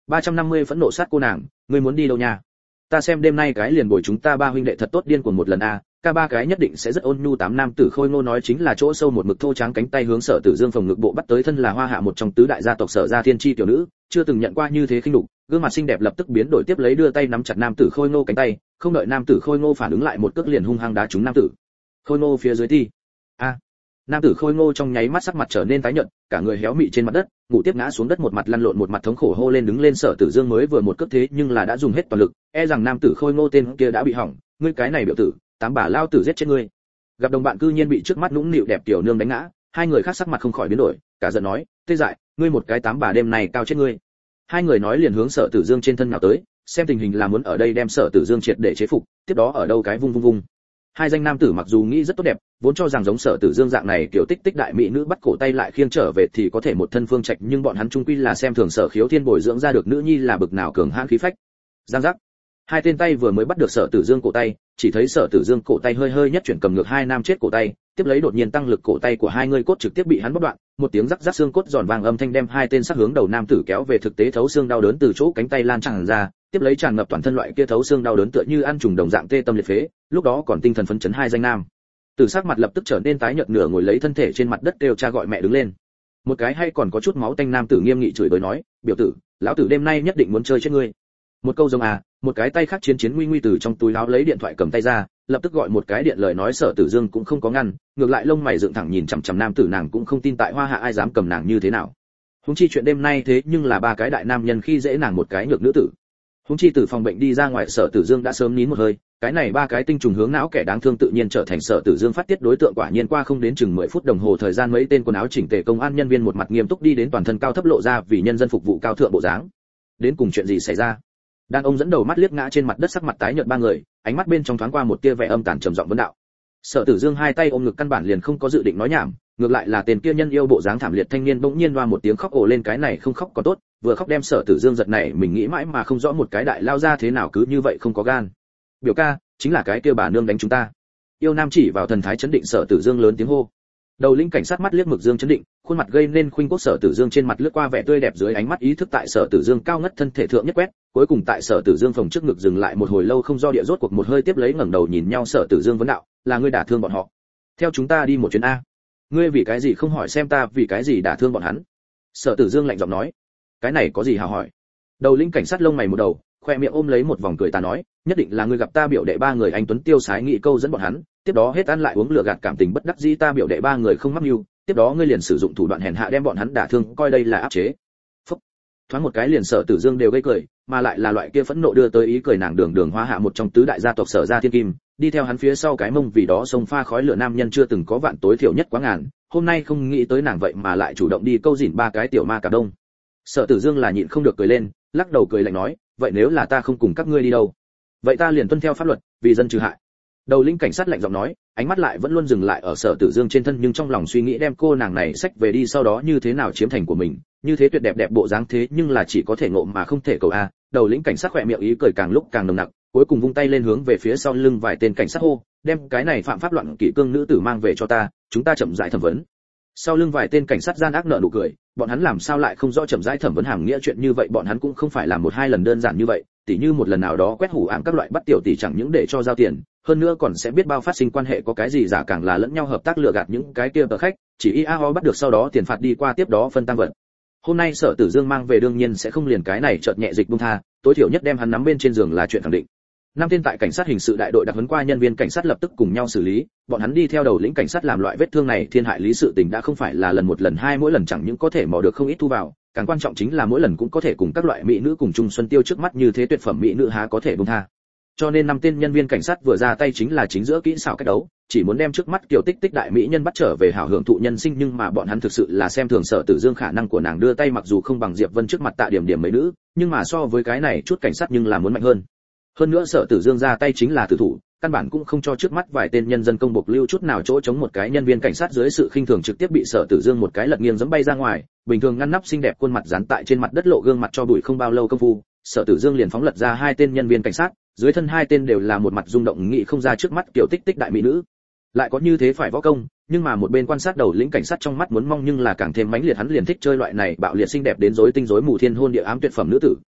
350 phẫn nộ sát cô nàng, ngươi muốn đi đâu nha? Ta xem đêm nay cái liền bồi chúng ta ba huynh đệ thật tốt điên cuồng một lần a. Ca ba cái nhất định sẽ rất ôn nhu. Tám nam tử khôi ngô nói chính là chỗ sâu một mực thô tráng cánh tay hướng Sở Tử Dương phòng ngực bộ bắt tới. Thân là hoa hạ một trong tứ đại gia tộc Sở gia thiên chi tiểu nữ, chưa từng nhận qua như thế khinh nhục, gương mặt xinh đẹp lập tức biến đổi, tiếp lấy đưa tay nắm chặt nam tử khôi ngô cánh tay, không đợi nam tử khôi ngô phản ứng lại một cước liền hung hăng đá trúng nam tử khôi ngô phía dưới thi. Nam tử khôi ngô trong nháy mắt sắc mặt trở nên tái nhợt, cả người héo mị trên mặt đất, ngủ tiếp ngã xuống đất, một mặt lăn lộn, một mặt thống khổ hô lên. Đứng lên Sở Tử Dương mới vừa một cước thế nhưng là đã dùng hết toàn lực, e rằng nam tử khôi ngô tên kia đã bị hỏng. Ngươi cái này biểu tử, tám bà lao tử giết chết ngươi. Gặp đồng bạn cư nhiên bị trước mắt nũng nịu đẹp tiểu nương đánh ngã, hai người khác sắc mặt không khỏi biến đổi, cả giận nói, tê dại, ngươi một cái tám bà đêm này cao chết ngươi. Hai người nói liền hướng Sở Tử Dương trên thân nhào tới, xem tình hình là muốn ở đây đem Sở Tử Dương triệt để chế phục, tiếp đó ở đâu cái vung vung vung. Hai danh nam tử mặc dù nghĩ rất tốt đẹp, vốn cho rằng giống Sở Tử Dương dạng này kiểu tích tích đại mỹ nữ bắt cổ tay lại khiêng trở về thì có thể một thân phương trạch, nhưng bọn hắn chung quy là xem thường Sở Khiếu Thiên bồi dưỡng ra được nữ nhi là bực nào cường hãn khí phách. Giang giác. Hai tên tay vừa mới bắt được Sở Tử Dương cổ tay, chỉ thấy Sở Tử Dương cổ tay hơi hơi nhất chuyển cầm ngược hai nam chết cổ tay, tiếp lấy đột nhiên tăng lực cổ tay của hai người cốt trực tiếp bị hắn bóc đoạn, một tiếng rắc rắc xương cốt giòn vang âm thanh đem hai tên sát hướng đầu nam tử kéo về, thực tế thấu xương đau đớn từ chỗ cánh tay lan tràn ra, tiếp lấy tràn ngập toàn thân loại kia thấu xương đau đớn tựa như ăn trùng đồng dạng tê tâm liệt phế. Lúc đó còn tinh thần phấn chấn hai danh nam tử sắc mặt lập tức trở nên tái nhợt, nửa ngồi lấy thân thể trên mặt đất kêu cha gọi mẹ đứng lên. Một cái hay còn có chút máu tanh nam tử nghiêm nghị chửi bới nói, biểu tử, lão tử đêm nay nhất định muốn chơi chết ngươi. Một câu giống một cái tay khác chiến chiến nguy nguy từ trong túi áo lấy điện thoại cầm tay ra, lập tức gọi một cái điện lời nói. Sở Tử Dương cũng không có ngăn, ngược lại lông mày dựng thẳng nhìn chằm chằm nam tử, nàng cũng không tin tại hoa hạ ai dám cầm nàng như thế nào. Huống chi chuyện đêm nay thế nhưng là ba cái đại nam nhân khi dễ nàng một cái nhược nữ tử. Huống chi từ phòng bệnh đi ra ngoài Sở Tử Dương đã sớm nín một hơi, cái này ba cái tinh trùng hướng não kẻ đáng thương tự nhiên trở thành Sở Tử Dương phát tiết đối tượng. Quả nhiên qua không đến chừng 10 phút đồng hồ thời gian, mấy tên quần áo chỉnh tề công an nhân viên một mặt nghiêm túc đi đến, toàn thân cao thấp lộ ra vì nhân dân phục vụ cao thượng bộ dáng. Đến cùng chuyện gì xảy ra? Đàn ông dẫn đầu mắt liếc ngã trên mặt đất sắc mặt tái nhợt ba người, ánh mắt bên trong thoáng qua một tia vẻ âm tàn trầm giọng vấn đạo. Sở Tử Dương hai tay ôm ngực căn bản liền không có dự định nói nhảm, ngược lại là tên kia nhân yêu bộ dáng thảm liệt thanh niên bỗng nhiên loa một tiếng khóc ồ lên. Cái này không khóc có tốt, vừa khóc đem Sở Tử Dương giật này mình nghĩ mãi mà không rõ một cái đại lao ra thế nào cứ như vậy không có gan. Biểu ca, chính là cái kia bà nương đánh chúng ta. Yêu nam chỉ vào thần thái chấn định Sở Tử Dương lớn tiếng hô. Đầu lĩnh cảnh sát mắt liếc Mực Dương chấn định, khuôn mặt gây nên khuynh quốc. Sở Tử Dương trên mặt lướt qua vẻ tươi đẹp, dưới ánh mắt ý thức tại Sở Tử Dương cao ngất thân thể thượng nhất quét, cuối cùng tại Sở Tử Dương phòng trước ngực dừng lại một hồi lâu không do địa, rốt cuộc một hơi tiếp lấy ngẩng đầu nhìn nhau. Sở Tử Dương vấn đạo, là ngươi đả thương bọn họ? Theo chúng ta đi một chuyến a. Ngươi vì cái gì không hỏi xem ta vì cái gì đả thương bọn hắn? Sở Tử Dương lạnh giọng nói. Cái này có gì hào hỏi? Đầu lĩnh cảnh sát lông mày một đầu, khoe miệng ôm lấy một vòng cười ta nói, nhất định là ngươi gặp ta biểu đệ ba người anh tuấn tiêu sái nghị câu dẫn bọn hắn, tiếp đó hết ăn lại uống lừa gạt cảm tình bất đắc dĩ ta biểu đệ ba người không mắc mưu, tiếp đó ngươi liền sử dụng thủ đoạn hèn hạ đem bọn hắn đả thương, coi đây là áp chế. Phúc. Thoáng một cái liền Sở Tử Dương đều gây cười, mà lại là loại kia phẫn nộ đưa tới ý cười. Nàng đường đường hoa hạ một trong tứ đại gia tộc Sở gia thiên kim, đi theo hắn phía sau cái mông vì đó sông pha khói lửa nam nhân chưa từng có vạn tối thiểu nhất quá ngàn, hôm nay không nghĩ tới nàng vậy mà lại chủ động đi câu dỉn ba cái tiểu ma cả đông. Sở Tử Dương là nhịn không được cười lên, lắc đầu cười lạnh nói, vậy nếu là ta không cùng các ngươi đi đâu? Vậy ta liền tuân theo pháp luật, vì dân trừ hại. Đầu lĩnh cảnh sát lạnh giọng nói, ánh mắt lại vẫn luôn dừng lại ở Sở Tử Dương trên thân, nhưng trong lòng suy nghĩ đem cô nàng này xách về đi sau đó như thế nào chiếm thành của mình, như thế tuyệt đẹp đẹp bộ dáng thế nhưng là chỉ có thể ngộ mà không thể cầu a. Đầu lĩnh cảnh sát khỏe miệng ý cười càng lúc càng nồng nặc, cuối cùng vung tay lên hướng về phía sau lưng vài tên cảnh sát hô, đem cái này phạm pháp loạn kỷ cương nữ tử mang về cho ta, chúng ta chậm rãi thẩm vấn. Sau lưng vài tên cảnh sát gian ác nợ nụ cười, bọn hắn làm sao lại không rõ chậm rãi thẩm vấn hàng nghĩa chuyện như vậy, bọn hắn cũng không phải làm một hai lần đơn giản như vậy, tỉ như một lần nào đó quét hủ ảng các loại bắt tiểu tỷ chẳng những để cho giao tiền, hơn nữa còn sẽ biết bao phát sinh quan hệ có cái gì giả, càng là lẫn nhau hợp tác lừa gạt những cái kia tờ khách, chỉ IAO bắt được sau đó tiền phạt đi qua, tiếp đó phân tăng vật. Hôm nay Sở Tử Dương mang về đương nhiên sẽ không liền cái này chợt nhẹ dịch buông tha, tối thiểu nhất đem hắn nắm bên trên giường là chuyện khẳng định. Năm tên tại cảnh sát hình sự đại đội đặc huấn qua nhân viên cảnh sát lập tức cùng nhau xử lý, bọn hắn đi theo đầu lĩnh cảnh sát làm loại vết thương này thiên hại lý sự tình đã không phải là lần một lần hai, mỗi lần chẳng những có thể mò được không ít thu vào, càng quan trọng chính là mỗi lần cũng có thể cùng các loại mỹ nữ cùng chung xuân tiêu trước mắt như thế tuyệt phẩm mỹ nữ há có thể buông tha. Cho nên năm tên nhân viên cảnh sát vừa ra tay chính là chính giữa kỹ xảo cách đấu, chỉ muốn đem trước mắt Kiều Tích Tích đại mỹ nhân bắt trở về hảo hưởng thụ nhân sinh, nhưng mà bọn hắn thực sự là xem thường Sở Tử Dương khả năng của nàng đưa tay, mặc dù không bằng Diệp Vân trước mặt Tạ Điểm Điểm mấy nữ, nhưng mà so với cái này chút cảnh sát nhưng là muốn mạnh hơn. Hơn nữa Sở Tử Dương ra tay chính là tử thủ, căn bản cũng không cho trước mắt vài tên nhân dân công bộc lưu chút nào chỗ chống, một cái nhân viên cảnh sát dưới sự khinh thường trực tiếp bị Sở Tử Dương một cái lật nghiêng giẫm bay ra ngoài, bình thường ngăn nắp xinh đẹp khuôn mặt dán tại trên mặt đất lộ gương mặt cho bụi, không bao lâu công phu, Sở Tử Dương liền phóng lật ra hai tên nhân viên cảnh sát, dưới thân hai tên đều là một mặt rung động nghĩ không ra trước mắt Kiều Tích Tích đại mỹ nữ lại có như thế phải võ công, nhưng mà một bên quan sát đầu lĩnh cảnh sát trong mắt muốn mong nhưng là càng thêm mãnh liệt, hắn liền thích chơi loại này bạo liệt xinh đẹp đến rối tinh rối mù thiên hôn địa ám tuyệt phẩm nữ tử,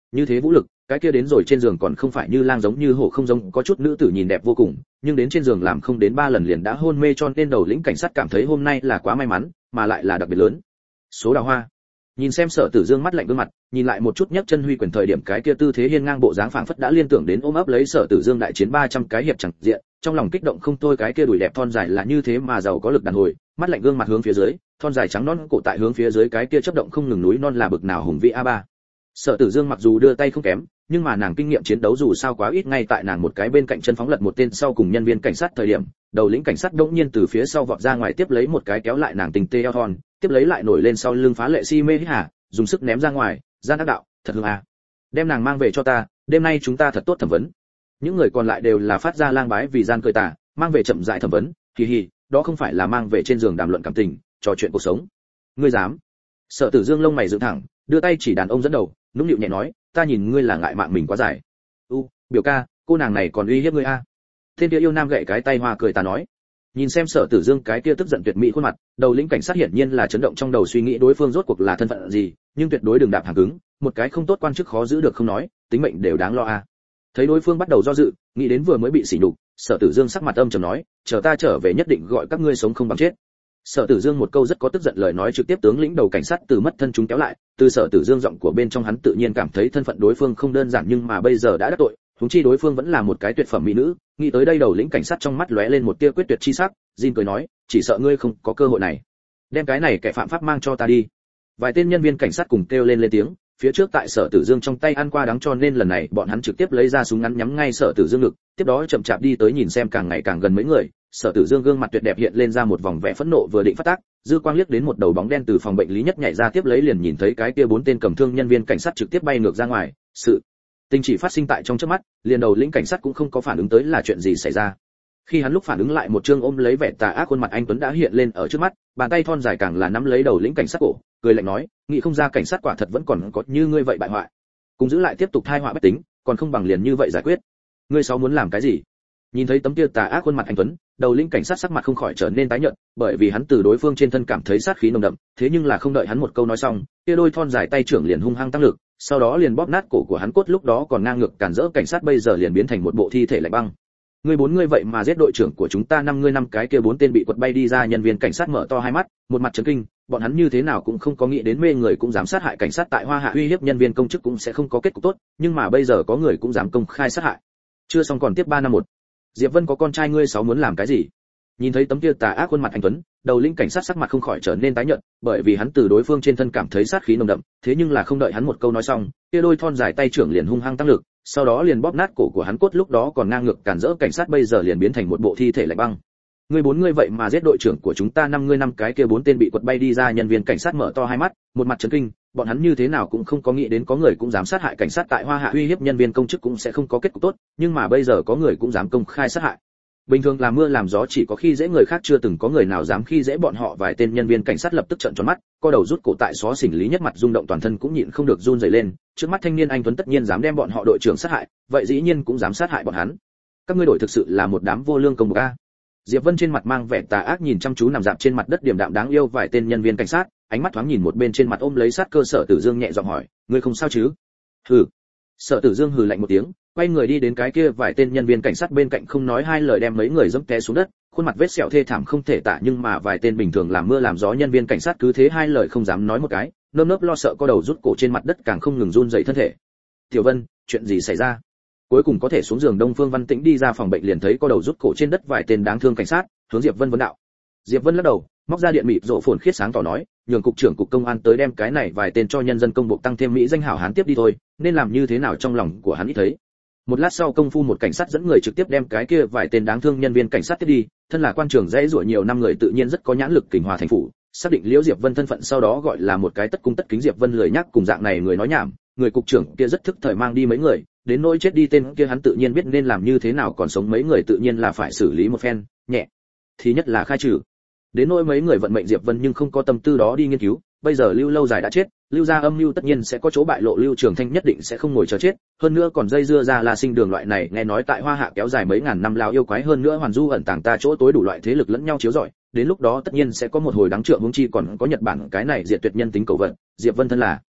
như thế vũ lực, cái kia đến rồi trên giường còn không phải như lang giống như hổ không giống, có chút nữ tử nhìn đẹp vô cùng, nhưng đến trên giường làm không đến 3 lần liền đã hôn mê, cho nên đầu lĩnh cảnh sát cảm thấy hôm nay là quá may mắn, mà lại là đặc biệt lớn. Số đào hoa. Nhìn xem Sở Tử Dương mắt lạnh gương mặt, nhìn lại một chút nhấc chân huy quyền thời điểm cái kia tư thế hiên ngang bộ dáng phảng phất đã liên tưởng đến ôm ấp lấy Sở Tử Dương đại chiến 300 cái hiệp chẳng diện, trong lòng kích động không thôi, cái kia đùi đẹp thon dài là như thế mà giàu có lực đàn hồi, mắt lạnh gương mặt hướng phía dưới, thon dài trắng non cổ tại hướng phía dưới cái kia chớp động không ngừng núi non là bực nào hùng vĩ A3. Sở Tử Dương mặc dù đưa tay không kém, nhưng mà nàng kinh nghiệm chiến đấu dù sao quá ít, ngay tại nàng một cái bên cạnh chân phóng lật một tên sau cùng nhân viên cảnh sát thời điểm, đầu lĩnh cảnh sát đột nhiên từ phía sau vọt ra ngoài, tiếp lấy một cái kéo lại nàng tình tê eo thon, tiếp lấy lại nổi lên sau lưng phá lệ si mê hít hà, dùng sức ném ra ngoài, gian ác đạo, thật hương à. Đem nàng mang về cho ta, đêm nay chúng ta thật tốt thẩm vấn. Những người còn lại đều là phát ra lang bái vì gian cười tà, mang về chậm rãi thẩm vấn, kỳ hì, đó không phải là mang về trên giường đàm luận cảm tình, trò chuyện cuộc sống. Ngươi dám? Sở Tử Dương lông mày dựng thẳng, đưa tay chỉ đàn ông dẫn đầu, nũng nịu nhẹ nói, ta nhìn ngươi là ngại mạng mình quá dài. Biểu ca, cô nàng này còn uy hiếp ngươi a? Tên kia yêu nam gậy cái tay hoa cười ta nói. Nhìn xem Sở Tử Dương cái kia tức giận tuyệt mỹ khuôn mặt, đầu lĩnh cảnh sát hiển nhiên là chấn động, trong đầu suy nghĩ đối phương rốt cuộc là thân phận gì, nhưng tuyệt đối đừng đạp hàng cứng, một cái không tốt quan chức khó giữ được không nói, tính mệnh đều đáng lo a. Thấy đối phương bắt đầu do dự, nghĩ đến vừa mới bị sỉ nhục, Sở Tử Dương sắc mặt âm trầm nói, chờ ta trở về nhất định gọi các ngươi sống không bằng chết. Sở Tử Dương một câu rất có tức giận lời nói trực tiếp tướng lĩnh đầu cảnh sát từ mất thân chúng kéo lại, từ Sở Tử Dương giọng của bên trong hắn tự nhiên cảm thấy thân phận đối phương không đơn giản, nhưng mà bây giờ đã đắc tội, huống chi đối phương vẫn là một cái tuyệt phẩm mỹ nữ, nghĩ tới đây đầu lĩnh cảnh sát trong mắt lóe lên một tia quyết tuyệt chi sắc, Jin cười nói, chỉ sợ ngươi không có cơ hội này. Đem cái này kẻ phạm pháp mang cho ta đi. Vài tên nhân viên cảnh sát cùng kêu lên tiếng, phía trước tại Sở Tử Dương trong tay ăn qua đắng, cho nên lần này bọn hắn trực tiếp lấy ra súng ngắn nhắm ngay Sở Tử Dương ngực, tiếp đó chậm chạp đi tới nhìn xem càng ngày càng gần mấy người. Sở Tử Dương gương mặt tuyệt đẹp hiện lên ra một vòng vẻ phẫn nộ, vừa định phát tác, dư quang liếc đến một đầu bóng đen từ phòng bệnh lý nhất nhảy ra, tiếp lấy liền nhìn thấy cái kia 4 tên cầm thương nhân viên cảnh sát trực tiếp bay ngược ra ngoài. Sự tình chỉ phát sinh tại trong chớp mắt, liền đầu lĩnh cảnh sát cũng không có phản ứng tới là chuyện gì xảy ra. Khi hắn lúc phản ứng lại, một trương ôm lấy vẻ tà ác khuôn mặt anh tuấn đã hiện lên ở trước mắt, bàn tay thon dài càng là nắm lấy đầu lĩnh cảnh sát cổ, cười lạnh nói, nghĩ không ra cảnh sát quả thật vẫn còn có như ngươi vậy bại hoại, cùng giữ lại tiếp tục thai họa bất tính, còn không bằng liền như vậy giải quyết. Ngươi sáu muốn làm cái gì? Nhìn thấy tấm kia tà ác khuôn mặt anh tuấn, đầu lĩnh cảnh sát sắc mặt không khỏi trở nên tái nhợt, bởi vì hắn từ đối phương trên thân cảm thấy sát khí nồng đậm, thế nhưng là không đợi hắn một câu nói xong, kia đôi thon dài tay trưởng liền hung hăng tăng lực, sau đó liền bóp nát cổ của hắn, cốt lúc đó còn ngang ngược cản rỡ cảnh sát bây giờ liền biến thành một bộ thi thể lạnh băng. Ngươi 4 người vậy mà giết đội trưởng của chúng ta 5 người, 5 cái kia 4 tên bị quật bay đi ra nhân viên cảnh sát mở to hai mắt, một mặt chấn kinh, bọn hắn như thế nào cũng không có nghĩ đến mê người cũng dám sát hại cảnh sát tại Hoa Hạ, uy hiếp nhân viên công chức cũng sẽ không có kết cục tốt, nhưng mà bây giờ có người cũng dám công khai sát hại. Chưa xong còn tiếp 351. Diệp Vân có con trai, ngươi sáu muốn làm cái gì? Nhìn thấy tấm kia tà ác khuôn mặt anh tuấn, đầu lĩnh cảnh sát sắc mặt không khỏi trở nên tái nhợt, bởi vì hắn từ đối phương trên thân cảm thấy sát khí nồng đậm, thế nhưng là không đợi hắn một câu nói xong, kia đôi thon dài tay trưởng liền hung hăng tăng lực, sau đó liền bóp nát cổ của hắn, cốt lúc đó còn ngang ngược cản rỡ cảnh sát bây giờ liền biến thành một bộ thi thể lạnh băng. Ngươi 4 người vậy mà giết đội trưởng của chúng ta 5 người, 5 cái kia 4 tên bị quật bay đi ra nhân viên cảnh sát mở to hai mắt, một mặt chấn kinh, bọn hắn như thế nào cũng không có nghĩ đến có người cũng dám sát hại cảnh sát tại Hoa Hạ, uy hiếp nhân viên công chức cũng sẽ không có kết cục tốt, nhưng mà bây giờ có người cũng dám công khai sát hại. Bình thường làm mưa làm gió chỉ có khi dễ người khác, chưa từng có người nào dám khi dễ bọn họ. Vài tên nhân viên cảnh sát lập tức trợn tròn mắt, co đầu rút cổ tại xó xỉnh lý nhất mặt rung động toàn thân cũng nhịn không được run rẩy lên, trước mắt thanh niên anh tuấn tất nhiên dám đem bọn họ đội trưởng sát hại, vậy dĩ nhiên cũng dám sát hại bọn hắn. Các ngươi đội thực sự là một đám vô lương công bộc a. Diệp Vân trên mặt mang vẻ tà ác nhìn chăm chú nằm dạp trên mặt đất điềm đạm đáng yêu vài tên nhân viên cảnh sát, ánh mắt thoáng nhìn một bên trên mặt ôm lấy sát cơ Sở Tử Dương, nhẹ giọng hỏi, ngươi không sao chứ? Hừ. Sở Tử Dương hừ lạnh một tiếng, quay người đi đến cái kia vài tên nhân viên cảnh sát bên cạnh, không nói hai lời đem mấy người dẫm té xuống đất, khuôn mặt vết sẹo thê thảm không thể tả, nhưng mà vài tên bình thường làm mưa làm gió nhân viên cảnh sát cứ thế hai lời không dám nói một cái, nơm nớp lo sợ co đầu rút cổ trên mặt đất càng không ngừng run rẩy thân thể. Tiểu Vân, chuyện gì xảy ra? Cuối cùng có thể xuống giường, Đông Phương Văn Tĩnh đi ra phòng bệnh liền thấy co đầu rút cổ trên đất vài tên đáng thương cảnh sát, hướng Diệp Vân vấn đạo. Diệp Vân lắc đầu, móc ra điện mịt rộ phồn khiết sáng tỏ nói, nhường cục trưởng cục công an tới đem cái này vài tên cho nhân dân công bộ tăng thêm mỹ danh hảo hán tiếp đi thôi, nên làm như thế nào trong lòng của hắn ít thấy. Một lát sau công phu một cảnh sát dẫn người trực tiếp đem cái kia vài tên đáng thương nhân viên cảnh sát tiếp đi, thân là quan trưởng dễ dụa nhiều năm người tự nhiên rất có nhãn lực, Kình Hòa thành phủ xác định Liễu Diệp Vân thân phận, sau đó gọi là một cái tất cung tất kính. Diệp Vân lười nhắc cùng dạng này người nói nhảm, người cục trưởng kia rất thức thời mang đi mấy người, đến nỗi chết đi tên kia hắn tự nhiên biết nên làm như thế nào, còn sống mấy người tự nhiên là phải xử lý một phen, nhẹ thì nhất là khai trừ. Đến nỗi mấy người vận mệnh Diệp Vân nhưng không có tâm tư đó đi nghiên cứu, bây giờ Lưu Lâu Dài đã chết, Lưu gia âm mưu tất nhiên sẽ có chỗ bại lộ, Lưu Trường Thanh nhất định sẽ không ngồi chờ chết, hơn nữa còn dây dưa ra La Sinh Đường loại này nghe nói tại Hoa Hạ kéo dài mấy ngàn năm lao yêu quái, hơn nữa hoàn du ẩn tàng ta chỗ tối đủ loại thế lực lẫn nhau chiếu rọi, đến lúc đó tất nhiên sẽ có một hồi đáng trượng, huống chi còn có Nhật Bản cái này diệt tuyệt nhân tính cầu vận. Diệp Vân thân là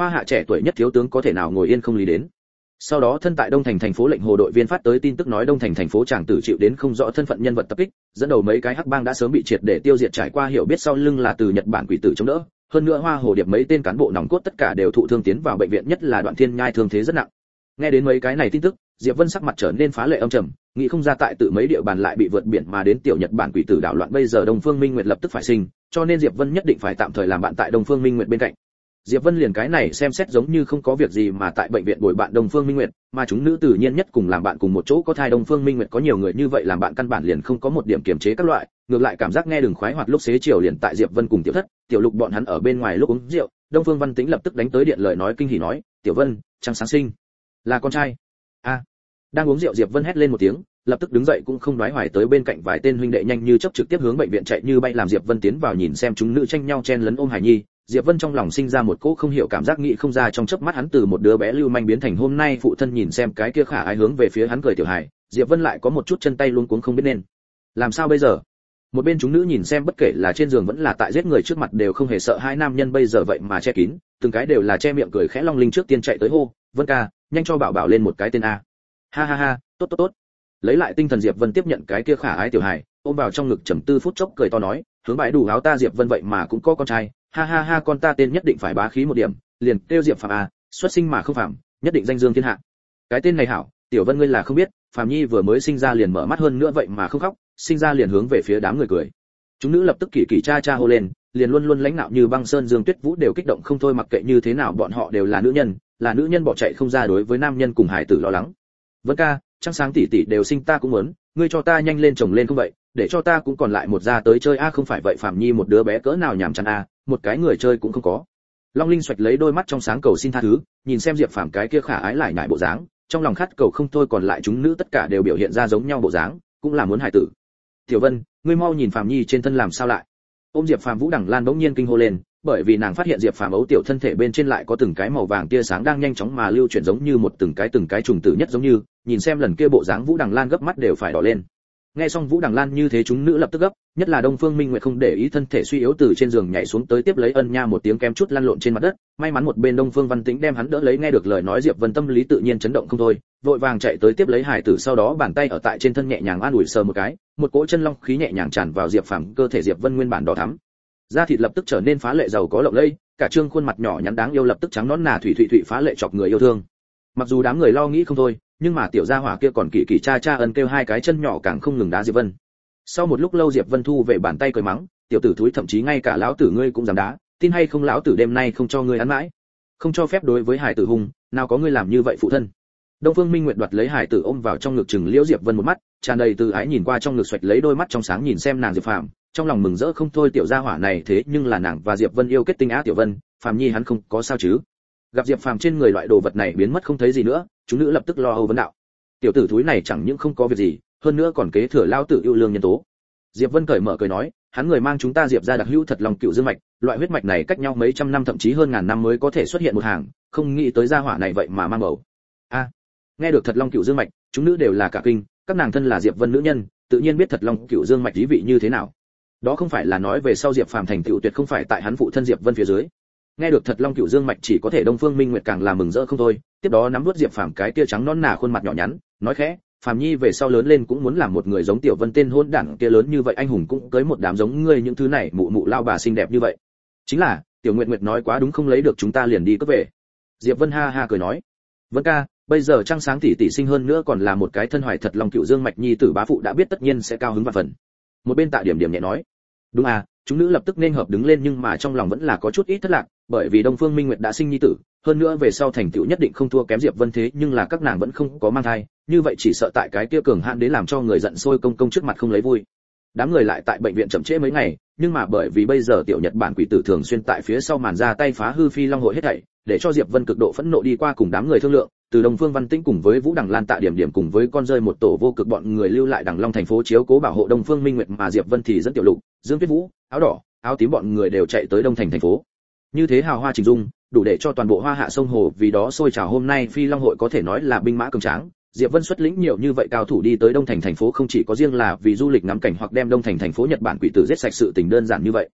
Hoa Hạ trẻ tuổi nhất thiếu tướng có thể nào ngồi yên không lý đến. Sau đó thân tại Đông Thành thành phố lệnh hồ đội viên phát tới tin tức nói Đông Thành thành phố chàng tử chịu đến không rõ thân phận nhân vật tập kích, dẫn đầu mấy cái hắc bang đã sớm bị triệt để tiêu diệt, trải qua hiểu biết sau lưng là từ Nhật Bản quỷ tử chống đỡ, hơn nữa Hoa Hồ Điệp mấy tên cán bộ nòng cốt tất cả đều thụ thương tiến vào bệnh viện, nhất là Đoạn Thiên Nhai thương thế rất nặng. Nghe đến mấy cái này tin tức, Diệp Vân sắc mặt trở nên phá lệ âm trầm, nghĩ không ra tại tự mấy địa bàn lại bị vượt biển mà đến tiểu Nhật Bản quỷ tử đảo loạn, bây giờ Đông Phương Minh Nguyệt lập tức phải sinh, cho nên Diệp Vân nhất định phải tạm thời làm bạn tại Đông Phương Minh Nguyệt bên cạnh. Diệp Vân liền cái này xem xét giống như không có việc gì mà tại bệnh viện bồi bạn Đông Phương Minh Nguyệt, mà chúng nữ tự nhiên nhất cùng làm bạn cùng một chỗ có thai Đông Phương Minh Nguyệt có nhiều người như vậy làm bạn căn bản liền không có một điểm kiềm chế các loại, ngược lại cảm giác nghe đường khoái hoạt lúc xế chiều liền tại Diệp Vân cùng Tiểu Thất, Tiểu Lục bọn hắn ở bên ngoài lúc uống rượu, Đông Phương Văn Tĩnh lập tức đánh tới điện lời nói kinh hỉ nói, "Tiểu Vân, trăng sáng sinh, là con trai." A. Đang uống rượu Diệp Vân hét lên một tiếng, lập tức đứng dậy cũng không đoái hoài tới bên cạnh vài tên huynh đệ nhanh như chớp trực tiếp hướng bệnh viện chạy như bay, làm Diệp Vân tiến vào nhìn xem chúng nữ tranh nhau chen lấn ôm Hải Nhi, Diệp Vân trong lòng sinh ra một cỗ không hiểu cảm giác, nghĩ không ra trong chớp mắt hắn từ một đứa bé lưu manh biến thành hôm nay phụ thân, nhìn xem cái kia khả ái hướng về phía hắn cười tiểu Hải, Diệp Vân lại có một chút chân tay luống cuống không biết nên làm sao bây giờ. Một bên chúng nữ nhìn xem bất kể là trên giường vẫn là tại giết người trước mặt đều không hề sợ hai nam nhân bây giờ vậy mà che kín, từng cái đều là che miệng cười khẽ. Long Linh trước tiên chạy tới hô, "Vân ca, nhanh cho bảo bảo lên một cái tên a." Ha ha ha, tốt tốt tốt. Lấy lại tinh thần Diệp Vân tiếp nhận cái kia khả ái tiểu Hải, ôm vào trong ngực trầm tư phút chốc cười to nói, hướng bãi đủ áo ta Diệp Vân vậy mà cũng có con trai, ha ha ha, con ta tên nhất định phải bá khí một điểm, liền kêu Diệp Phàm a, xuất sinh mà không phạm, nhất định danh dương thiên hạ. Cái tên này hảo, Tiểu Vân ngươi là không biết, Phàm Nhi vừa mới sinh ra liền mở mắt hơn nữa vậy mà không khóc, sinh ra liền hướng về phía đám người cười. Chúng nữ lập tức kỳ kỳ cha cha hô lên, liền luôn luôn lãnh nạo như băng sơn Dương Tuyết Vũ đều kích động không thôi, mặc kệ như thế nào bọn họ đều là nữ nhân bỏ chạy không ra đối với nam nhân cùng hải tử lo lắng. Vân ca, trăng sáng tỷ tỷ đều sinh ta cũng muốn, ngươi cho ta nhanh lên chồng lên không vậy, để cho ta cũng còn lại một gia tới chơi a. Không phải vậy Phàm Nhi một đứa bé cỡ nào nhảm chán a, một cái người chơi cũng không có. Long Linh xoạch lấy đôi mắt trong sáng cầu xin tha thứ, nhìn xem Diệp Phàm cái kia khả ái lại nhại bộ dáng, trong lòng khát cầu không thôi, còn lại chúng nữ tất cả đều biểu hiện ra giống nhau bộ dáng, cũng là muốn hài tử. Tiểu Vân, ngươi mau nhìn Phàm Nhi trên thân làm sao lại. Ôm Diệp Phàm Vũ Đằng Lan bỗng nhiên kinh hô lên, bởi vì nàng phát hiện Diệp Phàm ấu tiểu thân thể bên trên lại có từng cái màu vàng tia sáng đang nhanh chóng mà lưu chuyển, giống như một từng cái trùng tử nhất giống như, nhìn xem lần kia bộ dáng Vũ Đằng Lan gấp mắt đều phải đỏ lên. Nghe xong Vũ Đằng Lan như thế chúng nữ lập tức gấp, nhất là Đông Phương Minh Nguyệt không để ý thân thể suy yếu từ trên giường nhảy xuống tới tiếp lấy ân nha một tiếng kém chút lăn lộn trên mặt đất, may mắn một bên Đông Phương Văn Tĩnh đem hắn đỡ lấy, nghe được lời nói Diệp Vân tâm lý tự nhiên chấn động không thôi, vội vàng chạy tới tiếp lấy hải tử, sau đó bàn tay ở tại trên thân nhẹ nhàng an ủi sờ một cái, một cỗ chân long khí nhẹ nhàng tràn vào Diệp Phàm cơ thể, Diệp Vân nguyên bản đỏ thắm da thịt lập tức trở nên phá lệ giàu có lộng lẫy, cả trương khuôn mặt nhỏ nhắn đáng yêu lập tức trắng nõn nà thủy phá lệ chọc người yêu thương. Mặc dù đám người lo nghĩ không thôi, nhưng mà tiểu gia hỏa kia còn kỳ kỳ cha cha ân kêu, hai cái chân nhỏ càng không ngừng đá Diệp Vân. Sau một lúc lâu Diệp Vân thu về bàn tay cười mắng, tiểu tử thúi, thậm chí ngay cả lão tử ngươi cũng dám đá, tin hay không lão tử đêm nay không cho ngươi ăn mãi, không cho phép đối với hải tử hung, nào có ngươi làm như vậy phụ thân. Đông Phương Minh Nguyệt đoạt lấy hải tử ôm vào trong ngực chừng liễu Diệp Vân một mắt, tràn đầy từ ái nhìn qua trong ngực xoạch lấy đôi mắt trong sáng nhìn xem nàng Diệp Phàm, trong lòng mừng rỡ không thôi, tiểu gia hỏa này thế nhưng là nàng và Diệp Vân yêu kết tinh á. Tiểu Vân, Phàm Nhi hắn không có sao chứ? Gặp Diệp Phàm trên người loại đồ vật này biến mất không thấy gì nữa, chúng nữ lập tức lo âu vấn đạo. Tiểu tử thúi này chẳng những không có việc gì, hơn nữa còn kế thừa lao tử yêu lương nhân tố. Diệp Vân cởi mở cười nói, hắn người mang chúng ta Diệp gia đặc hữu thật lòng cựu dương mạch, loại huyết mạch này cách nhau mấy trăm năm thậm chí hơn ngàn năm mới có thể xuất hiện một hàng, không nghĩ tới gia hỏa này vậy mà mang bầu. A. Nghe được thật long cựu dương mạch, chúng nữ đều là cả kinh, các nàng thân là Diệp Vân nữ nhân, tự nhiên biết thật long cựu dương mạch ý vị như thế nào. Đó không phải là nói về sau Diệp Phàm thành tựu tuyệt không phải tại hắn phụ thân Diệp Vân phía dưới. Nghe được thật long cựu dương mạch, chỉ có thể Đông Phương Minh Nguyệt càng là mừng rỡ không thôi, tiếp đó nắm nuốt Diệp Phàm cái kia trắng nõn nà khuôn mặt nhỏ nhắn, nói khẽ, Phàm Nhi về sau lớn lên cũng muốn làm một người giống Tiểu Vân tên hôn đản kia lớn như vậy, anh hùng cũng cưới một đám giống ngươi những thứ này mụ mụ lao bà xinh đẹp như vậy. Chính là, Tiểu Nguyệt Nguyệt nói quá đúng, không lấy được chúng ta liền đi cướp về. Diệp Vân ha ha cười nói, Vân ca, bây giờ trăng sáng tỷ tỷ sinh hơn nữa còn là một cái thân hoài thật lòng cựu dương mạch nhi tử, bá phụ đã biết tất nhiên sẽ cao hứng vạn phần. Một bên Tạ Điểm Điểm nhẹ nói, đúng à, chúng nữ lập tức nên hợp đứng lên, nhưng mà trong lòng vẫn là có chút ít thất lạc, bởi vì Đông Phương Minh Nguyệt đã sinh nhi tử, hơn nữa về sau thành tựu nhất định không thua kém Diệp Vân, thế nhưng là các nàng vẫn không có mang thai, như vậy chỉ sợ tại cái kia cường hạn đến làm cho người giận sôi công trước mặt không lấy vui. Đám người lại tại bệnh viện chậm trễ mấy ngày, nhưng mà bởi vì bây giờ tiểu Nhật Bản quỷ tử thường xuyên tại phía sau màn ra tay phá hư Phi Long hội hết thảy, để cho Diệp Vân cực độ phẫn nộ đi qua cùng đám người thương lượng, từ Đông Phương Văn Tĩnh cùng với Vũ Đằng Lan Tạ Điểm Điểm cùng với con rơi một tổ vô cực bọn người lưu lại Đằng Long thành phố chiếu cố bảo hộ Đông Phương Minh Nguyệt, mà Diệp Vân thì dẫn Tiểu Lục, Dương Tuyết Vũ, áo đỏ, áo tím bọn người đều chạy tới Đông thành thành phố. Như thế hào hoa trình dung, đủ để cho toàn bộ Hoa Hạ sông hồ vì đó sôi trào. Hôm nay Phi Long hội có thể nói là binh mã cường tráng, Diệp Vân xuất lĩnh nhiều như vậy cao thủ đi tới Đông thành thành phố không chỉ có riêng là vì du lịch ngắm cảnh hoặc đem Đông thành thành phố Nhật Bản quỷ tử giết sạch sự tình đơn giản như vậy.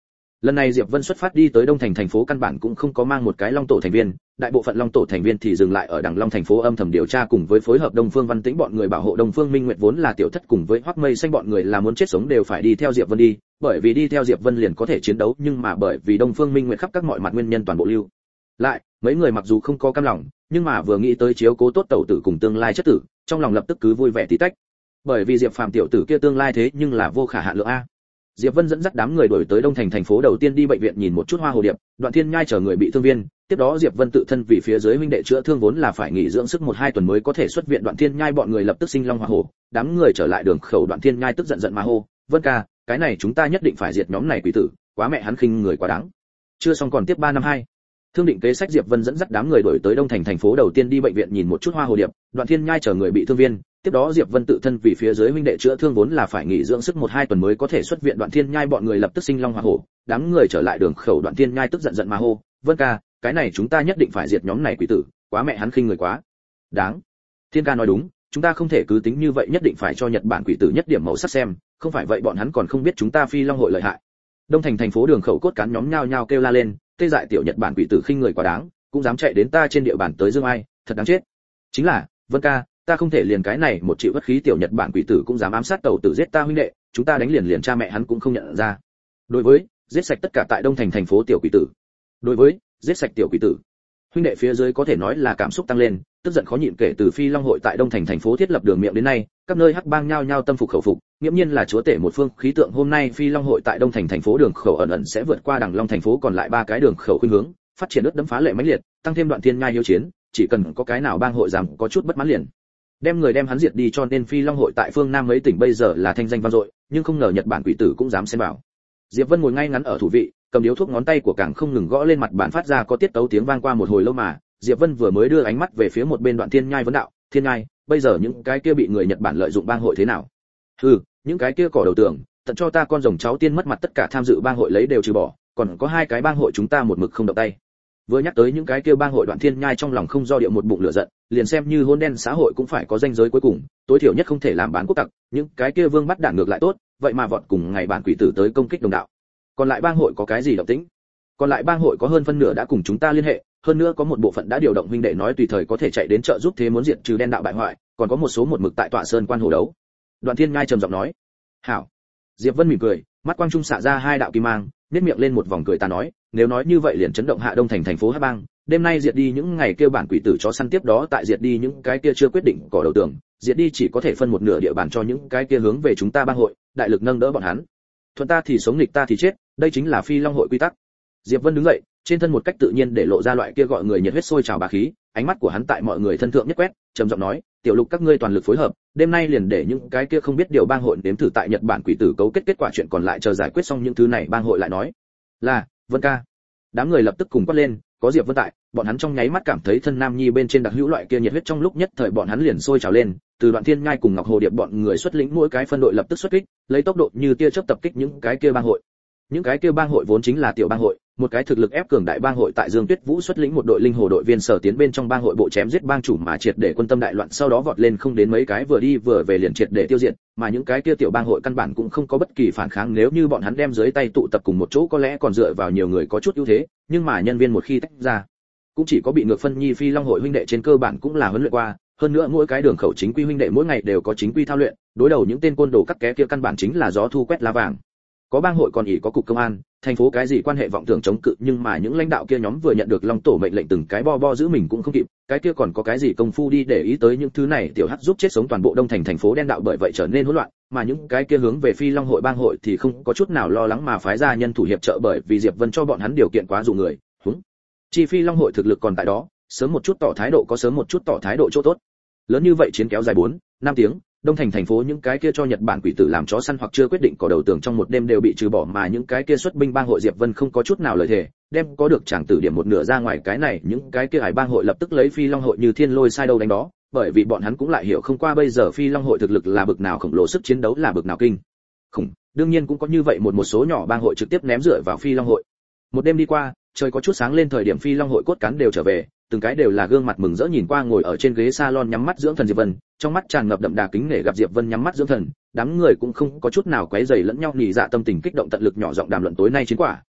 Lần này Diệp Vân xuất phát đi tới Đông Thành thành phố căn bản cũng không có mang một cái Long tổ thành viên, đại bộ phận Long tổ thành viên thì dừng lại ở Đằng Long thành phố âm thầm điều tra cùng với phối hợp Đông Phương Văn Tĩnh bọn người bảo hộ Đông Phương Minh Nguyệt, vốn là tiểu thất cùng với Hoắc Mây Xanh bọn người là muốn chết sống đều phải đi theo Diệp Vân đi, bởi vì đi theo Diệp Vân liền có thể chiến đấu, nhưng mà bởi vì Đông Phương Minh Nguyệt khắp các mọi mặt nguyên nhân toàn bộ lưu lại, mấy người mặc dù không có cam lòng, nhưng mà vừa nghĩ tới chiếu cố tốt tẩu tử cùng tương lai chất tử, trong lòng lập tức cứ vui vẻ tí tách. Bởi vì Diệp Phàm tiểu tử kia tương lai thế nhưng là vô khả hạn lượng a. Diệp Vân dẫn dắt đám người đuổi tới Đông Thành thành phố, đầu tiên đi bệnh viện nhìn một chút Hoa Hồ Điệp, Đoạn Thiên Nhai chờ người bị thương viên, tiếp đó Diệp Vân tự thân vì phía dưới huynh đệ chữa thương, vốn là phải nghỉ dưỡng sức 1-2 tuần mới có thể xuất viện. Đoạn Thiên Nhai bọn người lập tức sinh long hỏa hổ, đám người trở lại đường khẩu, Đoạn Thiên Nhai tức giận giận mà hô, "Vân ca, cái này chúng ta nhất định phải diệt nhóm này quỷ tử, quá mẹ hắn khinh người quá đáng." Chưa xong còn tiếp 352. Thương định kế sách, Diệp Vân dẫn dắt đám người đuổi tới Đông Thành thành phố, đầu tiên đi bệnh viện nhìn một chút Hoa Hồ Điệp, Đoạn Thiên Nhai chờ người bị thương viên, tiếp đó Diệp Vân tự thân vì phía dưới huynh đệ chữa thương, vốn là phải nghỉ dưỡng sức 1-2 tuần mới có thể xuất viện. Đoạn Thiên Nhai bọn người lập tức sinh long hỏa hổ, đám người trở lại đường khẩu, Đoạn Thiên Nhai tức giận giận mà hô, "Vân ca, cái này chúng ta nhất định phải diệt nhóm này quỷ tử, quá mẹ hắn khinh người quá đáng." Thiên ca nói đúng, chúng ta không thể cứ tính như vậy, nhất định phải cho Nhật Bản quỷ tử nhất điểm màu sắc xem, không phải vậy bọn hắn còn không biết chúng ta Phi Long hội lợi hại. Đông Thành thành phố đường khẩu cốt cán nhóm nhao nhao kêu la lên, tê dại tiểu Nhật Bản quỷ tử khinh người quá đáng, cũng dám chạy đến ta trên địa bàn tới dương ai, thật đáng chết. Chính là, Vân ca, ta không thể liền cái này một triệu bất khí tiểu Nhật Bản quỷ tử cũng dám ám sát tàu tử giết ta huynh đệ, chúng ta đánh liền cha mẹ hắn cũng không nhận ra. Đối với giết sạch tất cả tại Đông Thành thành phố tiểu quỷ tử. Đối với giết sạch tiểu quỷ tử. Huynh đệ phía dưới có thể nói là cảm xúc tăng lên, tức giận khó nhịn. Kể từ Phi Long hội tại Đông Thành thành phố thiết lập đường miệng đến nay, các nơi hắc bang nhao nhao tâm phục khẩu phục, nghiễm nhiên là chúa tể một phương khí tượng. Hôm nay Phi Long hội tại Đông Thành thành phố đường khẩu ẩn ẩn sẽ vượt qua Đằng Long thành phố còn lại 3 cái đường khẩu khuynh hướng, phát triển ướt đẫm phá lệ mãnh liệt, tăng thêm Đoạn Thiên Nhai hiếu chiến, chỉ cần có cái nào bang hội dám có chút bất mãn liền đem hắn diệt đi, cho nên Phi Long hội tại phương Nam mấy tỉnh bây giờ là thanh danh vang dội, nhưng không ngờ Nhật Bản quỷ tử cũng dám xen vào. Diệp Vân ngồi ngay ngắn ở thủ vị, cầm điếu thuốc, ngón tay của càng không ngừng gõ lên mặt bàn, phát ra có tiết tấu tiếng vang. Qua một hồi lâu mà Diệp Vân vừa mới đưa ánh mắt về phía một bên Đoạn Thiên Nhai vấn đạo, "Thiên Nhai, bây giờ những cái kia bị người Nhật Bản lợi dụng bang hội thế nào?" "Hừ, những cái kia cỏ đầu tường, tận cho ta con rồng cháu tiên mất mặt, tất cả tham dự bang hội lấy đều trừ bỏ, còn có 2 cái bang hội chúng ta một mực không động tay." Vừa nhắc tới những cái kia bang hội, Đoạn Thiên Nhai trong lòng không do điệu một bụng lửa giận, liền xem như hôn đen xã hội cũng phải có ranh giới cuối cùng, tối thiểu nhất không thể làm bán quốc tặc, những cái kia vương bắt đảng ngược lại tốt, vậy mà vọt cùng ngày bản quỷ tử tới công kích đồng đạo. Còn lại bang hội có cái gì động tĩnh? Còn lại bang hội có hơn phân nửa đã cùng chúng ta liên hệ, hơn nữa có một bộ phận đã điều động huynh đệ nói tùy thời có thể chạy đến trợ giúp, thế muốn diệt trừ đen đạo bại hoại, còn có một số một mực tại tọa sơn quan hồ đấu. Đoạn Thiên Nhai trầm giọng nói. "Hảo." Diệp Vân mỉm cười, mắt quang trung xạ ra 2 đạo kim mang, nhếch miệng lên một vòng cười ta nói, "Nếu nói như vậy liền chấn động hạ Đông Thành thành phố Hắc Bang, đêm nay diệt đi những ngày kêu bản quỷ tử chó săn, tiếp đó tại diệt đi những cái kia chưa quyết định cỏ đầu tường, diệt đi chỉ có thể phân một nửa địa bàn cho những cái kia hướng về chúng ta bang hội, đại lực nâng đỡ bọn hắn. Thuận ta thì sống, nghịch ta thì chết, đây chính là Phi Long hội quy tắc." Diệp Vân đứng dậy, trên thân một cách tự nhiên để lộ ra loại kia gọi người nhiệt huyết sôi trào bá khí, ánh mắt của hắn tại mọi người thân thượng nhất quét, trầm giọng nói, "Tiểu Lục, các ngươi toàn lực phối hợp, đêm nay liền để những cái kia không biết điều bang hội nếm thử tại Nhật Bản quỷ tử cấu kết, kết quả chuyện còn lại chờ giải quyết xong những thứ này bang hội lại nói." "Là, Vân ca." Đám người lập tức cùng quát lên, có Diệp Vân tại, bọn hắn trong nháy mắt cảm thấy thân nam nhi bên trên đặc hữu loại kia nhiệt huyết, trong lúc nhất thời bọn hắn liền sôi trào lên, từ Đoạn Thiên Nhai cùng Ngọc Hồ Điệp bọn người xuất lĩnh mỗi cái phân đội lập tức xuất kích, lấy tốc độ như tia chớp tập kích những cái kia bang hội. Những cái kia bang hội vốn chính là tiểu bang hội, một cái thực lực ép cường đại bang hội tại Dương Tuyết Vũ xuất lĩnh một đội linh hồ đội viên sở tiến bên trong bang hội bộ chém giết bang chủ mà triệt để quân tâm đại loạn, sau đó vọt lên không đến mấy cái vừa đi vừa về liền triệt để tiêu diệt, mà những cái kia tiểu bang hội căn bản cũng không có bất kỳ phản kháng, nếu như bọn hắn đem dưới tay tụ tập cùng một chỗ có lẽ còn dựa vào nhiều người có chút ưu thế, nhưng mà nhân viên một khi tách ra, cũng chỉ có bị ngược phân nhi. Phi Long hội huynh đệ trên cơ bản cũng là huấn luyện qua, hơn nữa mỗi cái đường khẩu chính quy huynh đệ mỗi ngày đều có chính quy thao luyện, đối đầu những tên côn đồ cắt ké kia căn bản chính là gió thu quét lá vàng. Có bang hội còn ỷ có cục công an, thành phố cái gì quan hệ vọng tưởng chống cự, nhưng mà những lãnh đạo kia nhóm vừa nhận được Long tổ mệnh lệnh từng cái bo giữ mình cũng không kịp, cái kia còn có cái gì công phu đi để ý tới những thứ này, tiểu hắc giúp chết sống toàn bộ Đông Thành thành phố đen đạo, bởi vậy trở nên hỗn loạn, mà những cái kia hướng về Phi Long hội bang hội thì không có chút nào lo lắng mà phái ra nhân thủ hiệp trợ, bởi vì Diệp Vân cho bọn hắn điều kiện quá dụ người, huống chi Phi Long hội thực lực còn tại đó, sớm một chút tỏ thái độ có sớm một chút tỏ thái độ chỗ tốt. Lớn như vậy chiến kéo dài 4-5 tiếng, Đông Thành thành phố những cái kia cho Nhật Bản quỷ tử làm chó săn hoặc chưa quyết định cỏ đầu tường trong một đêm đều bị trừ bỏ, mà những cái kia xuất binh bang hội Diệp Vân không có chút nào lợi thể, đem có được chàng tử điểm một nửa ra ngoài, cái này những cái kia hải bang hội lập tức lấy Phi Long hội như thiên lôi sai đâu đánh đó, bởi vì bọn hắn cũng lại hiểu không qua bây giờ Phi Long hội thực lực là bực nào khổng lồ, sức chiến đấu là bực nào kinh khủng. Đương nhiên cũng có như vậy một số nhỏ bang hội trực tiếp ném dựa vào Phi Long hội. Một đêm đi qua, trời có chút sáng lên thời điểm Phi Long hội cốt cán đều trở về, từng cái đều là gương mặt mừng rỡ nhìn qua ngồi ở trên ghế salon nhắm mắt dưỡng thần Diệp Vân, trong mắt tràn ngập đậm đà kính nể. Gặp Diệp Vân nhắm mắt dưỡng thần, đám người cũng không có chút nào quấy rầy lẫn nhau, nỉ dạ tâm tình kích động tận lực nhỏ giọng đàm luận tối nay chiến quả,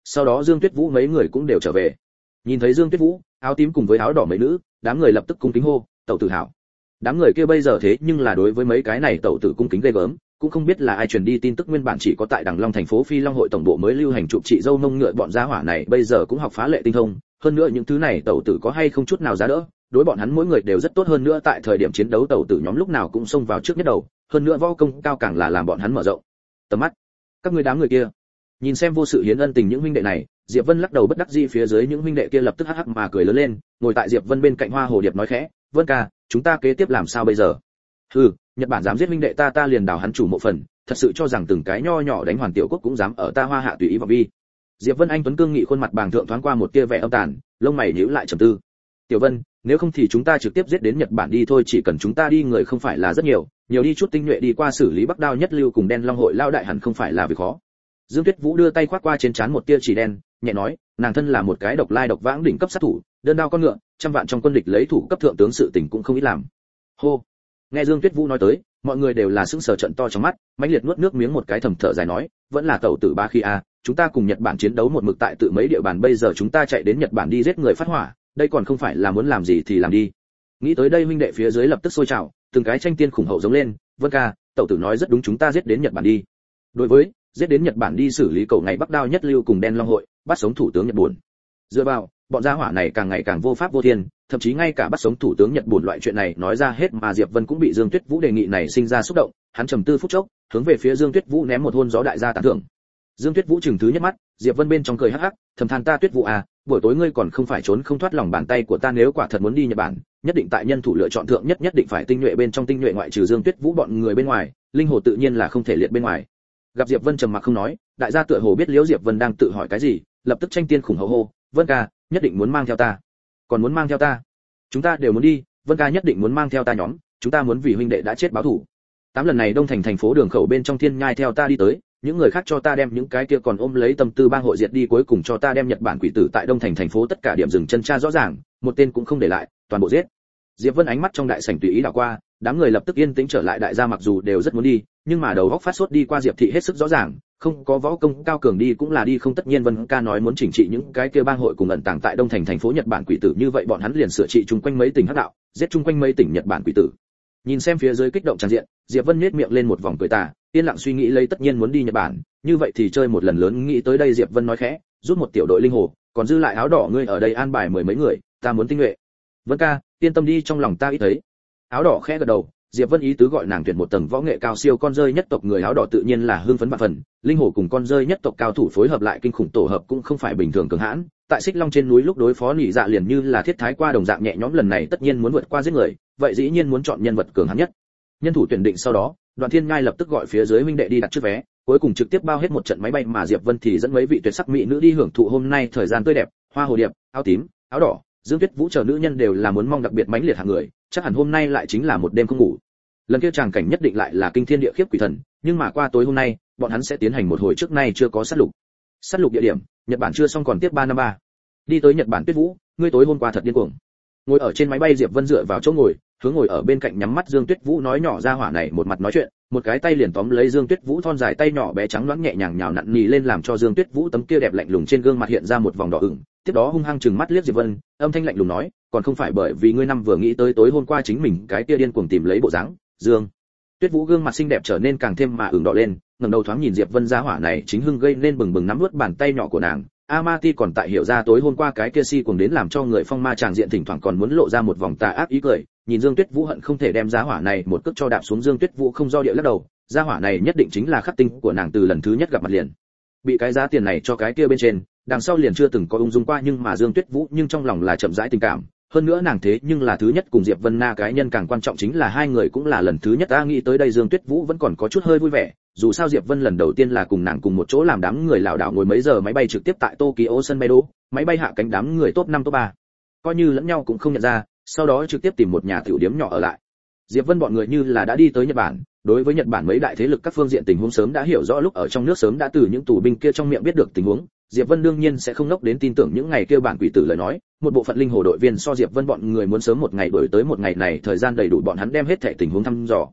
Sau đó Dương Tuyết Vũ mấy người cũng đều trở về. Nhìn thấy Dương Tuyết Vũ, áo tím cùng với áo đỏ mấy nữ, đám người lập tức cung kính hô, "Tẩu tử hảo." Đám người kia bây giờ thế nhưng là đối với mấy cái này tẩu tử cung kính ghê gớm, cũng không biết là ai truyền đi tin tức, nguyên bản chỉ có tại Đằng Long thành phố Phi Long hội tổng bộ mới lưu hành chụp chị dâu nông ngựa bọn gia hỏa này bây giờ cũng học phá lệ tinh thông, hơn nữa những thứ này tẩu tử có hay không chút nào giá đỡ, đối bọn hắn mỗi người đều rất tốt, hơn nữa tại thời điểm chiến đấu tẩu tử nhóm lúc nào cũng xông vào trước nhất đầu, hơn nữa võ công cao càng là làm bọn hắn mở rộng tầm mắt. Các ngươi đám người kia, nhìn xem vô sự hiến ân tình những huynh đệ này, Diệp Vân lắc đầu bất đắc dĩ, phía dưới những huynh đệ kia lập tức hắc hắc mà cười lớn lên, ngồi tại Diệp Vân bên cạnh Hoa Hồ Điệp nói khẽ, "Vân ca, chúng ta kế tiếp làm sao bây giờ?" Nhật Bản dám giết huynh đệ ta liền đào hắn chủ mộ phần, thật sự cho rằng từng cái nho nhỏ đánh Hoàn Tiểu Quốc cũng dám ở ta Hoa Hạ tùy ý vào vi. Diệp Vân anh tuấn cương nghị khuôn mặt bàng thượng thoáng qua một tia vẻ âm tàn, lông mày nhíu lại trầm tư. "Tiểu Vân, nếu không thì chúng ta trực tiếp giết đến Nhật Bản đi thôi, chỉ cần chúng ta đi người không phải là rất nhiều, nhiều đi chút tinh nhuệ đi qua xử lý Bắc Đao Nhất Lưu cùng Đen Long hội lao đại hẳn không phải là việc khó." Dương Tuyết Vũ đưa tay khoác qua trên trán một tia chỉ đen, nhẹ nói, nàng thân là một cái độc lai độc vãng đỉnh cấp sát thủ, đơn đao con ngựa, trăm vạn trong quân địch lấy thủ cấp thượng tướng sự tình cũng không ít làm. Hô. Nghe Dương Tuyết Vũ nói tới, mọi người đều là sững sờ trợn to trong mắt, mãnh liệt nuốt nước miếng một cái, thầm thở dài nói, vẫn là tẩu tử ba khi a, chúng ta cùng Nhật Bản chiến đấu một mực tại tự mấy địa bàn, bây giờ chúng ta chạy đến Nhật Bản đi giết người phát hỏa, đây còn không phải là muốn làm gì thì làm đi. Nghĩ tới đây huynh đệ phía dưới lập tức sôi trào, từng cái tranh tiên khủng hậu giống lên, Vân ca, tẩu tử nói rất đúng, chúng ta giết đến Nhật Bản đi. Đối với giết đến Nhật Bản đi xử lý cầu ngày Bắc Đao Nhất Lưu cùng Đen Long hội, bắt sống thủ tướng Nhật Bản. Dựa vào, bọn gia hỏa này càng ngày càng vô pháp vô thiên, thậm chí ngay cả bắt sống thủ tướng Nhật Bản loại chuyện này nói ra hết, mà Diệp Vân cũng bị Dương Tuyết Vũ đề nghị này sinh ra xúc động, hắn trầm tư phút chốc, hướng về phía Dương Tuyết Vũ ném một hôn gió đại gia tán thưởng. Dương Tuyết Vũ chừng thứ nhất mắt, Diệp Vân bên trong cười hắc hắc, thầm than, ta Tuyết Vũ à, buổi tối ngươi còn không phải trốn không thoát lòng bàn tay của ta, nếu quả thật muốn đi Nhật Bản, nhất định tại nhân thủ lựa chọn thượng nhất định phải tinh nhuệ, bên trong tinh nhuệ ngoại trừ Dương Tuyết Vũ bọn người bên ngoài, linh hồ tự nhiên là không thể liệt bên ngoài. Gặp Diệp Vân trầm mặc không nói, đại gia tựa hồ biết Liễu Diệp Vân đang tự hỏi cái gì, lập tức tranh tiên khủng hậu hô, Vân ca, nhất định muốn mang theo ta. Còn muốn mang theo ta? Chúng ta đều muốn đi, Vân ca nhất định muốn mang theo ta nhóm, chúng ta muốn vì huynh đệ đã chết báo thù. 8 lần này Đông Thành thành phố đường khẩu bên trong Thiên Nhai theo ta đi tới, những người khác cho ta đem những cái kia còn ôm lấy tâm tư bang hội diệt đi, cuối cùng cho ta đem Nhật Bản quỷ tử tại Đông Thành thành phố tất cả điểm dừng chân tra rõ ràng, một tên cũng không để lại, toàn bộ giết. Diệp Vân ánh mắt trong đại sảnh tùy ý đảo qua, đám người lập tức yên tĩnh trở lại, đại gia mặc dù đều rất muốn đi, nhưng mà đầu óc phát sốt đi qua Diệp thị hết sức rõ ràng, không có võ công cao cường đi cũng là đi không, tất nhiên Vân ca nói muốn chỉnh trị những cái kia bang hội cùng ẩn tàng tại Đông Thành thành phố Nhật Bản quỷ tử, như vậy bọn hắn liền sửa trị chung quanh mấy tỉnh hắc đạo, giết chung quanh mấy tỉnh Nhật Bản quỷ tử. Nhìn xem phía dưới kích động tràn diện, Diệp Vân nhếch miệng lên một vòng cười tà, yên lặng suy nghĩ lấy, tất nhiên muốn đi Nhật Bản, như vậy thì chơi một lần lớn. Nghĩ tới đây Diệp Vân nói khẽ, rút một tiểu đội linh hồ, còn dư lại áo đỏ ngươi ở đây an bài 10 mấy người, ta muốn tinh nhuệ. Vân ca, yên tâm đi, trong lòng ta ít thấy. Áo đỏ khẽ gật đầu, Diệp Vân ý tứ gọi nàng tuyển một tầng võ nghệ cao siêu con rơi nhất tộc người, áo đỏ tự nhiên là hưng phấn vạn phần, linh hồ cùng con rơi nhất tộc cao thủ phối hợp lại kinh khủng tổ hợp cũng không phải bình thường cường hãn, tại Xích Long trên núi lúc đối phó nỉ dạ liền như là thiết thái qua đồng dạng nhẹ nhõm, lần này tất nhiên muốn vượt qua giết người, vậy dĩ nhiên muốn chọn nhân vật cường hãn nhất. Nhân thủ tuyển định sau đó, Đoạn Thiên Ngai lập tức gọi phía dưới huynh đệ đi đặt trước vé, cuối cùng trực tiếp bao hết một trận máy bay, mà Diệp Vân thì dẫn mấy vị tuyệt sắc mỹ nữ đi hưởng thụ hôm nay thời gian tươi đẹp. Hoa Hồ Điệp, áo tím, áo đỏ, Dương Tuyết Vũ chờ nữ nhân đều là muốn mong đặc biệt mãnh liệt hạng người, chắc hẳn hôm nay lại chính là một đêm không ngủ. Lần kia tràng cảnh nhất định lại là kinh thiên địa khiếp quỷ thần, nhưng mà qua tối hôm nay, bọn hắn sẽ tiến hành một hồi trước nay chưa có sát lục. Sát lục địa điểm, Nhật Bản chưa xong còn tiếp 353. Đi tới Nhật Bản Tuyết Vũ, ngươi tối hôm qua thật điên cuồng. Ngồi ở trên máy bay Diệp Vân dựa vào chỗ ngồi, hướng ngồi ở bên cạnh nhắm mắt Dương Tuyết Vũ nói nhỏ, ra hỏa này một mặt nói chuyện, một cái tay liền tóm lấy Dương Tuyết Vũ thon dài tay nhỏ bé trắng loáng nhẹ nhàng nhào nặn nì lên, làm cho Dương Tuyết Vũ tấm kia đẹp lạnh lùng trên gương mặt hiện ra một vòng đỏ ửng, tiếp đó hung hăng trừng mắt liếc Diệp Vân, âm thanh lạnh lùng nói, còn không phải bởi vì ngươi năm vừa nghĩ tới tối hôm qua chính mình cái kia điên cuồng tìm lấy bộ dáng. Dương Tuyết Vũ gương mặt xinh đẹp trở nên càng thêm mà ửng đỏ lên, ngẩng đầu thoáng nhìn Diệp Vân, ra hỏa này chính hưng gây nên bừng bừng nắm nuốt bàn tay nhỏ của nàng. Amati còn tại hiểu ra tối hôm qua cái kia si cuồng đến làm cho người phong ma tràng diện, thỉnh thoảng còn muốn lộ ra một vòng tà ác ý cười, nhìn Dương Tuyết Vũ hận không thể đem giá hỏa này một cước cho đạp xuống. Dương Tuyết Vũ không do địa lắc đầu, giá hỏa này nhất định chính là khắc tinh của nàng, từ lần thứ nhất gặp mặt liền bị cái giá tiền này cho cái kia bên trên, đằng sau liền chưa từng có ung dung qua, nhưng mà Dương Tuyết Vũ nhưng trong lòng là chậm rãi tình cảm, hơn nữa nàng thế nhưng là thứ nhất cùng Diệp Vân Na cái nhân càng quan trọng chính là hai người cũng là lần thứ nhất. Ta nghĩ tới đây Dương Tuyết Vũ vẫn còn có chút hơi vui vẻ, dù sao Diệp Vân lần đầu tiên là cùng nàng cùng một chỗ làm, đám người lảo đảo ngồi mấy giờ máy bay trực tiếp tại Tokyo sân bay đỗ, máy bay hạ cánh đám người top 5 top 3, coi như lẫn nhau cũng không nhận ra, sau đó trực tiếp tìm một nhà tiểu điếm nhỏ ở lại. Diệp Vân bọn người như là đã đi tới Nhật Bản, đối với Nhật Bản mấy đại thế lực các phương diện tình huống sớm đã hiểu rõ, lúc ở trong nước sớm đã từ những tù binh kia trong miệng biết được tình huống. Diệp Vân đương nhiên sẽ không ngốc đến tin tưởng những ngày kia bản quỷ tử lời nói, một bộ phận linh hồ đội viên so Diệp Vân bọn người muốn sớm một ngày đổi tới một ngày này, thời gian đầy đủ bọn hắn đem hết thảy tình huống thăm dò.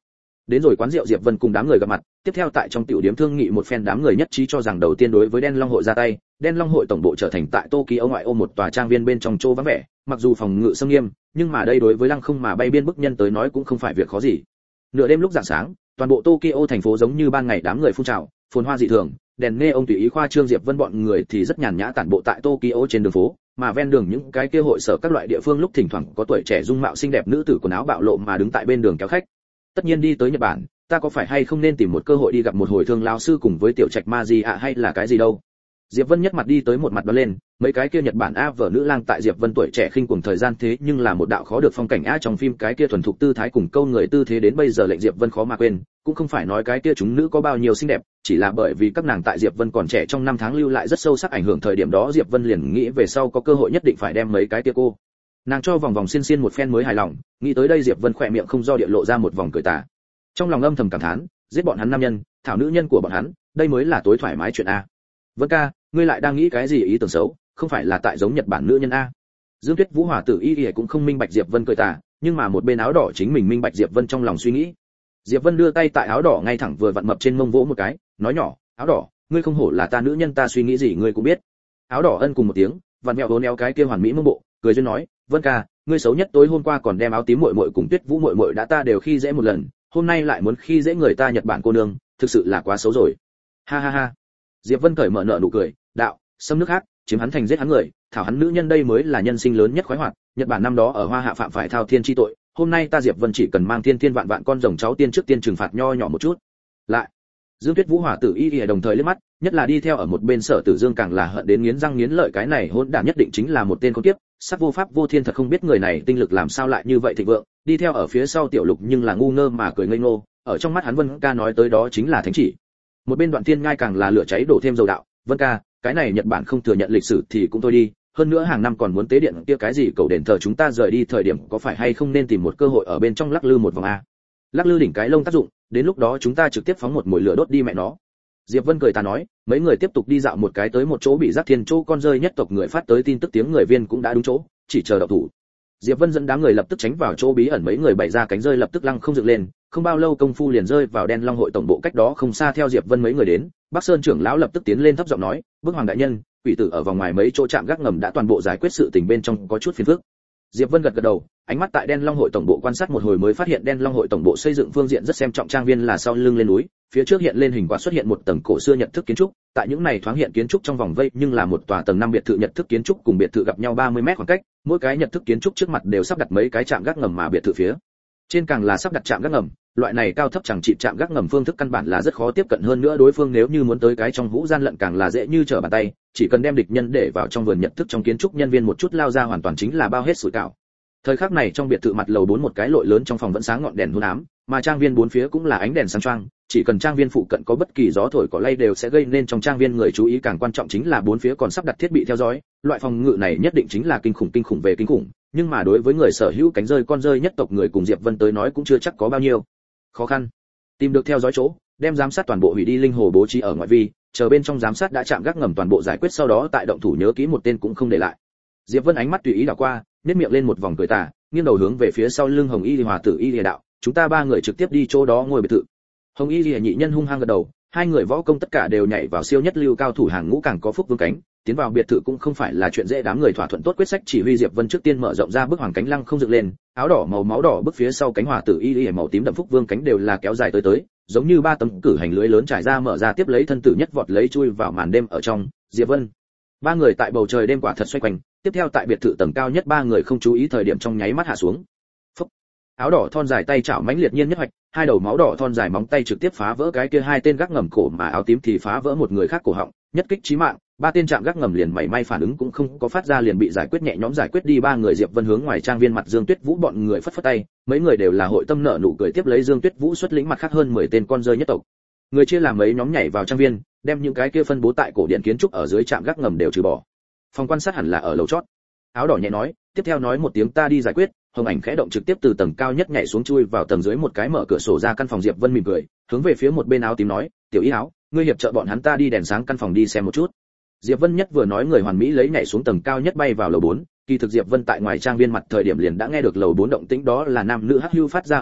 Đến rồi quán rượu Diệp Vân cùng đám người gặp mặt, tiếp theo tại trong tiểu điểm thương nghị một phen, đám người nhất trí cho rằng đầu tiên đối với Đen Long hội ra tay. Đen Long hội tổng bộ trở thành tại Tokyo ngoại ô một tòa trang viên bên trong chỗ vắng vẻ, mặc dù phòng ngự sâm nghiêm, nhưng mà đây đối với lăng không mà bay biên bức nhân tới nói cũng không phải việc khó gì. Nửa đêm lúc rạng sáng, toàn bộ Tokyo thành phố giống như ban ngày, đám người phun trào, phồn hoa dị thường, đèn neon tùy ý khoa trương. Diệp Vân bọn người thì rất nhàn nhã tản bộ tại Tokyo trên đường phố, mà ven đường những cái kia hội sở các loại địa phương lúc thỉnh thoảng có tuổi trẻ dung mạo xinh đẹp nữ tử quần áo bạo lộ mà đứng tại bên đường kéo khách. Tất nhiên đi tới Nhật Bản, ta có phải hay không nên tìm một cơ hội đi gặp một hồi thương lão sư cùng với tiểu trạch ma gì hay là cái gì đâu. Diệp Vân nhất mặt đi tới một mặt đó lên, mấy cái kia Nhật Bản vợ nữ lang tại Diệp Vân tuổi trẻ khinh cuồng thời gian thế nhưng là một đạo khó được phong cảnh trong phim cái kia thuần thục tư thái cùng câu người tư thế đến bây giờ lệnh Diệp Vân khó mà quên, cũng không phải nói cái kia chúng nữ có bao nhiêu xinh đẹp, chỉ là bởi vì các nàng tại Diệp Vân còn trẻ trong năm tháng lưu lại rất sâu sắc ảnh hưởng. Thời điểm đó Diệp Vân liền nghĩ về sau có cơ hội nhất định phải đem mấy cái kia cô nàng cho vòng vòng xiên một phen mới hài lòng. Nghĩ tới đây Diệp Vân khỏe miệng không do địa lộ ra một vòng cười tà, trong lòng âm thầm cảm thán, giết bọn hắn nam nhân, thảo nữ nhân của bọn hắn, đây mới là tối thoải mái chuyện a. Vân ca, ngươi lại đang nghĩ cái gì ý tưởng xấu, không phải là tại giống Nhật Bản nữ nhân a. Dương Tuyết Vũ Hỏa Tử Y cũng không minh bạch Diệp Vân cười tà, nhưng mà một bên áo đỏ chính mình minh bạch Diệp Vân trong lòng suy nghĩ. Diệp Vân đưa tay tại áo đỏ ngay thẳng vừa vặn mập trên mông vỗ một cái, nói nhỏ, áo đỏ, ngươi không hổ là ta nữ nhân, ta suy nghĩ gì ngươi cũng biết. Áo đỏ ân cùng một tiếng, vặn mèo vốn éo cái kia hoàn mỹ mông bộ, cười duyên nói, Vân ca, ngươi xấu nhất tối hôm qua còn đem áo tím muội muội cùng Tuyết Vũ muội muội đã ta đều khi dễ một lần, hôm nay lại muốn khi dễ người ta Nhật Bản cô nương, thực sự là quá xấu rồi. Ha ha ha. Diệp Vân cởi mở nợ nụ cười, đạo, xâm nước khác, chiếm hắn thành giết hắn người, thảo hắn nữ nhân, đây mới là nhân sinh lớn nhất khoái hoạt. Nhật Bản năm đó ở Hoa Hạ phạm phải thao thiên chi tội, hôm nay ta Diệp Vân chỉ cần mang thiên thiên vạn vạn con rồng cháu tiên trước tiên trừng phạt nho nhỏ một chút. Lại, Dương Tuyết Vũ Hỏa Tử Y đồng thời liếc mắt, nhất là đi theo ở một bên Sở Tử Dương càng là hận đến nghiến răng nghiến lợi, cái này hỗn đản nhất định chính là một tên con tiếp, sắc vô pháp vô thiên, thật không biết người này tinh lực làm sao lại như vậy thịnh vượng. Đi theo ở phía sau Tiểu Lục nhưng là ngu ngơ mà cười ngây ngô, ở trong mắt hắn Vân ca nói tới đó chính là thánh chỉ. Một bên Đoạn Thiên Ngai càng là lửa cháy đổ thêm dầu đạo, Vân ca, cái này Nhật Bản không thừa nhận lịch sử thì cũng thôi đi, hơn nữa hàng năm còn muốn tế điện kia cái gì cầu đền thờ, chúng ta rời đi thời điểm có phải hay không nên tìm một cơ hội ở bên trong lắc lư một vòng a. Lắc lư đỉnh cái lông tác dụng, đến lúc đó chúng ta trực tiếp phóng một mồi lửa đốt đi mẹ nó. Diệp Vân cười ta nói, mấy người tiếp tục đi dạo một cái tới một chỗ bị Giác Thiên Châu con rơi nhất tộc người phát tới tin tức, tiếng người viên cũng đã đúng chỗ, chỉ chờ động thủ. Diệp Vân dẫn đám người lập tức tránh vào chỗ bí ẩn, mấy người bày ra cánh rơi lập tức lăng không dựng lên, không bao lâu công phu liền rơi vào Đen Long hội tổng bộ cách đó không xa. Theo Diệp Vân mấy người đến, Bắc Sơn trưởng lão lập tức tiến lên thấp giọng nói, "Bức hoàng đại nhân, quỷ tử ở vòng ngoài mấy chỗ trạm gác ngầm đã toàn bộ giải quyết, sự tình bên trong có chút phiền phức." Diệp Vân gật gật đầu, ánh mắt tại Đen Long hội tổng bộ quan sát một hồi mới phát hiện Đen Long hội tổng bộ xây dựng phương diện rất xem trọng trang viên là sau lưng lên núi, phía trước hiện lên hình quạt xuất hiện một tầng cổ xưa Nhật thức kiến trúc, tại những này thoáng hiện kiến trúc trong vòng vây nhưng là một tòa tầng 5 biệt thự Nhật thức kiến trúc cùng biệt thự gặp nhau 30 mét khoảng cách, mỗi cái Nhật thức kiến trúc trước mặt đều sắp đặt mấy cái trạm gác ngầm, mà biệt thự phía trên càng là sắp đặt trạm gác ngầm. Loại này cao thấp chẳng trị trạm gác ngầm phương thức căn bản là rất khó tiếp cận, hơn nữa đối phương nếu như muốn tới cái trong hũ gian lận càng là dễ như trở bàn tay, chỉ cần đem địch nhân để vào trong vườn Nhật thức trong kiến trúc, nhân viên một chút lao ra hoàn toàn chính là bao hết sủi cảo. Thời khắc này trong biệt thự mặt lầu 4 một cái lội lớn trong phòng vẫn sáng ngọn đèn hôn ám, mà trang viên bốn phía cũng là ánh đèn sáng choang, chỉ cần trang viên phụ cận có bất kỳ gió thổi cỏ lay đều sẽ gây nên trong trang viên người chú ý, càng quan trọng chính là bốn phía còn sắp đặt thiết bị theo dõi, loại phòng ngự này nhất định chính là kinh khủng về kinh khủng, nhưng mà đối với người sở hữu cánh rơi con rơi nhất tộc người cùng Diệp Vân tới nói cũng chưa chắc có bao nhiêu khó khăn. Tìm được theo dõi chỗ, đem giám sát toàn bộ hủy đi, linh hồ bố trí ở ngoại vi, chờ bên trong giám sát đã chạm gác ngầm toàn bộ giải quyết, sau đó tại động thủ nhớ kỹ một tên cũng không để lại. Diệp Vân ánh mắt tùy ý đảo qua, nhếch miệng lên một vòng cười tà, nghiêng đầu hướng về phía sau lưng Hồng Y Hòa Tử Y đạo, chúng ta ba người trực tiếp đi chỗ đó ngồi biệt thự. Hồng Y nhị nhân hung hăng gật đầu, hai người võ công tất cả đều nhảy vào siêu nhất lưu cao thủ hàng ngũ, càng có phúc vương cánh, tiến vào biệt thự cũng không phải là chuyện dễ, đám người thỏa thuận tốt quyết sách chỉ huy. Diệp Vân trước tiên mở rộng ra bức hoàng cánh lăng không dựng lên, áo đỏ màu máu đỏ bức phía sau cánh Hòa Tử Y màu tím đậm phúc vương cánh đều là kéo dài tới, giống như ba tấm cử hành lưới lớn trải ra mở ra, tiếp lấy thân tử nhất vọt lấy chui vào màn đêm ở trong. Diệp Vân ba người tại bầu trời đêm quả thật xoay quanh, tiếp theo tại biệt thự tầng cao nhất ba người không chú ý thời điểm trong nháy mắt hạ xuống. Phúc. Áo đỏ thon dài tay chảo mãnh liệt nhiên nhất hoạch, hai đầu máu đỏ thon dài móng tay trực tiếp phá vỡ cái kia hai tên gác ngầm cổ, mà áo tím thì phá vỡ một người khác cổ họng, nhất kích chí mạng, ba tên chạm gác ngầm liền mảy may phản ứng cũng không có phát ra liền bị giải quyết nhẹ nhõm giải quyết đi ba người. Diệp Vân hướng ngoài trang viên mặt Dương Tuyết Vũ bọn người phất phất tay, mấy người đều là hội tâm nợ nụ cười, tiếp lấy Dương Tuyết Vũ xuất lĩnh mặt khác hơn 10 tên con rơi nhất tộc người chia làm mấy nhóm nhảy vào trang viên, đem những cái kia phân bố tại cổ điện kiến trúc ở dưới trạm gác ngầm đều trừ bỏ. Phòng quan sát hẳn là ở lầu chót. Áo đỏ nhẹ nói, tiếp theo nói một tiếng ta đi giải quyết. Hồng ảnh khẽ động trực tiếp từ tầng cao nhất nhảy xuống chui vào tầng dưới một cái mở cửa sổ ra căn phòng. Diệp Vân mỉm cười, hướng về phía một bên áo tím nói, tiểu ý áo, ngươi hiệp trợ bọn hắn, ta đi đèn sáng căn phòng đi xem một chút. Diệp Vân nhất vừa nói người hoàn mỹ lấy nhảy xuống tầng cao nhất bay vào lầu 4. Kỳ thực Diệp Vân tại ngoài trang viên mặt thời điểm liền đã nghe được lầu 4 động tĩnh, đó là nam nữ hắc hưu phát ra âm thanh,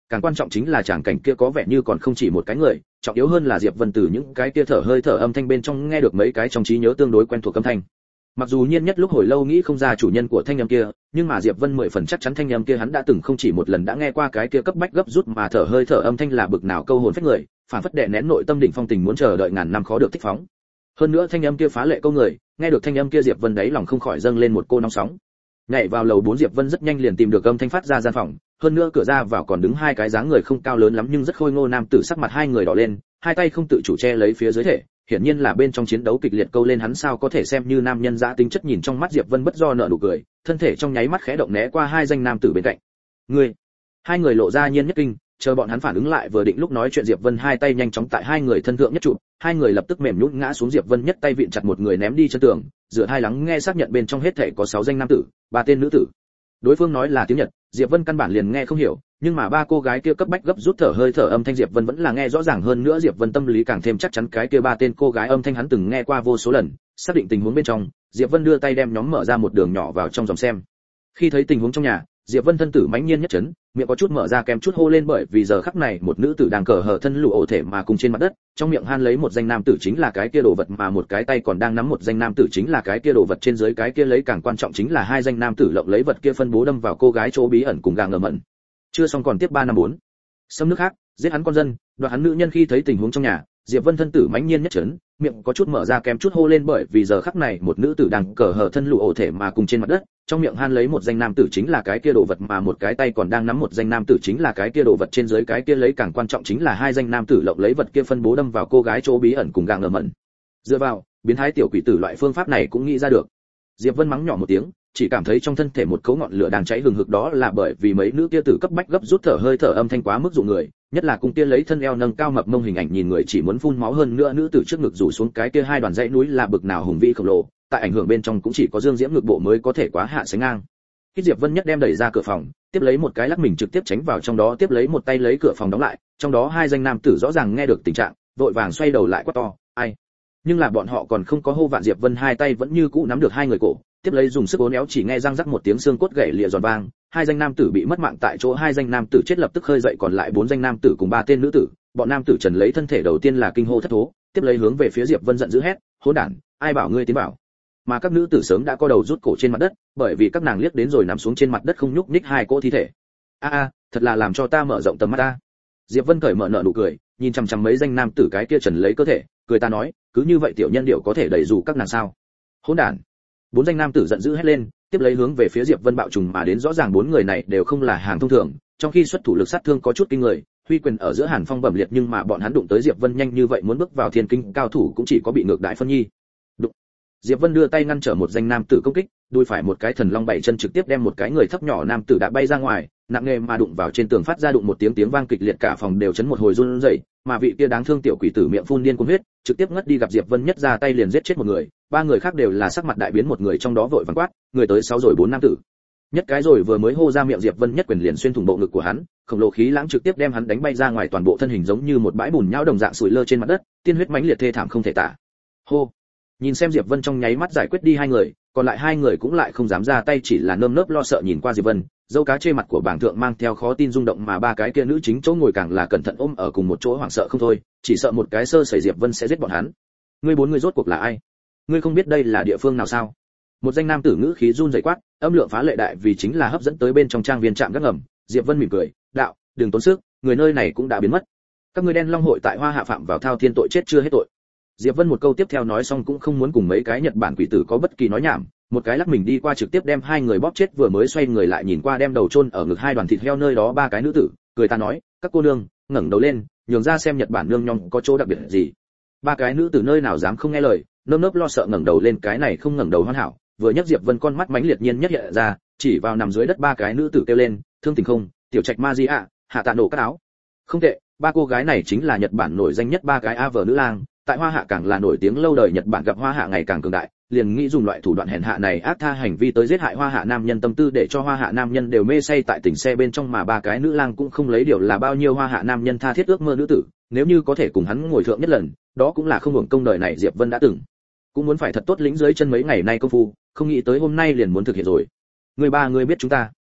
càng quan trọng chính là tràng cảnh kia có vẻ như còn không chỉ một cái người, trọng yếu hơn là Diệp Vân từ những cái kia thở hơi thở âm thanh bên trong nghe được mấy cái trong trí nhớ tương đối quen thuộc âm thanh. Mặc dù nhiên nhất lúc hồi lâu nghĩ không ra chủ nhân của thanh âm kia, nhưng mà Diệp Vân 10 phần chắc chắn thanh âm kia hắn đã từng không chỉ một lần đã nghe qua, cái kia cấp bách gấp rút mà thở hơi thở âm thanh là bực nào câu hồn phách người, phản phất đè nén nội tâm đỉnh phong tình muốn chờ đợi ngàn năm khó được thích phóng. Hơn nữa thanh âm kia phá lệ câu người, nghe được thanh âm kia Diệp Vân đáy lòng không khỏi dâng lên một cô nóng sóng. Nhảy vào lầu 4 Diệp Vân rất nhanh liền tìm được âm thanh phát ra gian phòng, hơn nữa cửa ra vào còn đứng hai cái dáng người không cao lớn lắm nhưng rất khôi ngô nam tử, sắc mặt hai người đỏ lên, hai tay không tự chủ che lấy phía dưới thể, hiển nhiên là bên trong chiến đấu kịch liệt câu lên, hắn sao có thể xem như nam nhân dã tính chất. Nhìn trong mắt Diệp Vân bất do nở nụ cười, thân thể trong nháy mắt khẽ động né qua hai danh nam tử bên cạnh. Ngươi, hai người lộ ra nhiên nhất kinh, chờ bọn hắn phản ứng lại vừa định lúc nói chuyện Diệp Vân hai tay nhanh chóng tại hai người thân thượng nhất trụ, hai người lập tức mềm nhũn ngã xuống. Diệp Vân nhất tay vịn chặt một người ném đi chân tường, dựa hai lắng nghe xác nhận bên trong hết thảy có 6 danh nam tử, 3 tên nữ tử. Đối phương nói là tiếng Nhật, Diệp Vân căn bản liền nghe không hiểu, nhưng mà ba cô gái kia cấp bách gấp rút thở hơi thở âm thanh Diệp Vân vẫn là nghe rõ ràng, hơn nữa Diệp Vân tâm lý càng thêm chắc chắn cái kia 3 tên cô gái âm thanh hắn từng nghe qua vô số lần. Xác định tình huống bên trong, Diệp Vân đưa tay đem nhóm mở ra một đường nhỏ vào trong dòng xem. Khi thấy tình huống trong nhà, Diệp Vân thân tử mãnh nhiên nhất chấn, miệng có chút mở ra kém chút hô lên, bởi vì giờ khắc này một nữ tử đang cờ hở thân lũ ổ thể mà cùng trên mặt đất, trong miệng han lấy một danh nam tử chính là cái kia đồ vật, mà một cái tay còn đang nắm một danh nam tử chính là cái kia đồ vật trên dưới cái kia lấy, càng quan trọng chính là hai danh nam tử lộng lấy vật kia phân bố đâm vào cô gái chỗ bí ẩn cùng gàng ngờ mẩn. Chưa xong còn tiếp 354. Xâm nước khác, giết hắn con dân, đoạt hắn nữ nhân. Khi thấy tình huống trong nhà, Diệp Vân thân tử mãnh nhiên nhất chấn, miệng có chút mở ra kém chút hô lên, bởi vì giờ khắc này một nữ tử đang cờ hở thân lũ ổ thể mà cùng trên mặt đất, trong miệng han lấy một danh nam tử chính là cái kia đồ vật, mà một cái tay còn đang nắm một danh nam tử chính là cái kia đồ vật trên dưới cái kia lấy, càng quan trọng chính là hai danh nam tử lộng lấy vật kia phân bố đâm vào cô gái chỗ bí ẩn cùng gàng ngờ mẩn. Dựa vào, biến thái tiểu quỷ tử loại phương pháp này cũng nghĩ ra được. Diệp Vân mắng nhỏ một tiếng, chỉ cảm thấy trong thân thể một cấu ngọn lửa đang cháy hừng hực, đó là bởi vì mấy nữ kia tử cấp bách gấp rút thở hơi thở âm thanh quá mức dụ người, nhất là cung kia lấy thân eo nâng cao mập mông hình ảnh nhìn người chỉ muốn phun máu, hơn nữa nữ tử trước ngực rủ xuống cái kia hai đoàn dãy núi là bực nào hùng vĩ khổng lồ, tại ảnh hưởng bên trong cũng chỉ có dương diễm ngực bộ mới có thể quá hạ sánh ngang. Khi Diệp Vân nhất đem đẩy ra cửa phòng, tiếp lấy một cái lắc mình trực tiếp tránh vào trong đó, tiếp lấy một tay lấy cửa phòng đóng lại, trong đó hai danh nam tử rõ ràng nghe được tình trạng, vội vàng xoay đầu lại quát to, ai? Nhưng là bọn họ còn không có hô vạn, Diệp Vân hai tay vẫn như cũ nắm được hai người cổ, tiếp lấy dùng sức uốn éo, chỉ nghe răng rắc một tiếng xương cốt gãy lìa giòn vang, hai danh nam tử bị mất mạng tại chỗ, hai danh nam tử chết lập tức khơi dậy còn lại 4 danh nam tử cùng 3 tên nữ tử. Bọn nam tử trần lấy thân thể đầu tiên là kinh hô thất thố, tiếp lấy hướng về phía Diệp Vân giận dữ hét, hỗn đản, ai bảo ngươi tiến vào? Mà các nữ tử sớm đã co đầu rút cổ trên mặt đất, bởi vì các nàng liếc đến rồi nằm xuống trên mặt đất không nhúc nhích hai cỗ thi thể. A, thật là làm cho ta mở rộng tầm mắt ta. Diệp Vân cởi mở nở nụ cười, nhìn chằm chằm mấy danh nam tử cái kia trần lấy cơ thể, cười ta nói, cứ như vậy tiểu nhân điệu có thể đẩy dù các nàng sao? Hỗn đản. 4 danh nam tử giận dữ hét lên, tiếp lấy hướng về phía Diệp Vân bạo trùng mà đến, rõ ràng 4 người này đều không là hàng thông thường, trong khi xuất thủ lực sát thương có chút kinh người, huy quyền ở giữa hàn phong bẩm liệt, nhưng mà bọn hắn đụng tới Diệp Vân nhanh như vậy muốn bước vào thiên kinh cao thủ cũng chỉ có bị ngược đại phân nhi. Đụng. Diệp Vân đưa tay ngăn trở một danh nam tử công kích, đuôi phải một cái thần long bảy chân trực tiếp đem một cái người thấp nhỏ nam tử đã bay ra ngoài, nặng nề mà đụng vào trên tường, phát ra đụng một tiếng vang kịch liệt, cả phòng đều chấn một hồi run rẩy, mà vị kia đáng thương tiểu quỷ tử miệng phun điên cuồng huyết, trực tiếp ngất đi, gặp Diệp Vân nhất ra tay liền giết chết một người, 3 người khác đều là sắc mặt đại biến, một người trong đó vội vàng quát, người tới 6 rồi 4 nam tử. Nhất cái rồi vừa mới hô ra miệng, Diệp Vân nhất quyền liền xuyên thủng bộ ngực của hắn, khổng lồ khí lãng trực tiếp đem hắn đánh bay ra ngoài, toàn bộ thân hình giống như một bãi bùn nhão đồng dạng sủi lơ trên mặt đất, tiên huyết mãnh liệt thê thảm không thể tả. Hô. Nhìn xem Diệp Vân trong nháy mắt giải quyết đi 2 người, còn lại 2 người cũng lại không dám ra tay, chỉ là nơm nớp lo sợ nhìn qua Diệp Vân. Dâu cá trên mặt của bảng thượng mang theo khó tin rung động, mà 3 cái kia nữ chính chỗ ngồi càng là cẩn thận ôm ở cùng một chỗ, hoảng sợ không thôi, chỉ sợ một cái sơ sẩy Diệp Vân sẽ giết bọn hắn. Ngươi 4 người rốt cuộc là ai? Ngươi không biết đây là địa phương nào sao? Một danh nam tử ngữ khí run rẩy quát, âm lượng phá lệ đại, vì chính là hấp dẫn tới bên trong trang viên trạm gác ngầm. Diệp Vân mỉm cười, đạo, đừng tốn sức, người nơi này cũng đã biến mất. Các ngươi đen long hội tại Hoa Hạ phạm vào thao thiên tội, chết chưa hết tội. Diệp Vân một câu tiếp theo nói xong cũng không muốn cùng mấy cái Nhật Bản quỷ tử có bất kỳ nói nhảm, một cái lắc mình đi qua trực tiếp đem 2 người bóp chết, vừa mới xoay người lại nhìn qua đem đầu chôn ở ngực 2 đoàn thịt heo nơi đó 3 cái nữ tử, cười ta nói, các cô nương, ngẩng đầu lên, nhường ra xem Nhật Bản nương nhong có chỗ đặc biệt gì. 3 cái nữ tử nơi nào dám không nghe lời, nơm nớp lo sợ ngẩng đầu lên, cái này không ngẩng đầu hoàn hảo, vừa nhấc Diệp Vân con mắt mãnh liệt nhiên nhất hiện ra, chỉ vào nằm dưới đất 3 cái nữ tử kêu lên, thương tình không, tiểu trạch ma di ạ, hạ tạ nổ các áo. Không tệ, 3 cô gái này chính là Nhật Bản nổi danh nhất 3 cái A vờ nữ lang, tại Hoa Hạ càng là nổi tiếng lâu đời, Nhật Bản gặp Hoa Hạ ngày càng cường đại, liền nghĩ dùng loại thủ đoạn hèn hạ này ác tha hành vi tới giết hại Hoa Hạ nam nhân, tâm tư để cho Hoa Hạ nam nhân đều mê say tại tỉnh xe bên trong, mà 3 cái nữ lang cũng không lấy điều là bao nhiêu Hoa Hạ nam nhân tha thiết ước mơ nữ tử, nếu như có thể cùng hắn ngồi thượng nhất lần, đó cũng là không hưởng công đời này Diệp Vân đã từng cũng muốn phải thật tốt lĩnh dưới chân mấy ngày nay công phu, không nghĩ tới hôm nay liền muốn thực hiện rồi. Người 3 người biết chúng ta?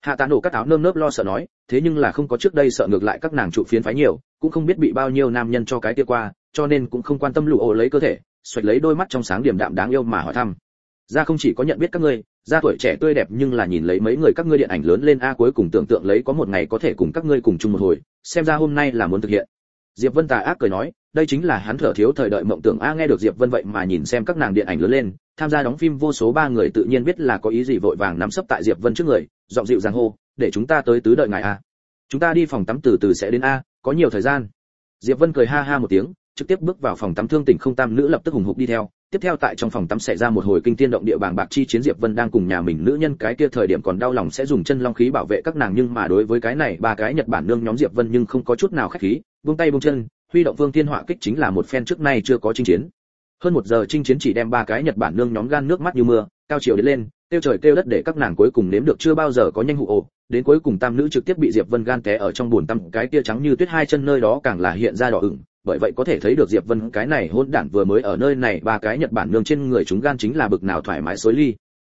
Hạ Tạ Nổ cắt áo nơm nớp lo sợ nói, thế nhưng là không có trước đây sợ ngược lại các nàng trụ phiến phái nhiều, cũng không biết bị bao nhiêu nam nhân cho cái kia qua, cho nên cũng không quan tâm lũ ổ lấy cơ thể, xoạch lấy đôi mắt trong sáng điềm đạm đáng yêu mà hỏi thăm. Ra không chỉ có nhận biết các ngươi, ra tuổi trẻ tươi đẹp nhưng là nhìn lấy mấy người các ngươi điện ảnh lớn lên a, cuối cùng tưởng tượng lấy có một ngày có thể cùng các ngươi cùng chung một hồi, xem ra hôm nay là muốn thực hiện. Diệp Vân tà ác cười nói, đây chính là hắn thở thiếu thời đợi mộng tưởng a. Nghe được Diệp Vân vậy mà nhìn xem các nàng điện ảnh lớn lên, tham gia đóng phim vô số ba người tự nhiên biết là có ý gì, vội vàng nắm sấp tại Diệp Vân trước người, giọng dịu dàng hô, để chúng ta tới tứ đợi ngài a. Chúng ta đi phòng tắm từ từ sẽ đến a, có nhiều thời gian. Diệp Vân cười ha ha một tiếng, trực tiếp bước vào phòng tắm. Thương Tỉnh Không tam nữ lập tức hùng hục đi theo. Tiếp theo tại trong phòng tắm xảy ra một hồi kinh thiên động địa bàng bạc chi chiến. Diệp Vân đang cùng nhà mình nữ nhân cái kia thời điểm còn đau lòng sẽ dùng chân long khí bảo vệ các nàng, nhưng mà đối với cái này ba cái Nhật Bản nương nhóm Diệp Vân nhưng không có chút nào khách khí, buông tay buông chân, huy động Vương Thiên Họa kích chính là một phen trước nay chưa có chinh chiến. Hơn một giờ chinh chiến chỉ đem ba cái Nhật Bản nương nhóm gan nước mắt như mưa, cao chiều đến lên, kêu trời kêu đất để các nàng cuối cùng nếm được chưa bao giờ có nhanh hụ ổ, đến cuối cùng tam nữ trực tiếp bị Diệp Vân gan té ở trong bồn tắm, cái kia trắng như tuyết hai chân nơi đó càng là hiện ra đỏ ửng, bởi vậy có thể thấy được Diệp Vân cái này hỗn đản vừa mới ở nơi này ba cái Nhật Bản nương trên người chúng gan chính là bực nào thoải mái xối ly.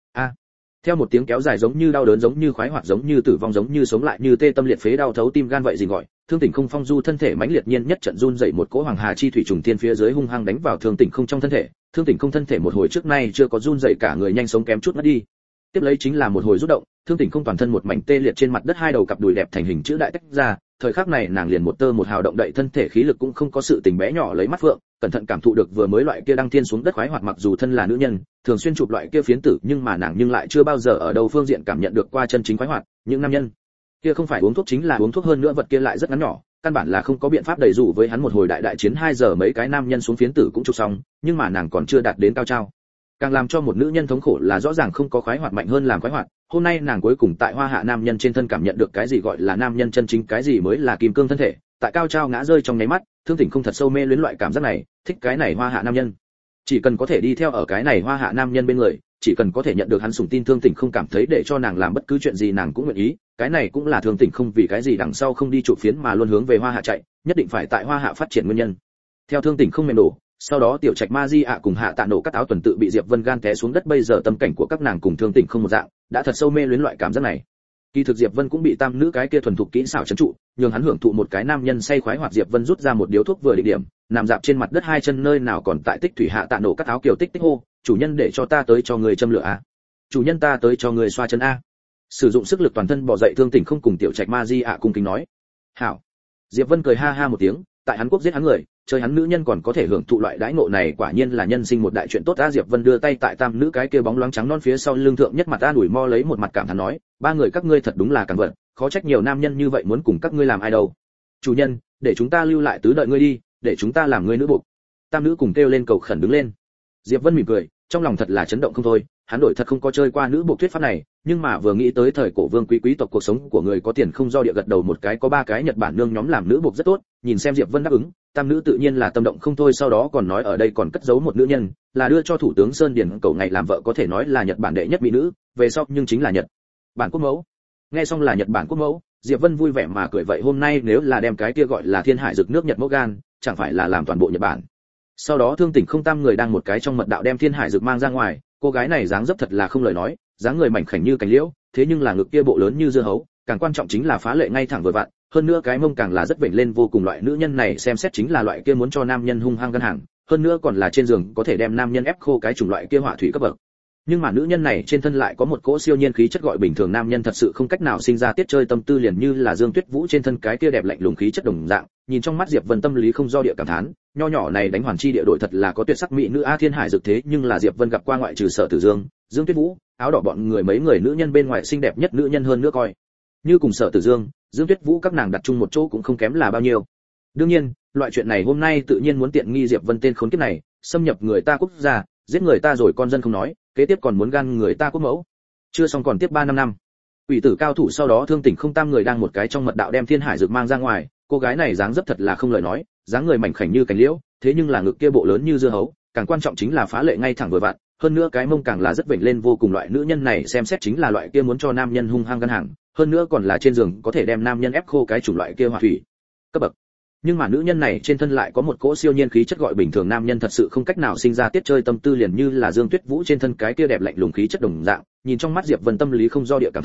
Theo một tiếng kéo dài giống như đau đớn, giống như khoái hoạt, giống như tử vong, giống như sống lại, như tê tâm liệt phế, đau thấu tim gan vậy gì gọi. Thương Tỉnh Không phong du thân thể mãnh liệt nhiên nhất trận run dậy, một cỗ hoàng hà chi thủy trùng thiên phía dưới hung hăng đánh vào Thương Tỉnh Không trong thân thể. Thương Tỉnh Không thân thể một hồi trước nay chưa có run dậy, cả người nhanh sống kém chút mất đi. Tiếp lấy chính là một hồi rút động, Thương Tỉnh Không toàn thân một mảnh tê liệt trên mặt đất, hai đầu cặp đùi đẹp thành hình chữ đại tách ra. Thời khắc này nàng liền một tơ một hào động đậy thân thể, khí lực cũng không có, sự tình bé nhỏ lấy mắt phượng, cẩn thận cảm thụ được vừa mới loại kia đăng thiên xuống đất khoái hoạt. Mặc dù thân là nữ nhân, thường xuyên chụp loại kia phiến tử, nhưng mà nàng nhưng lại chưa bao giờ ở đâu phương diện cảm nhận được qua chân chính khoái hoạt. Những nam nhân kia không phải uống thuốc chính là uống thuốc, hơn nữa vật kia lại rất ngắn nhỏ, căn bản là không có biện pháp đầy đủ với hắn một hồi đại chiến 2 giờ mấy cái nam nhân xuống phiến tử cũng chụp xong, nhưng mà nàng còn chưa đạt đến cao trao. Càng làm cho một nữ nhân thống khổ là rõ ràng không có khoái hoạt mạnh hơn làm khoái hoạt. Hôm nay nàng cuối cùng tại Hoa Hạ nam nhân trên thân cảm nhận được cái gì gọi là nam nhân chân chính, cái gì mới là kim cương thân thể. Tại cao trao ngã rơi trong nháy mắt, Thương Tỉnh Không thật sâu mê luyến loại cảm giác này, thích cái này Hoa Hạ nam nhân. Chỉ cần có thể đi theo ở cái này Hoa Hạ nam nhân bên người, chỉ cần có thể nhận được hắn sủng tin, Thương Tỉnh Không cảm thấy để cho nàng làm bất cứ chuyện gì nàng cũng nguyện ý. Cái này cũng là Thương Tỉnh Không vì cái gì đằng sau không đi trụ phiến mà luôn hướng về Hoa Hạ chạy, nhất định phải tại Hoa Hạ phát triển nguyên nhân. Theo Thương Tỉnh Không mềm đổ, sau đó Tiểu Trạch Ma Di ạ cùng Hạ Tạ Nổ cắt áo tuần tự bị Diệp Vân gan té xuống đất. Bây giờ tâm cảnh của các nàng cùng Thương Tỉnh Không một dạng, đã thật sâu mê luyến loại cảm giác này. Kỳ thực Diệp Vân cũng bị tam nữ cái kia thuần thục kỹ xảo trấn trụ, nhường hắn hưởng thụ một cái nam nhân say khoái hoạt. Diệp Vân rút ra một điếu thuốc vừa định điểm, nằm dạp trên mặt đất hai chân nơi nào còn tại tích thủy. Hạ Tạ Nổ cắt áo kiều tích tích hô, chủ nhân để cho ta tới cho người châm lửa a, chủ nhân ta tới cho người xoa chân a. Sử dụng sức lực toàn thân bò dậy, Thương Tỉnh Không cùng Tiểu Trạch Ma Di ạ cung kính nói, hảo. Diệp Vân cười ha ha một tiếng, tại hắn quốc giết hắn người, chơi hắn nữ nhân còn có thể hưởng thụ loại đãi ngộ này, quả nhiên là nhân sinh một đại chuyện tốt a. Diệp Vân đưa tay tại tam nữ cái kia bóng loáng trắng non phía sau lưng thượng nhất mặt ta đuổi mo lấy một mặt cảm thán nói, ba người các ngươi thật đúng là càng vận, khó trách nhiều nam nhân như vậy muốn cùng các ngươi làm ai đâu. Chủ nhân, để chúng ta lưu lại tứ đợi ngươi đi, để chúng ta làm ngươi nữ buộc. Tam nữ cùng kêu lên cầu khẩn đứng lên. Diệp Vân mỉm cười, trong lòng thật là chấn động không thôi, hắn đổi thật không có chơi qua nữ buộc thuyết pháp này, nhưng mà vừa nghĩ tới thời cổ vương quý tộc cuộc sống của người có tiền không do địa, gật đầu một cái, có ba cái Nhật Bản nương nhóm làm nữ buộc rất tốt. Nhìn xem Diệp Vân đáp ứng, tam nữ tự nhiên là tâm động không thôi, sau đó còn nói ở đây còn cất giấu một nữ nhân, là đưa cho thủ tướng Sơn Điền Cầu ngày làm vợ, có thể nói là Nhật Bản đệ nhất mỹ nữ, về sau nhưng chính là Nhật Bản quốc mẫu. Nghe xong là Nhật Bản quốc mẫu, Diệp Vân vui vẻ mà cười, vậy hôm nay nếu là đem cái kia gọi là Thiên Hải Dực nước Nhật mẫu gan, chẳng phải là làm toàn bộ Nhật Bản. Sau đó Thương Tỉnh Không tam người đang một cái trong mật đạo đem Thiên Hải Dực mang ra ngoài, cô gái này dáng dấp thật là không lời nói, dáng người mảnh khảnh như cành liễu, thế nhưng là ngực kia bộ lớn như dưa hấu, càng quan trọng chính là phá lệ ngay thẳng vừa vặn, hơn nữa cái mông càng là rất vểnh lên vô cùng. Loại nữ nhân này xem xét chính là loại kia muốn cho nam nhân hung hăng gân hàng, hơn nữa còn là trên giường có thể đem nam nhân ép khô cái chủng loại kia hỏa thủy cấp bậc. Nhưng mà nữ nhân này trên thân lại có một cỗ siêu nhiên khí chất, gọi bình thường nam nhân thật sự không cách nào sinh ra tiết chơi tâm tư, liền như là Dương Tuyết Vũ trên thân cái kia đẹp lạnh lùng khí chất đồng dạng. Nhìn trong mắt Diệp Vân tâm lý không do địa cảm thán, nho nhỏ này đánh hoàn chi địa đội thật là có tuyệt sắc mỹ nữ a. Thiên Hải Dực thế nhưng là Diệp Vân gặp qua ngoại trừ Sở Tử Dương, Dương Tuyết Vũ, áo đỏ bọn người mấy người nữ nhân bên ngoài xinh đẹp nhất nữ nhân hơn nữa coi như cùng Sở Tử Dương, Dương Tuyết Vũ các nàng đặt chung một chỗ cũng không kém là bao nhiêu. Đương nhiên, loại chuyện này hôm nay tự nhiên muốn tiện nghi Diệp Vân tên khốn kiếp này, xâm nhập người ta quốc gia, giết người ta rồi con dân không nói, kế tiếp còn muốn gan người ta quốc mẫu. Chưa xong còn tiếp 3 năm. Quỷ tử cao thủ sau đó Thương Tỉnh Không tam người đang một cái trong mật đạo đem Thiên Hải Dực mang ra ngoài, cô gái này dáng dấp thật là không lời nói, dáng người mảnh khảnh như cành liễu, thế nhưng là ngực kia bộ lớn như dưa hấu, càng quan trọng chính là phá lệ ngay thẳng vừa vặn, hơn nữa cái mông càng là rất vểnh lên vô cùng. Loại nữ nhân này xem xét chính là loại kia muốn cho nam nhân hung hăng gân hàng, hơn nữa còn là trên giường có thể đem nam nhân ép khô cái chủng loại kia hỏa thủy cấp bậc. Nhưng mà nữ nhân này trên thân lại có một cỗ siêu nhiên khí chất, gọi bình thường nam nhân thật sự không cách nào sinh ra tiết chơi tâm tư, liền như là Dương Tuyết Vũ trên thân cái kia đẹp lạnh lùng khí chất đồng dạng. Nhìn trong mắt Diệp Vân tâm lý không do địa cảm thán,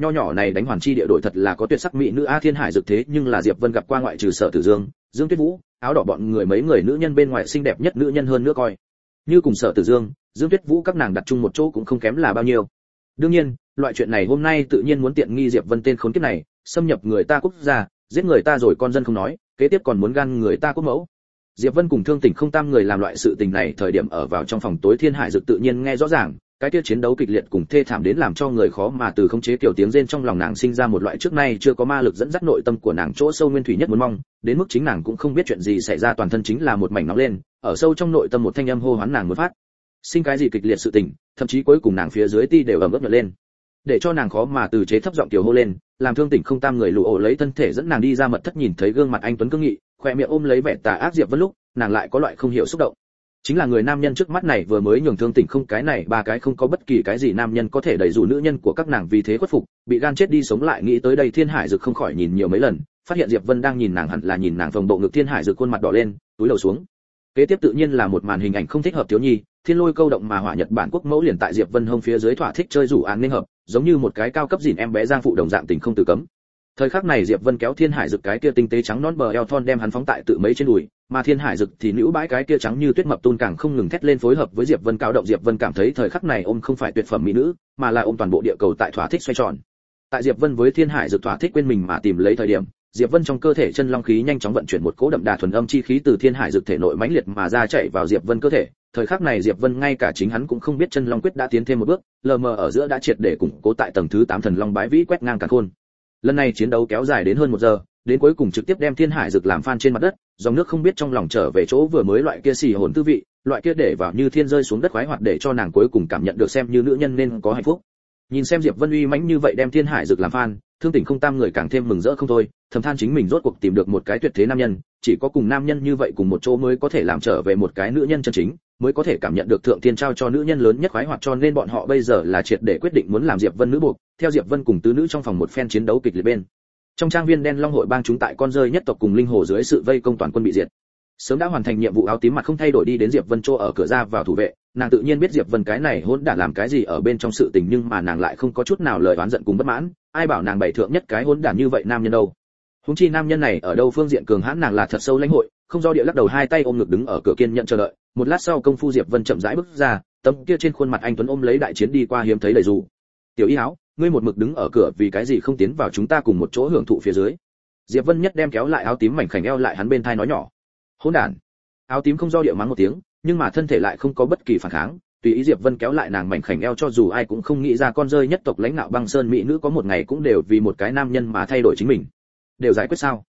nho nhỏ này đánh hoàn chi địa đội thật là có tuyệt sắc mỹ nữ a thiên hải dực thế nhưng là Diệp Vân gặp qua ngoại trừ Sở Tử Dương, Dương Tuyết Vũ, áo đỏ bọn người mấy người nữ nhân bên ngoài xinh đẹp nhất nữ nhân hơn nữa coi. Như cùng Sở Tử Dương, Dương Tuyết Vũ các nàng đặt chung một chỗ cũng không kém là bao nhiêu. Đương nhiên, loại chuyện này hôm nay tự nhiên muốn tiện nghi Diệp Vân tên khốn kiếp này, xâm nhập người ta quốc gia, giết người ta rồi con dân không nói, kế tiếp còn muốn gan người ta quốc mẫu. Diệp Vân cùng Thương Tỉnh không tam người làm loại sự tình này thời điểm ở vào trong phòng tối thiên hải dực tự nhiên nghe rõ ràng, cái kia chiến đấu kịch liệt cùng thê thảm đến làm cho người khó mà từ khống chế kiểu tiếng rên trong lòng nàng sinh ra một loại trước nay chưa có ma lực dẫn dắt nội tâm của nàng chỗ sâu nguyên thủy nhất muốn mong, đến mức chính nàng cũng không biết chuyện gì xảy ra toàn thân chính là một mảnh nóng lên, ở sâu trong nội tâm một thanh âm hô hoán nàng muốn phát. Sinh cái gì kịch liệt sự tình, thậm chí cuối cùng nàng phía dưới ti đều ẩm ướt nhợt lên. Để cho nàng khó mà từ chế thấp giọng tiểu hô lên, làm Thương Tỉnh không tam người lù ổ lấy thân thể dẫn nàng đi ra mật thất nhìn thấy gương mặt anh tuấn cương nghị, khóe miệng ôm lấy vẻ tà ác Diệp Vân lúc, nàng lại có loại không hiểu xúc động. Chính là người nam nhân trước mắt này vừa mới nhường Thương Tỉnh không cái này ba cái không có bất kỳ cái gì nam nhân có thể đẩy dù nữ nhân của các nàng vì thế khuất phục, bị gan chết đi sống lại nghĩ tới đây Thiên Hải Dực không khỏi nhìn nhiều mấy lần, phát hiện Diệp Vân đang nhìn nàng hẳn là nhìn nàng phồng bộ ngực Thiên Hải Dực khuôn mặt đỏ lên, túi lầu xuống. Kế tiếp tự nhiên là một màn hình ảnh không thích hợp thiếu nhi, thiên lôi câu động mà hỏa Nhật Bản quốc mẫu liền tại Diệp Vân hông phía dưới thỏa thích chơi rủ án nên hợp, giống như một cái cao cấp dỉn em bé giang phụ đồng dạng tình không từ cấm. Thời khắc này Diệp Vân kéo Thiên Hải Dực cái kia tinh tế trắng non bờ eo thon đem hắn phóng tại tự mấy trên đùi, mà Thiên Hải Dực thì nữ bãi cái kia trắng như tuyết mập tun càng không ngừng thét lên phối hợp với Diệp Vân cao động. Diệp Vân cảm thấy thời khắc này ôm không phải tuyệt phẩm mỹ nữ, mà là ôm toàn bộ địa cầu tại thỏa thích xoay tròn. Tại Diệp Vân với Thiên Hải Dực thỏa thích quên mình mà tìm lấy thời điểm, Diệp Vân trong cơ thể chân long khí nhanh chóng vận chuyển một cỗ đậm đà thuần âm chi khí từ Thiên Hải Dực thể nội mãnh liệt mà ra chạy vào Diệp Vân cơ thể. Thời khắc này Diệp Vân ngay cả chính hắn cũng không biết chân long quyết đã tiến thêm một bước, lờ mờ ở giữa đã triệt để củng cố tại tầng thứ 8 thần long bái vĩ quét ngang cả khôn. Lần này chiến đấu kéo dài đến hơn 1 giờ, đến cuối cùng trực tiếp đem Thiên Hải Dực làm phan trên mặt đất, dòng nước không biết trong lòng trở về chỗ vừa mới loại kia xì hồn tư vị, loại kia để vào như thiên rơi xuống đất khoái hoạt để cho nàng cuối cùng cảm nhận được xem như nữ nhân nên có hạnh phúc. Nhìn xem Diệp Vân uy mãnh như vậy đem Thiên Hải Dực làm phan, Thương Tỉnh không tam người càng thêm mừng rỡ không thôi, thầm than chính mình rốt cuộc tìm được một cái tuyệt thế nam nhân, chỉ có cùng nam nhân như vậy cùng một chỗ mới có thể làm trở về một cái nữ nhân chân chính, mới có thể cảm nhận được thượng tiên trao cho nữ nhân lớn nhất khoái hoạt, cho nên bọn họ bây giờ là triệt để quyết định muốn làm Diệp Vân nữ buộc, theo Diệp Vân cùng tứ nữ trong phòng một phen chiến đấu kịch liệt bên. Trong trang viên đen long hội bang chúng tại con rơi nhất tộc cùng linh hồ dưới sự vây công toàn quân bị diệt. Sớm đã hoàn thành nhiệm vụ áo tím mặt không thay đổi đi đến Diệp Vân chỗ ở cửa ra vào thủ vệ, nàng tự nhiên biết Diệp Vân cái này hỗn đản làm cái gì ở bên trong sự tình nhưng mà nàng lại không có chút nào lời oán giận cùng bất mãn, ai bảo nàng bày thượng nhất cái hỗn đản như vậy nam nhân đâu. Huống chi nam nhân này ở đâu phương diện cường hãn nàng là thật sâu lãnh hội, không do địa lắc đầu hai tay ôm ngực đứng ở cửa kiên nhận chờ đợi. Một lát sau công phu Diệp Vân chậm rãi bước ra, tấm kia trên khuôn mặt anh tuấn ôm lấy đại chiến đi qua hiếm thấy đầy dù. Tiểu y áo, ngươi một mực đứng ở cửa vì cái gì không tiến vào chúng ta cùng một chỗ hưởng thụ phía dưới. Diệp Vân nhất đem kéo lại áo tím mảnh khảnh eo lại hắn bên thai nói nhỏ. Hỗn đản. Áo tím không do địa mắng một tiếng, nhưng mà thân thể lại không có bất kỳ phản kháng, tùy ý Diệp Vân kéo lại nàng mảnh khảnh eo cho dù ai cũng không nghĩ ra con rơi nhất tộc lãnh nạo băng sơn mỹ nữ có một ngày cũng đều vì một cái nam nhân mà thay đổi chính mình. Đều giải quyết sao?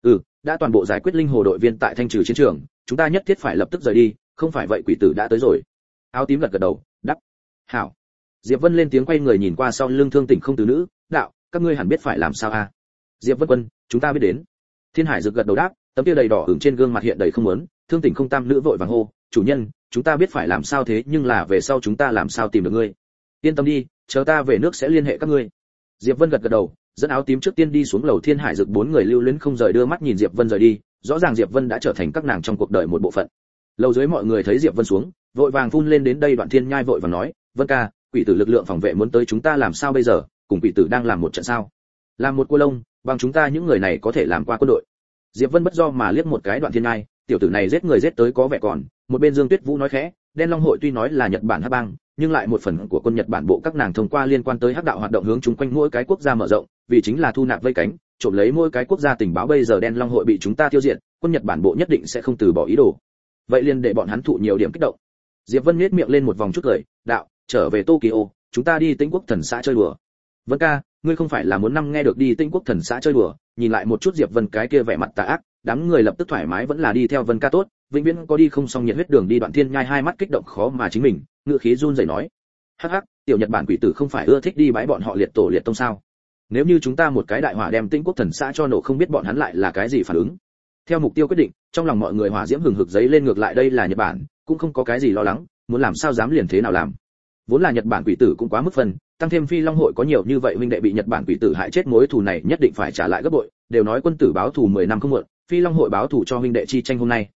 Đã toàn bộ giải quyết linh hồ đội viên tại thanh trừ chiến trường, chúng ta nhất thiết phải lập tức rời đi, không phải vậy quỷ tử đã tới rồi. Áo tím gật gật đầu, đáp. Hảo. Diệp Vân lên tiếng quay người nhìn qua sau lưng Thương Tỉnh không từ nữ, đạo, các ngươi hẳn biết phải làm sao a. Diệp Vân Quân, chúng ta biết đến. Thiên Hải Dực gật đầu đáp, tấm kia đầy đỏ ửng trên gương mặt hiện đầy không muốn. Thương Tỉnh không tam nữ vội vàng hô, chủ nhân, chúng ta biết phải làm sao thế nhưng là về sau chúng ta làm sao tìm được ngươi. Yên tâm đi, chờ ta về nước sẽ liên hệ các ngươi. Diệp Vân gật gật đầu, dẫn áo tím trước tiên đi xuống lầu. Thiên Hải Dực 4 người lưu luyến không rời đưa mắt nhìn Diệp Vân rời đi, rõ ràng Diệp Vân đã trở thành các nàng trong cuộc đời một bộ phận. Lầu dưới mọi người thấy Diệp Vân xuống, vội vàng phun lên đến đây. Đoạn Thiên Nhai vội vàng nói, Vân ca, quỷ tử lực lượng phòng vệ muốn tới chúng ta làm sao bây giờ, cùng quỷ tử đang làm một trận sao? Làm một cua lông, bằng chúng ta những người này có thể làm qua quân đội. Diệp Vân bất do mà liếc một cái Đoạn Thiên Nhai, tiểu tử này giết người giết tới có vẻ còn. Một bên Dương Tuyết Vũ nói khẽ, đen long hội tuy nói là Nhật Bản hắc bang, nhưng lại một phần của quân Nhật Bản bộ các nàng thông qua liên quan tới hắc đạo hoạt động hướng chúng quanh mỗi cái quốc gia mở rộng, vì chính là thu nạp vây cánh, trộm lấy mỗi cái quốc gia tình báo. Bây giờ đen long hội bị chúng ta tiêu diệt, quân Nhật Bản bộ nhất định sẽ không từ bỏ ý đồ. Vậy liền để bọn hắn thụ nhiều điểm kích động. Diệp Vân nhếch miệng lên một vòng chút cười, đạo, trở về Tokyo, chúng ta đi Tĩnh Quốc Thần xã chơi đùa. Vân ca, ngươi không phải là muốn năm nghe được đi Tĩnh Quốc Thần xã chơi đùa? Nhìn lại một chút Diệp Vân cái kia vẻ mặt tà ác, đám người lập tức thoải mái vẫn là đi theo Vân ca tốt, vĩnh viễn có đi không xong nhiệt huyết đường đi. Đoạn Thiên Nhai hai mắt kích động khó mà chính mình, ngựa khí run rẩy nói, hắc hắc, tiểu Nhật Bản quỷ tử không phải ưa thích đi bãi bọn họ liệt tổ liệt tông sao? Nếu như chúng ta một cái đại hỏa đem Tĩnh Quốc Thần xã cho nổ, không biết bọn hắn lại là cái gì phản ứng. Theo mục tiêu quyết định, trong lòng mọi người hỏa diễm hừng hực giấy lên. Ngược lại đây là Nhật Bản, cũng không có cái gì lo lắng, muốn làm sao dám liền thế nào làm. Vốn là Nhật Bản quỷ tử cũng quá mức phần, tăng thêm Phi Long hội có nhiều như vậy huynh đệ bị Nhật Bản quỷ tử hại chết, mối thù này nhất định phải trả lại gấp bội. Đều nói quân tử báo thù 10 năm không muộn, Phi Long hội báo thù cho huynh đệ chi tranh hôm nay.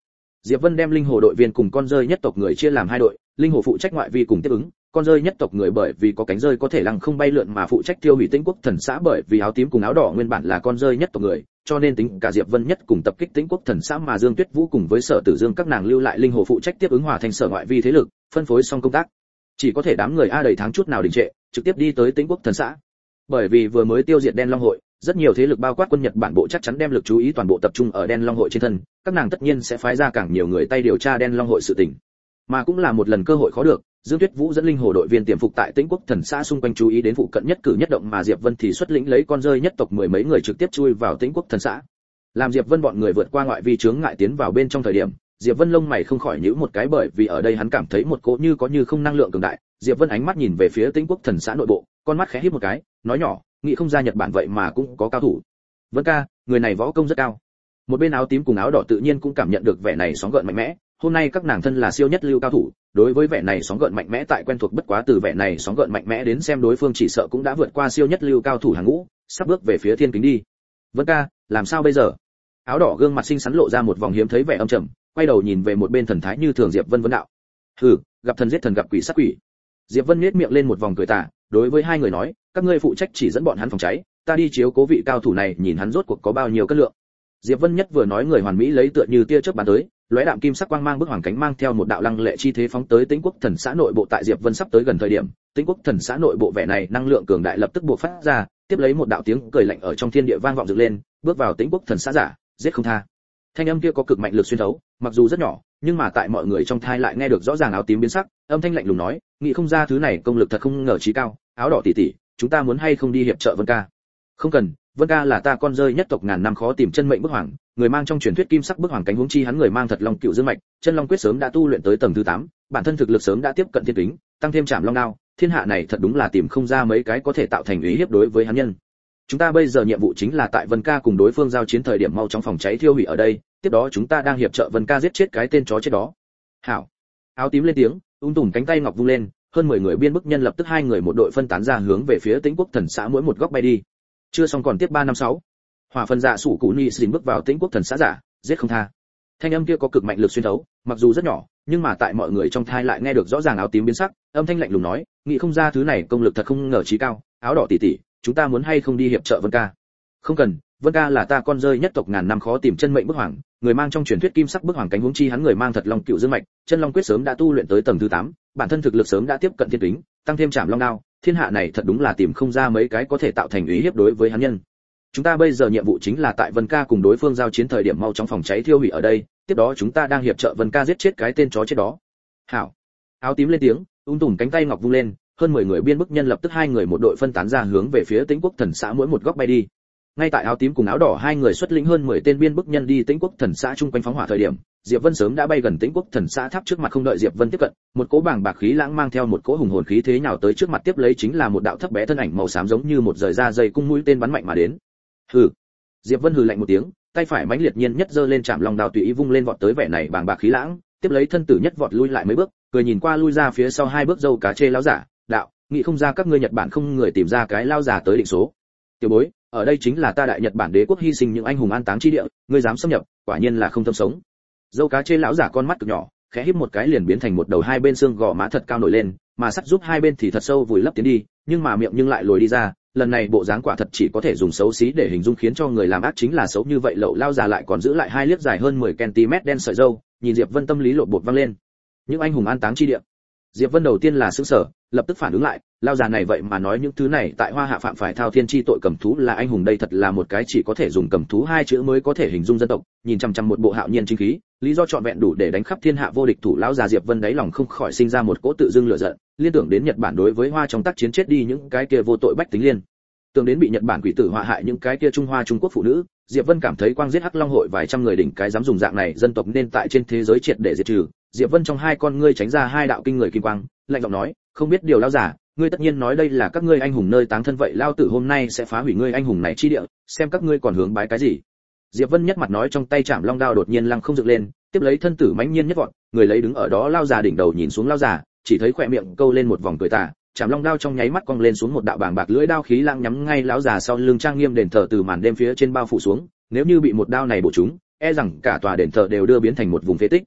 Diệp Vân đem linh hồ đội viên cùng con rơi nhất tộc người chia làm hai đội, linh hồ phụ trách ngoại vi cùng tiếp ứng, con rơi nhất tộc người bởi vì có cánh rơi có thể lăng không bay lượn mà phụ trách tiêu hủy Tĩnh Quốc Thần Xã, bởi vì áo tím cùng áo đỏ nguyên bản là con rơi nhất tộc người, cho nên tính cả Diệp Vân nhất cùng tập kích Tĩnh Quốc Thần Xã, mà Dương Tuyết Vũ cùng với Sở Tử Dương các nàng lưu lại linh hồ phụ trách tiếp ứng hòa thành sở ngoại vi thế lực, phân phối xong công tác. Chỉ có thể đám người a đầy tháng chút nào đình trệ, trực tiếp đi tới Tĩnh Quốc Thần Xã. Bởi vì vừa mới tiêu diệt Đen Long hội, rất nhiều thế lực bao quát quân Nhật Bản bộ chắc chắn đem lực chú ý toàn bộ tập trung ở Đen Long hội trên thân, các nàng tất nhiên sẽ phái ra càng nhiều người tay điều tra Đen Long hội sự tình. Mà cũng là một lần cơ hội khó được, Dương Tuyết Vũ dẫn linh hồ đội viên tiềm phục tại Tĩnh Quốc Thần Xã xung quanh chú ý đến phụ cận nhất cử nhất động, mà Diệp Vân thì xuất lĩnh lấy con rơi nhất tộc mười mấy người trực tiếp chui vào Tĩnh Quốc Thần Xã. Làm Diệp Vân bọn người vượt qua ngoại vi chướng ngại tiến vào bên trong thời điểm, Diệp Vân lông mày không khỏi nhíu một cái, bởi vì ở đây hắn cảm thấy một cỗ như có như không năng lượng cường đại. Diệp Vân ánh mắt nhìn về phía Tĩnh Quốc Thần Xã nội bộ, con mắt khẽ híp một cái, nói nhỏ, nghĩ không ra Nhật Bản vậy mà cũng có cao thủ. Vân ca, người này võ công rất cao. Một bên áo tím cùng áo đỏ tự nhiên cũng cảm nhận được vẻ này sóng gợn mạnh mẽ, hôm nay các nàng thân là siêu nhất lưu cao thủ, đối với vẻ này sóng gợn mạnh mẽ tại quen thuộc, bất quá từ vẻ này sóng gợn mạnh mẽ đến xem đối phương chỉ sợ cũng đã vượt qua siêu nhất lưu cao thủ hàng ngũ, sắp bước về phía thiên kính đi. Vân ca, làm sao bây giờ? Áo đỏ gương mặt xinh xắn lộ ra một vòng hiếm thấy vẻ âm trầm, quay đầu nhìn về một bên thần thái như thường Diệp Vân vấn đạo. Hừ, gặp thần giết thần gặp quỷ sát quỷ. Diệp Vân nhếch miệng lên một vòng cười tà, đối với hai người nói, các ngươi phụ trách chỉ dẫn bọn hắn phòng cháy, ta đi chiếu cố vị cao thủ này, nhìn hắn rốt cuộc có bao nhiêu cân lượng. Diệp Vân nhất vừa nói, người hoàn mỹ lấy tựa như tia chớp bắn tới, lóe đạm kim sắc quang mang bức hoàng cánh mang theo một đạo lăng lệ chi thế phóng tới Tĩnh Quốc Thần Xã nội bộ. Tại Diệp Vân sắp tới gần thời điểm, Tĩnh Quốc Thần Xã nội bộ vẻ này năng lượng cường đại lập tức bộc phát ra, tiếp lấy một đạo tiếng cười lạnh ở trong thiên địa vang vọng dựng lên, bước vào Tĩnh Quốc Thần Xã giả, giết không tha. Thanh âm kia có cực mạnh lực xuyên thấu, mặc dù rất nhỏ, nhưng mà tại mọi người trong thai lại nghe được rõ ràng. Áo tím biến sắc, âm thanh lạnh lùng nói, nghĩ không ra thứ này công lực thật không ngờ trí cao. Áo đỏ tỷ tỷ, chúng ta muốn hay không đi hiệp trợ Vân ca? Không cần, Vân ca là ta con rơi nhất tộc ngàn năm khó tìm chân mệnh bức hoàng, người mang trong truyền thuyết kim sắc bức hoàng cánh, huống chi hắn người mang thật long cựu dương mạch, chân long quyết sớm đã tu luyện tới tầng thứ 8, bản thân thực lực sớm đã tiếp cận thiên kính, tăng thêm chạm long đao, thiên hạ này thật đúng là tìm không ra mấy cái có thể tạo thành uy hiếp đối với hắn nhân. Chúng ta bây giờ nhiệm vụ chính là tại Vân ca cùng đối phương giao chiến thời điểm mau chóng phòng cháy thiêu hủy ở đây, tiếp đó chúng ta đang hiệp trợ Vân ca giết chết cái tên chó chết đó. Hảo. Áo tím lên tiếng, tùm cánh tay ngọc vung lên, hơn 10 người biên bức nhân lập tức hai người một đội phân tán ra hướng về phía Tĩnh Quốc Thần Xã mỗi một góc bay đi. Chưa xong còn tiếp 356. Hỏa phần dạ sủ cụ ni xin bước vào Tĩnh Quốc Thần Xã giả, giết không tha. Thanh âm kia có cực mạnh lực xuyên thấu, mặc dù rất nhỏ, nhưng mà tại mọi người trong thai lại nghe được rõ ràng. Áo tím biến sắc, âm thanh lạnh lùng nói, nghĩ không ra thứ này công lực thật không ngờ trí cao. Áo đỏ tỷ tỷ, chúng ta muốn hay không đi hiệp trợ Vân ca? Không cần, Vân ca là ta con rơi nhất tộc ngàn năm khó tìm chân mệnh bức hoàng, người mang trong truyền thuyết kim sắc bức hoàng cánh, huống chi hắn người mang thật long cựu dương mạch, chân long quyết sớm đã tu luyện tới tầng thứ 8, bản thân thực lực sớm đã tiếp cận thiên kính, tăng thêm chạm long đao, thiên hạ này thật đúng là tìm không ra mấy cái có thể tạo thành uy hiếp đối với hắn nhân. Chúng ta bây giờ nhiệm vụ chính là tại Vân ca cùng đối phương giao chiến thời điểm mau chóng phòng cháy thiêu hủy ở đây, tiếp đó chúng ta đang hiệp trợ Vân ca giết chết cái tên chó chết đó. Hảo. Áo tím lên tiếng, tùm cánh tay ngọc vung lên, hơn 10 người biên bức nhân lập tức hai người một đội phân tán ra hướng về phía Tĩnh Quốc Thần Xã mỗi một góc bay đi. Ngay tại áo tím cùng áo đỏ hai người xuất lĩnh hơn 10 tên biên bức nhân đi Tĩnh Quốc Thần Xã chung quanh phóng hỏa thời điểm, Diệp Vân sớm đã bay gần Tĩnh Quốc Thần Xã tháp trước mặt, không đợi Diệp Vân tiếp cận, một cỗ bàng bạc khí lãng mang theo một cỗ hùng hồn khí thế nhào tới trước mặt, tiếp lấy chính là một đạo thấp bé thân ảnh màu xám giống như một rời ra dây cung mũi tên bắn mạnh mà đến. Hừ. Diệp Vân hừ lạnh một tiếng, tay phải mãnh liệt nhiên nhất giơ lên chạm long đao tùy ý vung lên vọt tới vẻ này bàng bạc khí lãng, tiếp lấy thân tử nhất vọt lui lại mấy bước, cười nhìn qua lui ra phía sau hai bước dâu cá chê lão giả, đạo, nghĩ không ra các ngươi Nhật Bản không người tìm ra cái lao giả tới định số. Tiểu bối, ở đây chính là ta Đại Nhật Bản đế quốc hy sinh những anh hùng an táng chi địa, ngươi dám xâm nhập, quả nhiên là không tâm sống. Dâu cá chê lão giả con mắt cực nhỏ, khẽ híp một cái liền biến thành một đầu hai bên xương gò má thật cao nổi lên, mà sắt giúp hai bên thì thật sâu vùi lấp tiến đi, nhưng mà miệng nhưng lại lồi đi ra, lần này bộ dáng quả thật chỉ có thể dùng xấu xí để hình dung, khiến cho người làm ác chính là xấu như vậy. Lậu lao già lại còn giữ lại hai liếc dài hơn 10 cm đen sợi râu, nhìn Diệp Vân tâm lý lộn bột vang lên. Những anh hùng an táng chi địa. Diệp Vân đầu tiên là sửng sở, lập tức phản ứng lại, lao già này vậy mà nói những thứ này tại Hoa Hạ phạm phải thao thiên chi tội cầm thú là anh hùng, đây thật là một cái chỉ có thể dùng cầm thú hai chữ mới có thể hình dung dân tộc. Nhìn chằm chằm một bộ hạo nhiên chính khí, lý do trọn vẹn đủ để đánh khắp thiên hạ vô địch thủ lão già, Diệp Vân đáy lòng không khỏi sinh ra một cỗ tự dưng lửa giận, liên tưởng đến Nhật Bản đối với Hoa trong tác chiến chết đi những cái kia vô tội bách tính, liên tưởng đến bị Nhật Bản quỷ tử họa hại những cái kia Trung Hoa Trung Quốc phụ nữ, Diệp Vân cảm thấy quang giết Hắc Long hội vài trăm người đỉnh cái dám dùng dạng này dân tộc nên tại trên thế giới triệt để diệt trừ. Diệp Vân trong hai con ngươi tránh ra hai đạo kinh người kim quang, lạnh giọng nói, không biết điều lão giả, ngươi tất nhiên nói đây là các ngươi anh hùng nơi táng thân, vậy lao tử hôm nay sẽ phá hủy ngươi anh hùng này chi địa, xem các ngươi còn hướng bái cái gì. Diệp Vân nhất mặt nói, trong tay chạm long đao đột nhiên lăng không dựng lên, tiếp lấy thân tử mãnh nhiên nhất vọt, người lấy đứng ở đó lao già đỉnh đầu nhìn xuống lao già, chỉ thấy khỏe miệng câu lên một vòng cười tà, chạm long đao trong nháy mắt cong lên xuống một đạo bàng bạc lưỡi đao khí lãng nhắm ngay lão già sau lưng trang nghiêm đền thờ từ màn đêm phía trên bao phủ xuống, nếu như bị một đao này bổ trúng, e rằng cả tòa đền thờ đều đưa biến thành một vùng phế tích.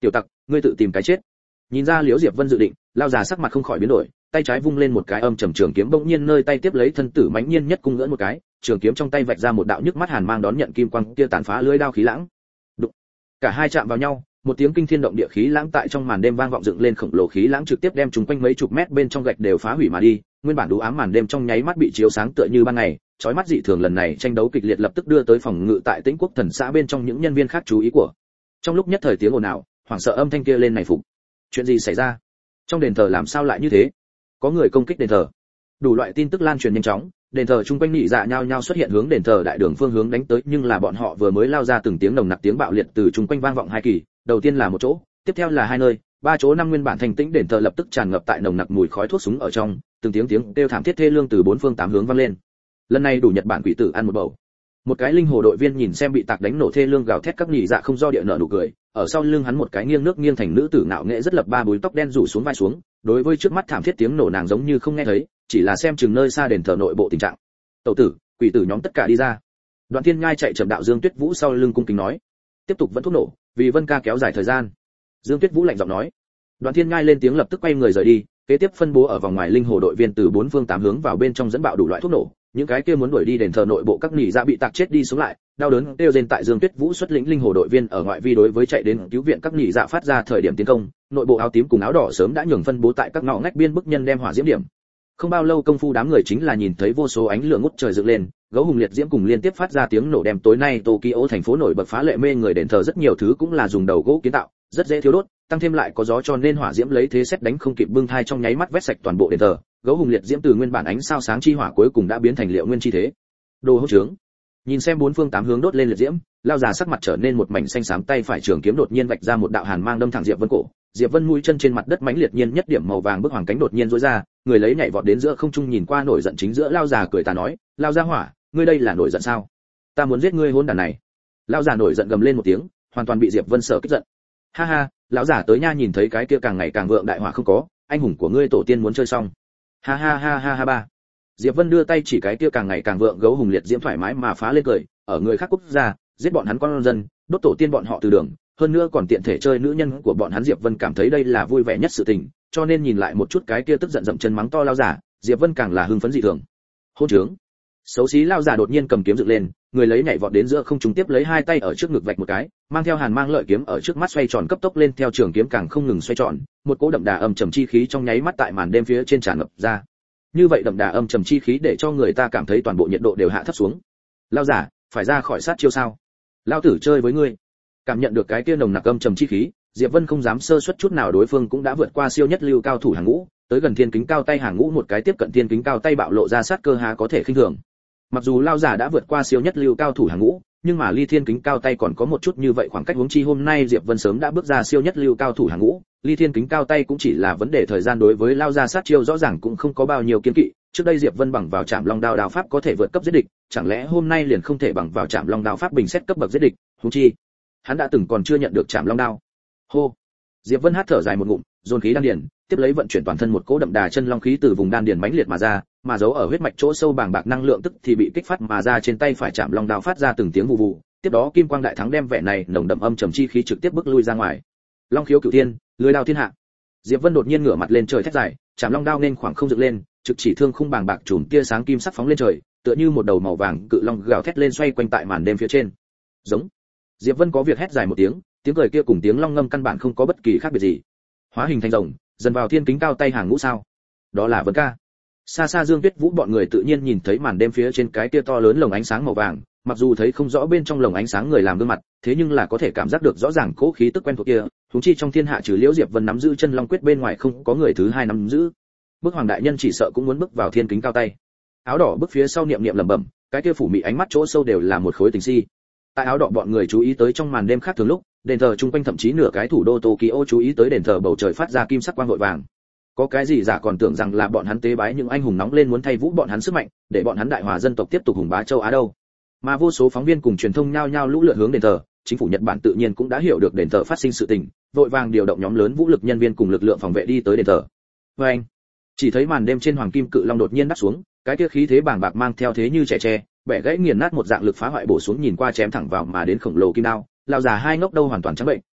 tiểu tặc, ngươi tự tìm cái chết. Nhìn ra Liễu Diệp Vân dự định, lao già sắc mặt không khỏi biến đổi, tay trái vung lên một cái âm trầm trường kiếm, bỗng nhiên nơi tay tiếp lấy thân tử mãnh nhiên nhất cung ngỡ một cái, trường kiếm trong tay vạch ra một đạo nhức mắt hàn mang đón nhận kim quang kia tàn phá lưới đao khí lãng. Đụng. Cả hai chạm vào nhau, một tiếng kinh thiên động địa khí lãng tại trong màn đêm vang vọng dựng lên, khổng lồ khí lãng trực tiếp đem chúng quanh mấy chục mét bên trong gạch đều phá hủy mà đi, nguyên bản đủ ám màn đêm trong nháy mắt bị chiếu sáng tựa như ban ngày, chói mắt dị thường. Lần này tranh đấu kịch liệt lập tức đưa tới phòng ngự tại Tĩnh Quốc Thần xã bên trong những nhân viên khác chú ý của. Trong lúc nhất thời tiếng ồn ào, hoảng sợ âm thanh kia lên này phục. Chuyện gì xảy ra? Trong đền thờ làm sao lại như thế? Có người công kích đền thờ. Đủ loại tin tức lan truyền nhanh chóng, đền thờ chung quanh nhị dạ nhao nhao xuất hiện hướng đền thờ đại đường phương hướng đánh tới, nhưng là bọn họ vừa mới lao ra từng tiếng nồng nặc tiếng bạo liệt từ chung quanh vang vọng hai kỳ, đầu tiên là một chỗ, tiếp theo là hai nơi, ba chỗ năm nguyên bản thành tĩnh đền thờ lập tức tràn ngập tại nồng nặc mùi khói thuốc súng ở trong, từng tiếng kêu thảm thiết thê lương từ bốn phương tám hướng vang lên. Lần này đủ Nhật Bản quỷ tử ăn một bầu. Một cái linh hồ đội viên nhìn xem bị tạc đánh nổ thê lương gào thét các nhị dạ không do địa nợ nụ cười, ở sau lưng hắn một cái nghiêng nước nghiêng thành nữ tử ngạo nghệ rất lập ba búi tóc đen rủ xuống vai xuống, đối với trước mắt thảm thiết tiếng nổ nàng giống như không nghe thấy, chỉ là xem chừng nơi xa đền thờ nội bộ tình trạng. Tẩu tử, quỷ tử nhóm tất cả đi ra. Đoạn Thiên Nhai chạy chậm đạo Dương Tuyết Vũ sau lưng cung kính nói, tiếp tục vẫn thuốc nổ, vì Vân ca kéo dài thời gian. Dương Tuyết Vũ lạnh giọng nói. Đoạn Thiên Nhai lên tiếng lập tức quay người rời đi, kế tiếp phân bố ở vòng ngoài linh hồ đội viên từ bốn phương tám hướng vào bên trong dẫn bạo đủ loại thuốc nổ, những cái kia muốn đuổi đi đền thờ nội bộ các nhị dạ bị tạc chết đi sống lại, đau đớn kêu rên tại Dương Tuyết Vũ xuất lĩnh linh hồ đội viên ở ngoại vi đối với chạy đến cứu viện các nhị dạ phát ra thời điểm tiến công, nội bộ áo tím cùng áo đỏ sớm đã nhường phân bố tại các ngõ ngách biên bức nhân đem hỏa diễm điểm. Không bao lâu công phu đám người chính là nhìn thấy vô số ánh lửa ngút trời dựng lên, gấu hùng liệt diễm cùng liên tiếp phát ra tiếng nổ đem tối nay Tokyo thành phố nổi bật phá lệ mê người. Đền thờ rất nhiều thứ cũng là dùng đầu gỗ kiến tạo, rất dễ thiếu đốt, tăng thêm lại có gió cho nên hỏa diễm lấy thế xét đánh không kịp bưng thai trong nháy mắt vét sạch toàn bộ đền thờ. Gấu hùng liệt diễm từ nguyên bản ánh sao sáng chi hỏa cuối cùng đã biến thành liệu nguyên chi thế. Đồ hỗn trướng. Nhìn xem bốn phương tám hướng đốt lên liệt diễm, lao già sắc mặt trở nên một mảnh xanh xám, tay phải trường kiếm đột nhiên vạch ra một đạo hàn mang đâm thẳng Diệp Vân cổ. Diệp Vân mũi chân trên mặt đất mãnh liệt nhiên nhất điểm màu vàng bức hoàng cánh đột nhiên rũa ra, người lấy nhảy vọt đến giữa không trung nhìn qua nổi giận chính giữa lao già cười ta nói, lao gia hỏa, ngươi đây là nổi giận sao? Ta muốn giết ngươi hỗn đản này. Lao già nổi giận gầm lên một tiếng, hoàn toàn bị Diệp Vân sợ kích giận. Ha ha, lão giả tới nha, nhìn thấy cái kia càng ngày càng vượng đại hỏa không có, anh hùng của ngươi tổ tiên muốn chơi xong. Ha ha ha ha ha ba. Diệp Vân đưa tay chỉ cái kia càng ngày càng vượng gấu hùng liệt diễm thoải mái mà phá lên cười, ở người khác quốc gia, giết bọn hắn con dân, đốt tổ tiên bọn họ từ đường, hơn nữa còn tiện thể chơi nữ nhân của bọn hắn. Diệp Vân cảm thấy đây là vui vẻ nhất sự tình, cho nên nhìn lại một chút cái kia tức giận dậm chân mắng to lao giả, Diệp Vân càng là hưng phấn dị thường. Hôn trướng. Xấu xí lao giả đột nhiên cầm kiếm dựng lên, người lấy nhảy vọt đến giữa không trung tiếp lấy hai tay ở trước ngực vạch một cái, mang theo hàn mang lợi kiếm ở trước mắt xoay tròn cấp tốc lên, theo trường kiếm càng không ngừng xoay tròn, một cỗ đậm đà âm trầm chi khí trong nháy mắt tại màn đêm phía trên tràn ngập ra. Như vậy đậm đà âm trầm chi khí để cho người ta cảm thấy toàn bộ nhiệt độ đều hạ thấp xuống. Lao giả, phải ra khỏi sát chiêu sao? Lao tử chơi với ngươi. Cảm nhận được cái kia nồng nặc âm trầm chi khí, Diệp Vân không dám sơ suất chút nào, đối phương cũng đã vượt qua siêu nhất lưu cao thủ hàng ngũ, tới gần thiên kính cao tay hàng ngũ, một cái tiếp cận thiên kính cao tay bạo lộ ra sát cơ há có thể khinh thường. Mặc dù lao giả đã vượt qua siêu nhất lưu cao thủ hàng ngũ, nhưng mà ly thiên kính cao tay còn có một chút như vậy khoảng cách, huống chi hôm nay Diệp Vân sớm đã bước ra siêu nhất lưu cao thủ hàng ngũ, ly thiên kính cao tay cũng chỉ là vấn đề thời gian. Đối với lao ra sát chiêu rõ ràng cũng không có bao nhiêu kiên kỵ, trước đây Diệp Vân bằng vào Trảm Long đao pháp có thể vượt cấp giết địch, chẳng lẽ hôm nay liền không thể bằng vào Trảm Long đao pháp bình xét cấp bậc giết địch? Huống chi hắn đã từng còn chưa nhận được Trảm Long đao. Hô. Diệp Vân hít thở dài một ngụm, dồn khí đan điền, tiếp lấy vận chuyển toàn thân một cỗ đậm đà chân long khí từ vùng đan điền mãnh liệt mà ra, mà giấu ở huyết mạch chỗ sâu bàng bạc năng lượng tức thì bị kích phát mà ra, trên tay phải Trảm Long đao phát ra từng tiếng vù vù, tiếp đó kim quang đại thắng đem vẻ này nồng đậm âm trầm chi khí trực tiếp bức lui ra ngoài. Long khiếu cửu thiên, lưới đao thiên hạ. Diệp Vân đột nhiên ngửa mặt lên trời thét dài, Trảm Long đao nên khoảng không dựng lên, trực chỉ thương khung bàng bạc chùm tia sáng kim sắc phóng lên trời, tựa như một đầu màu vàng cự long gào thét lên xoay quanh tại màn đêm phía trên. Giống. Diệp Vân có việc hét dài một tiếng, tiếng cười kia cùng tiếng long ngâm căn bản không có bất kỳ khác biệt gì. Hóa hình thành rồng, dần vào thiên kính cao tay hàng ngũ sao? Đó là Vân ca. Xa xa Dương Tuyết Vũ bọn người tự nhiên nhìn thấy màn đêm phía trên cái kia to lớn lồng ánh sáng màu vàng, mặc dù thấy không rõ bên trong lồng ánh sáng người làm gương mặt, thế nhưng là có thể cảm giác được rõ ràng cỗ khí tức quen thuộc kia, huống chi trong thiên hạ trừ Liễu Diệp Vân nắm giữ chân long quyết bên ngoài không có người thứ hai nắm giữ. Bức Hoàng đại nhân chỉ sợ cũng muốn bước vào thiên kính cao tay. Áo đỏ bước phía sau niệm niệm lẩm bẩm, cái kia phủ mị ánh mắt chỗ sâu đều là một khối tình si. Tại áo đỏ bọn người chú ý tới trong màn đêm khác thường lúc, đền thờ chung quanh thậm chí nửa cái thủ đô Tokyo chú ý tới đền thờ bầu trời phát ra kim sắc quang vội vàng. Có cái gì giả còn tưởng rằng là bọn hắn tế bái những anh hùng nóng lên muốn thay vũ bọn hắn sức mạnh, để bọn hắn đại hòa dân tộc tiếp tục hùng bá châu Á đâu. Mà vô số phóng viên cùng truyền thông nhao nhao lũ lượt hướng đền thờ, chính phủ Nhật Bản tự nhiên cũng đã hiểu được đền thờ phát sinh sự tình, vội vàng điều động nhóm lớn vũ lực nhân viên cùng lực lượng phòng vệ đi tới đền thờ. Và anh, chỉ thấy màn đêm trên hoàng kim cự long đột nhiên đáp xuống, cái kia khí thế bàng bạc mang theo thế như trẻ tre, bẻ gãy nghiền nát một dạng lực phá hoại bổ xuống, nhìn qua chém thẳng vào mà đến khổng lồ kim đao. Lão già hai ngốc đâu hoàn toàn trắng bệnh,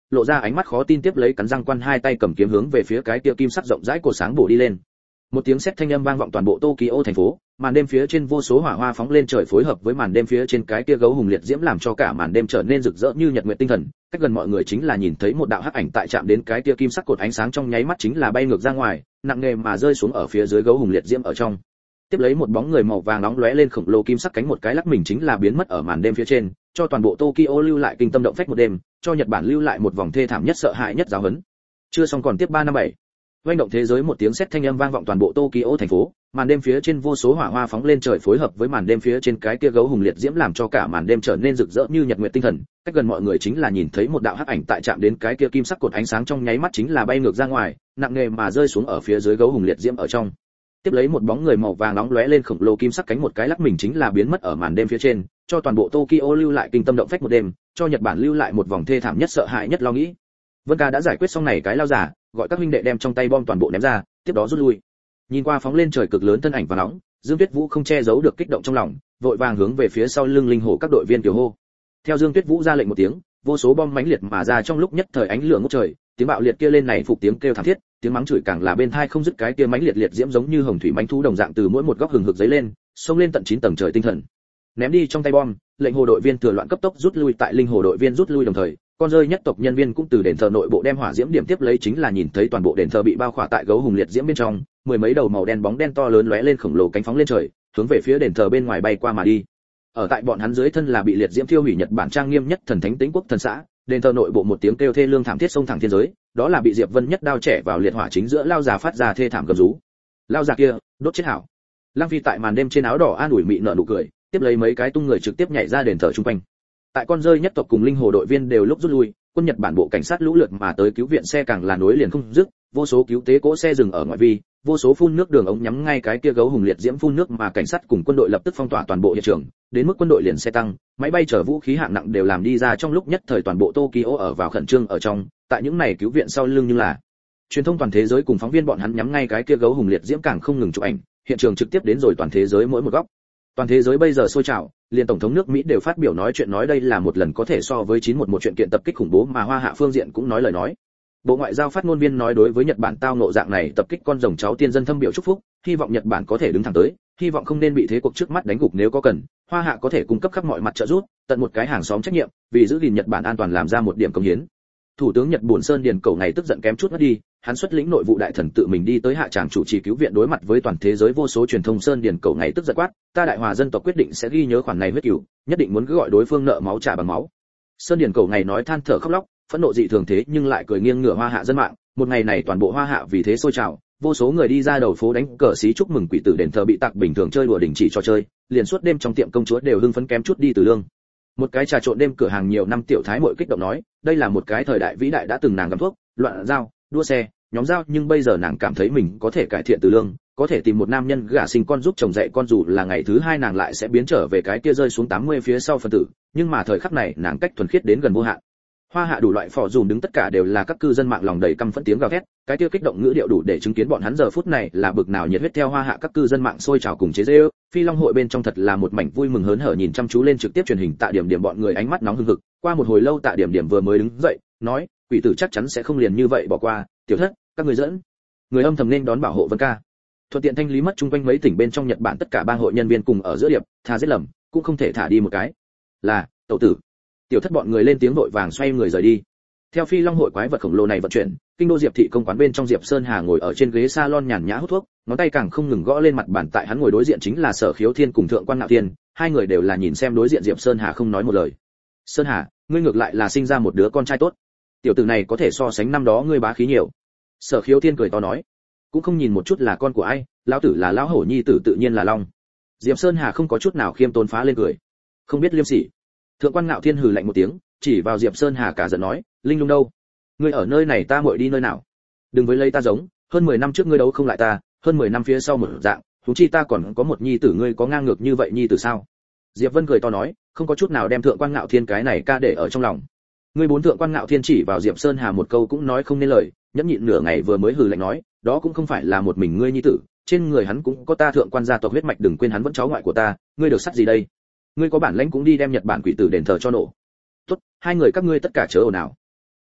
lộ ra ánh mắt khó tin, tiếp lấy cắn răng quan hai tay cầm kiếm hướng về phía cái kia kim sắc rộng rãi cột sáng bổ đi lên. Một tiếng sét thanh âm vang vọng toàn bộ Tokyo thành phố, màn đêm phía trên vô số hỏa hoa phóng lên trời, phối hợp với màn đêm phía trên cái kia gấu hùng liệt diễm làm cho cả màn đêm trở nên rực rỡ như nhật nguyệt tinh thần. Cách gần mọi người chính là nhìn thấy một đạo hắc ảnh tại chạm đến cái kia kim sắc cột ánh sáng trong nháy mắt chính là bay ngược ra ngoài, nặng nề mà rơi xuống ở phía dưới gấu hùng liệt diễm ở trong. Tiếp lấy một bóng người màu vàng nóng lóe lên khổng lồ kim sắc cánh một cái lắc mình chính là biến mất ở màn đêm phía trên, cho toàn bộ Tokyo lưu lại kinh tâm động phách một đêm, cho Nhật Bản lưu lại một vòng thê thảm nhất sợ hãi nhất giáo huấn. Chưa xong còn tiếp 357. Oanh động thế giới, một tiếng sét thanh âm vang vọng toàn bộ Tokyo thành phố, màn đêm phía trên vô số hỏa hoa phóng lên trời, phối hợp với màn đêm phía trên cái kia gấu hùng liệt diễm làm cho cả màn đêm trở nên rực rỡ như nhật nguyệt tinh thần. Cách gần mọi người chính là nhìn thấy một đạo hắc ảnh tại chạm đến cái kia kim sắc cột ánh sáng trong nháy mắt chính là bay ngược ra ngoài, nặng nề mà rơi xuống ở phía dưới gấu hùng liệt diễm ở trong. Tiếp lấy một bóng người màu vàng nóng lóe lên khổng lồ kim sắc cánh một cái lắc mình chính là biến mất ở màn đêm phía trên, cho toàn bộ Tokyo lưu lại kinh tâm động phách một đêm, cho Nhật Bản lưu lại một vòng thê thảm nhất sợ hãi nhất lo nghĩ. Vân Ca đã giải quyết xong này cái lao giả, gọi các huynh đệ đem trong tay bom toàn bộ ném ra, tiếp đó rút lui. Nhìn qua phóng lên trời cực lớn thân ảnh và nóng, Dương Tuyết Vũ không che giấu được kích động trong lòng, vội vàng hướng về phía sau lưng linh hồ các đội viên tiểu hô. Theo Dương Tuyết Vũ ra lệnh một tiếng, vô số bom mãnh liệt mà ra, trong lúc nhất thời ánh lửa ngút trời, tiếng bạo liệt kia lên này phục tiếng kêu thảm thiết, tiếng mắng chửi càng là bên tai không dứt, cái kia mãnh liệt liệt diễm giống như hồng thủy mãnh thú đồng dạng từ mỗi một góc hừng hực dấy lên, xông lên tận 9 tầng trời tinh thần. Ném đi trong tay bom, lệnh hồ đội viên thừa loạn cấp tốc rút lui, tại linh hồ đội viên rút lui đồng thời, con rơi nhất tộc nhân viên cũng từ đền thờ nội bộ đem hỏa diễm điểm tiếp lấy, chính là nhìn thấy toàn bộ đền thờ bị bao khỏa tại gấu hùng liệt diễm bên trong, mười mấy đầu màu đen bóng đen to lớn lóe lên khổng lồ cánh phóng lên trời, hướng về phía đền thờ bên ngoài bay qua mà đi. Ở tại bọn hắn dưới thân là bị liệt diễm thiêu hủy Nhật Bản trang nghiêm nhất thần thánh Tĩnh Quốc thần xã, đền thờ nội bộ một tiếng kêu thê lương thảm thiết xông thẳng thiên giới, đó là bị Diệp Vân nhất đao chẻ vào liệt hỏa chính giữa lao già phát ra thê thảm gầm rú. Lao già kia, đốt chết hảo. Lăng Phi tại màn đêm trên áo đỏ an ủi mị nở nụ cười, tiếp lấy mấy cái tung người trực tiếp nhảy ra đền thờ trung quanh. Tại con rơi nhất tộc cùng linh hồ đội viên đều lúc rút lui, quân Nhật Bản bộ cảnh sát lũ lượt mà tới cứu viện xe càng là nối liền không dứt, vô số cứu tế cỗ xe dừng ở ngoại vi, vô số phun nước đường ống nhắm ngay cái kia gấu hùng liệt diễm phun nước, mà cảnh sát cùng quân đội lập tức phong tỏa toàn bộ hiện trường, đến mức quân đội liền xe tăng, máy bay chở vũ khí hạng nặng đều làm đi ra, trong lúc nhất thời toàn bộ Tokyo ở vào khẩn trương ở trong. Tại những này cứu viện sau lưng như là truyền thông toàn thế giới cùng phóng viên bọn hắn nhắm ngay cái kia gấu hùng liệt diễm càng không ngừng chụp ảnh, hiện trường trực tiếp đến rồi toàn thế giới mỗi một góc. Toàn thế giới bây giờ sôi trào, liền tổng thống nước Mỹ đều phát biểu nói chuyện, nói đây là một lần có thể so với 911 chuyện kiện tập kích khủng bố, mà Hoa Hạ phương diện cũng nói lời nói. Bộ Ngoại giao phát ngôn viên nói đối với Nhật Bản tao ngộ dạng này tập kích con rồng cháu tiên dân thâm biểu chúc phúc, hy vọng Nhật Bản có thể đứng thẳng tới, hy vọng không nên bị thế cuộc trước mắt đánh gục, nếu có cần, Hoa Hạ có thể cung cấp khắp mọi mặt trợ giúp, tận một cái hàng xóm trách nhiệm, vì giữ gìn Nhật Bản an toàn làm ra một điểm công hiến. Thủ tướng Nhật Bản Sơn Điền Cẩu ngày tức giận kém chút mất đi, hắn xuất lĩnh nội vụ đại thần tự mình đi tới hạ tràng chủ trì cứu viện, đối mặt với toàn thế giới vô số truyền thông, Sơn Điền Cẩu ngày tức giận quát, ta Đại Hòa dân tộc quyết định sẽ ghi nhớ khoản này huyết cửu, nhất định muốn cứ gọi đối phương nợ máu trả bằng máu. Sơn Điền Cẩu ngày nói than thở khóc lóc, phẫn nộ dị thường thế nhưng lại cười nghiêng ngửa Hoa Hạ dân mạng, một ngày này toàn bộ Hoa Hạ vì thế sôi trào, vô số người đi ra đầu phố đánh cờ xí chúc mừng quỷ tử đền thờ bị tặc bình thường chơi đùa đình chỉ trò chơi, liền suốt đêm trong tiệm công chúa đều hưng phấn kém chút đi từ lương. Một cái trà trộn đêm cửa hàng nhiều năm tiểu thái muội kích động nói, đây là một cái thời đại vĩ đại, đã từng nàng gặm thuốc, loạn dao, đua xe, nhóm dao, nhưng bây giờ nàng cảm thấy mình có thể cải thiện từ lương, có thể tìm một nam nhân gả sinh con giúp chồng dạy con, dù là ngày thứ hai nàng lại sẽ biến trở về cái kia rơi xuống 80 phía sau phân tử, nhưng mà thời khắc này nàng cách thuần khiết đến gần vô hạn. Hoa Hạ đủ loại phò dùm đứng tất cả đều là các cư dân mạng lòng đầy căm phẫn tiếng gào thét, cái kia kích động ngữ điệu đủ để chứng kiến bọn hắn giờ phút này là bực nào nhiệt huyết. Theo Hoa Hạ các cư dân mạng sôi trào cùng chế giễu, Phi Long hội bên trong thật là một mảnh vui mừng hớn hở, nhìn chăm chú lên trực tiếp truyền hình Tạ Điểm Điểm bọn người ánh mắt nóng hừng hực. Qua một hồi lâu Tạ Điểm Điểm vừa mới đứng dậy, nói, quỷ tử chắc chắn sẽ không liền như vậy bỏ qua, tiểu thất, các người dẫn người âm thầm nên đón bảo hộ Vân Ca. Thuận tiện thanh lý mất chung quanh mấy tỉnh bên trong Nhật Bản tất cả bang hội nhân viên cùng ở giữa điệp, tha giết lầm, cũng không thể thả đi một cái. Là, tẩu tử. Tiểu thất bọn người lên tiếng vội vàng xoay người rời đi. Theo Phi Long hội quái vật khổng lồ này vận chuyển, kinh đô Diệp thị công quán bên trong Diệp Sơn Hà ngồi ở trên ghế salon nhàn nhã hút thuốc, ngón tay càng không ngừng gõ lên mặt bàn, tại hắn ngồi đối diện chính là Sở Khiếu Thiên cùng Thượng Quan Ngạo Thiên, hai người đều là nhìn xem đối diện Diệp Sơn Hà không nói một lời. Sơn Hà, ngươi ngược lại là sinh ra một đứa con trai tốt. Tiểu tử này có thể so sánh năm đó ngươi bá khí nhiều. Sở Khiếu Thiên cười to nói, cũng không nhìn một chút là con của ai, lão tử là lão hổ nhi tử tự nhiên là long. Diệp Sơn Hà không có chút nào khiêm tốn phá lên cười, không biết liêm sỉ. Thượng Quan Ngạo Thiên hừ lạnh một tiếng, chỉ vào Diệp Sơn Hà cả giận nói, linh lung đâu? Ngươi ở nơi này ta muội đi nơi nào? Đừng với lấy ta giống, hơn 10 năm trước ngươi đấu không lại ta, hơn 10 năm phía sau một dạng, huống chi ta còn có một nhi tử, ngươi có ngang ngược như vậy nhi tử sao? Diệp Vân cười to nói, không có chút nào đem Thượng Quan Ngạo Thiên cái này ca để ở trong lòng. Ngươi bốn. Thượng Quan Ngạo Thiên chỉ vào Diệp Sơn Hà một câu cũng nói không nên lời, nhẫn nhịn nửa ngày vừa mới hừ lạnh nói, đó cũng không phải là một mình ngươi nhi tử, trên người hắn cũng có ta Thượng Quan gia tộc huyết mạch, đừng quên hắn vẫn cháu ngoại của ta, ngươi được sắt gì đây? Ngươi có bản lãnh cũng đi đem Nhật Bản quỷ tử đền thờ cho nổ. Tốt, hai người các ngươi tất cả chớ ồn ào.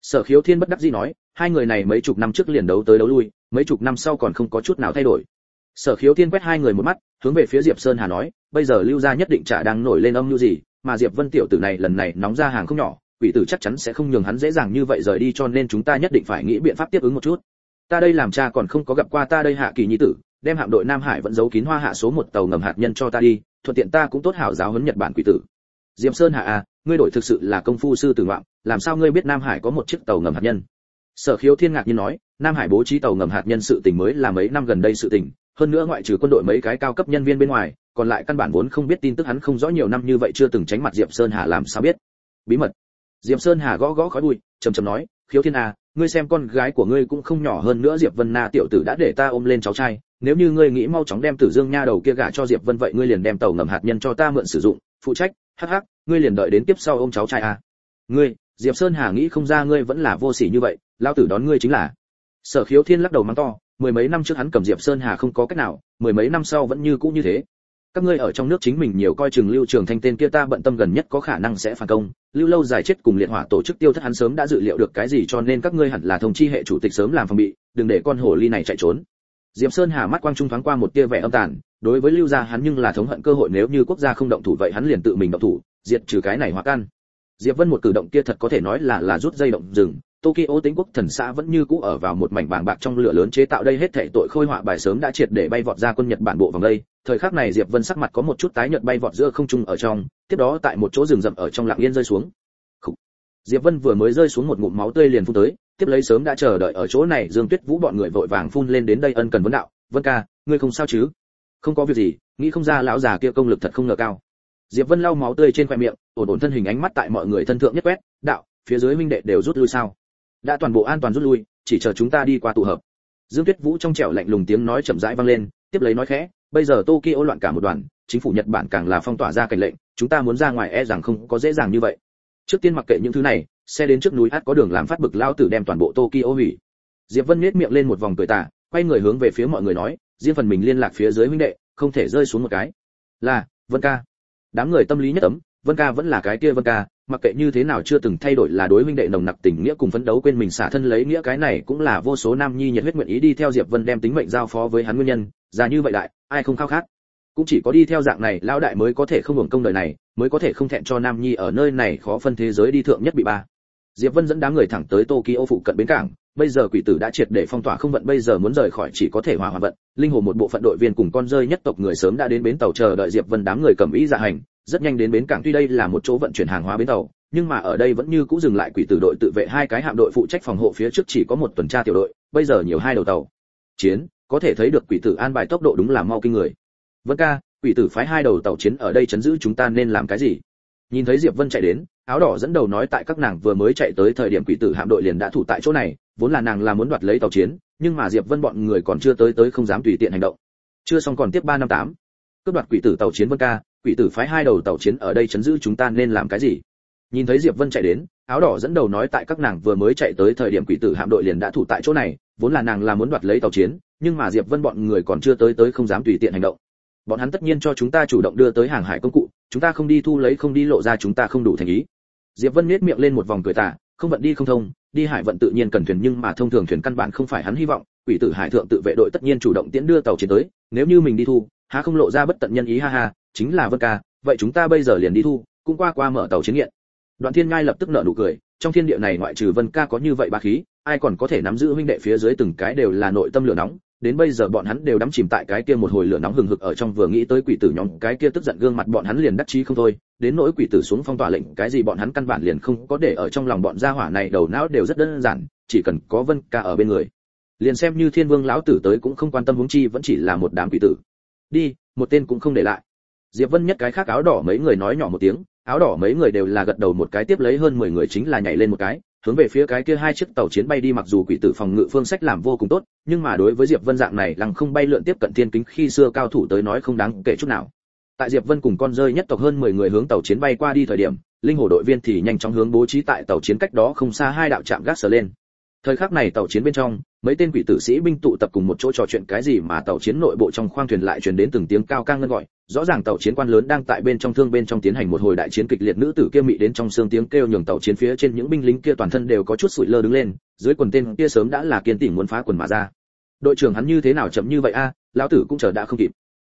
Sở Khiếu Thiên bất đắc dĩ nói, hai người này mấy chục năm trước liền đấu tới đấu lui, mấy chục năm sau còn không có chút nào thay đổi. Sở Khiếu Thiên quét hai người một mắt, hướng về phía Diệp Sơn Hà nói, bây giờ Lưu gia nhất định chả đang nổi lên âm mưu gì, mà Diệp Vân tiểu tử này lần này nóng ra hàng không nhỏ, quỷ tử chắc chắn sẽ không nhường hắn dễ dàng như vậy rời đi, cho nên chúng ta nhất định phải nghĩ biện pháp tiếp ứng một chút. Ta đây làm cha còn không có gặp qua ta đây Hạ Kỳ nhi tử, đem hạm đội Nam Hải vẫn giấu kín Hoa Hạ số 1 tàu ngầm hạt nhân cho ta đi, thuận tiện ta cũng tốt hảo giáo huấn Nhật Bản quỷ tử. Diệp Sơn Hà à, ngươi đổi thực sự là công phu sư tử ngoạm, làm sao ngươi biết Nam Hải có một chiếc tàu ngầm hạt nhân? Sở Khiếu Thiên ngạc nhiên nói, Nam Hải bố trí tàu ngầm hạt nhân sự tình mới là mấy năm gần đây sự tình, hơn nữa ngoại trừ quân đội mấy cái cao cấp nhân viên bên ngoài, còn lại căn bản vốn không biết tin tức, hắn không rõ nhiều năm như vậy chưa từng tránh mặt Diệp Sơn Hà làm sao biết? Bí mật. Diệp Sơn Hà gõ gõ khói bụi, trầm trầm nói, Khiếu Thiên à, ngươi xem con gái của ngươi cũng không nhỏ hơn nữa, Diệp Vân Na tiểu tử đã để ta ôm lên cháu trai, nếu như ngươi nghĩ mau chóng đem Tử Dương nha đầu kia gả cho Diệp Vân, vậy ngươi liền đem tàu ngầm hạt nhân cho ta mượn sử dụng, phụ trách, hắc hắc, ngươi liền đợi đến tiếp sau ôm cháu trai à. Ngươi, Diệp Sơn Hà nghĩ không ra ngươi vẫn là vô sỉ như vậy, lao tử đón ngươi chính là. Sở Khiếu Thiên lắc đầu mắng to, mười mấy năm trước hắn cầm Diệp Sơn Hà không có cách nào, mười mấy năm sau vẫn như cũ như thế. Các ngươi ở trong nước chính mình nhiều coi chừng Lưu Trường Thanh tên kia, ta bận tâm gần nhất có khả năng sẽ phản công, Lưu Lâu Dài chết cùng liệt hỏa tổ chức tiêu thất, hắn sớm đã dự liệu được cái gì, cho nên các ngươi hẳn là thông chi hệ chủ tịch sớm làm phòng bị, đừng để con hồ ly này chạy trốn. Diệp Sơn Hà mắt quang trung thoáng qua một tia vẻ âm tàn, đối với Lưu gia hắn nhưng là thống hận cơ hội, nếu như quốc gia không động thủ vậy hắn liền tự mình động thủ, diệt trừ cái này hóa căn. Diệp Vân một cử động kia thật có thể nói là rút dây động rừng. Tokyo Tĩnh Quốc Thần xã vẫn như cũ ở vào một mảnh bàng bạc trong lửa lớn chế tạo, đây hết thảy tội khôi họa bài sớm đã triệt để bay vọt ra quân Nhật Bản bộ vòng đây. Thời khắc này Diệp Vân sắc mặt có một chút tái nhợt, bay vọt giữa không trung ở trong, tiếp đó tại một chỗ rừng rậm ở trong lặng yên rơi xuống. Diệp Vân vừa mới rơi xuống một ngụm máu tươi liền phun tới, tiếp lấy sớm đã chờ đợi ở chỗ này Dương Tuyết Vũ bọn người vội vàng phun lên đến đây ân cần vấn đạo, Vân ca, ngươi không sao chứ? Không có việc gì, nghĩ không ra lão già kia công lực thật không ngờ cao. Diệp Vân lau máu tươi trên khóe miệng, ổn ổn thân hình, ánh mắt tại mọi người thân thượng nhất quét, đạo, phía dưới huynh đệ đều rút lui sao? Đã toàn bộ an toàn rút lui, chỉ chờ chúng ta đi qua tụ hợp. Dương Tuyết Vũ trong trẻo lạnh lùng tiếng nói chậm rãi vang lên, tiếp lấy nói khẽ, bây giờ Tokyo loạn cả một đoàn, chính phủ Nhật Bản càng là phong tỏa ra cảnh lệnh, chúng ta muốn ra ngoài e rằng không có dễ dàng như vậy. Trước tiên mặc kệ những thứ này, xe đến trước núi ắt có đường làm, phát bực lao tử đem toàn bộ Tokyo hủy. Diệp Vân nhếch miệng lên một vòng cười tà, quay người hướng về phía mọi người nói, riêng phần mình liên lạc phía dưới huynh đệ, không thể rơi xuống một cái. Là, Vân ca. Đám người tâm lý nhất ấm, Vân ca vẫn là cái kia Vân ca, mặc kệ như thế nào chưa từng thay đổi là đối huynh đệ nồng nặc tình nghĩa cùng phấn đấu quên mình xả thân lấy nghĩa, cái này cũng là vô số nam nhi nhiệt huyết nguyện ý đi theo Diệp Vân đem tính mệnh giao phó với hắn nguyên nhân, già như vậy đại, ai không khao khát. Cũng chỉ có đi theo dạng này lão đại mới có thể không hưởng công đời này, mới có thể không thẹn cho nam nhi ở nơi này khó phân thế giới đi thượng nhất bị ba. Diệp Vân dẫn đám người thẳng tới Tokyo phụ cận bến cảng, bây giờ quỷ tử đã triệt để phong tỏa không vận, bây giờ muốn rời khỏi chỉ có thể hòa vận. Linh hồ một bộ phận đội viên cùng con rơi nhất tộc người sớm đã đến bến tàu chờ đợi Diệp Vân, đám người cầm ý dạ hành, rất nhanh đến bến cảng. Tuy đây là một chỗ vận chuyển hàng hóa bến tàu, nhưng mà ở đây vẫn như cũ dừng lại quỷ tử đội tự vệ hai cái hạm đội phụ trách phòng hộ, phía trước chỉ có một tuần tra tiểu đội, bây giờ nhiều hai đầu tàu chiến, có thể thấy được quỷ tử an bài tốc độ đúng là mau kinh người. Vân ca, quỷ tử phái hai đầu tàu chiến ở đây chấn giữ chúng ta nên làm cái gì? Nhìn thấy Diệp Vân chạy đến, áo đỏ dẫn đầu nói, tại các nàng vừa mới chạy tới thời điểm quỷ tử hạm đội liền đã thủ tại chỗ này, vốn là nàng là muốn đoạt lấy tàu chiến, nhưng mà Diệp Vân bọn người còn chưa tới không dám tùy tiện hành động. Chưa xong còn tiếp 358. Cướp đoạt quỷ tử tàu chiến. Vân ca, quỷ tử phái hai đầu tàu chiến ở đây chấn giữ chúng ta nên làm cái gì? Nhìn thấy Diệp Vân chạy đến, áo đỏ dẫn đầu nói, tại các nàng vừa mới chạy tới thời điểm quỷ tử hạm đội liền đã thủ tại chỗ này, vốn là nàng là muốn đoạt lấy tàu chiến, nhưng mà Diệp Vân bọn người còn chưa tới không dám tùy tiện hành động. Bọn hắn tất nhiên cho chúng ta chủ động đưa tới hàng hải công cụ, chúng ta không đi thu lấy không đi lộ ra chúng ta không đủ thành ý. Diệp Vân nhếch miệng lên một vòng cười tà, không vận đi không thông, đi hải vận tự nhiên cần thuyền, nhưng mà thông thường thuyền căn bản không phải hắn hy vọng, quỷ tử hải thượng tự vệ đội tất nhiên chủ động tiễn đưa tàu chiến tới, nếu như mình đi thu, há không lộ ra bất tận nhân ý, ha ha, chính là Vân ca, vậy chúng ta bây giờ liền đi thu, cũng qua mở tàu chiến nghiện. Đoạn Thiên Ngai lập tức nở nụ cười, trong thiên địa này ngoại trừ Vân ca có như vậy bá khí, ai còn có thể nắm giữ huynh đệ phía dưới từng cái đều là nội tâm lửa nóng, đến bây giờ bọn hắn đều đắm chìm tại cái kia một hồi lửa nóng hừng hực ở trong, vừa nghĩ tới quỷ tử nhóm cái kia tức giận gương mặt bọn hắn liền đắc chí không thôi, đến nỗi quỷ tử xuống phong tỏa lệnh cái gì bọn hắn căn bản liền không có để ở trong lòng, bọn gia hỏa này đầu não đều rất đơn giản, chỉ cần có Vân ca ở bên người, liền xem như Thiên Vương lão tử tới cũng không quan tâm, huống chi vẫn chỉ là một đám quỷ tử. Đi, một tên cũng không để lại. Diệp Vân nhất cái khác áo đỏ mấy người nói nhỏ một tiếng, áo đỏ mấy người đều là gật đầu một cái, tiếp lấy hơn 10 người chính là nhảy lên một cái, hướng về phía cái kia hai chiếc tàu chiến bay đi. Mặc dù quỷ tử phòng ngự phương sách làm vô cùng tốt, nhưng mà đối với Diệp Vân dạng này lăng không bay lượn tiếp cận thiên kính khi xưa cao thủ tới nói không đáng kể chút nào. Tại Diệp Vân cùng con rơi nhất tộc hơn 10 người hướng tàu chiến bay qua đi thời điểm, linh hồ đội viên thì nhanh chóng hướng bố trí tại tàu chiến cách đó không xa hai đạo trạm gác sờ lên. Thời khắc này tàu chiến bên trong, mấy tên quỷ tử sĩ binh tụ tập cùng một chỗ trò chuyện cái gì, mà tàu chiến nội bộ trong khoang thuyền lại truyền đến từng tiếng cao ca ngân gọi, rõ ràng tàu chiến quan lớn đang tại bên trong tiến hành một hồi đại chiến kịch liệt, nữ tử kia mị đến trong xương tiếng kêu nhường tàu chiến phía trên những binh lính kia toàn thân đều có chút sụi lơ đứng lên, dưới quần tên kia sớm đã là kiên tỉ muốn phá quần mà ra. Đội trưởng hắn như thế nào chậm như vậy a, lão tử cũng chờ đã không kịp.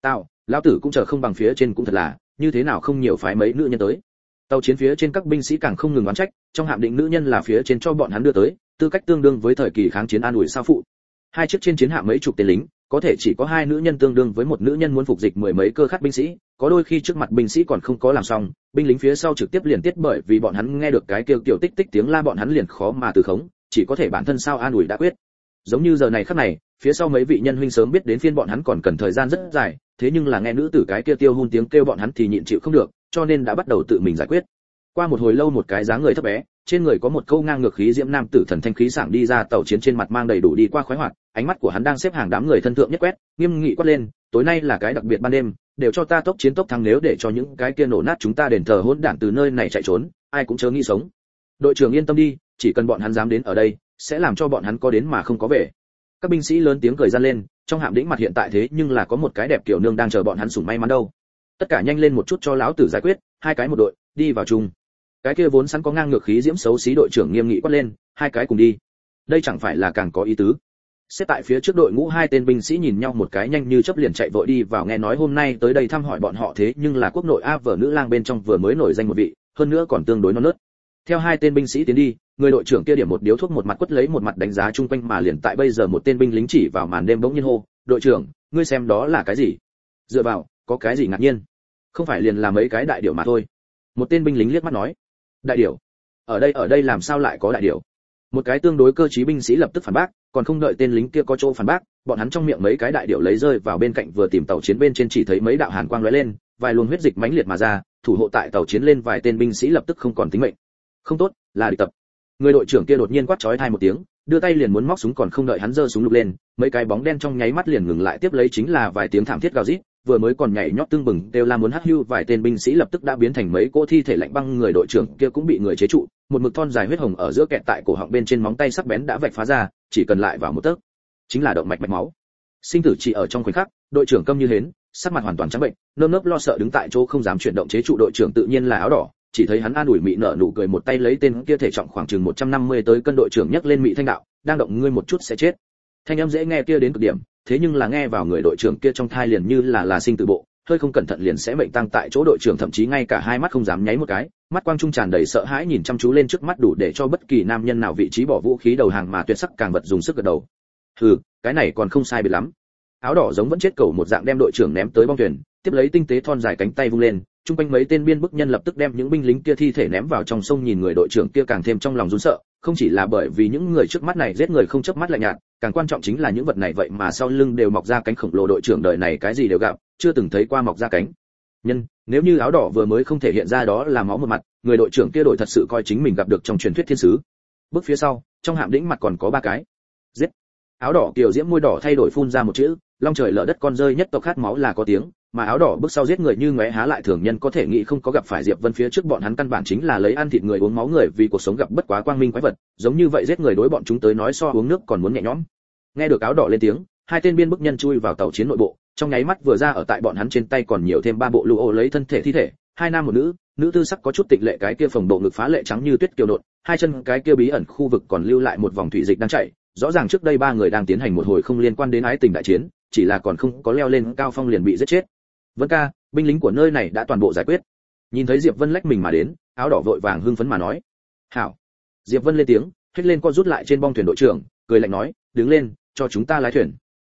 Lão tử cũng chờ không bằng phía trên cũng thật là, như thế nào không nhiều phái mấy nữ nhân tới. Tàu chiến phía trên các binh sĩ càng không ngừng oán trách, trong hạm định nữ nhân là phía trên cho bọn hắn đưa tới, tư cách tương đương với thời kỳ kháng chiến an ủi sao phụ. Hai chiếc trên chiến hạm mấy chục tên lính, có thể chỉ có hai nữ nhân tương đương với một nữ nhân muốn phục dịch mười mấy cơ khát binh sĩ, có đôi khi trước mặt binh sĩ còn không có làm xong, binh lính phía sau trực tiếp liền tiết, bởi vì bọn hắn nghe được cái kêu tiểu tích tích tiếng la bọn hắn liền khó mà từ khống, chỉ có thể bản thân sao an ủi đã quyết. Giống như giờ này khắc này, phía sau mấy vị nhân huynh sớm biết đến phiên bọn hắn còn cần thời gian rất dài, thế nhưng là nghe nữ tử cái kia tiêu hun tiếng kêu bọn hắn thì nhịn chịu không được, cho nên đã bắt đầu tự mình giải quyết. Qua một hồi lâu, một cái dáng người thấp bé, trên người có một câu ngang ngược khí diễm nam tử thần thanh khí sảng đi ra tàu chiến, trên mặt mang đầy đủ đi qua khoái hoạt, ánh mắt của hắn đang xếp hàng đám người thân thượng nhất quét, nghiêm nghị quát lên, tối nay là cái đặc biệt ban đêm, đều cho ta tốc chiến tốc thắng, nếu để cho những cái kia nổ nát chúng ta đền thờ hỗn đản từ nơi này chạy trốn, ai cũng chớ nghĩ sống. Đội trưởng yên tâm đi, chỉ cần bọn hắn dám đến ở đây, sẽ làm cho bọn hắn có đến mà không có về. Các binh sĩ lớn tiếng cười gian lên, trong hạm đĩnh mặt hiện tại thế nhưng là có một cái đẹp kiểu nương đang chờ bọn hắn sủng may mắn đâu. Tất cả nhanh lên một chút cho lão tử giải quyết, hai cái một đội, đi vào chung. Cái kia vốn sẵn có ngang ngược khí diễm xấu xí đội trưởng nghiêm nghị quát lên, hai cái cùng đi. Đây chẳng phải là càng có ý tứ. Xếp tại phía trước đội ngũ hai tên binh sĩ nhìn nhau một cái, nhanh như chớp liền chạy vội đi vào, nghe nói hôm nay tới đây thăm hỏi bọn họ thế nhưng là quốc nội A vở nữ lang bên trong vừa mới nổi danh một vị, hơn nữa còn tương đối non nớt. Theo hai tên binh sĩ tiến đi, người đội trưởng kia điểm một điếu thuốc, một mặt quất lấy một mặt đánh giá chung quanh, mà liền tại bây giờ một tên binh lính chỉ vào màn đêm bỗng nhiên hô, đội trưởng, ngươi xem đó là cái gì? Dựa vào, có cái gì ngạc nhiên? Không phải liền là mấy cái đại điểu mà thôi. Một tên binh lính liếc mắt nói, đại điểu? Ở đây làm sao lại có đại điểu? Một cái tương đối cơ trí binh sĩ lập tức phản bác, còn không đợi tên lính kia có chỗ phản bác, bọn hắn trong miệng mấy cái đại điểu lấy rơi vào bên cạnh, vừa tìm tàu chiến bên trên chỉ thấy mấy đạo hàn quang lóe lên, vài luồng huyết dịch mãnh liệt mà ra, thủ hộ tại tàu chiến lên vài tên binh sĩ lập tức không còn tính mệnh. Không tốt, là địch tập. Người đội trưởng kia đột nhiên quát chói tai một tiếng, đưa tay liền muốn móc súng, còn không đợi hắn giơ súng lục lên, mấy cái bóng đen trong nháy mắt liền ngừng lại, tiếp lấy chính là vài tiếng thảm thiết gào rít, vừa mới còn nhảy nhót tương bừng đều là muốn hắt hưu, vài tên binh sĩ lập tức đã biến thành mấy cỗ thi thể lạnh băng, người đội trưởng kia cũng bị người chế trụ, một mực thon dài huyết hồng ở giữa kẹt tại cổ họng bên trên, móng tay sắc bén đã vạch phá ra, chỉ cần lại vào một tấc chính là động mạch mạch máu. Sinh tử chỉ ở trong khoảnh khắc, đội trưởng câm như hến, sắc mặt hoàn toàn trắng bệnh, nơm nớp lo sợ đứng tại chỗ không dám chuyển động, chế trụ đội trưởng tự nhiên là áo đỏ, chỉ thấy hắn an ủi mị nở nụ cười, một tay lấy tên kia thể trọng khoảng chừng 150 tới cân đội trưởng nhấc lên, mị thanh đạo, đang động ngươi một chút sẽ chết. Thanh âm dễ nghe kia đến cực điểm, thế nhưng là nghe vào người đội trưởng kia trong thai liền như là sinh tử bộ, hơi không cẩn thận liền sẽ mệnh tăng tại chỗ. Đội trưởng thậm chí ngay cả hai mắt không dám nháy một cái, mắt quang trung tràn đầy sợ hãi nhìn chăm chú lên trước mắt, đủ để cho bất kỳ nam nhân nào vị trí bỏ vũ khí đầu hàng, mà tuyệt sắc càng vật dùng sức gật đầu. Hừ, cái này còn không sai biệt lắm. Áo đỏ giống vẫn chết cẩu một dạng đem đội trưởng ném tới bong thuyền, tiếp lấy tinh tế thon dài cánh tay vung lên, trung quanh mấy tên biên bức nhân lập tức đem những binh lính kia thi thể ném vào trong sông. Nhìn người đội trưởng kia càng thêm trong lòng run sợ, không chỉ là bởi vì những người trước mắt này giết người không chớp mắt lạnh nhạt, càng quan trọng chính là những vật này vậy mà sau lưng đều mọc ra cánh khổng lồ. Đội trưởng đời này cái gì đều gặp, chưa từng thấy qua mọc ra cánh nhân. Nếu như áo đỏ vừa mới không thể hiện ra đó là máu một mặt, người đội trưởng kia đội thật sự coi chính mình gặp được trong truyền thuyết thiên sứ. Bước phía sau, trong hạm đĩnh mặt còn có ba cái. Giết. Áo đỏ kiều diễm môi đỏ thay đổi phun ra một chữ, long trời lở đất con rơi nhất tộc khát máu là có tiếng, mà áo đỏ bước sau giết người như ngóe há lại, thường nhân có thể nghĩ không có gặp phải Diệp Vân phía trước bọn hắn căn bản chính là lấy ăn thịt người uống máu người, vì cuộc sống gặp bất quá quang minh quái vật, giống như vậy giết người đối bọn chúng tới nói so uống nước còn muốn nhẹ nhõm. Nghe được áo đỏ lên tiếng, hai tên biên bức nhân chui vào tàu chiến nội bộ, trong nháy mắt vừa ra ở tại bọn hắn trên tay còn nhiều thêm ba bộ lụa lấy thân thể thi thể, hai nam một nữ, nữ tư sắc có chút tịnh lệ, cái kia phồng độ ngực phá lệ trắng như tuyết kiều nộn, hai chân cái kia bí ẩn khu vực còn lưu lại một vòng thủy dịch đang chảy, rõ ràng trước đây ba người đang tiến hành một hồi không liên quan đến ái tình đại chiến, chỉ là còn không có leo lên cao phong liền bị giết chết. Vân ca, binh lính của nơi này đã toàn bộ giải quyết. Nhìn thấy Diệp Vân lách mình mà đến, áo đỏ vội vàng hưng phấn mà nói. Hảo. Diệp Vân lên tiếng, hết lên co rút lại trên bong thuyền, đội trưởng cười lạnh nói, đứng lên, cho chúng ta lái thuyền.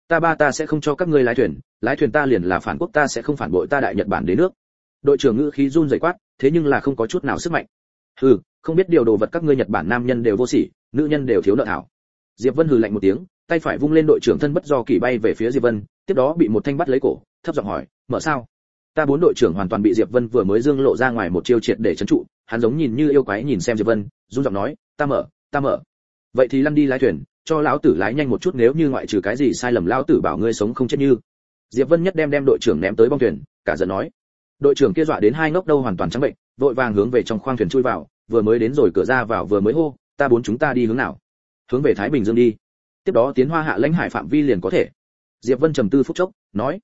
Ta sẽ không cho các ngươi lái thuyền ta liền là phản quốc, ta sẽ không phản bội ta đại Nhật Bản đế nước. Đội trưởng ngữ khí run rẩy quát, thế nhưng là không có chút nào sức mạnh. Hừ, không biết điều đồ vật, các ngươi Nhật Bản nam nhân đều vô sỉ, nữ nhân đều thiếu nợ thảo. Diệp Vân hừ lạnh một tiếng, tay phải vung lên, đội trưởng thân bất do kỳ bay về phía Diệp Vân, tiếp đó bị một thanh bắt lấy cổ, thấp giọng hỏi, mở sao? Ta bốn. Đội trưởng hoàn toàn bị Diệp Vân vừa mới dương lộ ra ngoài một chiêu triệt để trấn trụ, hắn giống nhìn như yêu quái nhìn xem Diệp Vân, run giọng nói, ta mở. Vậy thì lăn đi lái thuyền, cho lão tử lái nhanh một chút, nếu như ngoại trừ cái gì sai lầm lão tử bảo ngươi sống không chết như. Diệp Vân nhất đem đội trưởng ném tới bong thuyền, cả giận nói. Đội trưởng kia dọa đến hai ngốc đâu hoàn toàn trắng bệnh, vội vàng hướng về trong khoang thuyền chui vào, vừa mới đến rồi cửa ra vào vừa mới hô, ta bốn chúng ta đi hướng nào? Hướng về Thái Bình Dương đi. Tiếp đó tiến Hoa Hạ lãnh hải phạm vi liền có thể. Diệp Vân trầm tư phút chốc, nói.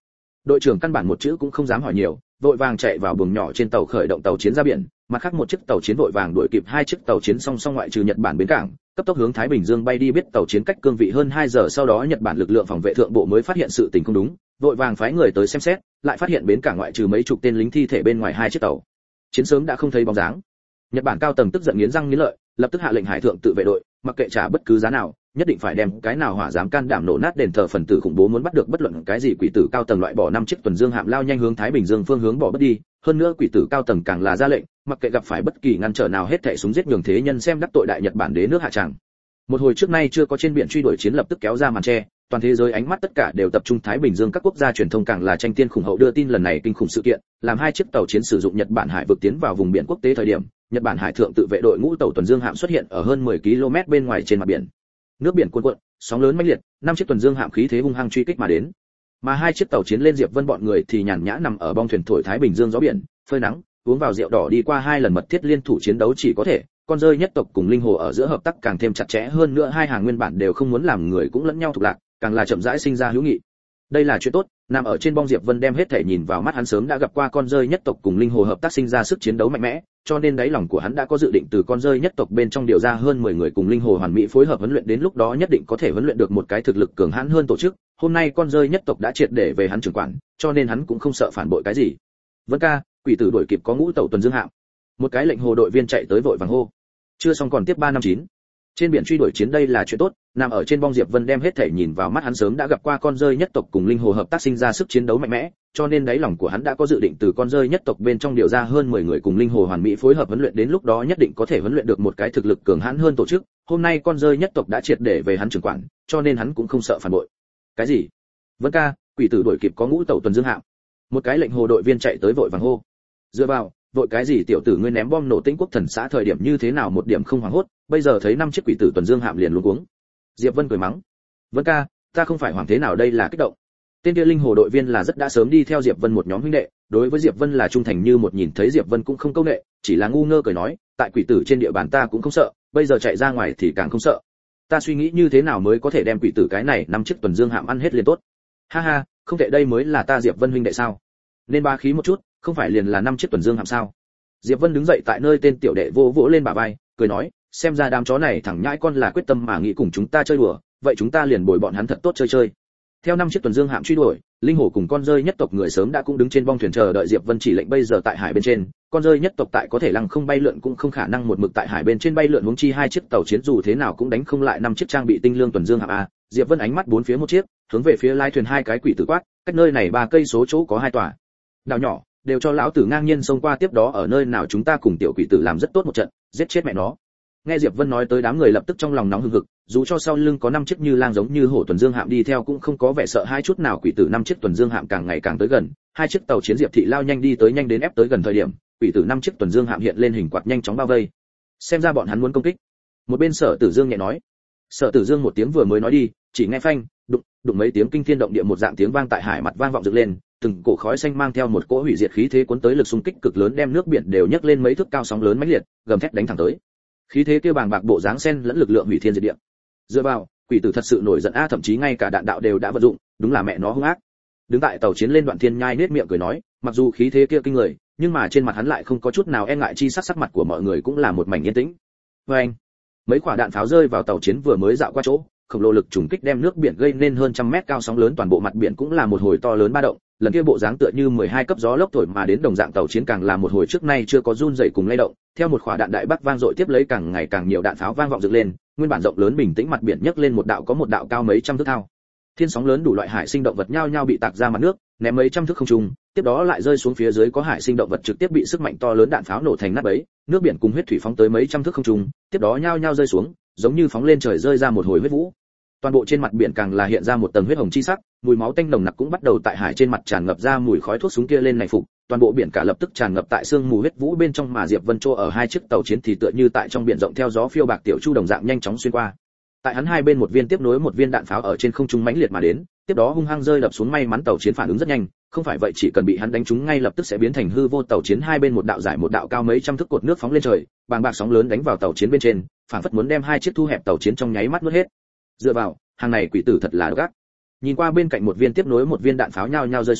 Đội trưởng căn bản một chữ cũng không dám hỏi nhiều, vội vàng chạy vào buồng nhỏ trên tàu khởi động tàu chiến ra biển, mặt khác một chiếc tàu chiến vội vàng đuổi kịp hai chiếc tàu chiến song song ngoại trừ Nhật Bản bến cảng, cấp tốc hướng Thái Bình Dương bay đi. Biết tàu chiến cách cương vị hơn 2 giờ sau đó, Nhật Bản lực lượng phòng vệ thượng bộ mới phát hiện sự tình không đúng, vội vàng phái người tới xem xét, lại phát hiện bến cảng ngoại trừ mấy chục tên lính thi thể bên ngoài hai chiếc tàu chiến sớm đã không thấy bóng dáng. Nhật Bản cao tầng tức giận nghiến răng nghiến lợi, lập tức hạ lệnh hải thượng tự vệ đội, mặc kệ trả bất cứ giá nào, nhất định phải đem cái nào hỏa dám can đảm nổ nát đền thờ phần tử khủng bố, muốn bắt được bất luận cái gì quỷ tử cao tầng loại bỏ 5 chiếc tuần dương hạm lao nhanh hướng Thái Bình Dương phương hướng bỏ bất đi. Hơn nữa quỷ tử cao tầng càng là ra lệnh, mặc kệ gặp phải bất kỳ ngăn trở nào hết thảy súng giết nhường thế nhân xem đắc tội đại Nhật Bản đế nước hạ tràng. Một hồi trước nay chưa có trên biển truy đuổi chiến lập tức kéo ra màn che, toàn thế giới ánh mắt tất cả đều tập trung Thái Bình Dương, các quốc gia truyền thông càng là tranh tiên khủng hậu đưa tin lần này kinh khủng sự kiện, làm hai chiếc tàu chiến sử dụng Nhật Bản hải vực tiến vào vùng biển quốc tế thời điểm, Nhật Bản hải thượng tự vệ đội ngũ tàu tuần dương hạm xuất hiện ở hơn 10 km bên ngoài trên mặt biển. Nước biển cuồn cuộn, sóng lớn mãnh liệt, 5 chiếc tuần dương hạm khí thế hung hăng truy kích mà đến. Mà hai chiếc tàu chiến lên Diệp Vân bọn người thì nhàn nhã nằm ở bong thuyền thổi Thái Bình Dương gió biển, phơi nắng, uống vào rượu đỏ. Đi qua 2 lần mật thiết liên thủ chiến đấu chỉ có thể, con rơi nhất tộc cùng linh hồ ở giữa hợp tác càng thêm chặt chẽ hơn nữa, hai hàng nguyên bản đều không muốn làm người cũng lẫn nhau thuộc lạc, càng là chậm rãi sinh ra hữu nghị. Đây là chuyện tốt, nằm ở trên bong Diệp Vân đem hết thể nhìn vào mắt, hắn sớm đã gặp qua con rơi nhất tộc cùng linh hồ hợp tác sinh ra sức chiến đấu mạnh mẽ, cho nên đáy lòng của hắn đã có dự định từ con rơi nhất tộc bên trong điều ra hơn 10 người cùng linh hồ hoàn mỹ phối hợp huấn luyện, đến lúc đó nhất định có thể huấn luyện được một cái thực lực cường hãn hơn tổ chức. Hôm nay con rơi nhất tộc đã triệt để về hắn trưởng quản, cho nên hắn cũng không sợ phản bội cái gì. Vân ca, quỷ tử đuổi kịp có ngũ tàu tuần dương hạm. Một cái lệnh hồ đội viên chạy tới vội vàng hô. Chưa xong còn tiếp 359. Trên biển truy đuổi chiến đây là chuyện tốt, nằm ở trên bong Diệp Vân đem hết thể nhìn vào mắt, hắn sớm đã gặp qua con rơi nhất tộc cùng linh hồ hợp tác sinh ra sức chiến đấu mạnh mẽ, cho nên đáy lòng của hắn đã có dự định từ con rơi nhất tộc bên trong điều ra hơn 10 người cùng linh hồ hoàn mỹ phối hợp huấn luyện, đến lúc đó nhất định có thể huấn luyện được một cái thực lực cường hãn hơn tổ chức. Hôm nay con rơi nhất tộc đã triệt để về hắn trưởng quản, cho nên hắn cũng không sợ phản bội. Cái gì? Vân ca, quỷ tử đuổi kịp có ngũ tàu tuần dương hạm. Một cái lệnh hồ đội viên chạy tới vội vàng hô. Dựa vào, vội cái gì tiểu tử, ngươi ném bom nổ Tĩnh Quốc thần xã thời điểm như thế nào một điểm không hoảng hốt, bây giờ thấy 5 chiếc quỷ tử tuần dương hạm liền luống cuống. Diệp Vân cười mắng. Vân ca, ta không phải hoảng thế nào, đây là kích động. Tên kia linh hồ đội viên là rất đã sớm đi theo Diệp Vân một nhóm huynh đệ, đối với Diệp Vân là trung thành như một, nhìn thấy Diệp Vân cũng không câu nệ, chỉ là ngu ngơ cười nói, tại quỷ tử trên địa bàn ta cũng không sợ, bây giờ chạy ra ngoài thì càng không sợ. Ta suy nghĩ như thế nào mới có thể đem quỷ tử cái này 5 chiếc tuần dương hạm ăn hết liền tốt. Ha ha, không tệ, đây mới là ta Diệp Vân huynh đệ sao? Nên ba khí một chút, không phải liền là 5 chiếc tuần dương hạm sao? Diệp Vân đứng dậy tại nơi tên tiểu đệ vỗ vỗ lên bả vai, cười nói, xem ra đám chó này thẳng nhãi con là quyết tâm mà nghĩ cùng chúng ta chơi đùa, vậy chúng ta liền bồi bọn hắn thật tốt chơi chơi. Theo 5 chiếc tuần dương hạm truy đuổi, linh hồ cùng con rơi nhất tộc người sớm đã cũng đứng trên bong thuyền chờ đợi Diệp Vân chỉ lệnh. Bây giờ tại hải bên trên, con rơi nhất tộc tại có thể lăng không bay lượn cũng không khả năng một mực tại hải bên trên bay lượn, huống chi hai chiếc tàu chiến dù thế nào cũng đánh không lại 5 chiếc trang bị tinh lương tuần dương hạm a. Diệp Vân ánh mắt bốn phía một chiếc, hướng về phía lái thuyền hai cái quỷ tử quát, cách nơi này 3 cây số chỗ có 2 tòa đảo nhỏ, đều cho lão tử ngang nhiên xông qua, tiếp đó ở nơi nào chúng ta cùng tiểu quỷ tử làm rất tốt một trận, giết chết mẹ nó. Nghe Diệp Vân nói tới, đám người lập tức trong lòng nóng hừng hực, dù cho sau lưng có 5 chiếc như lang giống như hổ tuần dương hạm đi theo cũng không có vẻ sợ hai chút nào. Quỷ tử 5 chiếc tuần dương hạm càng ngày càng tới gần, hai chiếc tàu chiến Diệp thị lao nhanh đi tới, nhanh đến ép tới gần thời điểm, quỷ tử 5 chiếc tuần dương hạm hiện lên hình quạt nhanh chóng bao vây. Xem ra bọn hắn muốn công kích. Một bên Sở Tử Dương nhẹ nói. Sở Tử Dương một tiếng vừa mới nói đi, chỉ nghe phanh, đụng mấy tiếng kinh thiên động địa một dạng tiếng vang tại hải mặt vang vọng dựng lên, từng cổ khói xanh mang theo một cỗ hủy diệt khí thế cuốn tới, lực xung kích cực lớn đem nước biển đều nhấc lên mấy thước cao, sóng lớn mãnh liệt, gầm thét đánh thẳng tới. Khí thế kia bàng bạc bộ dáng xen lẫn lực lượng hủy thiên diệt địa. Dựa vào, quỷ tử thật sự nổi giận a, thậm chí ngay cả đạn đạo đều đã vận dụng, đúng là mẹ nó hung ác. Đứng tại tàu chiến lên Đoạn Thiên Nhai nết miệng cười nói, mặc dù khí thế kia kinh người, nhưng mà trên mặt hắn lại không có chút nào e ngại chi sắc, sắc mặt của mọi người cũng là một mảnh yên tĩnh. Oeng, mấy quả đạn pháo rơi vào tàu chiến vừa mới dạo qua chỗ, khổng lồ lực trùng kích đem nước biển gây nên hơn 100 mét cao sóng lớn, toàn bộ mặt biển cũng là một hồi to lớn ba động. Lần kia bộ dáng tựa như 12 cấp gió lốc thổi mà đến, đồng dạng tàu chiến càng là một hồi trước nay chưa có run rẩy cùng lay động. Theo một quả đạn đại bác vang dội tiếp lấy càng ngày càng nhiều đạn pháo vang vọng dựng lên, nguyên bản rộng lớn bình tĩnh mặt biển nhấc lên một đạo cao mấy trăm thước thao thiên, sóng lớn đủ loại hải sinh động vật nhao nhao bị tạc ra mặt nước, ném mấy trăm thước không trung, tiếp đó lại rơi xuống phía dưới, có hải sinh động vật trực tiếp bị sức mạnh to lớn đạn pháo nổ thành nát bấy, nước biển cùng huyết thủy phóng tới mấy trăm thước không trung, tiếp đó nhao nhao rơi xuống, giống như phóng lên trời rơi ra một hồi huyết vũ. Toàn bộ trên mặt biển càng là hiện ra một tầng huyết hồng chi sắc, mùi máu tanh nồng nặc cũng bắt đầu tại hải trên mặt tràn ngập ra, mùi khói thuốc súng kia lên này phục, toàn bộ biển cả lập tức tràn ngập tại sương mù huyết vũ bên trong, mà Diệp Vân Trô ở hai chiếc tàu chiến thì tựa như tại trong biển rộng theo gió phiêu bạc tiểu chu đồng dạng nhanh chóng xuyên qua. Tại hắn hai bên một viên tiếp nối một viên đạn pháo ở trên không trung mãnh liệt mà đến, tiếp đó hung hăng rơi đập xuống, may mắn tàu chiến phản ứng rất nhanh, không phải vậy chỉ cần bị hắn đánh trúng ngay lập tức sẽ biến thành hư vô. Tàu chiến hai bên một đạo dài một đạo cao mấy trăm thước cột nước phóng lên trời, bàng bạc sóng lớn đánh vào tàu chiến bên trên, phảng phất muốn đem hai chiếc thu hẹp tàu chiến trong nháy mắt nuốt hết. Dựa vào, hàng này quỷ tử thật là độc ác. Nhìn qua bên cạnh một viên tiếp nối một viên đạn pháo nhao nhao rơi xuống,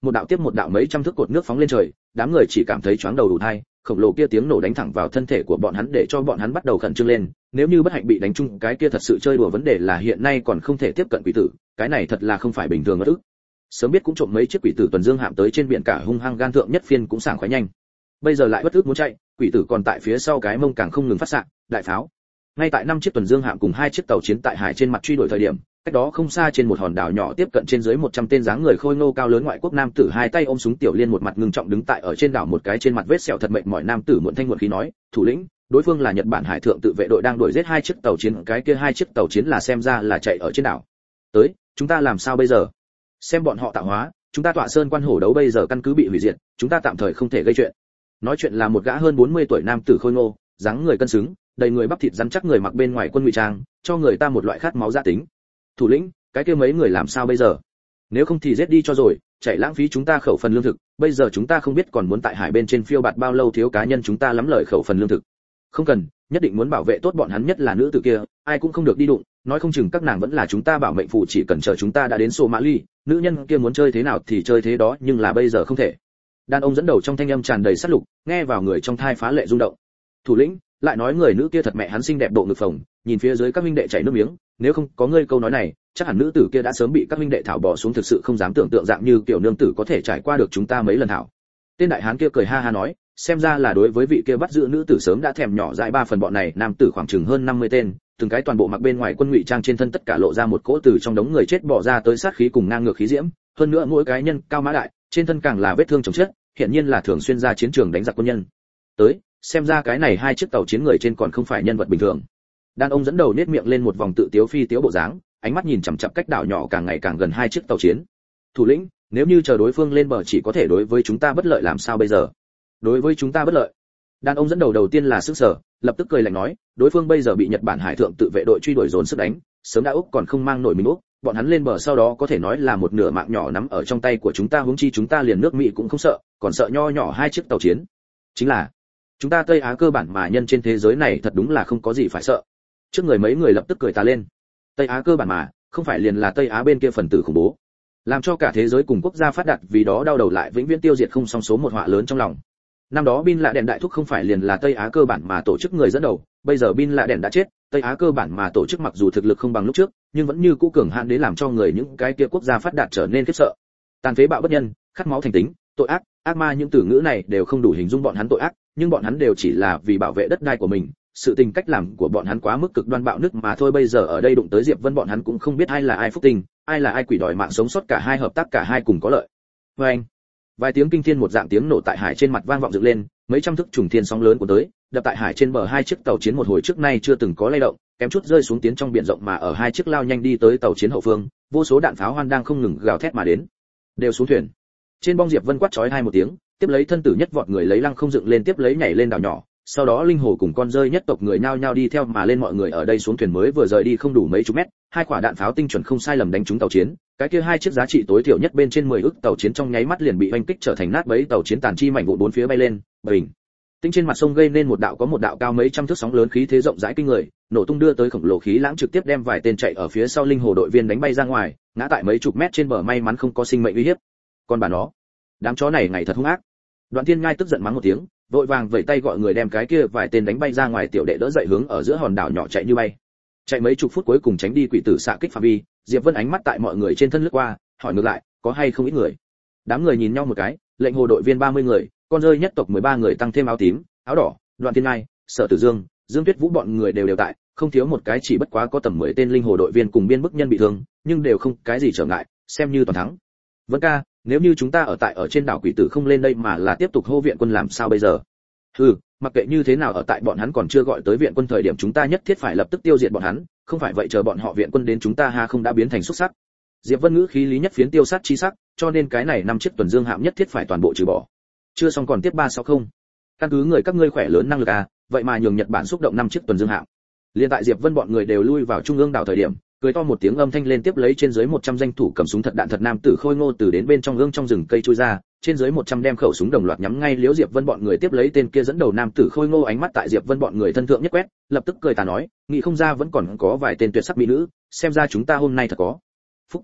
một đạo tiếp một đạo mấy trăm thước cột nước phóng lên trời, đám người chỉ cảm thấy choáng đầu đủ tai, khổng lồ kia tiếng nổ đánh thẳng vào thân thể của bọn hắn để cho bọn hắn bắt đầu khẩn trương lên, nếu như bất hạnh bị đánh trúng cái kia thật sự chơi đùa, vấn đề là hiện nay còn không thể tiếp cận quỷ tử, cái này thật là không phải bình thường ức. Sớm biết cũng trộm mấy chiếc quỷ tử tuần dương hạm tới trên biển cả hung hăng gan thượng nhất phiên cũng sảng khoái nhanh. Bây giờ lại bất ức muốn chạy, quỷ tử còn tại phía sau cái mông càng không ngừng phát xạ, đại pháo. Ngay tại 5 chiếc tuần dương hạm cùng 2 chiếc tàu chiến tại hải trên mặt truy đuổi thời điểm, cách đó không xa trên một hòn đảo nhỏ tiếp cận trên dưới 100 tên dáng người khôi ngô cao lớn ngoại quốc nam tử hai tay ôm súng tiểu liên một mặt ngưng trọng đứng tại ở trên đảo một cái trên mặt vết sẹo thật mệt mỏi nam tử muộn thanh muộn khí nói, thủ lĩnh, đối phương là Nhật Bản hải thượng tự vệ đội đang đuổi giết 2 chiếc tàu chiến, cái kia 2 chiếc tàu chiến là xem ra là chạy ở trên đảo. Tới, chúng ta làm sao bây giờ? Xem bọn họ tạo hóa, chúng ta tọa sơn quan hổ đấu bây giờ căn cứ bị hủy diệt, chúng ta tạm thời không thể gây chuyện. Nói chuyện là một gã hơn 40 tuổi nam tử khôi ngô, dáng người cân xứng, đầy người bắp thịt rắn chắc người mặc bên ngoài quân ngụy trang, cho người ta một loại khát máu dã tính. Thủ lĩnh, cái kia mấy người làm sao bây giờ? Nếu không thì giết đi cho rồi, chạy lãng phí chúng ta khẩu phần lương thực, bây giờ chúng ta không biết còn muốn tại hải bên trên phiêu bạt bao lâu, thiếu cá nhân chúng ta lắm lời khẩu phần lương thực. Không cần, nhất định muốn bảo vệ tốt bọn hắn, nhất là nữ tử kia, ai cũng không được đi đụng, nói không chừng các nàng vẫn là chúng ta bảo mệnh phụ, chỉ cần chờ chúng ta đã đến Somalia, nữ nhân kia muốn chơi thế nào thì chơi thế đó, nhưng là bây giờ không thể. Đàn ông dẫn đầu trong thanh âm tràn đầy sát lục, nghe vào người trong thai phá lệ rung động. Thủ lĩnh, lại nói người nữ kia thật mẹ hắn xinh đẹp độ ngực phồng, nhìn phía dưới các huynh đệ chảy nước miếng, nếu không có ngươi câu nói này, chắc hẳn nữ tử kia đã sớm bị các huynh đệ thảo bỏ xuống, thực sự không dám tưởng tượng dạng như kiểu nương tử có thể trải qua được chúng ta mấy lần thảo. Tên đại hán kia cười ha ha nói, xem ra là đối với vị kia bắt giữ nữ tử sớm đã thèm nhỏ dại 3 phần, bọn này nam tử khoảng chừng hơn 50 tên, từng cái toàn bộ mặc bên ngoài quân ngụy trang, trên thân tất cả lộ ra một cỗ từ trong đống người chết bỏ ra tới sát khí cùng ngang ngược khí diễm, hơn nữa mỗi cái nhân cao mã đại, trên thân càng là vết thương chồng chất, hiển nhiên là thường xuyên ra chiến trường đánh giặc quân nhân. Tới, xem ra cái này 2 chiếc tàu chiến người trên còn không phải nhân vật bình thường. Đàn ông dẫn đầu nết miệng lên một vòng tự tiếu phi tiếu bộ dáng, ánh mắt nhìn chằm chằm cách đảo nhỏ càng ngày càng gần 2 chiếc tàu chiến. Thủ lĩnh, nếu như chờ đối phương lên bờ chỉ có thể đối với chúng ta bất lợi, làm sao bây giờ? Đối với chúng ta bất lợi? Đàn ông dẫn đầu đầu tiên là sửng sở, lập tức cười lạnh nói, đối phương bây giờ bị Nhật Bản hải thượng tự vệ đội truy đuổi dồn sức đánh, sớm đã Úc còn không mang nổi mình Úc, bọn hắn lên bờ sau đó có thể nói là một nửa mạng nhỏ nắm ở trong tay của chúng ta, huống chi chúng ta liền nước Mỹ cũng không sợ, còn sợ nho nhỏ 2 chiếc tàu chiến. Chính là chúng ta Tây Á cơ bản mà nhân trên thế giới này thật đúng là không có gì phải sợ. Trước người mấy người lập tức cười ta lên. Tây Á cơ bản mà, không phải liền là Tây Á bên kia phần tử khủng bố, làm cho cả thế giới cùng quốc gia phát đạt vì đó đau đầu lại vĩnh viễn tiêu diệt không xong số một họa lớn trong lòng. Năm đó Bin Laden đại thúc không phải liền là Tây Á cơ bản mà tổ chức người dẫn đầu, bây giờ Bin Laden đã chết, Tây Á cơ bản mà tổ chức mặc dù thực lực không bằng lúc trước, nhưng vẫn như cũ cường hãn đến làm cho người những cái kia quốc gia phát đạt trở nên khiếp sợ. Tàn phế bạo bất nhân, khát máu thành tính, tội ác, ác ma, những từ ngữ này đều không đủ hình dung bọn hắn tội ác, nhưng bọn hắn đều chỉ là vì bảo vệ đất đai của mình, sự tình cách làm của bọn hắn quá mức cực đoan bạo nứt mà thôi. Bây giờ ở đây đụng tới Diệp Vân, bọn hắn cũng không biết ai là ai phúc tình, ai là ai quỷ đòi mạng sống sót, cả hai hợp tác, cả hai cùng có lợi. Oeng! Vài tiếng kinh thiên một dạng tiếng nổ tại hải trên mặt vang vọng dựng lên, mấy trăm thước trùng thiên sóng lớn của tới, đập tại hải trên bờ 2 chiếc tàu chiến một hồi trước nay chưa từng có lay động, kém chút rơi xuống tiến trong biển rộng, mà ở 2 chiếc lao nhanh đi tới tàu chiến hậu phương, vô số đạn pháo hoan đang không ngừng gào thét mà đến. Đều xuống thuyền. Trên bong Diệp Vân quát chói hai một tiếng, tiếp lấy thân tử nhất vọt người lấy lăng không dựng lên, tiếp lấy nhảy lên đảo nhỏ, sau đó linh hồ cùng con rơi nhất tộc người nhao nhao đi theo mà lên. Mọi người ở đây xuống thuyền mới vừa rời đi không đủ mấy chục mét, 2 quả đạn pháo tinh chuẩn không sai lầm đánh trúng tàu chiến, cái kia 2 chiếc giá trị tối thiểu nhất bên trên 10 ức tàu chiến trong nháy mắt liền bị oanh kích trở thành nát bấy, tàu chiến tàn chi mảnh vụn bốn phía bay lên, bình tĩnh trên mặt sông gây nên một đạo cao mấy trăm thước sóng lớn, khí thế rộng rãi kinh người, nổ tung đưa tới khổng lồ khí lãng trực tiếp đem vài tên chạy ở phía sau linh hồ đội viên đánh bay ra ngoài, ngã tại mấy chục mét trên bờ, may mắn không có sinh mệnh uy hiếp. Còn bà nó, đám chó này ngày thật hung ác. Đoạn Thiên Ngai tức giận mắng một tiếng, vội vàng vẫy tay gọi người đem cái kia vài tên đánh bay ra ngoài tiểu đệ đỡ dậy, hướng ở giữa hòn đảo nhỏ chạy như bay. Chạy mấy chục phút cuối cùng tránh đi quỷ tử xạ kích phạm vi, Diệp Vân ánh mắt tại mọi người trên thân lướt qua, hỏi ngược lại, có hay không ít người? Đám người nhìn nhau một cái, lệnh hồ đội viên 30 người, con rơi nhất tộc 13 người, tăng thêm áo tím, áo đỏ, Đoạn Thiên Ngai, Sở Tử Dương, Dương Tuyết Vũ bọn người đều tại, không thiếu một cái, chỉ bất quá có tầm 10 tên linh hồ đội viên cùng biên bức nhân bị thương, nhưng đều không cái gì trở ngại, xem như toàn thắng. Vân ca, nếu như chúng ta ở trên đảo quỷ tử không lên đây mà là tiếp tục hô viện quân làm sao bây giờ? Mặc kệ như thế nào, ở tại bọn hắn còn chưa gọi tới viện quân thời điểm chúng ta nhất thiết phải lập tức tiêu diệt bọn hắn, không phải vậy chờ bọn họ viện quân đến chúng ta ha không đã biến thành xúc sắc. Diệp Vân ngữ khí lý nhất phiến tiêu sát chi sắc, cho nên cái này 5 chiếc tuần dương hạm nhất thiết phải toàn bộ trừ bỏ. Chưa xong còn tiếp 360. Căn cứ người các ngươi khỏe lớn năng lực à, vậy mà nhường Nhật Bản xúc động 5 chiếc tuần dương hạm. Liên tại Diệp Vân bọn người đều lui vào trung ương đảo thời điểm, cười to một tiếng âm thanh lên, tiếp lấy trên dưới 100 danh thủ cầm súng thật đạn thật nam tử khôi ngô từ đến bên trong gương trong rừng cây chui ra, trên dưới 100 đem khẩu súng đồng loạt nhắm ngay liễu Diệp Vân bọn người. Tiếp lấy tên kia dẫn đầu nam tử khôi ngô ánh mắt tại Diệp Vân bọn người thân thượng nhất quét, lập tức cười tà nói, nghĩ không ra vẫn còn có vài tên tuyệt sắc mỹ nữ, xem ra chúng ta hôm nay thật có phúc.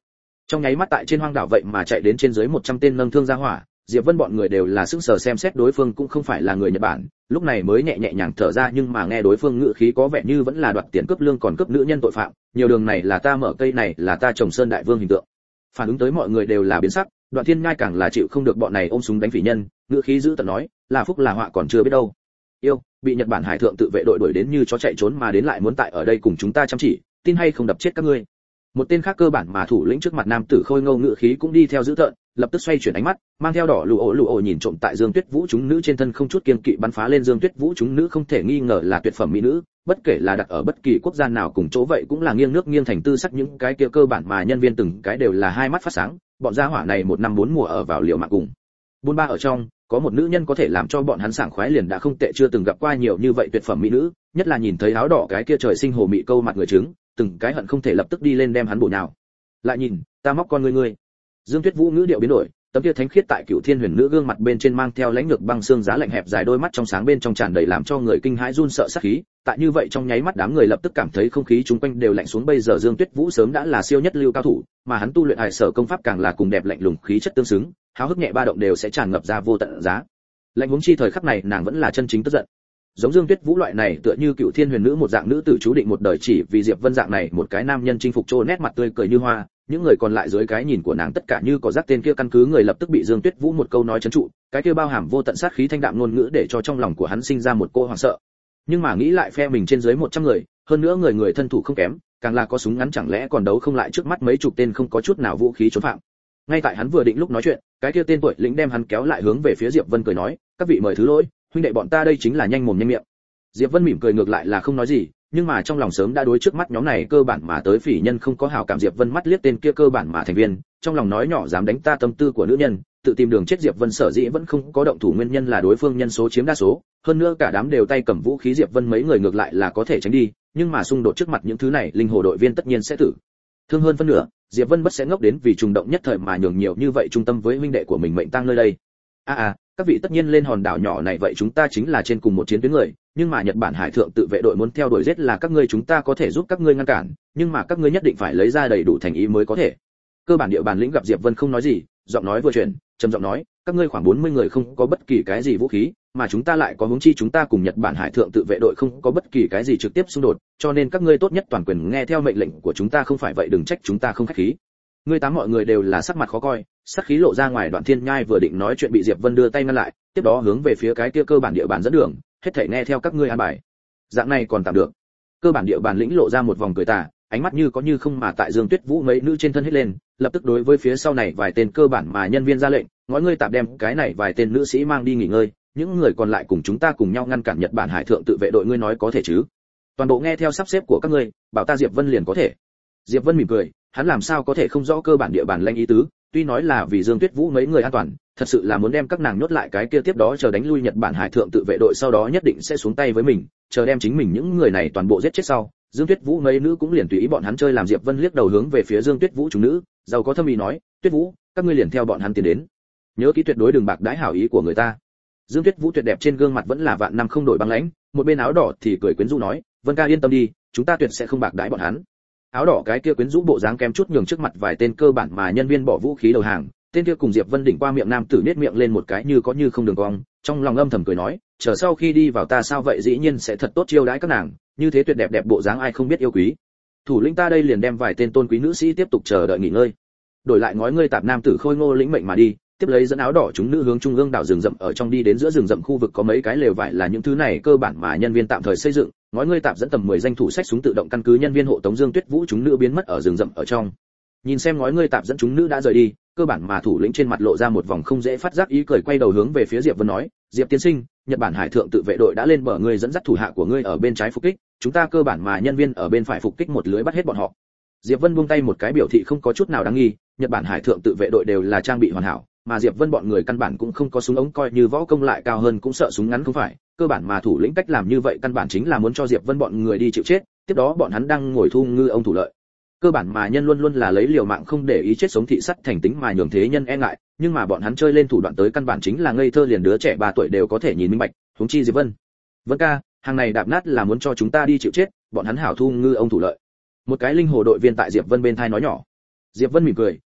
Trong nháy mắt tại trên hoang đảo vậy mà chạy đến trên dưới 100 tên nâng thương ra hỏa, Diệp Vân bọn người đều là sững sờ xem xét đối phương cũng không phải là người Nhật Bản, lúc này mới nhẹ nhẹ nhàng thở ra, nhưng mà nghe đối phương ngữ khí có vẻ như vẫn là đoạt tiền cướp lương còn cướp nữ nhân tội phạm, nhiều đường này là ta mở cây này là ta trồng sơn đại vương hình tượng. Phản ứng tới mọi người đều là biến sắc, Đoạn Thiên Nhai càng là chịu không được bọn này ôm súng đánh phỉ nhân, ngữ khí giữ tợn nói, là phúc là họa còn chưa biết đâu. Yêu, bị Nhật Bản hải thượng tự vệ đội đuổi đến như chó chạy trốn mà đến lại muốn tại ở đây cùng chúng ta chăm chỉ, tin hay không đập chết các ngươi. Một tên khác cơ bản mà thủ lĩnh trước mặt nam tử khôi ngô ngữ khí cũng đi theo giữ tợn, lập tức xoay chuyển ánh mắt, mang theo đỏ lù ổ nhìn trộm tại Dương Tuyết Vũ chúng nữ trên thân không chút kiêng kỵ bắn phá lên. Dương Tuyết Vũ chúng nữ không thể nghi ngờ là tuyệt phẩm mỹ nữ, bất kể là đặt ở bất kỳ quốc gia nào cùng chỗ vậy cũng là nghiêng nước nghiêng thành tư sắc, những cái kia cơ bản mà nhân viên từng cái đều là hai mắt phát sáng, bọn gia hỏa này một năm bốn mùa ở vào liều mạng cùng. Buôn ba ở trong, có một nữ nhân có thể làm cho bọn hắn sảng khoái liền đã không tệ, chưa từng gặp qua nhiều như vậy tuyệt phẩm mỹ nữ, nhất là nhìn thấy áo đỏ cái kia trời sinh hồ mị câu mặt người trứng, từng cái hận không thể lập tức đi lên đem hắn bổ nhào. Lại nhìn, ta móc con ngươi. Dương Tuyết Vũ ngữ điệu biến đổi, tấm kia thánh khiết tại Cửu Thiên Huyền Nữ gương mặt bên trên mang theo lãnh lược băng xương giá lạnh hẹp dài, đôi mắt trong sáng bên trong tràn đầy làm cho người kinh hãi run sợ sát khí. Tại như vậy trong nháy mắt đám người lập tức cảm thấy không khí chúng quanh đều lạnh xuống. Bây giờ Dương Tuyết Vũ sớm đã là siêu nhất lưu cao thủ, mà hắn tu luyện hải sở công pháp càng là cùng đẹp lạnh lùng khí chất tương xứng, háo hức nhẹ ba động đều sẽ tràn ngập ra vô tận giá. Lạnh huống chi thời khắc này nàng vẫn là chân chính tức giận. Giống Dương Tuyết Vũ loại này tựa như Cửu Thiên Huyền Nữ một dạng nữ tử chú định một đời chỉ vì Diệp Vân dạng này một cái nam nhân chinh phục, trô nét mặt tươi cười như hoa. Những người còn lại dưới cái nhìn của nàng tất cả như có rác, tên kia căn cứ người lập tức bị Dương Tuyết Vũ một câu nói trấn trụ, cái kia bao hàm vô tận sát khí thanh đạm ngôn ngữ để cho trong lòng của hắn sinh ra một cô hoảng sợ. Nhưng mà nghĩ lại phe mình trên dưới 100 người, hơn nữa người người thân thủ không kém, càng là có súng ngắn, chẳng lẽ còn đấu không lại trước mắt mấy chục tên không có chút nào vũ khí trốn phạm. Ngay tại hắn vừa định lúc nói chuyện, cái kia tên tuổi lĩnh đem hắn kéo lại hướng về phía Diệp Vân cười nói, các vị mời thứ lỗi, huynh đệ bọn ta đây chính là nhanh mồm nhanh miệng. Diệp Vân mỉm cười ngược lại là không nói gì, nhưng mà trong lòng sớm đã đối trước mắt nhóm này cơ bản mà tới phỉ nhân không có hảo cảm. Diệp Vân mắt liếc tên kia cơ bản mà thành viên, trong lòng nói nhỏ dám đánh ta tâm tư của nữ nhân, tự tìm đường chết. Diệp Vân sở dĩ vẫn không có động thủ nguyên nhân là đối phương nhân số chiếm đa số, hơn nữa cả đám đều tay cầm vũ khí. Diệp Vân mấy người ngược lại là có thể tránh đi, nhưng mà xung đột trước mặt những thứ này linh hồ đội viên tất nhiên sẽ tử thương hơn phân nửa. Diệp Vân bất sẽ ngốc đến vì trùng động nhất thời mà nhường nhiều như vậy trung tâm với huynh đệ của mình mệnh tang nơi đây. Các vị tất nhiên lên hòn đảo nhỏ này vậy chúng ta chính là trên cùng một chiến tuyến người, nhưng mà Nhật Bản hải thượng tự vệ đội muốn theo đuổi giết là các ngươi, chúng ta có thể giúp các ngươi ngăn cản, nhưng mà các ngươi nhất định phải lấy ra đầy đủ thành ý mới có thể. Cơ bản địa bàn lĩnh gặp Diệp Vân không nói gì, giọng nói vừa chuyển, trầm giọng nói, các ngươi khoảng 40 người không có bất kỳ cái gì vũ khí, mà chúng ta lại có huống chi chúng ta cùng Nhật Bản hải thượng tự vệ đội không có bất kỳ cái gì trực tiếp xung đột, cho nên các ngươi tốt nhất toàn quyền nghe theo mệnh lệnh của chúng ta, không phải vậy đừng trách chúng ta không khách khí. Ngươi tám mọi người đều là sắc mặt khó coi, sắc khí lộ ra ngoài. Đoạn Thiên Nhai vừa định nói chuyện bị Diệp Vân đưa tay ngăn lại, tiếp đó hướng về phía cái kia cơ bản địa bàn dẫn đường, hết thảy nghe theo các ngươi an bài. Dạng này còn tạm được. Cơ bản địa bàn lĩnh lộ ra một vòng cười tà, ánh mắt như có như không mà tại Dương Tuyết Vũ mấy nữ trên thân hết lên, lập tức đối với phía sau này vài tên cơ bản mà nhân viên ra lệnh, ngói ngươi tạm đem cái này vài tên nữ sĩ mang đi nghỉ ngơi, những người còn lại cùng chúng ta cùng nhau ngăn cản Nhật Bản hải thượng tự vệ đội. Ngươi nói có thể chứ? Toàn bộ nghe theo sắp xếp của các ngươi, bảo ta Diệp Vân liền có thể. Diệp Vân mỉm cười, hắn làm sao có thể không rõ cơ bản địa bàn lãnh ý tứ, tuy nói là vì Dương Tuyết Vũ mấy người an toàn, thật sự là muốn đem các nàng nhốt lại cái kia tiếp đó chờ đánh lui Nhật Bản hải thượng tự vệ đội, sau đó nhất định sẽ xuống tay với mình, chờ đem chính mình những người này toàn bộ giết chết sau, Dương Tuyết Vũ mấy nữ cũng liền tùy ý bọn hắn chơi làm. Diệp Vân liếc đầu hướng về phía Dương Tuyết Vũ chúng nữ, giàu có thâm ý nói, Tuyết Vũ, các ngươi liền theo bọn hắn tiến đến, nhớ kỹ tuyệt đối đừng bạc đãi hảo ý của người ta. Dương Tuyết Vũ tuyệt đẹp trên gương mặt vẫn là vạn năm không đổi băng lãnh, một bên áo đỏ thì cười quyến rũ nói, Vân ca yên tâm đi, chúng ta tuyệt sẽ không bạc đãi bọn hắn. Áo đỏ cái kia quyến rũ bộ dáng kém chút nhường trước mặt vài tên cơ bản mà nhân viên bỏ vũ khí đầu hàng. Tên kia cùng Diệp Vân đỉnh qua miệng nam tử nết miệng lên một cái như có như không đường cong, trong lòng âm thầm cười nói, chờ sau khi đi vào ta sao vậy dĩ nhiên sẽ thật tốt chiêu đãi các nàng, như thế tuyệt đẹp đẹp bộ dáng ai không biết yêu quý. Thủ lĩnh ta đây liền đem vài tên tôn quý nữ sĩ tiếp tục chờ đợi nghỉ ngơi. Đổi lại ngói ngươi tạp nam tử khôi ngô lĩnh mệnh mà đi, tiếp lấy dẫn áo đỏ chúng nữ hướng trung ương đảo rừng rậm ở trong đi đến giữa rừng rậm khu vực có mấy cái lều vải là những thứ này cơ bản mà nhân viên tạm thời xây dựng, ngói ngươi tạp dẫn tầm 10 danh thủ sách súng tự động căn cứ nhân viên hộ tống Dương Tuyết Vũ chúng nữ biến mất ở rừng rậm ở trong. Nhìn xem ngói ngươi tạp dẫn chúng nữ đã rời đi, cơ bản mà thủ lĩnh trên mặt lộ ra một vòng không dễ phát giác ý cười, quay đầu hướng về phía Diệp Vân nói, Diệp tiên sinh, Nhật Bản hải thượng tự vệ đội đã lên bờ, ngươi dẫn dắt thủ hạ của ngươi ở bên trái phục kích, chúng ta cơ bản mà nhân viên ở bên phải phục kích, một lưới bắt hết bọn họ. Diệp Vân buông tay một cái biểu thị không có chút nào đáng nghi, Nhật Bản hải thượng tự vệ đội đều là trang bị hoàn hảo, mà Diệp Vân bọn người căn bản cũng không có súng ống, coi như võ công lại cao hơn cũng sợ súng ngắn không phải, cơ bản mà thủ lĩnh cách làm như vậy căn bản chính là muốn cho Diệp Vân bọn người đi chịu chết, tiếp đó bọn hắn đang ngồi thu ngư ông thủ lợi. Cơ bản mà nhân luôn luôn là lấy liều mạng không để ý chết sống thị sắt thành tính mà nhường thế nhân e ngại, nhưng mà bọn hắn chơi lên thủ đoạn tới căn bản chính là ngây thơ, liền đứa trẻ 3 tuổi đều có thể nhìn minh bạch, huống chi Diệp Vân. Vân ca, hàng này đạp nát là muốn cho chúng ta đi chịu chết, bọn hắn hảo thu ngư ông thủ lợi. Một cái linh hồ đội viên tại Diệp Vân bên thai nói nhỏ. Diệp Vân mỉm cười,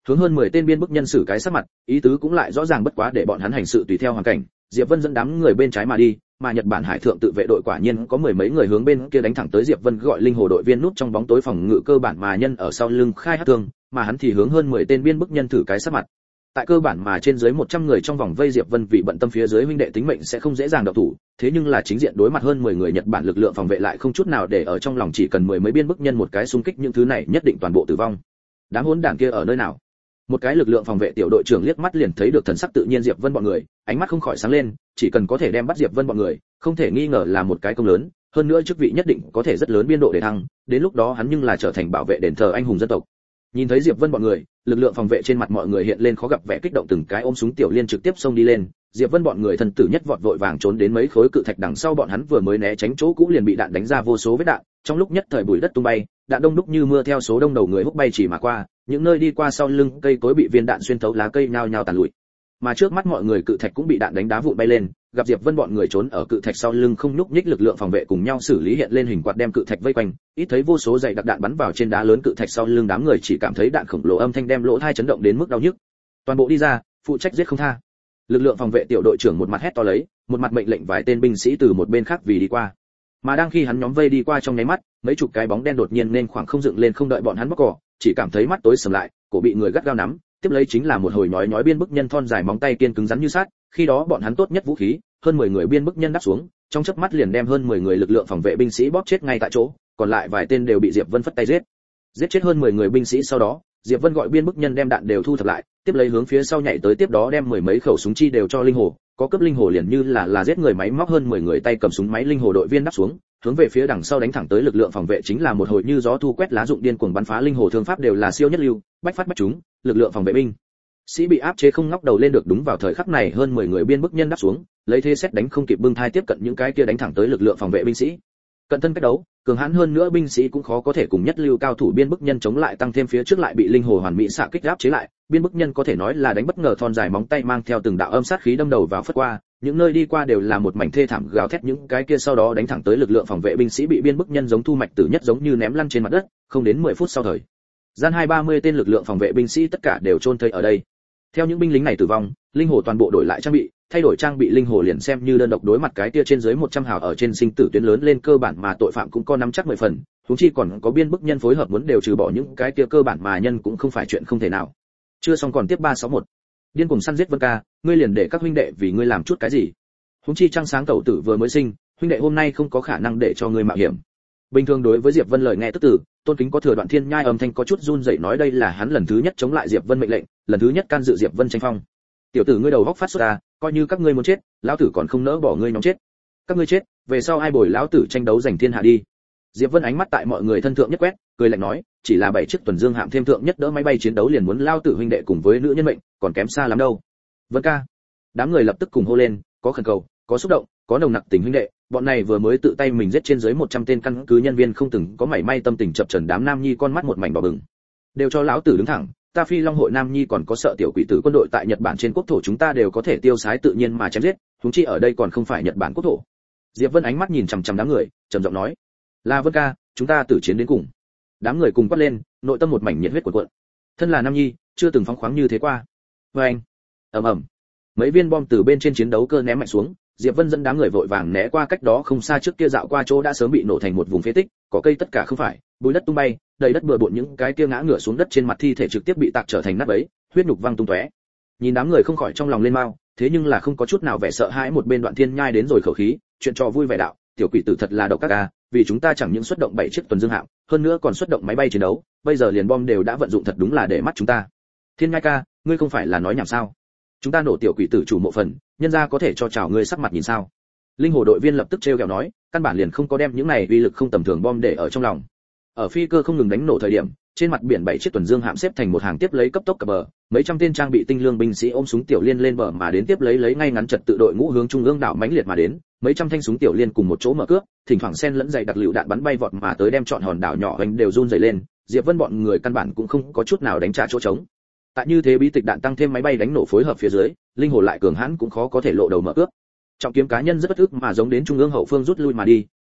hướng hơn 10 tên biên bức nhân xử cái sắc mặt, ý tứ cũng lại rõ ràng bất quá để bọn hắn hành sự tùy theo hoàn cảnh. Diệp Vân dẫn đám người bên trái mà đi, mà Nhật Bản Hải thượng tự vệ đội quả nhiên có 10 mấy người hướng bên kia đánh thẳng tới. Diệp Vân gọi linh hồ đội viên núp trong bóng tối phòng ngự cơ bản mà nhân ở sau lưng khai hắc thương, mà hắn thì hướng hơn 10 tên biên bức nhân thử cái sắc mặt. Tại cơ bản mà trên dưới 100 người trong vòng vây Diệp Vân vì bận tâm phía dưới huynh đệ tính mệnh sẽ không dễ dàng động thủ, thế nhưng là chính diện đối mặt hơn 10 người Nhật Bản lực lượng phòng vệ lại không chút nào để ở trong lòng, chỉ cần 10 mấy biên bức nhân một cái xung kích những thứ này nhất định toàn bộ tử vong. Đám hỗn đản kia ở nơi nào? Một cái lực lượng phòng vệ tiểu đội trưởng liếc mắt liền thấy được thần sắc tự nhiên Diệp Vân bọn người, ánh mắt không khỏi sáng lên, chỉ cần có thể đem bắt Diệp Vân bọn người, không thể nghi ngờ là một cái công lớn, hơn nữa chức vị nhất định có thể rất lớn biên độ để thăng, đến lúc đó hắn nhưng là trở thành bảo vệ đền thờ anh hùng dân tộc. Nhìn thấy Diệp Vân bọn người, lực lượng phòng vệ trên mặt mọi người hiện lên khó gặp vẻ kích động, từng cái ôm súng tiểu liên trực tiếp xông đi lên. Diệp Vân bọn người thần tử nhất vọt vội vàng trốn đến mấy khối cự thạch đằng sau, bọn hắn vừa mới né tránh chỗ cũ liền bị đạn đánh ra vô số vết đạn, trong lúc nhất thời bụi đất tung bay, đạn đông đúc như mưa theo số đông đầu người húc bay chỉ mà qua, những nơi đi qua sau lưng cây cối bị viên đạn xuyên thấu, lá cây nhao nhao tàn lụi. Mà trước mắt mọi người cự thạch cũng bị đạn đánh đá vụn bay lên, gặp Diệp Vân bọn người trốn ở cự thạch sau lưng không nhúc nhích, lực lượng phòng vệ cùng nhau xử lý hiện lên hình quạt đem cự thạch vây quanh, ít thấy vô số dày đặc đạn bắn vào trên đá lớn cự thạch sau lưng, đám người chỉ cảm thấy đạn khổng lồ âm thanh đem lỗ tai chấn động đến mức đau nhức. Toàn bộ đi ra, phụ trách giết không tha. Lực lượng phòng vệ tiểu đội trưởng một mặt hét to lấy, một mặt mệnh lệnh vài tên binh sĩ từ một bên khác vì đi qua. Mà đang khi hắn nhóm vây đi qua trong nháy mắt, mấy chục cái bóng đen đột nhiên nên khoảng không dựng lên, không đợi bọn hắn bóc cỏ, chỉ cảm thấy mắt tối sầm lại, cổ bị người gắt gao nắm, tiếp lấy chính là một hồi nhói nhói biên bức nhân thon dài móng tay kiên cứng rắn như sắt, khi đó bọn hắn tốt nhất vũ khí, hơn 10 người biên bức nhân đáp xuống, trong chớp mắt liền đem hơn 10 người lực lượng phòng vệ binh sĩ bóp chết ngay tại chỗ, còn lại vài tên đều bị Diệp Vân phất tay giết. Giết chết hơn 10 người binh sĩ sau đó, Diệp Vân gọi biên bức nhân đem đạn đều thu thập lại, tiếp lấy hướng phía sau nhảy tới, tiếp đó đem 10 mấy khẩu súng chi đều cho linh hồ, có cấp linh hồ liền như là giết người máy móc, hơn 10 người tay cầm súng máy linh hồ đội viên đáp xuống, hướng về phía đằng sau đánh thẳng tới lực lượng phòng vệ, chính là một hồi như gió thu quét lá rụng điên cuồng bắn phá, linh hồ thương pháp đều là siêu nhất lưu, bách phát bách trúng, lực lượng phòng vệ binh sĩ bị áp chế không ngóc đầu lên được. Đúng vào thời khắc này hơn 10 người biên bức nhân đáp xuống, lấy thế xét đánh không kịp bưng thai tiếp cận những cái kia đánh thẳng tới lực lượng phòng vệ binh sĩ. Cận thân cách đấu, cường hãn hơn nữa binh sĩ cũng khó có thể cùng nhất lưu cao thủ biên bức nhân chống lại, tăng thêm phía trước lại bị linh hồ hoàn mỹ xạ kích áp chế lại, biên bức nhân có thể nói là đánh bất ngờ, thon dài móng tay mang theo từng đạo âm sát khí đâm đầu vào phất qua, những nơi đi qua đều là một mảnh thê thảm gào thét, những cái kia sau đó đánh thẳng tới lực lượng phòng vệ binh sĩ bị biên bức nhân giống thu mạch tử nhất giống như ném lăn trên mặt đất, không đến 10 phút sau thời gian 20-30 tên lực lượng phòng vệ binh sĩ tất cả đều chôn thây ở đây. Theo những binh lính này tử vong, linh hồ toàn bộ đổi lại trang bị, thay đổi trang bị linh hồ liền xem như đơn độc đối mặt cái kia trên dưới 100 hào ở trên sinh tử tuyến lớn lên, cơ bản mà tội phạm cũng có nắm chắc 10 phần, huống chi còn có biên bức nhân phối hợp, muốn đều trừ bỏ những cái kia cơ bản mà nhân cũng không phải chuyện không thể nào. Chưa xong còn tiếp 361. Điên cuồng săn giết Vân ca, ngươi liền để các huynh đệ vì ngươi làm chút cái gì? Huống chi trăng sáng tẩu tử vừa mới sinh, huynh đệ hôm nay không có khả năng để cho ngươi mạo hiểm. Bình thường đối với Diệp Vân lời nghe tức tử, Tôn Kính có thừa Đoạn Thiên Nhai âm thanh có chút run rẩy nói đây là hắn lần thứ nhất chống lại Diệp Vân mệnh lệnh, lần thứ nhất can dự Diệp Vân tranh phong. Tiểu tử ngươi đầu góc phát sốt à, coi như các ngươi muốn chết, lão tử còn không nỡ bỏ ngươi nhóm chết. Các ngươi chết, về sau ai bồi lão tử tranh đấu giành thiên hạ đi. Diệp Vân ánh mắt tại mọi người thân thượng nhất quét, cười lạnh nói, chỉ là 7 chiếc tuần dương hạm thêm thượng nhất đỡ máy bay chiến đấu liền muốn lao tử huynh đệ cùng với nữ nhân mệnh, còn kém xa lắm đâu. Vân ca. Đám người lập tức cùng hô lên, có khẩn cầu, có xúc động, có nồng nặc tình huynh đệ, bọn này vừa mới tự tay mình giết trên dưới 100 tên căn cứ nhân viên, không từng có mảy may tâm tình chập chờn, đám nam nhi con mắt một mảnh đỏ bừng. Đều cho lão tử đứng thẳng, ta Phi Long hội nam nhi còn có sợ tiểu quỷ tử quân đội tại Nhật Bản trên quốc thổ chúng ta đều có thể tiêu sái tự nhiên mà chém giết, huống chi ở đây còn không phải Nhật Bản quốc thổ. Diệp Vân ánh mắt nhìn chằm chằm đám người, trầm giọng nói, là Vân ca, chúng ta tử chiến đến cùng. Đám người cùng quát lên, nội tâm một mảnh nhiệt huyết cuộn cuộn. Thân là nam nhi, chưa từng phóng khoáng như thế qua. Oeng, ầm ầm, mấy viên bom từ bên trên chiến đấu cơ ném mạnh xuống. Diệp Vân dẫn đám người vội vàng né qua cách đó không xa, trước kia dạo qua chỗ đã sớm bị nổ thành một vùng phế tích, cỏ cây tất cả không phải, bụi đất tung bay, đầy đất bừa bộn, những cái kia ngã ngửa xuống đất trên mặt thi thể trực tiếp bị tạc trở thành nát bấy, huyết nhục văng tung tóe. Nhìn đám người không khỏi trong lòng lên mao, thế nhưng là không có chút nào vẻ sợ hãi. Một bên Đoạn Thiên Nhai đến rồi khẩu khí, chuyện trò vui vẻ đạo, tiểu quỷ tử thật là độc các ca, vì chúng ta chẳng những xuất động 7 chiếc tuần dương hạm, hơn nữa còn xuất động máy bay chiến đấu, bây giờ liền bom đều đã vận dụng, thật đúng là để mắt chúng ta. Thiên Nhai ca, ngươi không phải là nói nhảm sao? Chúng ta nổ tiểu quỷ tử chủ mộ phần, nhân gia có thể cho chào ngươi sắc mặt nhìn sao? Linh hồ đội viên lập tức trêu ghẹo nói, căn bản liền không có đem những này uy lực không tầm thường bom để ở trong lòng. Ở phi cơ không ngừng đánh nổ thời điểm, trên mặt biển 7 chiếc tuần dương hạm xếp thành một hàng tiếp lấy cấp tốc cập bờ, mấy trăm tên trang bị tinh lương binh sĩ ôm súng tiểu liên lên bờ mà đến, tiếp lấy ngay ngắn trật tự đội ngũ hướng trung ương đảo mãnh liệt mà đến, mấy trăm thanh súng tiểu liên cùng một chỗ mở cướp, thỉnh thoảng xen lẫn dày đặc lựu đạn bắn bay vọt mà tới, đem trọn hòn đảo nhỏ hoành đều run rẩy lên. Diệp Vân bọn người căn bản cũng không có chút nào đánh trả chỗ trống. Tại như thế bí tịch đạn tăng thêm máy bay đánh nổ phối hợp phía dưới, linh hồ lại cường hãn cũng khó có thể lộ đầu mở cướp. Trọng kiếm cá nhân rất bất ức mà giống đến trung ương hậu phương rút lui mà đi,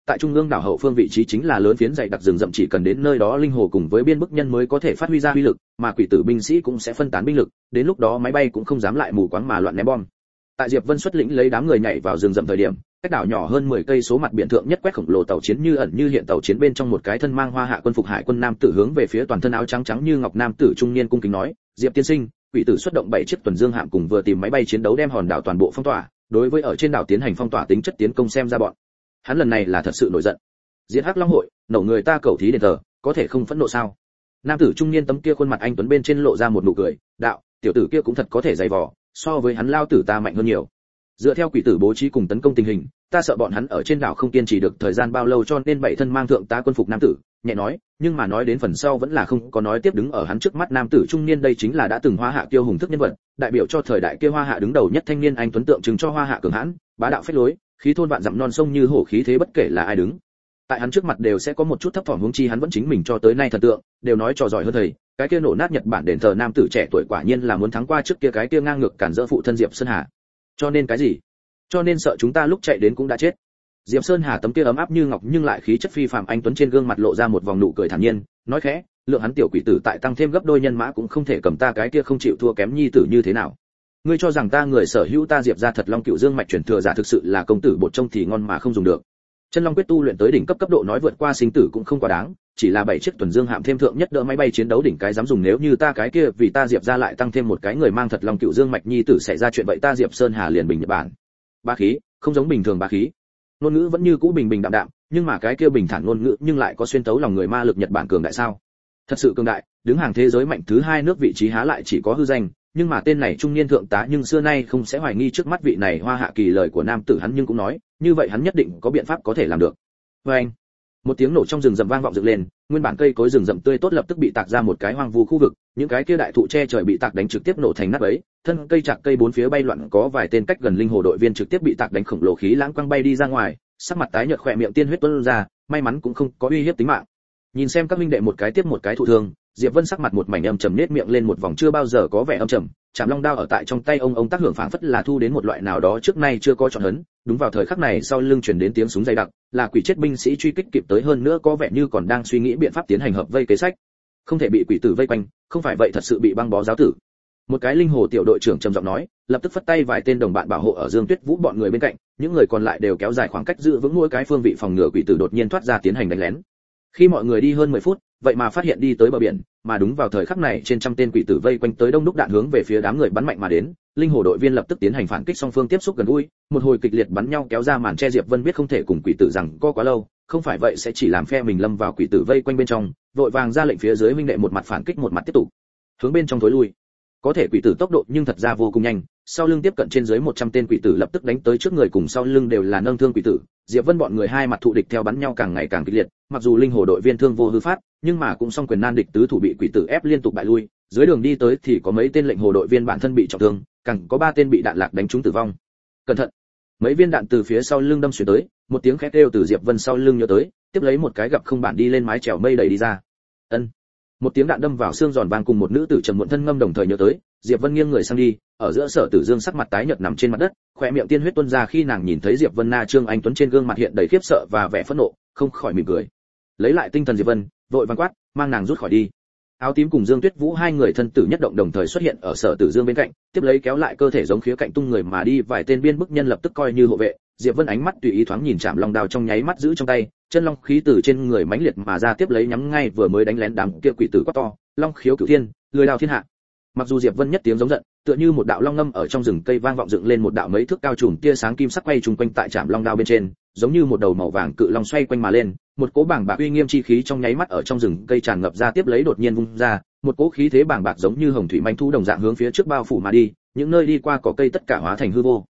tại trung ương đảo hậu phương vị trí chính là lớn phiến dày đặc rừng rậm, chỉ cần đến nơi đó linh hồ cùng với biên bức nhân mới có thể phát huy ra uy lực, mà quỷ tử binh sĩ cũng sẽ phân tán binh lực, đến lúc đó máy bay cũng không dám lại mù quáng mà loạn ném bom. Tại Diệp Vân xuất lĩnh lấy đám người nhảy vào rừng rậm thời điểm, cách đảo nhỏ hơn 10 cây số mặt biển thượng nhất quét khổng lồ tàu chiến như ẩn như hiện tàu chiến bên trong một cái thân mang hoa hạ quân phục hải quân nam tử hướng về phía toàn thân áo trắng trắng như ngọc nam tử trung niên cung kính nói, Diệp tiên sinh, quỷ tử xuất động 7 chiếc tuần dương hạm cùng vừa tìm máy bay chiến đấu đem hòn đảo toàn bộ phong tỏa, đối với ở trên đảo tiến hành phong tỏa tính chất tiến công xem ra bọn hắn lần này là thật sự nổi giận. Diễn Hắc Long hội, nổ người ta cầu thí đền thờ, có thể không phẫn nộ sao? Nam tử trung niên tấm kia khuôn mặt anh tuấn bên trên lộ ra một nụ cười, đạo, tiểu tử kia cũng thật có thể dày vò, so với hắn lao tử ta mạnh hơn nhiều. Dựa theo quỷ tử bố trí cùng tấn công tình hình, ta sợ bọn hắn ở trên đảo không kiên trì được thời gian bao lâu, cho nên 7 thân mang thượng tá quân phục nam tử nhẹ nói, nhưng mà nói đến phần sau vẫn là không có nói tiếp. Đứng ở hắn trước mắt nam tử trung niên đây chính là đã từng Hoa Hạ kiêu hùng thức nhân vật, đại biểu cho thời đại kia Hoa Hạ đứng đầu nhất thanh niên anh tuấn, tượng trưng cho Hoa Hạ cường hãn, bá đạo phách lối, khí thôn vạn dặm non sông như hổ khí thế, bất kể là ai đứng tại hắn trước mặt đều sẽ có một chút thấp thỏm, huống chi hắn vẫn chính mình cho tới nay thần tượng, đều nói trò giỏi hơn thầy. Cái kia nổ nát Nhật Bản đền thờ nam tử trẻ tuổi quả nhiên là muốn thắng qua trước kia cái kia ngang ngược cản rỡ phụ thân Diệp Sơn Hà. Cho nên cái gì? Cho nên sợ chúng ta lúc chạy đến cũng đã chết. Diệp Sơn Hà tấm kia ấm áp như ngọc nhưng lại khí chất phi phàm anh tuấn trên gương mặt lộ ra một vòng nụ cười thản nhiên, nói khẽ, lượng hắn tiểu quỷ tử tại tăng thêm gấp đôi nhân mã cũng không thể cầm ta cái kia không chịu thua kém nhi tử như thế nào. Ngươi cho rằng ta người sở hữu ta Diệp gia thật Long Cựu Dương mạch truyền thừa giả thực sự là công tử bột trông thì ngon mà không dùng được. Chân Long quyết tu luyện tới đỉnh cấp độ nói vượt qua sinh tử cũng không quá đáng, chỉ là 7 chiếc tuần dương hạm thêm thượng nhất đỡ máy bay chiến đấu đỉnh cái dám dùng, nếu như ta cái kia vì ta Diệp gia lại tăng thêm một cái người mang thật Long Cựu Dương mạch nhi tử xảy ra chuyện vậy ta Diệp Sơn Hà liền bình Nhật Bản. Bá khí, không giống bình thường bá khí. Ngôn ngữ vẫn như cũ bình bình đạm đạm, nhưng mà cái kia bình thản ngôn ngữ nhưng lại có xuyên tấu lòng người ma lực. Nhật Bản cường đại sao? Thật sự cường đại, đứng hàng thế giới mạnh thứ 2 nước vị trí há lại chỉ có hư danh, nhưng mà tên này trung niên thượng tá nhưng xưa nay không sẽ hoài nghi trước mắt vị này Hoa Hạ kỳ lời của nam tử, hắn nhưng cũng nói, như vậy hắn nhất định có biện pháp có thể làm được. Oeng! Một tiếng nổ trong rừng rậm vang vọng dựng lên, nguyên bản cây cối rừng rậm tươi tốt lập tức bị tạc ra một cái hoang vu khu vực, những cái kia đại thụ che trời bị tạc đánh trực tiếp nổ thành nát bấy, thân cây chạc cây bốn phía bay loạn, có vài tên cách gần linh hồ đội viên trực tiếp bị tạc đánh khổng lồ khí lãng quăng bay đi ra ngoài, sắc mặt tái nhợt, khỏe miệng tiên huyết tuôn ra, may mắn cũng không có uy hiếp tính mạng. Nhìn xem các minh đệ một cái tiếp một cái thụ thương, Diệp Vân sắc mặt một mảnh âm trầm, nét miệng lên một vòng chưa bao giờ có vẻ âm trầm, chạm long đao ở tại trong tay ông tác hưởng phảng phất là thu đến một loại nào đó trước nay chưa có trọn hấn. Đúng vào thời khắc này sau lưng truyền đến tiếng súng dày đặc, là quỷ chết binh sĩ truy kích kịp tới, hơn nữa có vẻ như còn đang suy nghĩ biện pháp tiến hành hợp vây kế sách. Không thể bị quỷ tử vây quanh, không phải vậy thật sự bị băng bó giáo tử. Một cái linh hồ tiểu đội trưởng trầm giọng nói, lập tức phất tay vài tên đồng bạn bảo hộ ở Dương Tuyết Vũ bọn người bên cạnh, những người còn lại đều kéo dài khoảng cách giữ vững mỗi cái phương vị phòng ngừa quỷ tử đột nhiên thoát ra tiến hành đánh lén. Khi mọi người đi hơn 10 phút, vậy mà phát hiện đi tới bờ biển, mà đúng vào thời khắc này trên trăm tên quỷ tử vây quanh tới đông đúc đạn hướng về phía đám người bắn mạnh mà đến, linh hồ đội viên lập tức tiến hành phản kích, song phương tiếp xúc gần gũi, một hồi kịch liệt bắn nhau kéo ra màn che. Diệp Vân biết không thể cùng quỷ tử rằng co quá lâu, không phải vậy sẽ chỉ làm phe mình lâm vào quỷ tử vây quanh bên trong, vội vàng ra lệnh phía dưới huynh đệ một mặt phản kích một mặt tiếp tục hướng bên trong thối lui. Có thể quỷ tử tốc độ nhưng thật ra vô cùng nhanh, sau lưng tiếp cận trên dưới 100 tên quỷ tử lập tức đánh tới trước người, cùng sau lưng đều là nâng thương quỷ tử. Diệp Vân bọn người hai mặt thụ địch theo bắn nhau càng ngày càng kịch liệt, mặc dù linh hồ đội viên thương vô hư phát, nhưng mà cũng song quyền nan địch tứ thủ, bị quỷ tử ép liên tục bại lui. Dưới đường đi tới thì có mấy tên lệnh hồ đội viên bản thân bị trọng thương, càng có 3 tên bị đạn lạc đánh trúng tử vong. Cẩn thận! Mấy viên đạn từ phía sau lưng đâm xuyên tới, một tiếng khét kêu từ Diệp Vân sau lưng nhớ tới, tiếp lấy một cái gặp không bản đi lên mái chèo mây đẩy đi ra. Ân! Một tiếng đạn đâm vào xương giòn vang, cùng một nữ tử trầm muộn thân ngâm đồng thời nhớ tới. Diệp Vân nghiêng người sang đi, ở giữa Sở Tử Dương sắc mặt tái nhợt nằm trên mặt đất, khóe miệng tiên huyết tuôn ra khi nàng nhìn thấy Diệp Vân na Trương Anh Tuấn trên gương mặt hiện đầy khiếp sợ và vẻ phẫn nộ, không khỏi mỉm cười. Lấy lại tinh thần Diệp Vân, vội vàng quát, mang nàng rút khỏi đi. Áo tím cùng Dương Tuyết Vũ hai người thân tử nhất động đồng thời xuất hiện ở Sở Tử Dương bên cạnh, tiếp lấy kéo lại cơ thể giống khía cạnh tung người mà đi. Vài tên biên bức nhân lập tức coi như hộ vệ. Diệp Vân ánh mắt tùy ý thoáng nhìn chạm long đao trong nháy mắt giữ trong tay, chân long khí từ trên người mãnh liệt mà ra, tiếp lấy nhắm ngay vừa mới đánh lén đám kia quỷ tử quát to, long khiếu cửu thiên, lưỡi đao thiên hạ. Mặc dù Diệp Vân nhất tiếng giống giận, tựa như một đạo long ngâm ở trong rừng cây vang vọng dựng lên, một đạo mấy thước cao trùm tia sáng kim sắc quay trùng quanh tại chạm long đao bên trên, giống như một đầu màu vàng cự long xoay quanh mà lên, một cỗ bảng bạc uy nghiêm chi khí trong nháy mắt ở trong rừng cây tràn ngập ra, tiếp lấy đột nhiên vung ra, một cỗ khí thế bảng bạc giống như hồng thủy manh thu đồng dạng hướng phía trước bao phủ mà đi, những nơi đi qua cỏ cây tất cả hóa thành hư vô.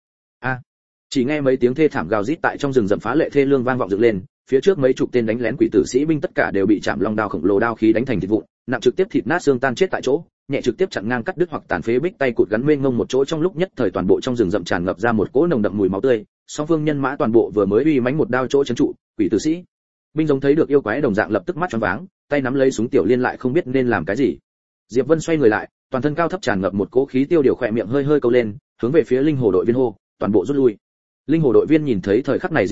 Chỉ nghe mấy tiếng thê thảm gào rít tại trong rừng rậm phá lệ thê lương vang vọng dựng lên, phía trước mấy chục tên đánh lén quỷ tử sĩ binh tất cả đều bị chạm long đao khổng lồ đao khí đánh thành thịt vụn, nặng trực tiếp thịt nát xương tan chết tại chỗ, nhẹ trực tiếp chặn ngang cắt đứt hoặc tàn phế bích tay cụt gắn mênh ngông một chỗ. Trong lúc nhất thời toàn bộ trong rừng rậm tràn ngập ra một cỗ nồng đậm mùi máu tươi, song phương nhân mã toàn bộ vừa mới uy mãnh một đao chỗ trấn trụ, quỷ tử sĩ binh giống thấy được yêu quái đồng dạng lập tức mắt choáng váng, tay nắm lấy súng tiểu liên lại không biết nên làm cái gì. Diệp Vân xoay người lại, toàn thân cao thấp tràn ngập một cỗ khí tiêu điều, khỏe miệng hơi hơi câu lên, hướng về phía linh hồ đội viên hô, toàn bộ rút lui. Linh hồ đội viên nhìn thấy thời khắc này Diệp Vân,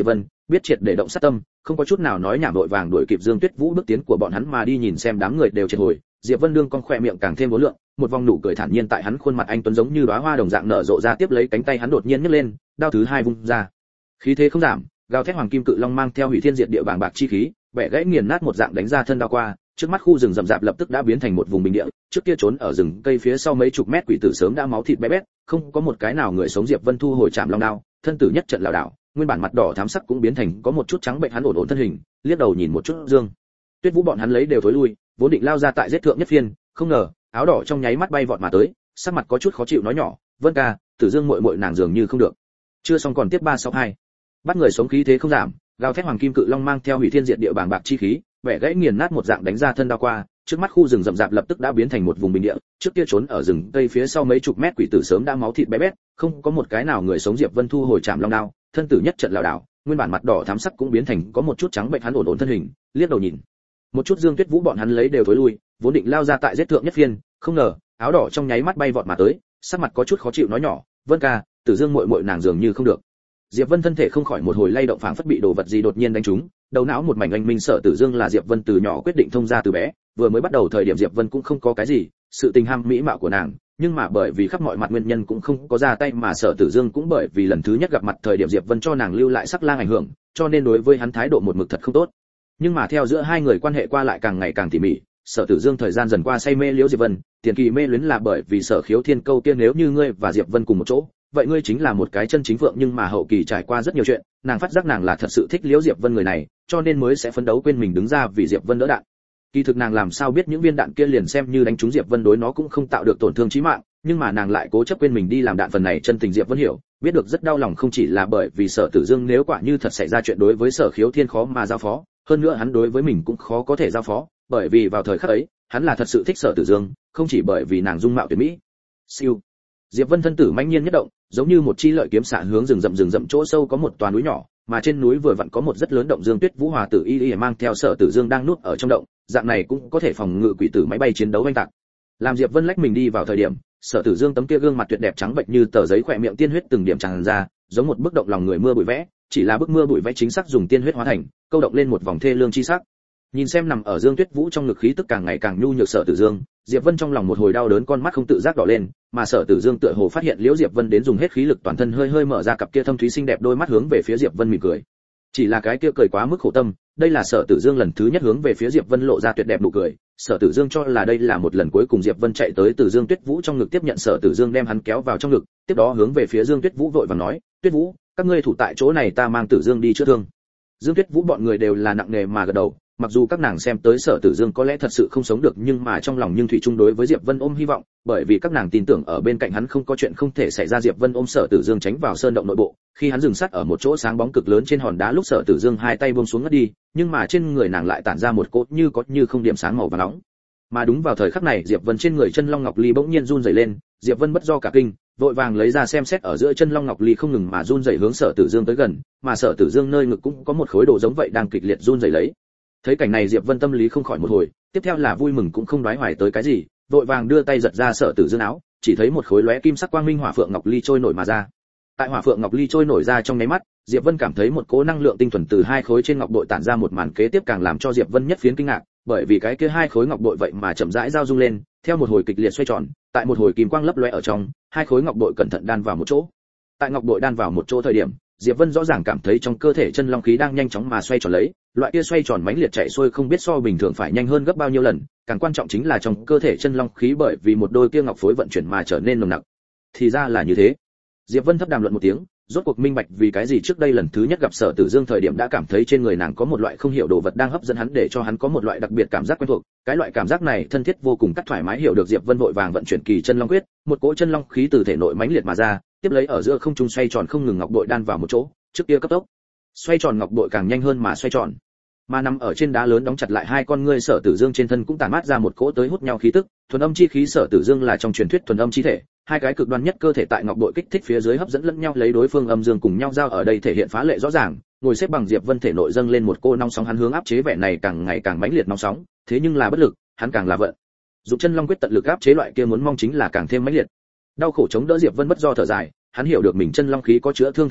biết triệt để động sát tâm, không có chút nào nói nhảm vội vàng đuổi kịp Dương Tuyết Vũ bước tiến của bọn hắn mà đi, nhìn xem đám người đều triệt hồi, Diệp Vân đương con khỏe miệng càng thêm vô lượng, một vòng nụ cười thản nhiên tại hắn khuôn mặt anh tuấn giống như đóa hoa đồng dạng nở rộ ra, tiếp lấy cánh tay hắn đột nhiên nhấc lên, đao thứ hai vung ra. Khí thế không giảm, gào thét hoàng kim cự long mang theo hủy thiên diệt địa bàng bạc chi khí, bẻ gãy nghiền nát một dạng đánh ra thân đao qua, trước mắt khu rừng rậm rạp lập tức đã biến thành một vùng bình địa, trước kia trốn ở rừng cây phía sau mấy chục mét quỷ tử sớm đã máu thịt bé bét, không có một cái nào người sống. Diệp Vân thu hồi chạm long đao, thân tử nhất trận lảo đảo, nguyên bản mặt đỏ thắm sắc cũng biến thành có một chút trắng bệnh, hắn ổn ổn thân hình, liếc đầu nhìn một chút Dương Tuyết Vũ bọn hắn lấy đều thối lui, vốn định lao ra tại giết thượng nhất phiên, không ngờ áo đỏ trong nháy mắt bay vọt mà tới, sắc mặt có chút khó chịu nói nhỏ, Vân ca, Tử Dương muội muội nàng dường như không được. Chưa xong còn tiếp 362. Bắt người sống khí thế không giảm, gào thét hoàng kim cự long mang theo hủy thiên diệt địa bàng bạc chi khí, bẻ gãy nghiền nát một dạng đánh ra thân đao qua, trước mắt khu rừng rậm rạp lập tức đã biến thành một vùng bình địa, trước kia trốn ở rừng cây phía sau mấy chục mét quỷ tử sớm đã máu thịt bé bét, không có một cái nào người sống. Diệp Vân thu hồi chạm long đao, thân tử nhất trận lảo đảo, nguyên bản mặt đỏ thắm sắc cũng biến thành có một chút trắng bệnh, hắn ổn ổn thân hình, liếc đầu nhìn một chút Dương Tuyết Vũ bọn hắn lấy đều thối lui, vốn định lao ra tại giết thượng nhất phiên, không ngờ áo đỏ trong nháy mắt bay vọt mà tới, sắc mặt có chút khó chịu nói nhỏ, Vân ca, Tử Dương muội muội nàng dường như không được. Diệp Vân thân thể không khỏi một hồi lay động, phảng phất bị đồ vật gì đột nhiên đánh trúng, đầu não một mảnh anh minh. Sở Tử Dương là Diệp Vân từ nhỏ quyết định thông gia từ bé, vừa mới bắt đầu thời điểm Diệp Vân cũng không có cái gì, sự tình ham mỹ mạo của nàng, nhưng mà bởi vì khắp mọi mặt nguyên nhân cũng không có ra tay, mà Sở Tử Dương cũng bởi vì lần thứ nhất gặp mặt thời điểm Diệp Vân cho nàng lưu lại sắc lang ảnh hưởng, cho nên đối với hắn thái độ một mực thật không tốt. Nhưng mà theo giữa hai người quan hệ qua lại càng ngày càng tỉ mỉ, Sở Tử Dương thời gian dần qua say mê liễu Diệp Vân, tiền kỳ mê luyến là bởi vì Sở Khiếu Thiên câu kia nếu như ngươi và Diệp Vân cùng một chỗ, vậy ngươi chính là một cái chân chính phượng, nhưng mà hậu kỳ trải qua rất nhiều chuyện, nàng phát giác nàng là thật sự thích liễu Diệp Vân người này, cho nên mới sẽ phấn đấu quên mình đứng ra vì Diệp Vân đỡ đạn. Kỳ thực nàng làm sao biết những viên đạn kia liền xem như đánh trúng Diệp Vân đối nó cũng không tạo được tổn thương chí mạng, nhưng mà nàng lại cố chấp quên mình đi làm đạn, phần này chân tình Diệp Vân hiểu, biết được rất đau lòng, không chỉ là bởi vì Sở Tử Dương nếu quả như thật xảy ra chuyện đối với Sở Khiếu Thiên khó mà giao phó, hơn nữa hắn đối với mình cũng khó có thể giao phó, bởi vì vào thời khắc ấy, hắn là thật sự thích Sở Tử Dương, không chỉ bởi vì nàng dung mạo tuyệt mỹ. Siêu. Diệp Vân thân tử mãnh nhiên nhất động, giống như một chi lợi kiếm xạ hướng rừng rậm chỗ sâu có một tòa núi nhỏ, mà trên núi vừa vặn có một rất lớn động. Dương Tuyết Vũ hòa tử y mang theo Sở Tử Dương đang nuốt ở trong động, dạng này cũng có thể phòng ngự quỷ tử máy bay chiến đấu oanh tạc. Làm Diệp Vân lách mình đi vào thời điểm, Sở Tử Dương tấm kia gương mặt tuyệt đẹp trắng bệch như tờ giấy, khỏe miệng tiên huyết từng điểm tràn ra, giống một bức động lòng người mưa bụi vẽ, chỉ là bức mưa bụi vẽ chính xác dùng tiên huyết hóa thành, câu động lên một vòng thê lương chi sắc. Nhìn xem nằm ở Dương Tuyết Vũ trong ngực khí tức càng ngày càng nhu nhược Sở Tử Dương, Diệp Vân trong lòng một hồi đau đớn, con mắt không tự giác đỏ lên, mà Sở Tử Dương tựa hồ phát hiện liễu Diệp Vân đến dùng hết khí lực toàn thân, hơi hơi mở ra cặp kia thâm thúy xinh đẹp đôi mắt hướng về phía Diệp Vân mỉm cười. Chỉ là cái kia cười quá mức khổ tâm, đây là Sở Tử Dương lần thứ nhất hướng về phía Diệp Vân lộ ra tuyệt đẹp nụ cười. Sở Tử Dương cho là đây là một lần cuối cùng, Diệp Vân chạy tới từ Dương Tuyết Vũ trong ngực tiếp nhận Sở Tử Dương, đem hắn kéo vào trong ngực, tiếp đó hướng về phía Dương Tuyết Vũ vội vàng nói, Tuyết Vũ, các ngươi thủ tại chỗ này, ta mang Tử Dương đi chữa thương. Dương Tuyết Vũ bọn người đều là nặng nề mà gật đầu, mặc dù các nàng xem tới Sở Tử Dương có lẽ thật sự không sống được, nhưng mà trong lòng nhưng thủy chung đối với Diệp Vân ôm hy vọng, bởi vì các nàng tin tưởng ở bên cạnh hắn không có chuyện không thể xảy ra. Diệp Vân ôm Sở Tử Dương tránh vào sơn động nội bộ, khi hắn dừng sát ở một chỗ sáng bóng cực lớn trên hòn đá lúc Sở Tử Dương hai tay buông xuống ngất đi, nhưng mà trên người nàng lại tản ra một cỗ như có như không điểm sáng màu vàng nóng. Mà đúng vào thời khắc này, Diệp Vân trên người chân long ngọc ly bỗng nhiên run rẩy lên, Diệp Vân bất do cả kinh, vội vàng lấy ra xem xét, ở giữa chân long ngọc ly không ngừng mà run rẩy hướng Sở Tử Dương tới gần, mà Sở Tử Dương nơi ngực cũng có một khối đồ giống vậy đang kịch liệt run rẩy lấy. Thấy cảnh này, Diệp Vân tâm lý không khỏi một hồi, tiếp theo là vui mừng cũng không đoái hoài tới cái gì, vội vàng đưa tay giật ra Sở Tử Dương áo, chỉ thấy một khối lóe kim sắc quang minh hỏa phượng ngọc ly trôi nổi mà ra. Tại hỏa phượng ngọc ly trôi nổi ra trong nháy mắt, Diệp Vân cảm thấy một cỗ năng lượng tinh thuần từ hai khối trên ngọc bội tản ra, một màn kế tiếp càng làm cho Diệp Vân nhất phiến kinh ngạc, bởi vì cái kia hai khối ngọc bội vậy mà chậm rãi giao dung lên, theo một hồi kịch liệt xoay tròn, tại một hồi kim quang lấp lóe ở trong, hai khối ngọc bội cẩn thận đan vào một chỗ. Tại ngọc bội đan vào một chỗ thời điểm, Diệp Vân rõ ràng cảm thấy trong cơ thể chân long khí đang nhanh chóng mà xoay tròn lấy, loại kia xoay tròn mãnh liệt chạy xuôi không biết so bình thường phải nhanh hơn gấp bao nhiêu lần, càng quan trọng chính là trong cơ thể chân long khí bởi vì một đôi kia ngọc phối vận chuyển mà trở nên nồng nặc. Thì ra là như thế. Diệp Vân thấp đàm luận một tiếng, rốt cuộc minh bạch vì cái gì trước đây lần thứ nhất gặp Sở Tử Dương thời điểm đã cảm thấy trên người nàng có một loại không hiểu đồ vật đang hấp dẫn hắn, để cho hắn có một loại đặc biệt cảm giác quen thuộc. Cái loại cảm giác này thân thiết vô cùng, cắt thoải mái hiểu được. Diệp Vân vội vàng vận chuyển kỳ chân long quyết, một cỗ chân long khí từ thể nội mãnh liệt mà ra, tiếp lấy ở giữa không trung xoay tròn không ngừng, ngọc bội đan vào một chỗ, trước kia cấp tốc xoay tròn, ngọc bội càng nhanh hơn mà xoay tròn. Mà nằm ở trên đá lớn đóng chặt lại hai con ngươi Sở Tử Dương trên thân cũng tản mát ra một cỗ tới hút nhau khí tức, thuần âm chi khí. Sở Tử Dương là trong truyền thuyết thuần âm chi thể, hai cái cực đoan nhất cơ thể tại ngọc bội kích thích phía dưới hấp dẫn lẫn nhau, lấy đối phương âm dương cùng nhau giao ở đây thể hiện phá lệ rõ ràng. Ngồi xếp bằng Diệp Vân thể nội dâng lên một cô nóng sóng, hắn hướng áp chế vẻ này càng ngày càng mãnh liệt nóng sóng, thế nhưng là bất lực, hắn càng là vận dụng chân long quyết tận lực áp chế loại kia muốn mong chính là càng thêm mãnh liệt. Đau khổ chống đỡ, Diệp Vân bất do thở dài, hắn hiểu được mình chân long khí có chữa thương thần hiệu,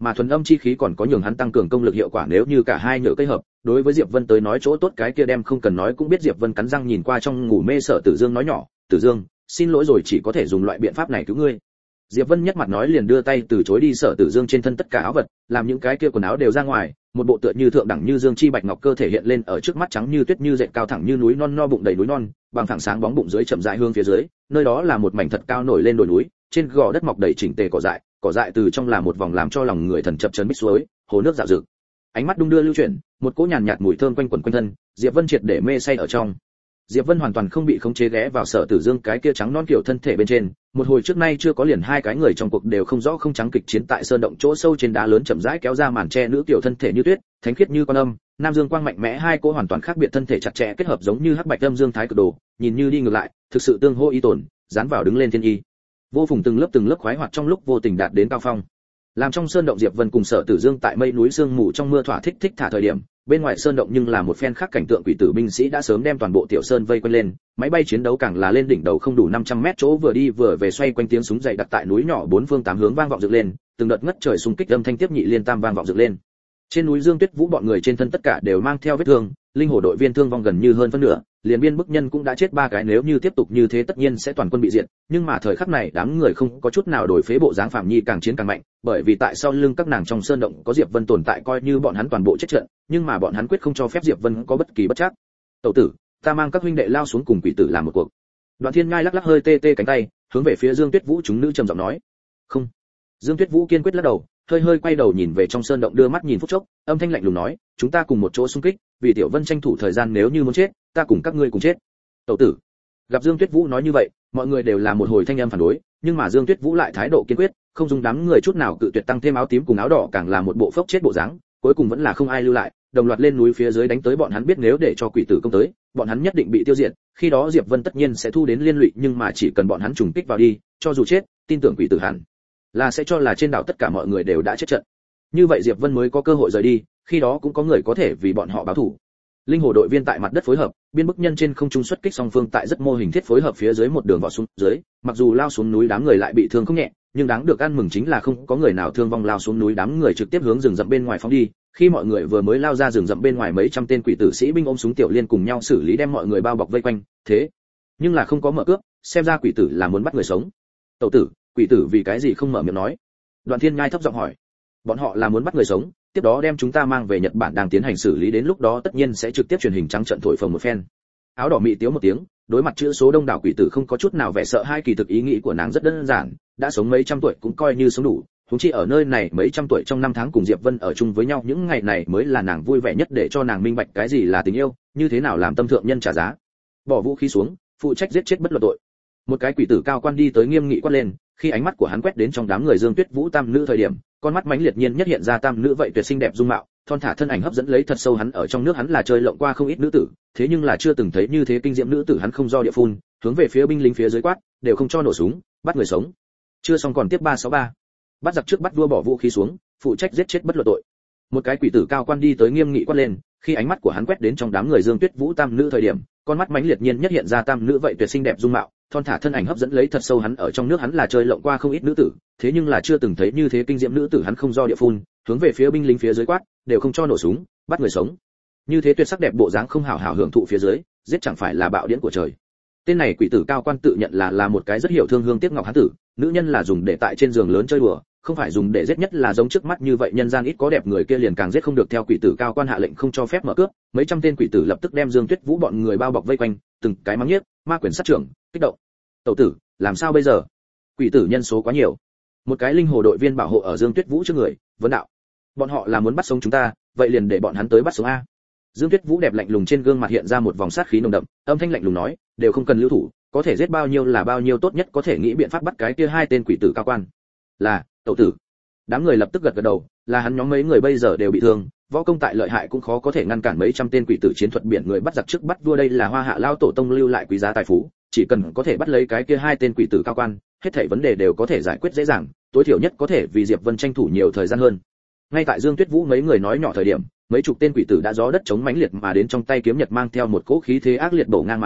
mà thuần âm chi khí còn có nhường hắn tăng cường công lực hiệu quả, nếu như cả hai nhựa cây hợp, đối với Diệp Vân tới nói chỗ tốt cái kia đem không cần nói cũng biết. Diệp Vân cắn răng nhìn qua trong ngủ mê Sở Tử Dương nói nhỏ, "Tử Dương, xin lỗi rồi, chỉ có thể dùng loại biện pháp này cứu ngươi." Diệp Vân nhất mặt nói liền đưa tay từ chối đi Sở Tử Dương trên thân tất cả áo vật, làm những cái kia quần áo đều ra ngoài, một bộ tựa như thượng đẳng như dương chi bạch ngọc cơ thể hiện lên ở trước mắt, trắng như tuyết như dệt, cao thẳng như núi non, no bụng đầy núi non, bằng thẳng sáng bóng bụng dưới chậm rãi hướng phía dưới, nơi đó là một mảnh thật cao nổi lên đồi núi, trên gò đất mọc đầy chỉnh tề cỏ dại từ trong là một vòng làm cho lòng người thần chập chấn bích suối, hồ nước dạo dực. Ánh mắt đung đưa lưu chuyển, một cỗ nhàn nhạt mùi thơm quanh quẩn quanh thân, Diệp Vân triệt để mê say ở trong. Diệp Vân hoàn toàn không bị khống chế ghé vào Sở Tử Dương cái kia trắng non kiểu thân thể bên trên, một hồi trước nay chưa có liền hai cái người trong cuộc đều không rõ không trắng kịch chiến tại sơn động chỗ sâu trên đá lớn chậm rãi kéo ra màn che nữ kiểu thân thể như tuyết, thánh khiết như con âm, nam dương quang mạnh mẽ, hai cô hoàn toàn khác biệt thân thể chặt chẽ kết hợp giống như hắc bạch âm dương thái cực đồ, nhìn như đi ngược lại, thực sự tương hô y tổn, dán vào đứng lên thiên y. Vô phùng từng lớp khoái hoạt trong lúc vô tình đạt đến cao phong. Làm trong sơn động Diệp Vân cùng Sở Tử Dương tại mây núi sương mù trong mưa thỏa thích thả thời điểm, bên ngoài sơn động nhưng là một phen khác cảnh tượng, quỷ tử binh sĩ đã sớm đem toàn bộ tiểu sơn vây quanh lên, máy bay chiến đấu càng là lên đỉnh đầu không đủ 500 mét chỗ, vừa đi vừa về xoay quanh, tiếng súng dày đặc tại núi nhỏ bốn phương tám hướng vang vọng dựng lên, từng đợt ngất trời xung kích âm thanh tiếp nhị liên tam vang vọng dựng lên. Trên núi Dương Tuyết Vũ bọn người trên thân tất cả đều mang theo vết thương, linh hồ đội viên thương vong gần như hơn phân nửa, liền biên bức nhân cũng đã chết 3 cái, nếu như tiếp tục như thế tất nhiên sẽ toàn quân bị diệt, nhưng mà thời khắc này đám người không có chút nào đổi phế bộ dáng, Phạm Nhi càng chiến càng mạnh, bởi vì tại sau lưng các nàng trong sơn động có Diệp Vân tồn tại, coi như bọn hắn toàn bộ chết trận, nhưng mà bọn hắn quyết không cho phép Diệp Vân có bất kỳ bất trắc. "Tẩu tử, ta mang các huynh đệ lao xuống cùng quỷ tử làm một cuộc." Đoạn Thiên Ngai lắc lắc hơi tê tê cánh tay, hướng về phía Dương Tuyết Vũ chúng nữ trầm giọng nói. "Không." Dương Tuyết Vũ kiên quyết lắc đầu, hơi quay đầu nhìn về trong sơn động, đưa mắt nhìn phút chốc, âm thanh lạnh lùng nói, "Chúng ta cùng một chỗ xung kích, vì Tiểu Vân tranh thủ thời gian, nếu như muốn chết, ta cùng các ngươi cùng chết." "Tẩu tử." Gặp Dương Tuyết Vũ nói như vậy, mọi người đều là một hồi thanh âm phản đối, nhưng mà Dương Tuyết Vũ lại thái độ kiên quyết, không dùng đám người chút nào cự tuyệt, tăng thêm áo tím cùng áo đỏ càng là một bộ phốc chết bộ dáng, cuối cùng vẫn là không ai lưu lại, đồng loạt lên núi phía dưới đánh tới. Bọn hắn biết nếu để cho quỷ tử công tới, bọn hắn nhất định bị tiêu diệt, khi đó Diệp Vân tất nhiên sẽ thu đến liên lụy, nhưng mà chỉ cần bọn hắn trùng kích vào đi, cho dù chết, tin tưởng quỷ tử hẳn là sẽ cho là trên đảo tất cả mọi người đều đã chết trận. Như vậy Diệp Vân mới có cơ hội rời đi, khi đó cũng có người có thể vì bọn họ báo thù. Linh hồ đội viên tại mặt đất phối hợp, biên bức nhân trên không trung xuất kích, song phương tại rất mô hình thiết phối hợp phía dưới một đường vọt xuống dưới, mặc dù lao xuống núi đám người lại bị thương không nhẹ, nhưng đáng được ăn mừng chính là không có người nào thương vong. Lao xuống núi đám người trực tiếp hướng rừng rậm bên ngoài phóng đi, khi mọi người vừa mới lao ra rừng rậm bên ngoài, mấy trăm tên quỷ tử sĩ binh ôm súng tiểu liên cùng nhau xử lý, đem mọi người bao bọc vây quanh, thế nhưng là không có mở cướp, xem ra quỷ tử là muốn bắt người sống. "Tẩu tử, quỷ tử vì cái gì không mở miệng nói?" Đoạn Thiên Ngai thấp giọng hỏi. "Bọn họ là muốn bắt người sống, tiếp đó đem chúng ta mang về Nhật Bản đang tiến hành xử lý, đến lúc đó tất nhiên sẽ trực tiếp truyền hình trắng trận thổi phồng một phen." Áo đỏ mị tiếu một tiếng, đối mặt chữ số đông đảo quỷ tử không có chút nào vẻ sợ hai, kỳ thực ý nghĩ của nàng rất đơn giản, đã sống mấy trăm tuổi cũng coi như sống đủ, huống chi ở nơi này mấy trăm tuổi trong năm tháng cùng Diệp Vân ở chung với nhau, những ngày này mới là nàng vui vẻ nhất, để cho nàng minh bạch cái gì là tình yêu, như thế nào làm tâm thượng nhân trả giá. Bỏ vũ khí xuống, phụ trách giết chết bất luận tội. Một cái quỷ tử cao quan đi tới nghiêm nghị quát lên, khi ánh mắt của hắn quét đến trong đám người Dương Tuyết Vũ tam nữ thời điểm, con mắt mãnh liệt nhiên nhất hiện ra tam nữ vậy tuyệt xinh đẹp dung mạo, thon thả thân ảnh hấp dẫn lấy thật sâu hắn. Ở trong nước hắn là chơi lộng qua không ít nữ tử, thế nhưng là chưa từng thấy như thế kinh diễm nữ tử. Hắn không do địa phun, hướng về phía binh lính phía dưới quát, đều không cho nổ súng, bắt người sống. Chưa xong còn tiếp 363. Bắt giặc trước bắt vua, bỏ vũ khí xuống, phụ trách giết chết bất luận tội. Một cái quỷ tử cao quan đi tới nghiêm nghị quát lên, khi ánh mắt của hắn quét đến trong đám người Dương Tuyết Vũ tam nữ thời điểm, con mắt mãnh liệt nhiên nhất hiện ra tam nữ vậy tuyệt xinh đẹp dung mạo, thon thả thân ảnh hấp dẫn lấy thật sâu hắn. Ở trong nước hắn là chơi lộng qua không ít nữ tử, thế nhưng là chưa từng thấy như thế kinh diễm nữ tử. Hắn không do địa phun, hướng về phía binh lính phía dưới quát, đều không cho nổ súng, bắt người sống. Như thế tuyệt sắc đẹp bộ dáng không hảo hảo hưởng thụ phía dưới, giết chẳng phải là bạo điển của trời. Tên này quỷ tử cao quan tự nhận là một cái rất hiểu thương hương tiếc ngọc hán tử, nữ nhân là dùng để tại trên giường lớn chơi đùa, không phải dùng để giết, nhất là giống trước mắt như vậy nhân gian ít có đẹp người kia liền càng giết không được. Theo quỷ tử cao quan hạ lệnh không cho phép mở cướp, mấy trăm tên quỷ tử lập tức đem Dương Tuyết Vũ bọn người bao bọc vây quanh, từng cái mắng nhiếc, ma quyền sát trưởng, kích động. "Tẩu tử, làm sao bây giờ? Quỷ tử nhân số quá nhiều." Một cái linh hồ đội viên bảo hộ ở Dương Tuyết Vũ trước người, vấn đạo. "Bọn họ là muốn bắt sống chúng ta, vậy liền để bọn hắn tới bắt sống a." Dương Tuyết Vũ đẹp lạnh lùng trên gương mặt hiện ra một vòng sát khí nồng đậm, âm thanh lạnh lùng nói, "Đều không cần lưu thủ, có thể giết bao nhiêu là bao nhiêu, tốt nhất có thể nghĩ biện pháp bắt cái kia hai tên quỷ tử cao quan." "Là, tẩu tử." Đám người lập tức gật gật đầu, là hắn nhóm mấy người bây giờ đều bị thương, võ công tại lợi hại cũng khó có thể ngăn cản mấy trăm tên quỷ tử chiến thuật biển người bắt giặc trước bắt vua, đây là Hoa Hạ lao tổ tông lưu lại quý giá tài phú, chỉ cần có thể bắt lấy cái kia hai tên quỷ tử cao quan, hết thảy vấn đề đều có thể giải quyết dễ dàng, tối thiểu nhất có thể vì Diệp Vân tranh thủ nhiều thời gian hơn. Ngay tại Dương Tuyết Vũ mấy người nói nhỏ thời điểm, mấy chục tên quỷ tử đã gió đất chống mãnh liệt mà đến, trong tay kiếm nhật mang theo một cỗ khí thế ác liệt bổ ngang mà đến,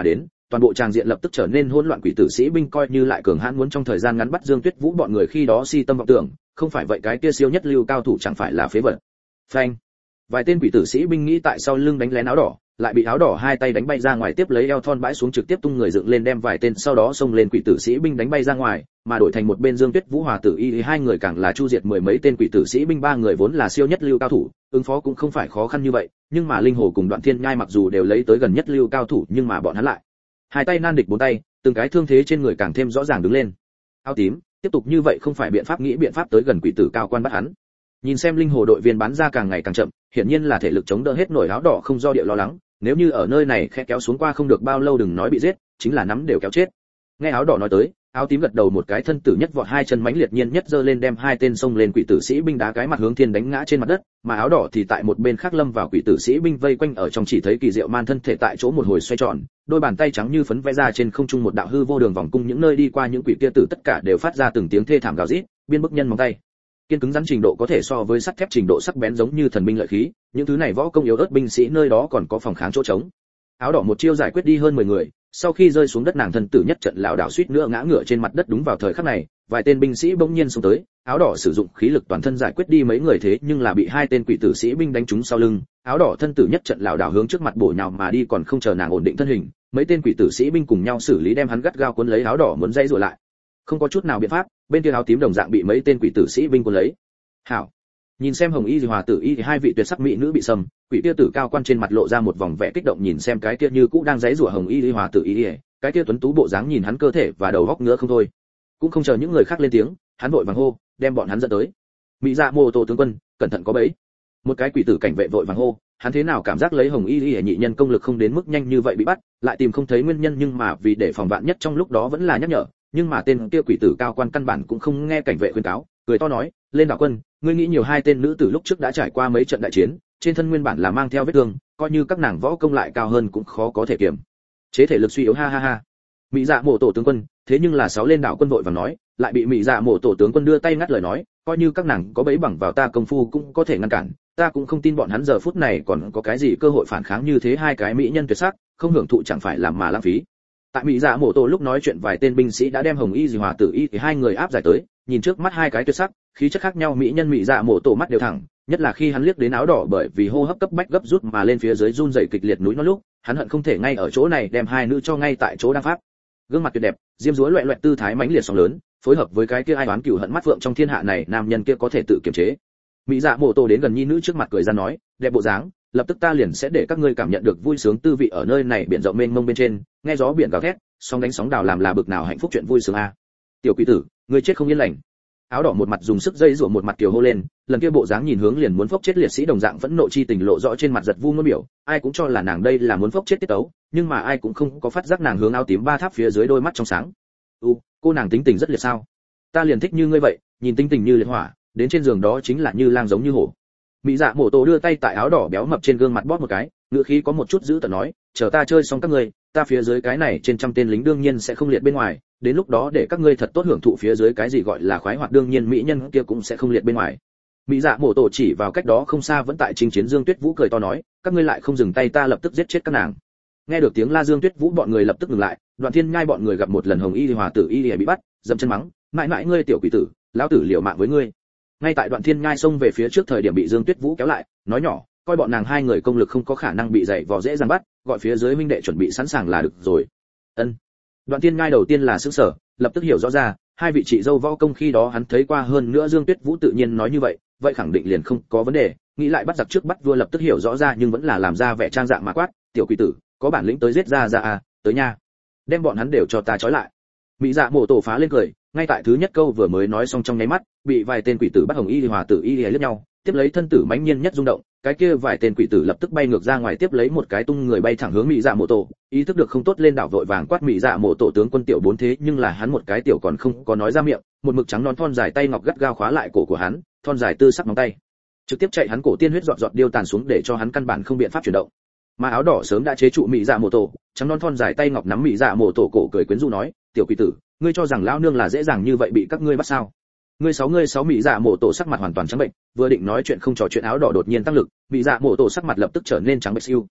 toàn bộ tràng diện lập tức trở nên hỗn loạn. Quỷ tử sĩ binh coi như lại cường hãn muốn trong thời gian ngắn bắt Dương Tuyết Vũ bọn người khi đó si tâm vọng tưởng, không phải vậy cái kia siêu nhất lưu cao thủ chẳng phải là phế vật. Phanh! Vài tên quỷ tử sĩ binh nghĩ tại sau lưng đánh lén áo đỏ, lại bị áo đỏ hai tay đánh bay ra ngoài, tiếp lấy eo thon bãi xuống trực tiếp tung người dựng lên đem vài tên sau đó xông lên quỷ tử sĩ binh đánh bay ra ngoài, mà đổi thành một bên Dương Tuyết Vũ Hòa Tử Y thì hai người càng là chu diệt mười mấy tên quỷ tử sĩ binh, ba người vốn là siêu nhất lưu cao thủ, ứng phó cũng không phải khó khăn như vậy, nhưng mà Linh Hồ cùng Đoạn Thiên Nhai mặc dù đều lấy tới gần nhất lưu cao thủ, nhưng mà bọn hắn lại hai tay nan địch bốn tay, từng cái thương thế trên người càng thêm rõ ràng đứng lên. Áo tím, tiếp tục như vậy không phải biện pháp, nghĩ biện pháp tới gần quỷ tử cao quan bắt hắn. Nhìn xem Linh Hồ đội viên bán ra càng ngày càng chậm, hiển nhiên là thể lực chống đỡ hết nổi. Áo đỏ không do địa lo lắng, nếu như ở nơi này khẽ kéo xuống qua không được bao lâu đừng nói bị giết, chính là nắm đều kéo chết. Nghe áo đỏ nói tới, áo tím gật đầu một cái, thân tử nhất vọt hai chân mãnh liệt nhiên nhất giơ lên đem hai tên xông lên quỷ tử sĩ binh đá cái mặt hướng thiên đánh ngã trên mặt đất, mà áo đỏ thì tại một bên khác lâm vào quỷ tử sĩ binh vây quanh ở trong, chỉ thấy Kỳ Diệu Man thân thể tại chỗ một hồi xoay tròn, đôi bàn tay trắng như phấn vẽ ra trên không trung một đạo hư vô đường vòng cung, những nơi đi qua những quỷ kia tử tất cả đều phát ra từng tiếng thê thảm gào rít, biên bức nhân móng tay kiên cứng rắn trình độ có thể so với sắt thép trình độ sắc bén giống như thần binh lợi khí, những thứ này võ công yếu ớt binh sĩ nơi đó còn có phòng kháng chỗ trống. Áo đỏ một chiêu giải quyết đi hơn 10 người, sau khi rơi xuống đất nàng thân tử nhất trận lảo đảo suýt nữa ngã ngửa trên mặt đất. Đúng vào thời khắc này, vài tên binh sĩ bỗng nhiên xông tới, áo đỏ sử dụng khí lực toàn thân giải quyết đi mấy người, thế nhưng là bị hai tên quỷ tử sĩ binh đánh trúng sau lưng, áo đỏ thân tử nhất trận lảo đảo hướng trước mặt bổ nhào mà đi, còn không chờ nàng ổn định thân hình, mấy tên quỷ tử sĩ binh cùng nhau xử lý đem hắn gắt gao cuốn lấy. Áo đỏ muốn dây rủa lại, không có chút nào biện pháp, bên kia áo tím đồng dạng bị mấy tên quỷ tử sĩ binh cuốn lấy. Hảo, nhìn xem Hồng Y Hòa Tử Y thì hai vị tuyệt sắc mỹ nữ bị sầm, quỷ kia tử cao quan trên mặt lộ ra một vòng vẻ kích động, nhìn xem cái kia như cũ đang giãy giụa Hồng Y Hòa Tử Y, cái kia tuấn tú bộ dáng nhìn hắn cơ thể và đầu góc ngứa không thôi. Cũng không chờ những người khác lên tiếng, hắn vội vàng hô, đem bọn hắn dẫn tới. Mỹ Dạ Mô Tô tướng quân, cẩn thận có bẫy. Một cái quỷ tử cảnh vệ vội vàng hô, hắn thế nào cảm giác lấy Hồng Y nhị nhân công lực không đến mức nhanh như vậy bị bắt, lại tìm không thấy nguyên nhân, nhưng mà vì để phòng vạn nhất trong lúc đó vẫn là nhắc nhở, nhưng mà tên kia quỷ tử cao quan căn bản cũng không nghe cảnh vệ khuyên cáo, cười to nói, lên đạo quân, ngươi nghĩ nhiều, hai tên nữ tử lúc trước đã trải qua mấy trận đại chiến, trên thân nguyên bản là mang theo vết thương, coi như các nàng võ công lại cao hơn cũng khó có thể kiềm chế thể lực suy yếu, ha ha ha. Mỹ Dạ Mộ Tổ tướng quân, thế nhưng là sáu lên đạo quân vội vàng nói, lại bị Mỹ Dạ Mộ Tổ tướng quân đưa tay ngắt lời nói, coi như các nàng có bẫy bằng vào ta công phu cũng có thể ngăn cản, ta cũng không tin bọn hắn giờ phút này còn có cái gì cơ hội phản kháng, như thế hai cái mỹ nhân tuyệt sắc, không hưởng thụ chẳng phải làm mà lãng phí. Tại Mỹ Dạ Mộ Tổ lúc nói chuyện, vài tên binh sĩ đã đem Hồng Y Hòa Tử Y thì hai người áp giải tới, nhìn trước mắt hai cái tuyệt sắc, khí chất khác nhau mỹ nhân, Mỹ Dạ Mộ Tổ mắt đều thẳng, nhất là khi hắn liếc đến áo đỏ bởi vì hô hấp cấp bách gấp rút mà lên phía dưới run rẩy kịch liệt núi nó lúc, hắn hận không thể ngay ở chỗ này đem hai nữ cho ngay tại chỗ đăng pháp. Gương mặt tuyệt đẹp, diêm dúa loẹt loẹt tư thái mãnh liệt sóng lớn, phối hợp với cái kia ai oán cừu hận mắt phượng trong thiên hạ này, nam nhân kia có thể tự kiềm chế. Mỹ Dạ Mộ Tổ đến gần nhi nữ trước mặt cười ra nói, đẹp bộ dáng, lập tức ta liền sẽ để các ngươi cảm nhận được vui sướng tư vị ở nơi này biển rộng mênh mông bên trên, nghe gió biển gào thét, sóng đánh sóng đào làm là bực nào hạnh phúc chuyện vui sướng a. Tiểu quỷ tử, ngươi chết không yên lành. Áo đỏ một mặt dùng sức dây rủa, một mặt kiều hô lên, lần kia bộ dáng nhìn hướng liền muốn phốc chết liệt sĩ đồng dạng phẫn nộ chi tình lộ rõ trên mặt, giật vu ngôn biểu, ai cũng cho là nàng đây là muốn phốc chết tiết tấu, nhưng mà ai cũng không có phát giác nàng hướng áo tím ba tháp phía dưới đôi mắt trong sáng. Cô nàng tính tình rất liệt sao? Ta liền thích như ngươi vậy, nhìn tính tình như liệt hỏa, đến trên giường đó chính là như lang giống như hổ. Mỹ Dạ Mộ Tổ đưa tay tại áo đỏ béo mập trên gương mặt bóp một cái, ngữ khí có một chút dữ tợn nói, chờ ta chơi xong các ngươi, ta phía dưới cái này trên trăm tên lính đương nhiên sẽ không liệt bên ngoài, đến lúc đó để các ngươi thật tốt hưởng thụ phía dưới cái gì gọi là khoái hoạt, đương nhiên mỹ nhân kia cũng sẽ không liệt bên ngoài. Mỹ Dạ Mộ Tổ chỉ vào cách đó không xa vẫn tại chinh chiến Dương Tuyết Vũ cười to nói, các ngươi lại không dừng tay ta lập tức giết chết các nàng. Nghe được tiếng la, Dương Tuyết Vũ bọn người lập tức ngừng lại, Đoạn Thiên Nhai bọn người gặp một lần Hồng Y Hòa Tử Y bị bắt, dậm chân mắng, mãi mãi ngươi tiểu quỷ tử, lão tử liều mạng với ngươi. Ngay tại Đoạn Thiên Nhai xông về phía trước thời điểm bị Dương Tuyết Vũ kéo lại, nói nhỏ, coi bọn nàng hai người công lực không có khả năng bị dày vò dễ dàng bắt, gọi phía dưới huynh đệ chuẩn bị sẵn sàng là được rồi. Ân. Đoạn Thiên Nhai đầu tiên là sửng sở, lập tức hiểu rõ ra, hai vị chị dâu võ công khi đó hắn thấy qua, hơn nữa Dương Tuyết Vũ tự nhiên nói như vậy, vậy khẳng định liền không có vấn đề, nghĩ lại bắt giặc trước bắt vua, lập tức hiểu rõ ra nhưng vẫn là làm ra vẻ trang dạng mà quát, tiểu quỷ tử, có bản lĩnh tới giết ra à, tới nha. Đem bọn hắn đều cho ta trói lại. Mỹ Dạ Mộ Tổ phá lên cười, ngay tại thứ nhất câu vừa mới nói xong trong nháy mắt, bị vài tên quỷ tử bắt Hồng Y Hòa Tử Y liếc nhau, tiếp lấy thân tử mãnh nhiên nhất rung động, cái kia vài tên quỷ tử lập tức bay ngược ra ngoài, tiếp lấy một cái tung người bay thẳng hướng Mỹ Dạ Mộ Tổ, ý thức được không tốt lên đảo vội vàng quát, Mỹ Dạ Mộ Tổ tướng quân tiểu bốn, thế nhưng là hắn một cái tiểu còn không có nói ra miệng, một mực trắng non thon dài tay ngọc gắt gao khóa lại cổ của hắn, thon dài tư sắc móng tay trực tiếp chạy hắn cổ, tiên huyết giọt giọt điêu tàn xuống để cho hắn căn bản không biện pháp chuyển động. Mà áo đỏ sớm đã chế trụ Mỹ Dạ Mộ Tổ, trắng non thon dài tay ngọc nắm Mỹ Dạ Mộ Tổ cổ, cười quyến rũ nói, tiểu quỷ tử, ngươi cho rằng lão nương là dễ dàng như vậy bị các ngươi bắt sao? Ngươi sáu Mỹ Dạ Mộ Tổ sắc mặt hoàn toàn trắng bệnh, vừa định nói chuyện không trò chuyện, áo đỏ đột nhiên tăng lực, Mỹ Dạ Mộ Tổ sắc mặt lập tức trở nên trắng bệch siêu.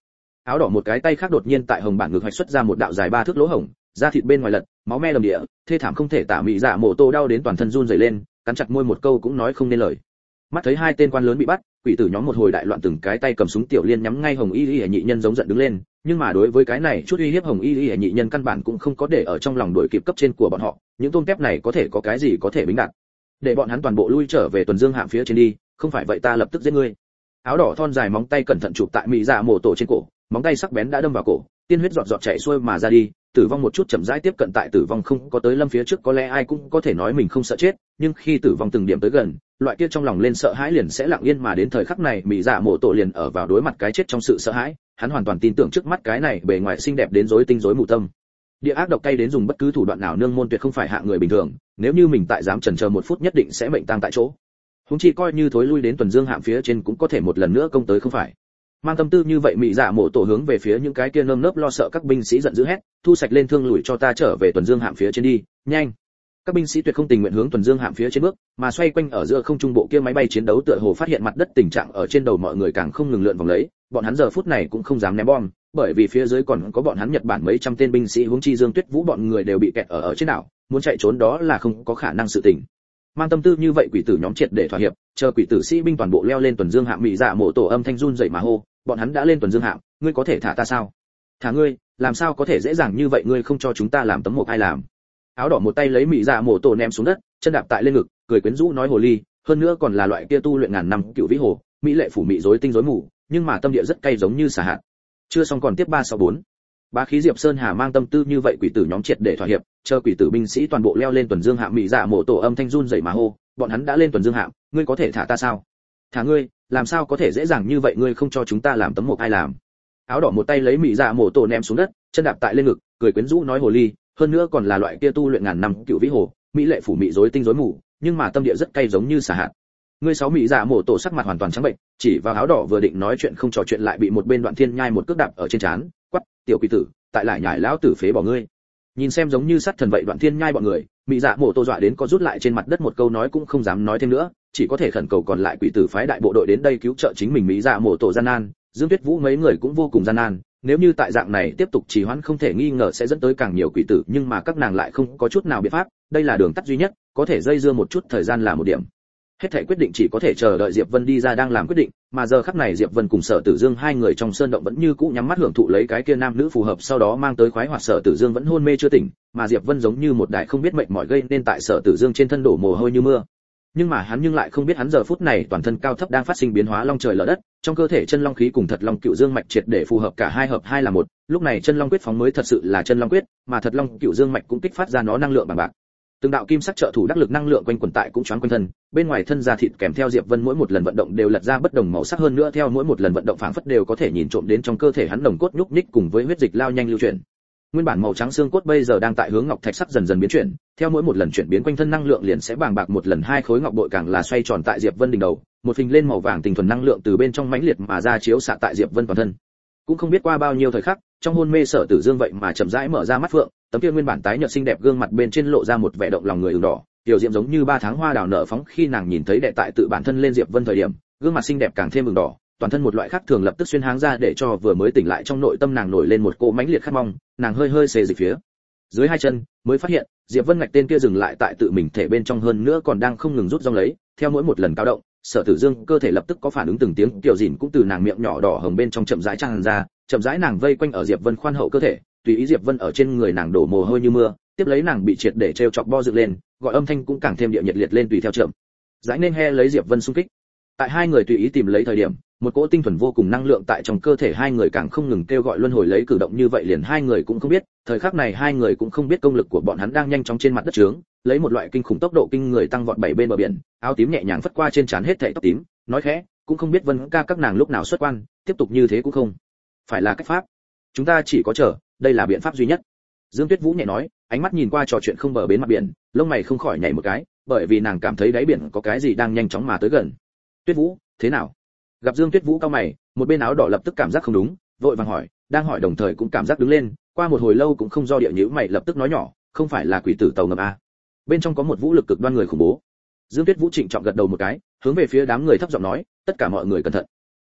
Áo đỏ một cái tay khác đột nhiên tại hồng bản ngực hoạch xuất ra một đạo dài 3 thước lỗ hổng, da thịt bên ngoài lật, máu me đầm địa, thê thảm không thể tả. Mị Dạ Mộ Tô đau đến toàn thân run rẩy lên, cắn chặt môi một câu cũng nói không nên lời. Mắt thấy hai tên quan lớn bị bắt, quỷ tử nhóm một hồi đại loạn, từng cái tay cầm súng tiểu liên nhắm ngay Hồng Y Y nhị nhân giống giận đứng lên, nhưng mà đối với cái này chút uy hiếp Hồng Y Y nhị nhân căn bản cũng không có để ở trong lòng, đuổi kịp cấp trên của bọn họ, những tôm tép này có thể có cái gì có thể bính đạt. Để bọn hắn toàn bộ lui trở về tuần dương hạm phía trên đi, không phải vậy ta lập tức giết ngươi. Áo đỏ thon dài móng tay cẩn thận chụp tại Mị Dạ Mộ Tổ trên cổ, móng tay sắc bén đã đâm vào cổ, tiên huyết giọt giọt chảy xuôi mà ra đi. Tử vong một chút chậm rãi tiếp cận, tại tử vong không có tới lâm phía trước có lẽ ai cũng có thể nói mình không sợ chết, nhưng khi tử vong từng điểm tới gần, loại kia trong lòng lên sợ hãi liền sẽ lặng yên mà đến. Thời khắc này Mị Dạ Mộ Tổ liền ở vào đối mặt cái chết trong sự sợ hãi, hắn hoàn toàn tin tưởng trước mắt cái này bề ngoài xinh đẹp đến rối tinh rối mù tâm địa ác độc cay đến dùng bất cứ thủ đoạn nào nương môn tuyệt không phải hạng người bình thường, nếu như mình tại dám chần chờ một phút nhất định sẽ mệnh tang tại chỗ. Huống chi coi như thối lui đến tuần dương hạm phía trên cũng có thể một lần nữa công tới không phải. Mang tâm tư như vậy Mị Dạ Mộ Tổ hướng về phía những cái kia nơm nớp lo sợ các binh sĩ giận dữ hét, thu sạch lên thương lùi cho ta trở về tuần dương hạm phía trên đi, nhanh. Các binh sĩ tuyệt không tình nguyện hướng tuần dương hạm phía trên bước, mà xoay quanh ở giữa không trung bộ kia máy bay chiến đấu tựa hồ phát hiện mặt đất tình trạng ở trên đầu mọi người càng không ngừng lượn vòng lấy, bọn hắn giờ phút này cũng không dám ném bom, bởi vì phía dưới còn có bọn hắn Nhật Bản mấy trăm tên binh sĩ, huống chi Dương Tuyết Vũ bọn người đều bị kẹt ở trên đảo, muốn chạy trốn đó là không có khả năng sự tình. Mang tâm tư như vậy quỷ tử nhóm triệt để thỏa hiệp, chờ quỷ tử sĩ binh toàn bộ leo lên tuần dương hạm. Mị Dạ Mộ Tổ âm thanh run rẩy mà hô, bọn hắn đã lên tuần dương hạm, ngươi có thể thả ta sao? Thả ngươi, làm sao có thể dễ dàng như vậy, ngươi không cho chúng ta làm tấm mộc ai làm? Áo đỏ một tay lấy Mị Dạ Mộ Tổ ném xuống đất, chân đạp tại lên ngực, cười quyến rũ nói hồ ly, hơn nữa còn là loại kia tu luyện ngàn năm cựu vĩ hồ, mỹ lệ phủ mị rối tinh rối mù, nhưng mà tâm địa rất cay giống như xà hạt. Chưa xong còn tiếp 364. Bá khí Diệp Sơn Hà mang tâm tư như vậy quỷ tử nhóm triệt để thỏa hiệp, chờ quỷ tử binh sĩ toàn bộ leo lên tuần dương hạm. Mị Dạ Mộ Tổ âm thanh run rẩy mà hô, bọn hắn đã lên tuần dương hạm, ngươi có thể thả ta sao? Thả ngươi, làm sao có thể dễ dàng như vậy, ngươi không cho chúng ta làm tấm mộc ai làm? Áo đỏ một tay lấy Mị Dạ Mộ Tổ ném xuống đất, chân đạp tại lên ngực, cười quyến rũ nói hồ ly, hơn nữa còn là loại kia tu luyện ngàn năm cựu vĩ hồ, mỹ lệ phủ mị rối tinh rối mù, nhưng mà tâm địa rất cay giống như xà hạt. Ngươi sáu. Mị Dạ Mộ Tổ sắc mặt hoàn toàn trắng bệnh, chỉ vào áo đỏ vừa định nói chuyện không trò chuyện lại bị một bên Đoạn Thiên Nhai một cước đạp ở trên trán, quắc, tiểu quỷ tử, tại lại nhảy lão tử phế bỏ ngươi. Nhìn xem giống như sát thần vậy Đoạn Thiên Nhai bọn người, Mị Dạ Mộ Tổ dọa đến có rút lại trên mặt đất, một câu nói cũng không dám nói thêm nữa, chỉ có thể khẩn cầu còn lại quỷ tử phái đại bộ đội đến đây cứu trợ chính mình. Mị Dạ Mộ Tổ gian nan, Dương Tuyết Vũ mấy người cũng vô cùng gian nan, nếu như tại dạng này tiếp tục trì hoãn không thể nghi ngờ sẽ dẫn tới càng nhiều quỷ tử, nhưng mà các nàng lại không có chút nào biện pháp, đây là đường tắt duy nhất, có thể dây dưa một chút thời gian là một điểm. Hết thảy quyết định chỉ có thể chờ đợi Diệp Vân đi ra đang làm quyết định, mà giờ khắc này Diệp Vân cùng Sở Tử Dương hai người trong sơn động vẫn như cũ nhắm mắt hưởng thụ lấy cái kia nam nữ phù hợp sau đó mang tới khoái hoạt. Sở Tử Dương vẫn hôn mê chưa tỉnh, mà Diệp Vân giống như một đại không biết mệt mỏi gây nên tại Sở Tử Dương trên thân đổ mồ hôi như mưa. Nhưng mà hắn nhưng lại không biết hắn giờ phút này toàn thân cao thấp đang phát sinh biến hóa long trời lở đất, trong cơ thể chân long khí cùng thật long cựu dương mạch triệt để phù hợp, cả hai hợp hai là một, lúc này chân long quyết phóng mới thật sự là chân long quyết, mà thật long cựu dương mạch cũng kích phát ra nó năng lượng bằng bạc. Từng đạo kim sắc trợ thủ đắc lực năng lượng quanh quẩn tại cũng choáng quanh thân, bên ngoài thân da thịt kèm theo Diệp Vân mỗi một lần vận động đều lật ra bất đồng màu sắc, hơn nữa theo mỗi một lần vận động phảng phất đều có thể nhìn trộm đến trong cơ thể hắn đồng cốt nhúc nhích cùng với huyết dịch lao nhanh lưu chuyển. Nguyên bản màu trắng xương cốt bây giờ đang tại hướng ngọc thạch sắc dần dần biến chuyển, theo mỗi một lần chuyển biến quanh thân năng lượng liền sẽ bàng bạc một lần, hai khối ngọc bội càng là xoay tròn tại Diệp Vân đỉnh đầu, một phình lên màu vàng tinh thuần năng lượng từ bên trong mãnh liệt mà ra chiếu xạ tại Diệp Vân toàn thân. Cũng không biết qua bao nhiêu thời khắc, trong hôn mê Sở Tử Dương vậy mà chậm rãi mở ra mắt phượng, tấm kia nguyên bản tái nhợt xinh đẹp gương mặt bên trên lộ ra một vẻ động lòng người ửng đỏ, tiểu diễm giống như 3 tháng hoa đào nở phóng. Khi nàng nhìn thấy đệ tại tự bản thân lên Diệp Vân thời điểm, gương mặt xinh đẹp càng thêm ửng đỏ, toàn thân một loại khác thường lập tức xuyên háng ra, để cho vừa mới tỉnh lại trong nội tâm nàng nổi lên một cỗ mãnh liệt khát mong, nàng hơi hơi xề dịch phía dưới hai chân, mới phát hiện Diệp Vân ngạch tên kia dừng lại tại tự mình thể bên trong, hơn nữa còn đang không ngừng rút rong lấy, theo mỗi một lần cao động, Sở Tử Dương cơ thể lập tức có phản ứng, từng tiếng tiểu dỉn cũng từ nàng miệng nhỏ đỏ hồng bên trong chậm rãi tràn ra, chậm rãi nàng vây quanh ở Diệp Vân khoan hậu cơ thể, tùy ý Diệp Vân ở trên người nàng đổ mồ hôi như mưa, tiếp lấy nàng bị triệt để treo chọc bo dựng lên, gọi âm thanh cũng càng thêm địa nhiệt liệt lên tùy theo chậm rãi nên he lấy Diệp Vân xung kích. Tại hai người tùy ý tìm lấy thời điểm, một cỗ tinh thuần vô cùng năng lượng tại trong cơ thể hai người càng không ngừng kêu gọi luân hồi lấy, cử động như vậy liền hai người cũng không biết, thời khắc này hai người cũng không biết công lực của bọn hắn đang nhanh chóng trên mặt đất trướng, lấy một loại kinh khủng tốc độ kinh người tăng vọt bảy bên bờ biển. Áo tím nhẹ nhàng phất qua trên trán hết thảy tóc tím, nói khẽ, cũng không biết Vân ca các nàng lúc nào xuất quan, tiếp tục như thế cũng không phải là cách pháp, chúng ta chỉ có chờ, đây là biện pháp duy nhất. Dương Tuyết Vũ nhẹ nói, ánh mắt nhìn qua trò chuyện không bờ bến mặt biển, lông mày không khỏi nhảy một cái, bởi vì nàng cảm thấy đáy biển có cái gì đang nhanh chóng mà tới gần. Tuyết Vũ, thế nào? Gặp Dương Tuyết Vũ cau mày, một bên áo đỏ lập tức cảm giác không đúng, vội vàng hỏi, đang hỏi đồng thời cũng cảm giác đứng lên, qua một hồi lâu cũng không do địa nhíu mày, lập tức nói nhỏ, không phải là quỷ tử tàu ngầm a? Bên trong có một vũ lực cực đoan người khủng bố. Dương Tuyết Vũ trịnh trọng gật đầu một cái, hướng về phía đám người thấp giọng nói, tất cả mọi người cẩn thận.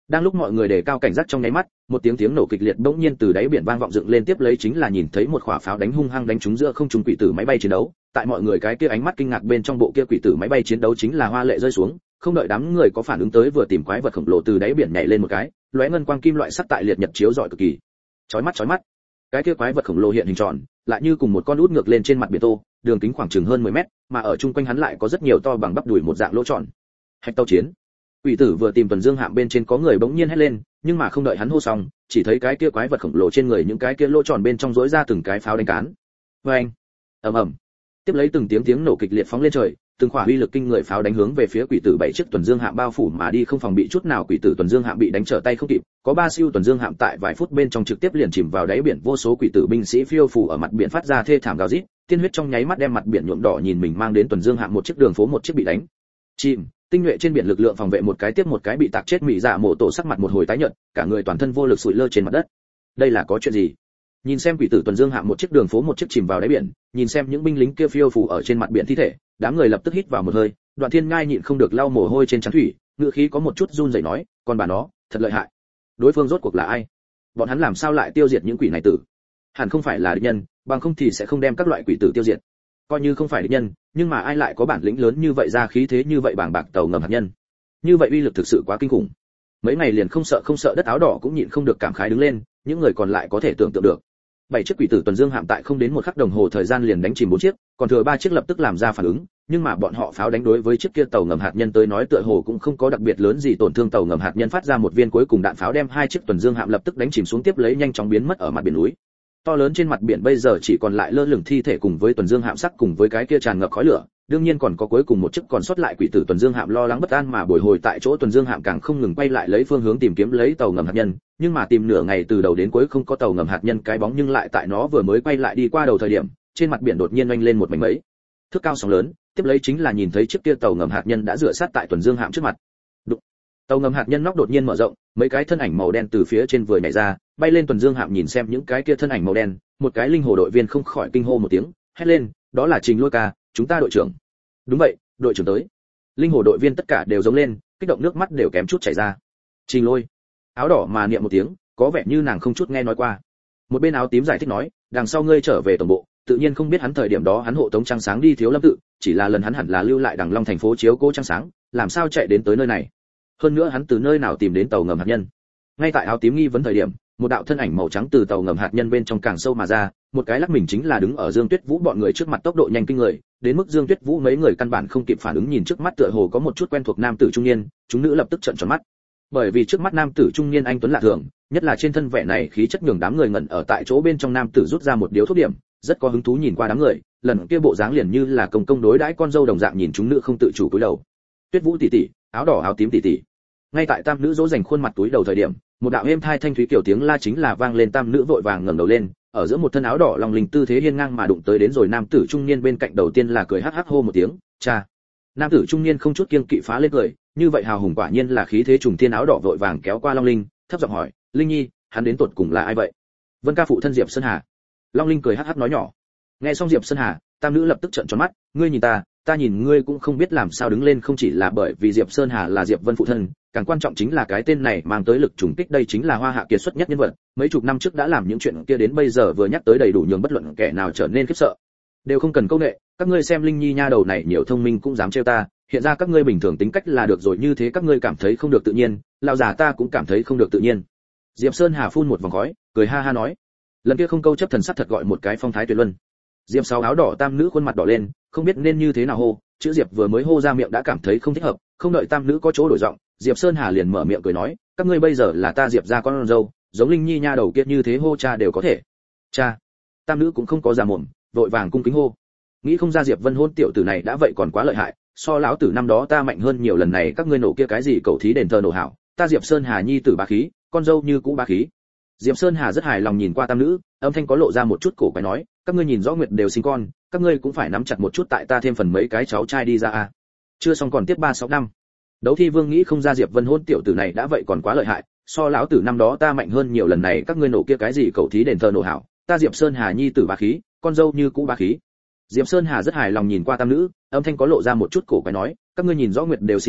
Đang lúc mọi người đề cao cảnh giác trong nháy mắt, một tiếng nổ kịch liệt bỗng nhiên từ đáy biển vang vọng dựng lên, tiếp lấy chính là nhìn thấy một quả pháo đánh hung hăng đánh trúng giữa không trung quỷ tử máy bay chiến đấu. Tại mọi người cái kia ánh mắt kinh ngạc bên trong, bộ kia quỷ tử máy bay chiến đấu chính là hoa lệ rơi xuống, không đợi đám người có phản ứng tới, vừa tìm quái vật khổng lồ từ đáy biển nhảy lên một cái, lóe ngân quang kim loại sắc tại liệt nhật chiếu rọi cực kỳ. Chói mắt. Cái kia quái vật khổng lồ hiện hình tròn, lại như cùng một con út ngược lên trên mặt biển tô, đường kính khoảng chừng hơn 10 mét, mà ở chung quanh hắn lại có rất nhiều to bằng bắp đùi một dạng lỗ tròn. Hạch tàu chiến. Quỷ tử vừa tìm tuần dương hạm bên trên có người bỗng nhiên hét lên, nhưng mà không đợi hắn hô xong, chỉ thấy cái kia quái vật khổng lồ trên người những cái kia lỗ tròn bên trong rỗi ra từng cái pháo đánh cán. Oeng, ầm. Tiếp lấy từng tiếng nổ kịch liệt phóng lên trời, từng quả uy lực kinh người pháo đánh hướng về phía quỷ tử 7 chiếc tuần dương hạm bao phủ mà đi, không phòng bị chút nào. Quỷ tử tuần dương hạm bị đánh trở tay không kịp, có 3 siêu tuần dương hạm tại vài phút bên trong trực tiếp liền chìm vào đáy biển, vô số quỷ tử binh sĩ phiêu phù ở mặt biển phát ra thê thảm gào rít, tiên huyết trong nháy mắt đem mặt biển nhuộm đỏ. Nhìn mình mang đến tuần dương hạm một chiếc đường phố một chiếc bị đánh chìm, tinh nhuệ trên biển lực lượng phòng vệ một cái tiếp một cái bị tạc chết, mỹ dạ mộ tổ sắc mặt một hồi tái nhợt, cả người toàn thân vô lực sụi lơ trên mặt đất. Đây là có chuyện gì? Nhìn xem quỷ tử tuần dương hạm một chiếc đường phố một chiếc chìm vào đáy biển, nhìn xem những binh lính kia phiêu phù ở trên mặt biển thi thể, đám người lập tức hít vào một hơi. Đoạn Thiên Ngai nhịn không được lau mồ hôi trên trán thủy, ngựa khí có một chút run rẩy nói, con bà nó, thật lợi hại. Đối phương rốt cuộc là ai? Bọn hắn làm sao lại tiêu diệt những quỷ này tử? Hẳn không phải là địch nhân, bằng không thì sẽ không đem các loại quỷ tử tiêu diệt. Coi như không phải địch nhân, nhưng mà ai lại có bản lĩnh lớn như vậy, ra khí thế như vậy bàng bạc tàu ngầm hạt nhân? Như vậy uy lực thực sự quá kinh khủng. Mấy ngày liền không sợ đất áo đỏ cũng nhịn không được cảm khái đứng lên, những người còn lại có thể tưởng tượng được. 7 chiếc quỷ tử tuần dương hạm tại không đến một khắc đồng hồ thời gian liền đánh chìm 4 chiếc, còn thừa 3 chiếc lập tức làm ra phản ứng, nhưng mà bọn họ pháo đánh đối với chiếc kia tàu ngầm hạt nhân tới nói tựa hồ cũng không có đặc biệt lớn gì tổn thương. Tàu ngầm hạt nhân phát ra một viên cuối cùng đạn pháo đem 2 chiếc tuần dương hạm lập tức đánh chìm xuống, tiếp lấy nhanh chóng biến mất ở mặt biển núi. To lớn trên mặt biển bây giờ chỉ còn lại lơ lửng thi thể cùng với tuần dương hạm sắc cùng với cái kia tràn ngập khói lửa, đương nhiên còn có cuối cùng một chiếc còn sót lại quỷ tử tuần dương hạm lo lắng bất an mà bồi hồi tại chỗ. Tuần dương hạm càng không ngừng quay lại lấy phương hướng tìm kiếm lấy tàu ngầm hạt nhân, nhưng mà tìm nửa ngày từ đầu đến cuối không có tàu ngầm hạt nhân cái bóng, nhưng lại tại nó vừa mới quay lại đi qua đầu thời điểm, trên mặt biển đột nhiên oanh lên một mảnh mấy thước cao sóng lớn, tiếp lấy chính là nhìn thấy chiếc kia tàu ngầm hạt nhân đã dựa sát tại tuần dương hạm trước mặt. Đụng. Tàu ngầm hạt nhân nóc đột nhiên mở rộng, mấy cái thân ảnh màu đen từ phía trên vừa nhảy ra, bay lên tuần dương hạm. Nhìn xem những cái kia thân ảnh màu đen, một cái linh hồ đội viên không khỏi kinh hô một tiếng, hét lên, đó là Trình Lôi ca, chúng ta đội trưởng. Đúng vậy, đội trưởng tới. Linh hồ đội viên tất cả đều giống lên, kích động nước mắt đều kém chút chảy ra. Trình Lôi. Áo đỏ mà niệm một tiếng, có vẻ như nàng không chút nghe nói qua. Một bên áo tím giải thích nói, đằng sau ngươi trở về tổng bộ, tự nhiên không biết hắn thời điểm đó hắn hộ tống Trăng Sáng đi Thiếu Lâm tự, chỉ là lần hắn hẳn là lưu lại Đằng Long thành phố chiếu cố Trăng Sáng, làm sao chạy đến tới nơi này? Hơn nữa hắn từ nơi nào tìm đến tàu ngầm hạt nhân? Ngay tại áo tím nghi vấn thời điểm, một đạo thân ảnh màu trắng từ tàu ngầm hạt nhân bên trong càng sâu mà ra, một cái lắc mình chính là đứng ở Dương Tuyết Vũ bọn người trước mặt, tốc độ nhanh kinh người, đến mức Dương Tuyết Vũ mấy người căn bản không kịp phản ứng, nhìn trước mắt tựa hồ có một chút quen thuộc nam tử trung niên, chúng nữ lập tức trợn tròn mắt. Bởi vì trước mắt nam tử trung niên anh tuấn lạ thường, nhất là trên thân vẻ này khí chất nhường đám người ngẩn ở tại chỗ. Bên trong nam tử rút ra một điếu thuốc điểm, rất có hứng thú nhìn qua đám người, lần kia bộ dáng liền như là công đối đãi con dâu đồng dạng, nhìn chúng nữ không tự chủ cúi đầu. Tuyết Vũ tỷ tỷ, áo đỏ áo tím tỷ tỷ. Ngay tại tam nữ dỗ dành khuôn mặt túi đầu thời điểm, một đạo êm thai thanh thúy kiểu tiếng la chính là vang lên. Tam nữ vội vàng ngẩng đầu lên, ở giữa một thân áo đỏ long linh tư thế hiên ngang mà đụng tới đến rồi nam tử trung niên bên cạnh, đầu tiên là cười hắc hắc hô một tiếng, cha. Nam tử trung niên không chút kiêng kỵ phá lên cười, như vậy hào hùng quả nhiên là khí thế trùng thiên. Áo đỏ vội vàng kéo qua long linh, thấp giọng hỏi, linh nhi, hắn đến tột cùng là ai vậy? Vân ca phụ thân Diệp Sơn Hà. Long linh cười hắc hắc nói nhỏ. Nghe xong Diệp Sơn Hà, tam nữ lập tức trợn tròn mắt, ngươi nhìn ta, ta nhìn ngươi cũng không biết làm sao đứng lên. Không chỉ là bởi vì Diệp Sơn Hà là Diệp Vân phụ thân, càng quan trọng chính là cái tên này mang tới lực trùng kích, đây chính là Hoa Hạ kiệt xuất nhất nhân vật, mấy chục năm trước đã làm những chuyện kia đến bây giờ vừa nhắc tới đầy đủ nhường bất luận kẻ nào trở nên khiếp sợ. Đều không cần câu nệ, các ngươi xem linh nhi nha đầu này nhiều thông minh cũng dám trêu ta, hiện ra các ngươi bình thường tính cách là được rồi, như thế các ngươi cảm thấy không được tự nhiên, lão già ta cũng cảm thấy không được tự nhiên. Diệp Sơn Hà phun một vòng khói, cười ha ha nói, lần kia không câu chấp thần sắc thật gọi một cái phong thái tuyệt luân. Diệp Sáu áo đỏ tam nữ khuôn mặt đỏ lên, không biết nên như thế nào hô, chữ Diệp vừa mới hô ra miệng đã cảm thấy không thích hợp, không đợi tam nữ có chỗ đổi giọng, Diệp Sơn Hà liền mở miệng cười nói, các ngươi bây giờ là ta Diệp gia con dâu, giống linh nhi nha đầu kia như thế hô cha đều có thể. Cha. Tam nữ cũng không có già mồm, vội vàng cung kính hô. Nghĩ không ra Diệp Vân hôn tiểu tử này đã vậy còn quá lợi hại, so lão tử năm đó ta mạnh hơn nhiều, lần này các ngươi nổ kia cái gì cầu thí đền thờ nổ hảo, ta Diệp Sơn Hà nhi tử bá khí, con dâu như cũ bá khí. Diệp Sơn Hà rất hài lòng nhìn qua tam nữ, âm thanh có lộ ra một chút cổ quái nói, các ngươi nhìn rõ nguyệt đều sinh con, các ngươi cũng phải nắm chặt một chút, tại ta thêm phần mấy cái cháu trai đi ra a. Chưa xong còn tiếp 36 năm. Đấu Thi Vương nghĩ không ra Diệp Vân hôn tiểu tử này đã vậy còn quá lợi hại, so lão tử năm đó ta mạnh hơn nhiều, lần này các ngươi nổ kia cái gì cầu thí đền thờ nổ hảo, ta Diệp Sơn Hà nhi tử bá khí, con dâu như cũ bá khí. Diệp Sơn Hà rất hài lòng nhìn qua tam nữ, âm thanh có lộ ra một chút cổ quái nói, các ngươi nhìn rõ nguyệt đều sinh con,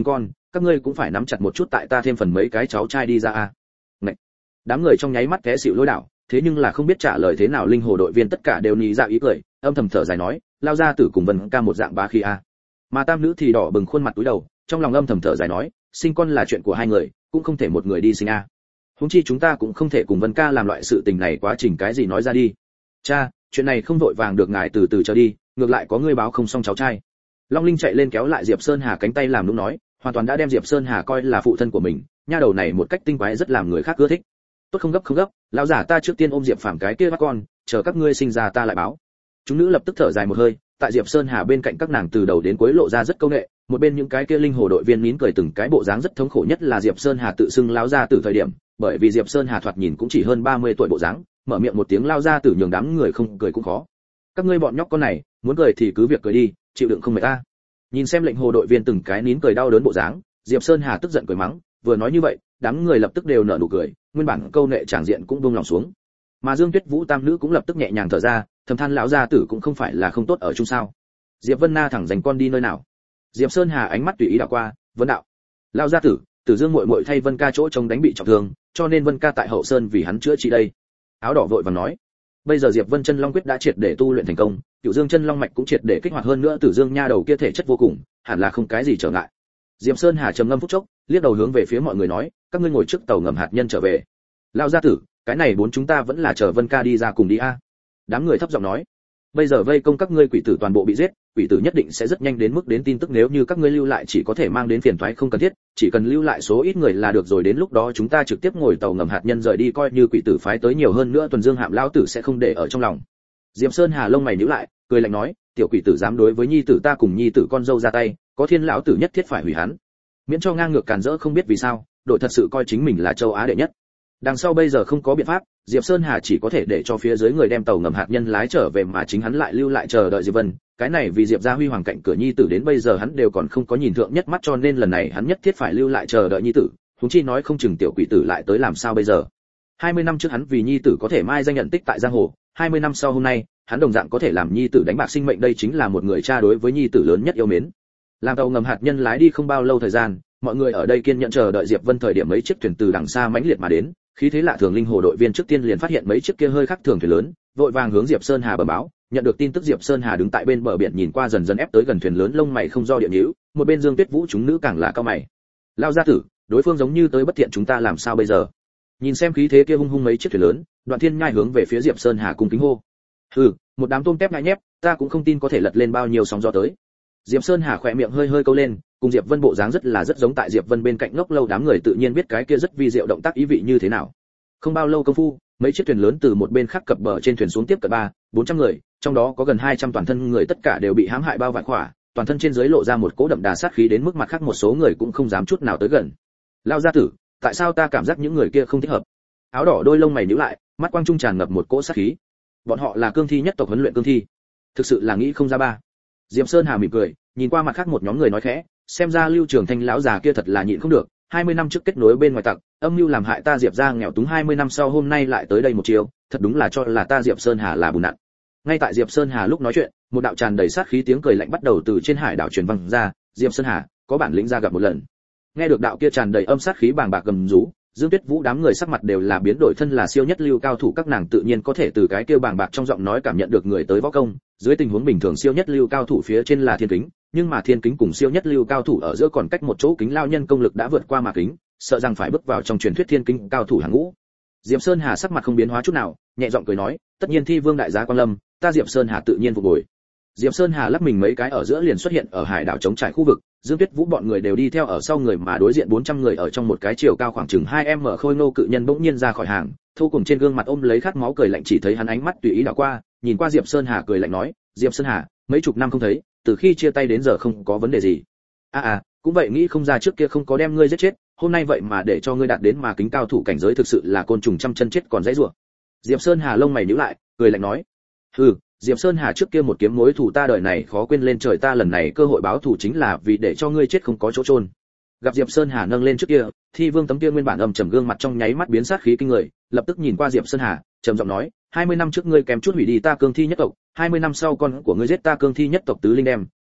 các ngươi cũng phải nắm chặt một chút tại ta thêm phần mấy cái cháu trai đi ra a. Ngậy. Đám người trong nháy mắt té xỉu lối đảo, thế nhưng là không biết trả lời thế nào, linh hồ đội viên tất cả đều nhí ra ý cười, âm thầm thở dài nói, lao ra tử cùng Vân ca một dạng bá khí a. Mà tam nữ thì đỏ bừng khuôn mặt túi đầu, trong lòng âm thầm thở dài nói, sinh con là chuyện của hai người, cũng không thể một người đi sinh a. Huống chi chúng ta cũng không thể cùng Vân ca làm loại sự tình này, quá trình cái gì nói ra đi. Cha, chuyện này không vội vàng được, ngài từ từ chờ đi, ngược lại có ngươi báo không xong cháu trai. Long Linh chạy lên kéo lại Diệp Sơn Hà cánh tay làm nũng nói, hoàn toàn đã đem Diệp Sơn Hà coi là phụ thân của mình, nha đầu này một cách tinh quái rất làm người khác ưa thích. Tốt, không gấp, lão giả ta trước tiên ôm Diệp Phàm cái kia bắt con, chờ các ngươi sinh ra ta lại báo. Chúng nữ lập tức thở dài một hơi, tại Diệp Sơn Hà bên cạnh các nàng từ đầu đến cuối lộ ra rất câu nệ, một bên những cái kia linh hồ đội viên nín cười, từng cái bộ dáng rất thống khổ, nhất là Diệp Sơn Hà tự xưng lão gia tử thời điểm, bởi vì Diệp Sơn Hà thoạt nhìn cũng chỉ hơn 30 tuổi bộ dáng, mở miệng một tiếng lao gia tử nhường đám người không cười cũng khó. Các ngươi bọn nhóc con này, muốn cười thì cứ việc cười đi, chịu đựng không mệt ta. Nhìn xem lệnh hồ đội viên từng cái nín cười đau đớn bộ dáng, Diệp Sơn Hà tức giận cười mắng, vừa nói như vậy, đám người lập tức đều nở nụ cười, nguyên bản câu nệ tràng diện cũng buông lòng xuống. Mà Dương Tuyết Vũ tam nữ cũng lập tức nhẹ nhàng thở ra, thầm than lão gia tử cũng không phải là không tốt ở chung sao. Diệp Vân Na thẳng dành con đi nơi nào? Diệp Sơn Hà ánh mắt tùy ý đảo qua, vấn đạo. Lão gia tử, Tử Dương muội muội thay Vân ca chỗ trông đánh bị trọng thương, cho nên Vân ca tại hậu sơn vì hắn chữa trị đây. Áo đỏ vội vàng nói. Bây giờ Diệp Vân Chân Long quyết đã triệt để tu luyện thành công, Cửu Dương Chân Long mạch cũng triệt để kích hoạt, hơn nữa Tử Dương nha đầu kia thể chất vô cùng, hẳn là không cái gì trở ngại. Diệp Sơn Hà trầm ngâm phút chốc, liếc đầu hướng về phía mọi người nói, các ngươi ngồi trước tàu ngầm hạt nhân trở về. Lão gia tử, cái này bốn chúng ta vẫn là chờ Vân ca đi ra cùng đi a. Đám người thấp giọng nói. Bây giờ vây công các ngươi quỷ tử toàn bộ bị giết, quỷ tử nhất định sẽ rất nhanh đến mức đến tin tức, nếu như các ngươi lưu lại chỉ có thể mang đến phiền toái không cần thiết, chỉ cần lưu lại số ít người là được rồi, đến lúc đó chúng ta trực tiếp ngồi tàu ngầm hạt nhân rời đi, coi như quỷ tử phái tới nhiều hơn nữa tuần dương hạm lão tử sẽ không để ở trong lòng. Diệp Sơn Hà lông mày nhíu lại, cười lạnh nói, tiểu quỷ tử dám đối với nhi tử ta cùng nhi tử con dâu ra tay, có thiên lão tử nhất thiết phải hủy hắn. Miễn cho ngang ngược càn rỡ, không biết vì sao, đội thật sự coi chính mình là châu Á đệ nhất. Đằng sau bây giờ không có biện pháp, Diệp Sơn Hà chỉ có thể để cho phía dưới người đem tàu ngầm hạt nhân lái trở về, mà chính hắn lại lưu lại chờ đợi Diệp Vân. Cái này vì Diệp gia huy hoàng cạnh cửa nhi tử đến bây giờ hắn đều còn không có nhìn thượng nhất mắt, cho nên lần này hắn nhất thiết phải lưu lại chờ đợi nhi tử, huống chi nói không chừng tiểu quỷ tử lại tới làm sao bây giờ. 20 năm trước hắn vì nhi tử có thể mai danh nhận tích tại giang hồ, 20 năm sau hôm nay, hắn đồng dạng có thể làm nhi tử đánh bạc sinh mệnh, đây chính là một người cha đối với nhi tử lớn nhất yêu mến. Làm tàu ngầm hạt nhân lái đi không bao lâu thời gian, mọi người ở đây kiên nhẫn chờ đợi Diệp Vân, thời điểm mấy chiếc thuyền từ đằng xa mãnh liệt mà đến, khí thế lạ thường, linh hồ đội viên trước tiên liền phát hiện mấy chiếc kia hơi khác thường thuyền lớn, vội vàng hướng Diệp Sơn Hà bẩm báo. Nhận được tin tức, Diệp Sơn Hà đứng tại bên bờ biển nhìn qua dần dần ép tới gần thuyền lớn, lông mày không do địa nhíu, một bên Dương Tuyết Vũ chúng nữ càng là cao mày. Lao gia tử, đối phương giống như tới bất thiện, chúng ta làm sao bây giờ? Nhìn xem khí thế kia hung hung mấy chiếc thuyền lớn, Đoạn Thiên Nhai hướng về phía Diệp Sơn Hà cung kính hô. Hừ, một đám tôm tép nhãi nhép, ta cũng không tin có thể lật lên bao nhiêu sóng gió tới. Diệp Sơn Hà khỏe miệng hơi hơi câu lên, cùng Diệp Vân bộ dáng rất giống, tại Diệp Vân bên cạnh ngốc lâu, đám người tự nhiên biết cái kia rất vi diệu động tác ý vị như thế nào. Không bao lâu công phu, mấy chiếc thuyền lớn từ một bên khác cập bờ, trên thuyền xuống tiếp cận 400 người, trong đó có gần 200 toàn thân người tất cả đều bị hãm hại bao vây khỏa, toàn thân trên dưới lộ ra một cỗ đậm đà sát khí, đến mức mặt khác một số người cũng không dám chút nào tới gần. Lao gia tử, tại sao ta cảm giác những người kia không thích hợp? Áo đỏ đôi lông mày nhíu lại, mắt quang trung tràn ngập một cỗ sát khí. Bọn họ là cương thi nhất tộc huấn luyện cương thi, thực sự là nghĩ không ra ba. Diệp Sơn Hà mỉm cười, nhìn qua mặt khác một nhóm người nói khẽ, xem ra Lưu Trường Thanh lão già kia thật là nhịn không được, 20 năm trước kết nối bên ngoài tặc, âm mưu làm hại ta Diệp gia nghèo túng, 20 năm sau hôm nay lại tới đây một chiều, thật đúng là cho là ta Diệp Sơn Hà là bùn nặn. Ngay tại Diệp Sơn Hà lúc nói chuyện, một đạo tràn đầy sát khí tiếng cười lạnh bắt đầu từ trên hải đảo truyền vang ra, Diệp Sơn Hà, có bản lĩnh ra gặp một lần. Nghe được đạo kia tràn đầy âm sát khí bàng bạc gầm rú, Dương Tuyết Vũ đám người sắc mặt đều là biến đổi, thân là siêu nhất lưu cao thủ các nàng tự nhiên có thể từ cái kia bàng bạc trong giọng nói cảm nhận được người tới võ công. Dưới tình huống bình thường siêu nhất lưu cao thủ phía trên là thiên kính, nhưng mà thiên kính cùng siêu nhất lưu cao thủ ở giữa còn cách một chỗ, kính lao nhân công lực đã vượt qua mà kính, sợ rằng phải bước vào trong truyền thuyết thiên kính cao thủ hàng ngũ. Diệp Sơn Hà sắc mặt không biến hóa chút nào, nhẹ giọng cười nói, tất nhiên Thi Vương đại giá quan lâm, ta Diệp Sơn Hà tự nhiên phục bồi. Diệp Sơn Hà lắc mình mấy cái ở giữa liền xuất hiện ở hải đảo trống trải khu vực, Dương Tuyết Vũ bọn người đều đi theo ở sau người, mà đối diện 400 người ở trong một cái chiều cao khoảng chừng 2m khôi ngô cự nhân bỗng nhiên ra khỏi hàng, thu cùng trên gương mặt ôm lấy khát máu cười lạnh, chỉ thấy hắn ánh mắt tùy ý đảo qua, nhìn qua Diệp Sơn Hà cười lạnh nói, Diệp Sơn Hà, mấy chục năm không thấy, từ khi chia tay đến giờ không có vấn đề gì. Cũng vậy, nghĩ không ra trước kia không có đem ngươi giết chết, hôm nay vậy mà để cho ngươi đạt đến mà kính cao thủ cảnh giới, thực sự là côn trùng trăm chân chết còn dãy rủa. Diệp Sơn Hà lông mày nhíu lại, cười lạnh nói, Diệp Sơn Hà, trước kia một kiếm mối thù ta đời này khó quên lên trời, ta lần này cơ hội báo thù chính là vì để cho ngươi chết không có chỗ chôn. Gặp Diệp Sơn Hà nâng lên trước kia, Thi Vương tấm kia nguyên bản âm trầm gương mặt trong nháy mắt biến sát khí kinh người, lập tức nhìn qua Diệp Sơn Hà, trầm giọng nói, 20 năm trước ngươi kém chút hủy đi ta cương thi nhất tộc, 20 năm sau con của ngươi giết ta cương thi nhất tộc tứ linh đem,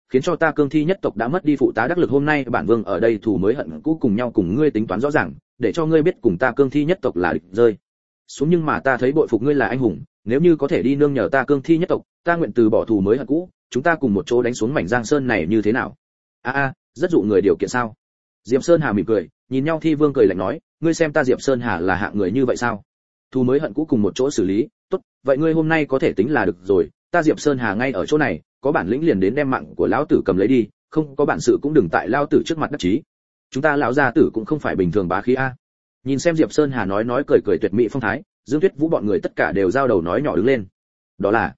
khiến cho ta Cương Thi nhất tộc đã mất đi phụ tá đắc lực. Hôm nay bản vương ở đây thù mới hận cũ cùng nhau cùng ngươi tính toán rõ ràng, để cho ngươi biết cùng ta Cương Thi nhất tộc là địch rơi xuống. Nhưng mà ta thấy bội phục ngươi là anh hùng, nếu như có thể đi nương nhờ ta Cương Thi nhất tộc, ta nguyện từ bỏ thù mới hận cũ, chúng ta cùng một chỗ đánh xuống mảnh Giang Sơn này như thế nào? Rất dụ người điều kiện sao? Diệp Sơn Hà mỉm cười, nhìn nhau Thi Vương cười lạnh nói, ngươi xem ta Diệp Sơn Hà là hạng người như vậy sao? Thù mới hận cũ cùng một chỗ xử lý, tốt, vậy ngươi hôm nay có thể tính là được rồi, ta Diệp Sơn Hà ngay ở chỗ này, có bản lĩnh liền đến đem mạng của lão tử cầm lấy đi, không có bản sự cũng đừng tại lão tử trước mặt đắc chí. Chúng ta lão gia tử cũng không phải bình thường bá khí a. Nhìn xem Diệp Sơn Hà nói cười cười tuyệt mỹ phong thái, Dương Tuyết Vũ bọn người tất cả đều giao đầu nói nhỏ đứng lên. Đó là,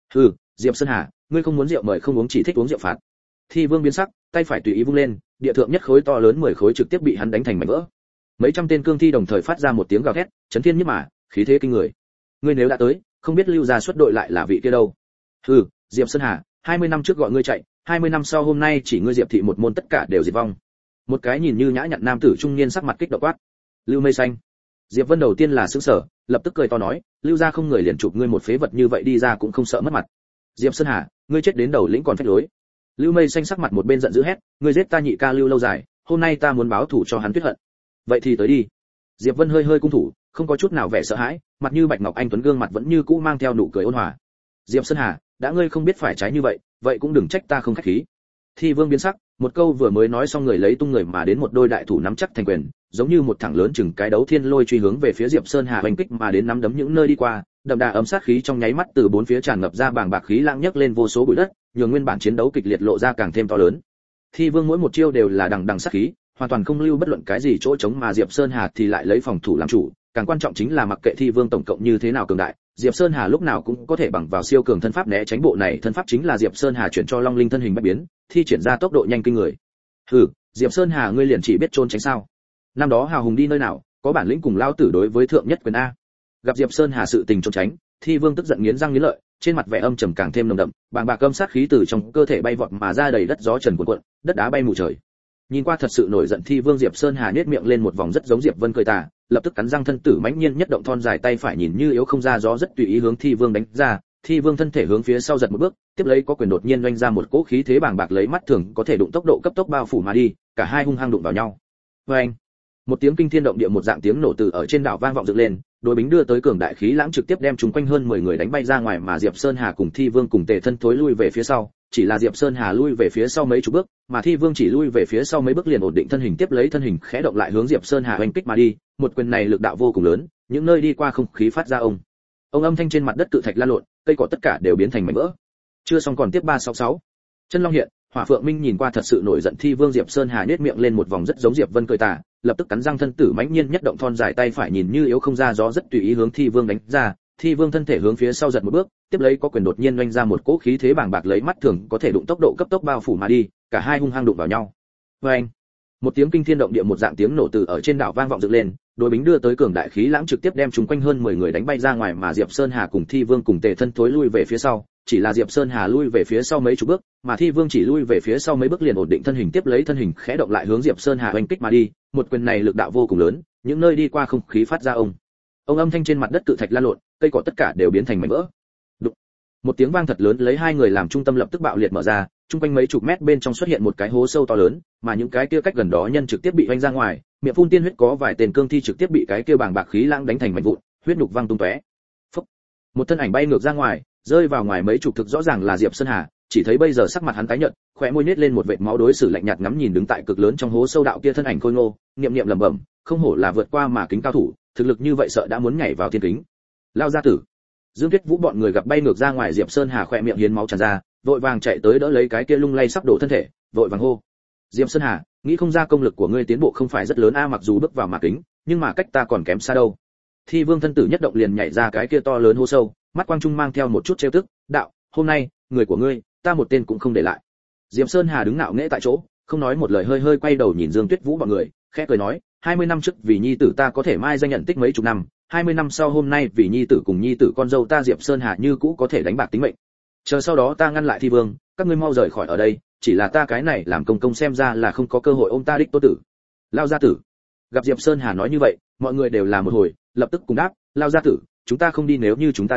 Diệp Sơn Hà, ngươi không muốn rượu mời không uống chỉ thích uống rượu phạt. Thi Vương biến sắc, tay phải tùy ý vung lên, địa thượng nhất khối to lớn 10 khối trực tiếp bị hắn đánh thành mảnh vỡ. Mấy trăm tên cương thi đồng thời phát ra một tiếng gào thét, chấn thiên nhất mà, khí thế kinh người. Ngươi nếu đã tới, không biết lưu gia xuất đội lại là vị kia đâu? Diệp Sơn Hà, 20 năm trước gọi ngươi chạy, 20 năm sau hôm nay chỉ ngươi Diệp thị một môn tất cả đều diệt vong. Một cái nhìn như nhã nhặn nam tử trung niên sắc mặt kích động quát. Lưu Mây Xanh. Diệp Vân đầu tiên là sững sờ, lập tức cười to nói, lưu gia không người liền chụp ngươi một phế vật như vậy đi ra cũng không sợ mất mặt. Diệp Sơn Hà, ngươi chết đến đầu lĩnh còn phách lối. Lưu Mây Xanh sắc mặt một bên giận dữ hét, ngươi giết ta nhị ca Lưu Lâu Dài, hôm nay ta muốn báo thù cho hắn tuyết hận. Vậy thì tới đi. Diệp Vân hơi cung thủ, không có chút nào vẻ sợ hãi, mặt như bạch ngọc anh tuấn gương mặt vẫn như cũ mang theo nụ cười ôn hòa. Diệp Sơn Hà, đã ngươi không biết phải trái như vậy cũng đừng trách ta không khách khí. Thi Vương biến sắc, một câu vừa mới nói xong người lấy tung người mà đến một đôi đại thủ nắm chắc thành quyền, giống như một thẳng lớn chừng cái đấu thiên lôi truy hướng về phía Diệp Sơn Hà oanh kích mà đến nắm đấm những nơi đi qua, đậm đà ấm sát khí trong nháy mắt từ bốn phía tràn ngập ra bàng bạc khí lãng nhấc lên vô số bụi đất, nhường nguyên bản chiến đấu kịch liệt lộ ra càng thêm to lớn. Thi Vương mỗi một chiêu đều là đằng đằng sát khí, hoàn toàn không lưu bất luận cái gì chỗ trống, mà Diệp Sơn Hà thì lại lấy phòng thủ làm chủ, càng quan trọng chính là mặc kệ Thi Vương tổng cộng như thế nào cường đại, Diệp Sơn Hà lúc nào cũng có thể bằng vào siêu cường thân pháp né tránh. Bộ này thân pháp chính là Diệp Sơn Hà chuyển cho Long Linh thân hình bất biến, thi triển ra tốc độ nhanh kinh người. Diệp Sơn Hà ngươi liền chỉ biết trốn tránh sao? Năm đó hào hùng đi nơi nào, có bản lĩnh cùng lao tử đối với thượng nhất quyền a. Gặp Diệp Sơn Hà sự tình trốn tránh, Thi Vương tức giận nghiến răng nghiến lợi, trên mặt vẻ âm trầm càng thêm nồng đậm, bàng bạc âm sát khí từ trong cơ thể bay vọt mà ra đầy đất gió trần cuộn cuộn, đất đá bay mù trời. Nhìn qua thật sự nổi giận Thi Vương, Diệp Sơn Hà nhếch miệng lên một vòng rất giống Diệp Vân cười tà, lập tức cắn răng thân tử mãnh nhiên nhất động thon dài tay phải nhìn như yếu không ra gió rất tùy ý hướng Thi Vương đánh ra. Thi Vương thân thể hướng phía sau giật một bước, tiếp lấy có quyền đột nhiên oanh ra một cỗ khí thế bàng bạc lấy mắt thường có thể đụng tốc độ cấp tốc bao phủ mà đi, cả hai hung hăng đụng vào nhau. Oanh! Một tiếng kinh thiên động địa một dạng tiếng nổ từ ở trên đảo vang vọng dựng lên, đối bính đưa tới cường đại khí lãng trực tiếp đem chúng quanh hơn 10 người đánh bay ra ngoài, mà Diệp Sơn Hà cùng Thi Vương cùng tề thân thối lui về phía sau, chỉ là Diệp Sơn Hà lui về phía sau mấy chục bước, mà Thi Vương chỉ lui về phía sau mấy bước liền ổn định thân hình, tiếp lấy thân hình khẽ động lại hướng Diệp Sơn Hà oanh kích mà đi, một quyền này lực đạo vô cùng lớn, những nơi đi qua không khí phát ra ông âm thanh trên mặt đất cự thạch lan lộn, cây cỏ tất cả đều biến thành mảnh vỡ. Chưa xong còn tiếp 366. Chân Long hiện, Hỏa Phượng Minh nhìn qua thật sự nổi giận Thi Vương, Diệp Sơn Hà nhếch miệng lên một vòng rất giống Diệp Vân cười tà, lập tức cắn răng thân tử mãnh nhiên nhất động thon dài tay phải nhìn như yếu không ra gió rất tùy ý hướng Thi Vương đánh ra. Thi Vương thân thể hướng phía sau giật một bước, tiếp lấy có quyền đột nhiên oanh ra một cỗ khí thế bàng bạc lấy mắt thường có thể đụng tốc độ cấp tốc bao phủ mà đi, cả hai hung hăng đụng vào nhau. Oanh! Một tiếng kinh thiên động địa một dạng tiếng nổ từ ở trên đảo vang vọng dựng lên, đối bính đưa tới cường đại khí lãng trực tiếp đem chúng quanh hơn 10 người đánh bay ra ngoài, mà Diệp Sơn Hà cùng Thi Vương cùng tề thân thối lui về phía sau, chỉ là Diệp Sơn Hà lui về phía sau mấy chục bước, mà Thi Vương chỉ lui về phía sau mấy bước liền ổn định thân hình, tiếp lấy thân hình khẽ động lại hướng Diệp Sơn Hà oanh kích mà đi, một quyền này lực đạo vô cùng lớn, những nơi đi qua không khí phát ra ông âm thanh trên mặt đất cự thạch lan lộn, cây cỏ tất cả đều biến thành mảnh vỡ. Đụng. Một tiếng vang thật lớn lấy hai người làm trung tâm lập tức bạo liệt mở ra, trung quanh mấy chục mét bên trong xuất hiện một cái hố sâu to lớn, mà những cái kia cách gần đó nhân trực tiếp bị vanh ra ngoài, miệng phun tiên huyết, có vài tên cương thi trực tiếp bị cái kia bàng bạc khí lãng đánh thành mảnh vụn, huyết nhục văng tung tóe. Phốc. Một thân ảnh bay ngược ra ngoài, rơi vào ngoài mấy chục, thực rõ ràng là Diệp Sơn Hà, chỉ thấy bây giờ sắc mặt hắn tái nhợt, khóe môi nhếch lên một vệt máu, đối xử lạnh nhạt ngắm nhìn đứng tại cực lớn trong hố sâu đạo kia thân ảnh khôi ngô, niệm niệm lẩm bẩm, không hổ là vượt qua mà kính cao thủ, thực lực như vậy sợ đã muốn nhảy vào thiên kính. Lao gia tử. Dương Tuyết Vũ bọn người gặp bay ngược ra ngoài Diệp Sơn Hà, khóe miệng hiến máu tràn ra, vội vàng chạy tới đỡ lấy cái kia lung lay sắp đổ thân thể, vội vàng hô: Diệp Sơn Hà, nghĩ không ra công lực của ngươi tiến bộ không phải rất lớn a, mặc dù bước vào mà kính, nhưng mà cách ta còn kém xa đâu. Thi Vương thân tử nhất động liền nhảy ra cái kia to lớn hố sâu, mắt quang trung mang theo một chút trêu tức, đạo: hôm nay người của ngươi, ta một tên cũng không để lại. Diệp Sơn Hà đứng ngạo nghễ tại chỗ, không nói một lời, hơi quay đầu nhìn Dương Tuyết Vũ bọn người, khẽ cười nói: 20 năm trước vì nhi tử ta có thể mai danh nhận tích mấy chục năm, 20 năm sau hôm nay vì nhi tử cùng nhi tử con dâu ta Diệp Sơn Hà như cũ có thể đánh bạc tính mệnh. Chờ sau đó ta ngăn lại Thi Vương, các ngươi mau rời khỏi ở đây, chỉ là ta cái này làm công công xem ra là không có cơ hội ôm ta đích tô tử. Lao gia tử. Gặp Diệp Sơn Hà nói như vậy, mọi người đều là một hồi, lập tức cùng đáp: Lao gia tử, chúng ta không đi, nếu như chúng ta đi,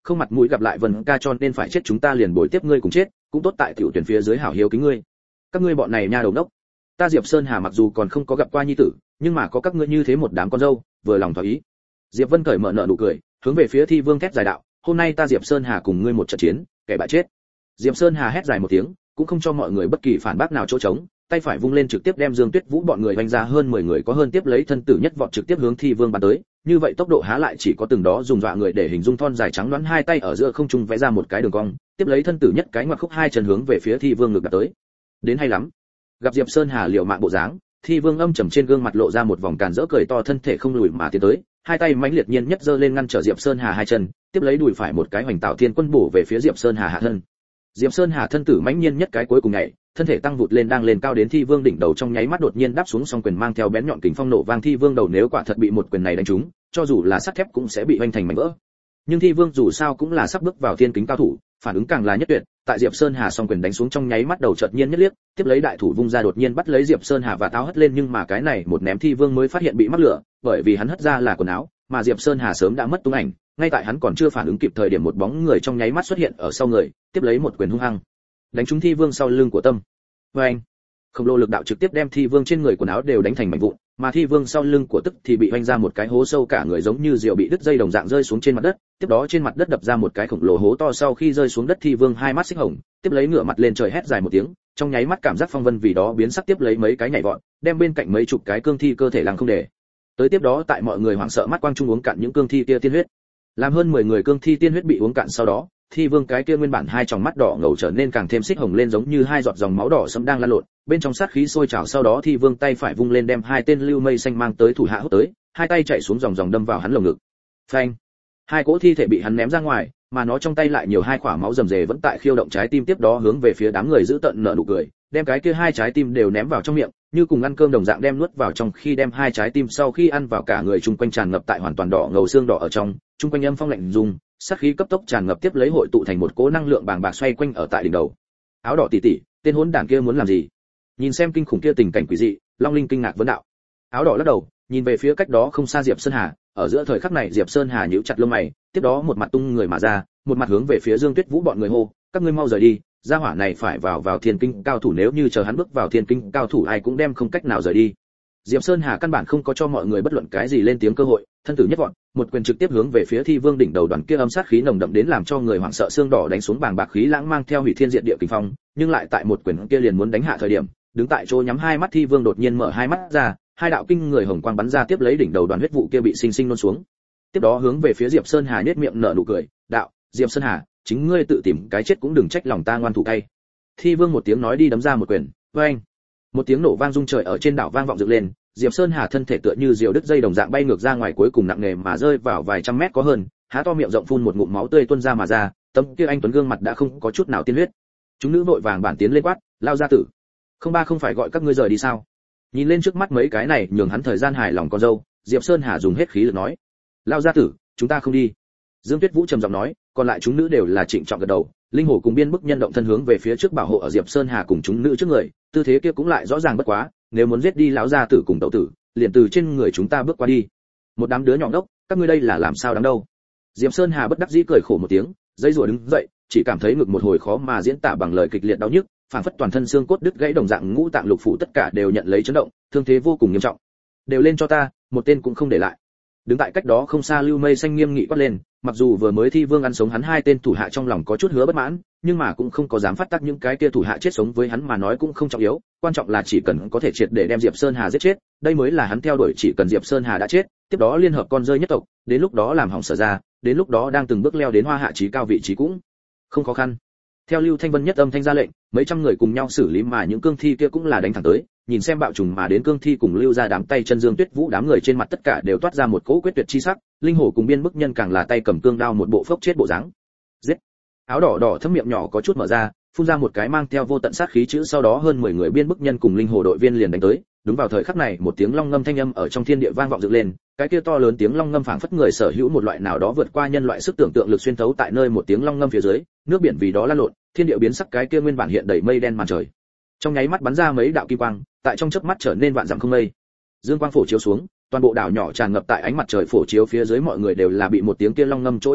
không mặt mũi gặp lại Vân ca, cho nên phải chết chúng ta liền bồi tiếp ngươi cùng chết, cũng tốt tại tiểu tuyển phía dưới hảo hiếu kính ngươi. Các ngươi bọn này nha đầu đốc, ta Diệp Sơn Hà mặc dù còn không có gặp qua nhi tử, nhưng mà có các ngươi như thế một đám con dâu, vừa lòng thỏa ý. Diệp Vân cởi mở nợ nụ cười, hướng về phía Thi Vương thét dài đạo, hôm nay ta Diệp Sơn Hà cùng ngươi một trận chiến, kẻ bại chết. Diệp Sơn Hà hét dài một tiếng, cũng không cho mọi người bất kỳ phản bác nào chỗ trống, tay phải vung lên trực tiếp đem Dương Tuyết Vũ bọn người vành ra hơn 10 người có hơn, tiếp lấy thân tử nhất vọt trực tiếp hướng Thi Vương bắn tới, như vậy tốc độ há lại chỉ có từng đó dùng dọa người để hình dung, thon dài trắng nõn hai tay ở giữa không trung vẽ ra một cái đường cong, tiếp lấy thân tử nhất cái ngoặt khúc hai chân hướng về phía Thi Vương ngực đập tới. Đến hay lắm. Gặp Diệp Sơn Hà liều mạng bộ dáng, Thi Vương âm trầm trên gương mặt lộ ra một vòng càn rỡ cười to, thân thể không lùi mà tiến tới, hai tay mãnh liệt nhiên nhất giơ lên ngăn trở Diệp Sơn Hà hai chân, tiếp lấy đùi phải một cái hoành tạo thiên quân bổ về phía Diệp Sơn Hà hạ thân. Diệp Sơn Hà thân tử mãnh nhiên nhất cái cuối cùng nhảy, thân thể tăng vụt lên đang lên cao đến Thi Vương đỉnh đầu, trong nháy mắt đột nhiên đáp xuống, song quyền mang theo bén nhọn kình phong nổ vang. Thi Vương đầu nếu quả thật bị một quyền này đánh trúng, cho dù là sắt thép cũng sẽ bị hoành thành mảnh vỡ. Nhưng Thi Vương dù sao cũng là sắp bước vào thiên kính cao thủ, phản ứng càng là nhất tuyệt, tại Diệp Sơn Hà song quyền đánh xuống trong nháy mắt đầu chợt nhiên nhất liếc, tiếp lấy đại thủ vung ra đột nhiên bắt lấy Diệp Sơn Hà và áo hất lên, nhưng mà cái này một ném Thi Vương mới phát hiện bị mắc lửa, bởi vì hắn hất ra là quần áo, mà Diệp Sơn Hà sớm đã mất tung ảnh, ngay tại hắn còn chưa phản ứng kịp thời điểm, một bóng người trong nháy mắt xuất hiện ở sau người, tiếp lấy một quyền hung hăng đánh trúng Thi Vương sau lưng của tâm. Oeng! Khổng lồ lực đạo trực tiếp đem Thi Vương trên người quần áo đều đánh thành mảnh vụn, mà Thi Vương sau lưng của tức thì bị hoành ra một cái hố sâu, cả người giống như diều bị đứt dây đồng dạng rơi xuống trên mặt đất, tiếp đó trên mặt đất đập ra một cái khổng lồ hố to. Sau khi rơi xuống đất, Thi Vương hai mắt xích hồng, tiếp lấy ngửa mặt lên trời hét dài một tiếng, trong nháy mắt cảm giác phong vân vì đó biến sắc, tiếp lấy mấy cái nhảy vọt, đem bên cạnh mấy chục cái cương thi cơ thể lăng không để. Tới tiếp đó tại mọi người hoảng sợ mắt quang trung uống cạn những cương thi kia tiên huyết. Làm hơn 10 người cương thi tiên huyết bị uống cạn sau đó, Thi Vương cái kia nguyên bản hai tròng mắt đỏ ngầu trở nên càng thêm xích hồng lên, giống như hai giọt dòng máu đỏ sẫm đang lan lộn, bên trong sát khí sôi trào. Sau đó Thi Vương tay phải vung lên đem hai tên lưu mây xanh mang tới thủ hạ hút tới, hai tay chạy xuống dòng đâm vào hắn lồng ngực. Phanh! Hai cỗ thi thể bị hắn ném ra ngoài, mà nó trong tay lại nhiều hai quả máu rầm rề vẫn tại khiêu động trái tim, tiếp đó hướng về phía đám người giữ tận nở nụ cười, đem cái kia hai trái tim đều ném vào trong miệng, như cùng ăn cơm đồng dạng đem nuốt vào trong. Khi đem hai trái tim sau khi ăn vào, cả người chung quanh tràn ngập tại hoàn toàn đỏ ngầu xương đỏ ở trong, chung quanh âm phong lạnh rung, sát khí cấp tốc tràn ngập, tiếp lấy hội tụ thành một cỗ năng lượng bàng bạc xoay quanh ở tại đỉnh đầu. Áo đỏ tỷ tỷ, tên hỗn đản kia muốn làm gì? Nhìn xem kinh khủng kia tình cảnh quỷ dị, Long Linh kinh ngạc vấn đạo. Áo đỏ lắc đầu, nhìn về phía cách đó không xa Diệp Sơn Hà, ở giữa thời khắc này Diệp Sơn Hà nhíu chặt lông mày, tiếp đó một mặt tung người mà ra, một mặt hướng về phía Dương Tuyết Vũ bọn người hô, các ngươi mau rời đi, gia hỏa này phải vào thiên kinh cao thủ, nếu như chờ hắn bước vào thiên kinh cao thủ ai cũng đem không cách nào rời đi. Diệp Sơn Hà căn bản không có cho mọi người bất luận cái gì lên tiếng cơ hội, thân tử nhất vọt, một quyền trực tiếp hướng về phía Thi Vương đỉnh đầu, đoàn kia âm sát khí nồng đậm đến làm cho người hoảng sợ, xương đỏ đánh xuống, bàng bạc khí lãng mang theo hủy thiên diệt địa kình phong, nhưng lại tại một quyền kia liền muốn đánh hạ thời điểm, đứng tại chỗ nhắm hai mắt Thi Vương đột nhiên mở hai mắt ra, hai đạo kinh người hồng quang bắn ra, tiếp lấy đỉnh đầu đoàn huyết vụ kia bị sinh sinh nôn xuống. Tiếp đó hướng về phía Diệp Sơn Hà nhếch miệng nở nụ cười, đạo, Diệp Sơn Hà, chính ngươi tự tìm cái chết cũng đừng trách lòng ta ngoan thủ tay. Thi Vương một tiếng nói đi đấm ra một quyền, oeng, một tiếng nổ vang rung trời ở trên đảo vang vọng dựng lên. Diệp Sơn Hà thân thể tựa như diều đứt dây đồng dạng bay ngược ra ngoài, cuối cùng nặng nề mà rơi vào vài trăm mét có hơn, há to miệng rộng phun một ngụm máu tươi tuôn ra mà ra, tấm kia anh tuấn gương mặt đã không có chút nào tiên huyết. Chúng nữ vội vàng bản tiến lên quát, lao ra tử. Không phải gọi các ngươi rời đi sao? Nhìn lên trước mắt mấy cái này nhường hắn thời gian hài lòng con dâu, Diệp Sơn Hà dùng hết khí lực nói, lao ra tử, chúng ta không đi. Dương Tuyết Vũ trầm giọng nói, còn lại chúng nữ đều là trịnh trọng gật đầu. Linh Hổ cùng Biên Bức Nhân động thân hướng về phía trước bảo hộ ở Diệp Sơn Hà cùng chúng nữ trước người, tư thế kia cũng lại rõ ràng bất quá, nếu muốn giết đi lão gia tử cùng tẩu tử, liền từ trên người chúng ta bước qua đi. Một đám đứa nhỏ đốc, các ngươi đây là làm sao đáng đâu? Diệp Sơn Hà bất đắc dĩ cười khổ một tiếng, dây rùa đứng dậy, chỉ cảm thấy ngực một hồi khó mà diễn tả bằng lời, kịch liệt đau nhức, phảng phất toàn thân xương cốt đứt gãy đồng dạng, ngũ tạng lục phủ tất cả đều nhận lấy chấn động, thương thế vô cùng nghiêm trọng. Đều lên cho ta, một tên cũng không để lại. Đứng tại cách đó không xa Lưu Mây Xanh nghiêm nghị quát lên, mặc dù vừa mới Thi Vương ăn sống hắn hai tên thủ hạ trong lòng có chút hứa bất mãn, nhưng mà cũng không có dám phát tác, những cái kia thủ hạ chết sống với hắn mà nói cũng không trọng yếu, quan trọng là chỉ cần có thể triệt để đem Diệp Sơn Hà giết chết, đây mới là hắn theo đuổi. Chỉ cần Diệp Sơn Hà đã chết, tiếp đó liên hợp con rơi nhất tộc, đến lúc đó làm hỏng Sở ra, đến lúc đó đang từng bước leo đến Hoa Hạ chí cao vị trí cũng không khó khăn. Theo Lưu Thanh Vân nhất âm thanh ra lệnh, mấy trăm người cùng nhau xử lý, mà những cương thi kia cũng là đánh thẳng tới. Nhìn xem bạo trùng mà đến cương thi cùng Lưu ra đám tay chân Dương Tuyết Vũ đám người trên mặt tất cả đều toát ra một cỗ quyết tuyệt chi sắc, Linh Hổ cùng Biên Bức Nhân càng là tay cầm cương đao một bộ phốc chết bộ dáng. Giết! Áo đỏ đỏ thấm miệng nhỏ có chút mở ra, phun ra một cái mang theo vô tận sát khí chữ, sau đó hơn 10 người Biên Bức Nhân cùng Linh Hổ đội viên liền đánh tới. Đúng vào thời khắc này, một tiếng long ngâm thanh âm ở trong thiên địa vang vọng dựng lên, cái kia to lớn tiếng long ngâm phảng phất người sở hữu một loại nào đó vượt qua nhân loại sức tưởng tượng lực xuyên thấu tại nơi một tiếng long ngâm phía dưới, nước biển vì đó lan lộn, thiên địa biến sắc, cái kia nguyên bản hiện đầy mây đen màn trời, trong nháy mắt bắn ra mấy đạo kim quang, tại trong chớp mắt trở nên vạn dặm không mây. Dương quang phổ chiếu xuống, toàn bộ đảo nhỏ tràn ngập tại ánh mặt trời phổ chiếu phía dưới, mọi người đều là bị một tiếng kia long ngâm chỗ chấn trụ,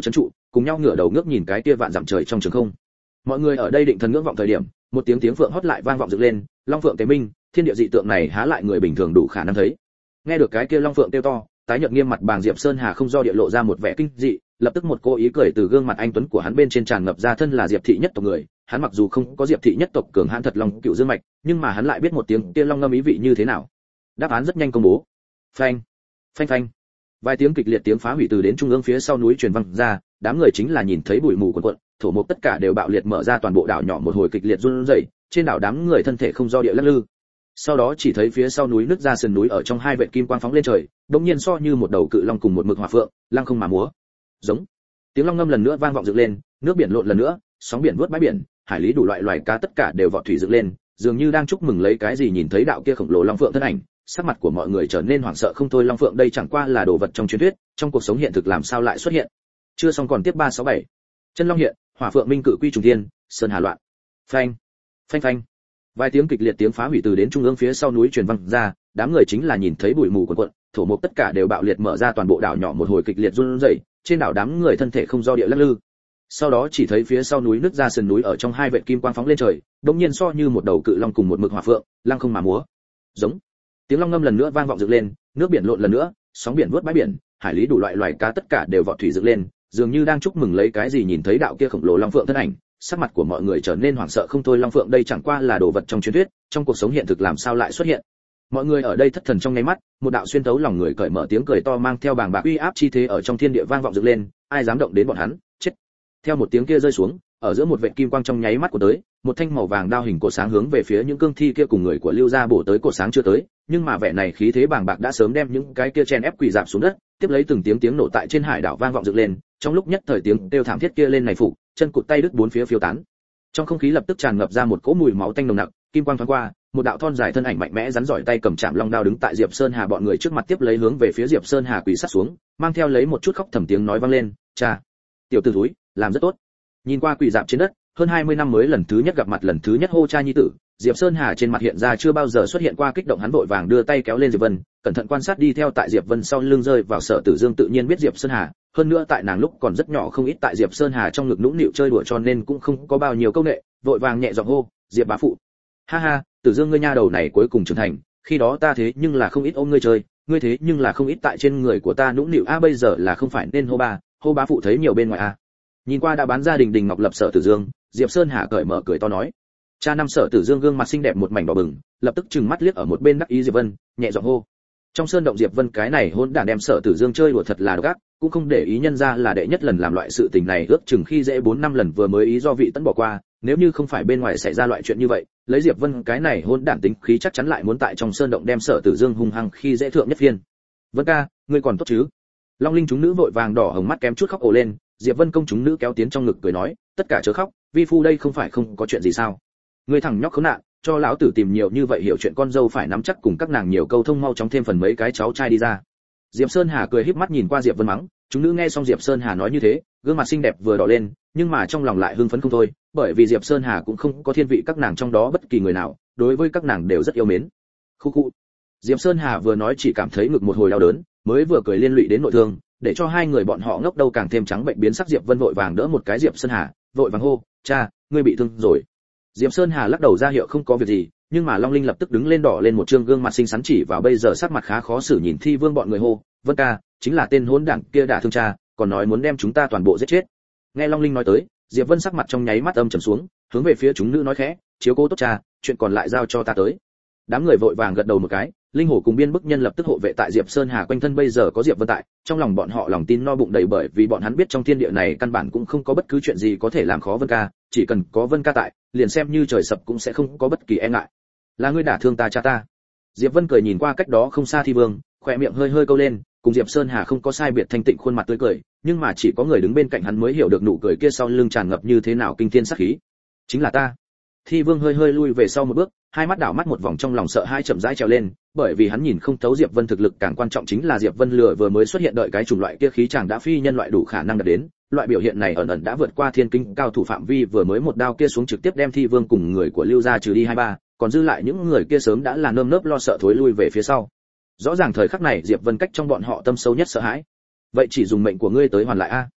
cùng nhau ngửa đầu ngước nhìn cái kia vạn dặm trời trong trường không. Mọi người ở đây định thần ngưỡng vọng thời điểm, một tiếng phượng hót lại vang vọng dựng lên, long phượng tế minh, thiên địa dị tượng này há lại người bình thường đủ khả năng thấy. Nghe được cái kia long phượng kêu to, tái nhợt nghiêm mặt Bàng Diệp Sơn Hà không do địa lộ ra một vẻ kinh dị, lập tức một cô ý cười từ gương mặt anh tuấn của hắn bên trên tràn ngập ra, thân là Diệp thị nhất tộc người, hắn mặc dù không có Diệp thị nhất tộc cường hãn thật long cựu dương mạch, nhưng mà hắn lại biết một tiếng kia long ngâm ý vị như thế nào. Đáp án rất nhanh công bố. Phanh, phanh phanh. Vài tiếng kịch liệt tiếng phá hủy từ đến trung ương phía sau núi truyền vang ra, đám người chính là nhìn thấy bụi mù cuồn cuộn, thổ mục tất cả đều bạo liệt mở ra, toàn bộ đảo nhỏ một hồi kịch liệt run rẩy, trên đảo đám người thân thể không do địa lắc lư. Sau đó chỉ thấy phía sau núi nứt ra sườn núi ở trong hai vệt kim quang phóng lên trời, đột nhiên so như một đầu cự long cùng một mực hỏa phượng, lăng không mà múa. Giống. Tiếng long ngâm lần nữa vang vọng dựng lên, nước biển lộn lần nữa, sóng biển vớt bãi biển, hải lý đủ loại loài cá tất cả đều vọt thủy dựng lên, dường như đang chúc mừng lấy cái gì. Nhìn thấy đạo kia khổng lồ long phượng thân ảnh, sắc mặt của mọi người trở nên hoảng sợ không thôi. Long phượng đây chẳng qua là đồ vật trong truyền thuyết, trong cuộc sống hiện thực làm sao lại xuất hiện? Chưa xong còn tiếp 367. Chân long hiện, hỏa phượng minh cự quy trùng thiên, sơn hà loạn. Phanh, phanh phanh. Vài tiếng kịch liệt tiếng phá hủy từ đến trung ương phía sau núi truyền vang ra, đám người chính là nhìn thấy bụi mù cuồn cuộn, thổ mục tất cả đều bạo liệt mở ra, toàn bộ đảo nhỏ một hồi kịch liệt run rẩy, trên đảo đám người thân thể không do địa lắc lư. Sau đó chỉ thấy phía sau núi nứt ra sườn núi ở trong hai vệt kim quang phóng lên trời, đột nhiên so như một đầu cự long cùng một mực hỏa phượng, lăng không mà múa. Giống. Tiếng long ngâm lần nữa vang vọng dựng lên, nước biển lộn lần nữa, sóng biển vớt bãi biển, hải lý đủ loại loài cá tất cả đều vọt thủy dựng lên, dường như đang chúc mừng lấy cái gì. Nhìn thấy đạo kia khổng lồ long phượng thân ảnh, sắc mặt của mọi người trở nên hoảng sợ không thôi. Long phượng đây chẳng qua là đồ vật trong truyền thuyết, trong cuộc sống hiện thực làm sao lại xuất hiện? Mọi người ở đây thất thần trong nháy mắt, một đạo xuyên thấu lòng người cởi mở tiếng cười to mang theo bàng bạc uy áp chi thế ở trong thiên địa vang vọng dựng lên, ai dám động đến bọn hắn, chết. Theo một tiếng kia rơi xuống, ở giữa một vệt kim quang trong nháy mắt của tới, một thanh màu vàng đao hình cột sáng hướng về phía những cương thi kia cùng người của Lưu gia bổ tới. Cột sáng chưa tới, nhưng mà vẻ này khí thế bàng bạc đã sớm đem những cái kia chen ép quỳ rạp xuống đất, tiếp lấy từng tiếng nổ tại trên hải đảo vang vọng dựng lên, trong lúc nhất thời tiếng kêu thảm thiết kia lên này phủ, chân cụt tay đứt bốn phía phiêu tán. Trong không khí lập tức tràn ngập ra một cỗ mùi máu tanh nồng nặc, kim quang thoáng qua, một đạo thon dài thân ảnh mạnh mẽ rắn giỏi tay cầm chạm long đao đứng tại Diệp Sơn Hà bọn người trước mặt, tiếp lấy hướng về phía Diệp Sơn Hà quỳ sát xuống, mang theo lấy một chút khóc thầm tiếng nói vang lên, "Cha, tiểu tử thúi, làm rất tốt." Nhìn qua quỳ rạp trên đất, hơn 20 năm mới lần thứ nhất gặp mặt, lần thứ nhất hô cha nhi tử, Diệp Sơn Hà trên mặt hiện ra chưa bao giờ xuất hiện qua kích động, hắn vội vàng đưa tay kéo lên Diệp Vân, cẩn thận quan sát đi theo tại Diệp Vân sau lưng rơi vào Sở Tử Dương tự nhiên biết Diệp Sơn Hà, hơn nữa tại nàng lúc còn rất nhỏ không ít tại Diệp Sơn Hà trong ngực nũng nịu chơi đùa cho nên cũng không có bao nhiêu câu nệ, vội vàng nhẹ giọng hô, "Diệp bá phụ." "Ha ha, Tử Dương ngươi nha đầu này cuối cùng trưởng thành, khi đó ta thế nhưng là không ít ôm ngươi chơi, ngươi thế nhưng là không ít tại trên người của ta nũng nịu a, bây giờ là không phải nên hô ba, hô bá phụ thấy nhiều bên ngoài a." Nhìn qua đã bán gia đình Đình Ngọc Lập Sở Tử Dương, Diệp Sơn Hà cởi mở cười to nói. Cha năm Sở Tử Dương gương mặt xinh đẹp một mảnh đỏ bừng, lập tức trừng mắt liếc ở một bên đắc ý Diệp Vân, nhẹ giọng hô. Trong sơn động Diệp Vân cái này hỗn đản đem Sở Tử Dương chơi đùa thật là độc ác, cũng không để ý nhân ra là đệ nhất lần làm loại sự tình này, ước chừng khi dễ 4 năm lần vừa mới ý do vị tấn bỏ qua, nếu như không phải bên ngoài xảy ra loại chuyện như vậy, lấy Diệp Vân cái này hỗn đản tính khí chắc chắn lại muốn tại trong sơn động đem Sở Tử Dương hung hăng khi dễ thượng nhất phiên. Vân ca, ngươi còn tốt chứ? Long Linh chúng nữ vội vàng đỏ hồng mắt kém chút khóc ồ lên, Diệp Vân công chúng nữ kéo tiến trong ngực cười nói, tất cả chớ khóc, vi phu đây không phải không có chuyện gì sao? Ngươi thằng nhóc khốn nạn, cho lão tử tìm nhiều như vậy hiểu chuyện, con dâu phải nắm chắc cùng các nàng nhiều câu thông, mau chóng thêm phần mấy cái cháu trai đi ra. Diệp Sơn Hà cười híp mắt nhìn qua Diệp Vân mắng, chúng nữ nghe xong Diệp Sơn Hà nói như thế, gương mặt xinh đẹp vừa đỏ lên, nhưng mà trong lòng lại hưng phấn không thôi, bởi vì Diệp Sơn Hà cũng không có thiên vị các nàng trong đó bất kỳ người nào, đối với các nàng đều rất yêu mến. Khu khu. Diệp Sơn Hà vừa nói chỉ cảm thấy ngực một hồi đau đớn, mới vừa cười liên lụy đến nội thương, để cho hai người bọn họ ngốc đầu càng thêm trắng bệnh biến sắc. Diệp Vân vội vàng đỡ một cái Diệp Sơn Hà, vội vàng hô, cha, ngươi bị thương rồi. Diệp Sơn Hà lắc đầu ra hiệu không có việc gì, nhưng mà Long Linh lập tức đứng lên đỏ lên một trương gương mặt xinh xắn chỉ vào bây giờ sắc mặt khá khó xử nhìn Thi Vương bọn người hô, Vân ca, chính là tên hỗn đản kia đả thương cha, còn nói muốn đem chúng ta toàn bộ giết chết. Nghe Long Linh nói tới, Diệp Vân sắc mặt trong nháy mắt âm trầm xuống, hướng về phía chúng nữ nói khẽ, chiếu cố tốt cha, chuyện còn lại giao cho ta tới. Đám người vội vàng gật đầu một cái, Linh Hổ cùng Biên Bức Nhân lập tức hộ vệ tại Diệp Sơn Hà quanh thân, bây giờ có Diệp Vân tại, trong lòng bọn họ lòng tin no bụng đầy, bởi vì bọn hắn biết trong thiên địa này căn bản cũng không có bất cứ chuyện gì có thể làm khó Vân ca, chỉ cần có Vân ca tại, liền xem như trời sập cũng sẽ không có bất kỳ e ngại. Là ngươi đả thương ta cha ta. Diệp Vân cười nhìn qua cách đó không xa Thi Vương, khóe miệng hơi hơi câu lên, cùng Diệp Sơn Hà không có sai biệt, thanh tịnh khuôn mặt tươi cười, nhưng mà chỉ có người đứng bên cạnh hắn mới hiểu được nụ cười kia sau lưng tràn ngập như thế nào kinh thiên sát khí. Chính là ta. Thi Vương hơi hơi lui về sau một bước, hai mắt đảo mắt một vòng, trong lòng sợ hai chậm rãi trèo lên, bởi vì hắn nhìn không thấu Diệp Vân thực lực, càng quan trọng chính là Diệp Vân lừa vừa mới xuất hiện đợi cái chủng loại kia khí chàng đã phi nhân loại đủ khả năng đạt đến, loại biểu hiện này ẩn ẩn đã vượt qua thiên kinh cao thủ phạm vi, vừa mới một đao kia xuống trực tiếp đem Thi Vương cùng người của Lưu gia trừ đi 2-3, còn dư lại những người kia sớm đã là nơm nớp lo sợ thối lui về phía sau. Rõ ràng thời khắc này Diệp Vân cách trong bọn họ tâm sâu nhất sợ hãi. Vậy chỉ dùng mệnh của ngươi tới hoàn lại a.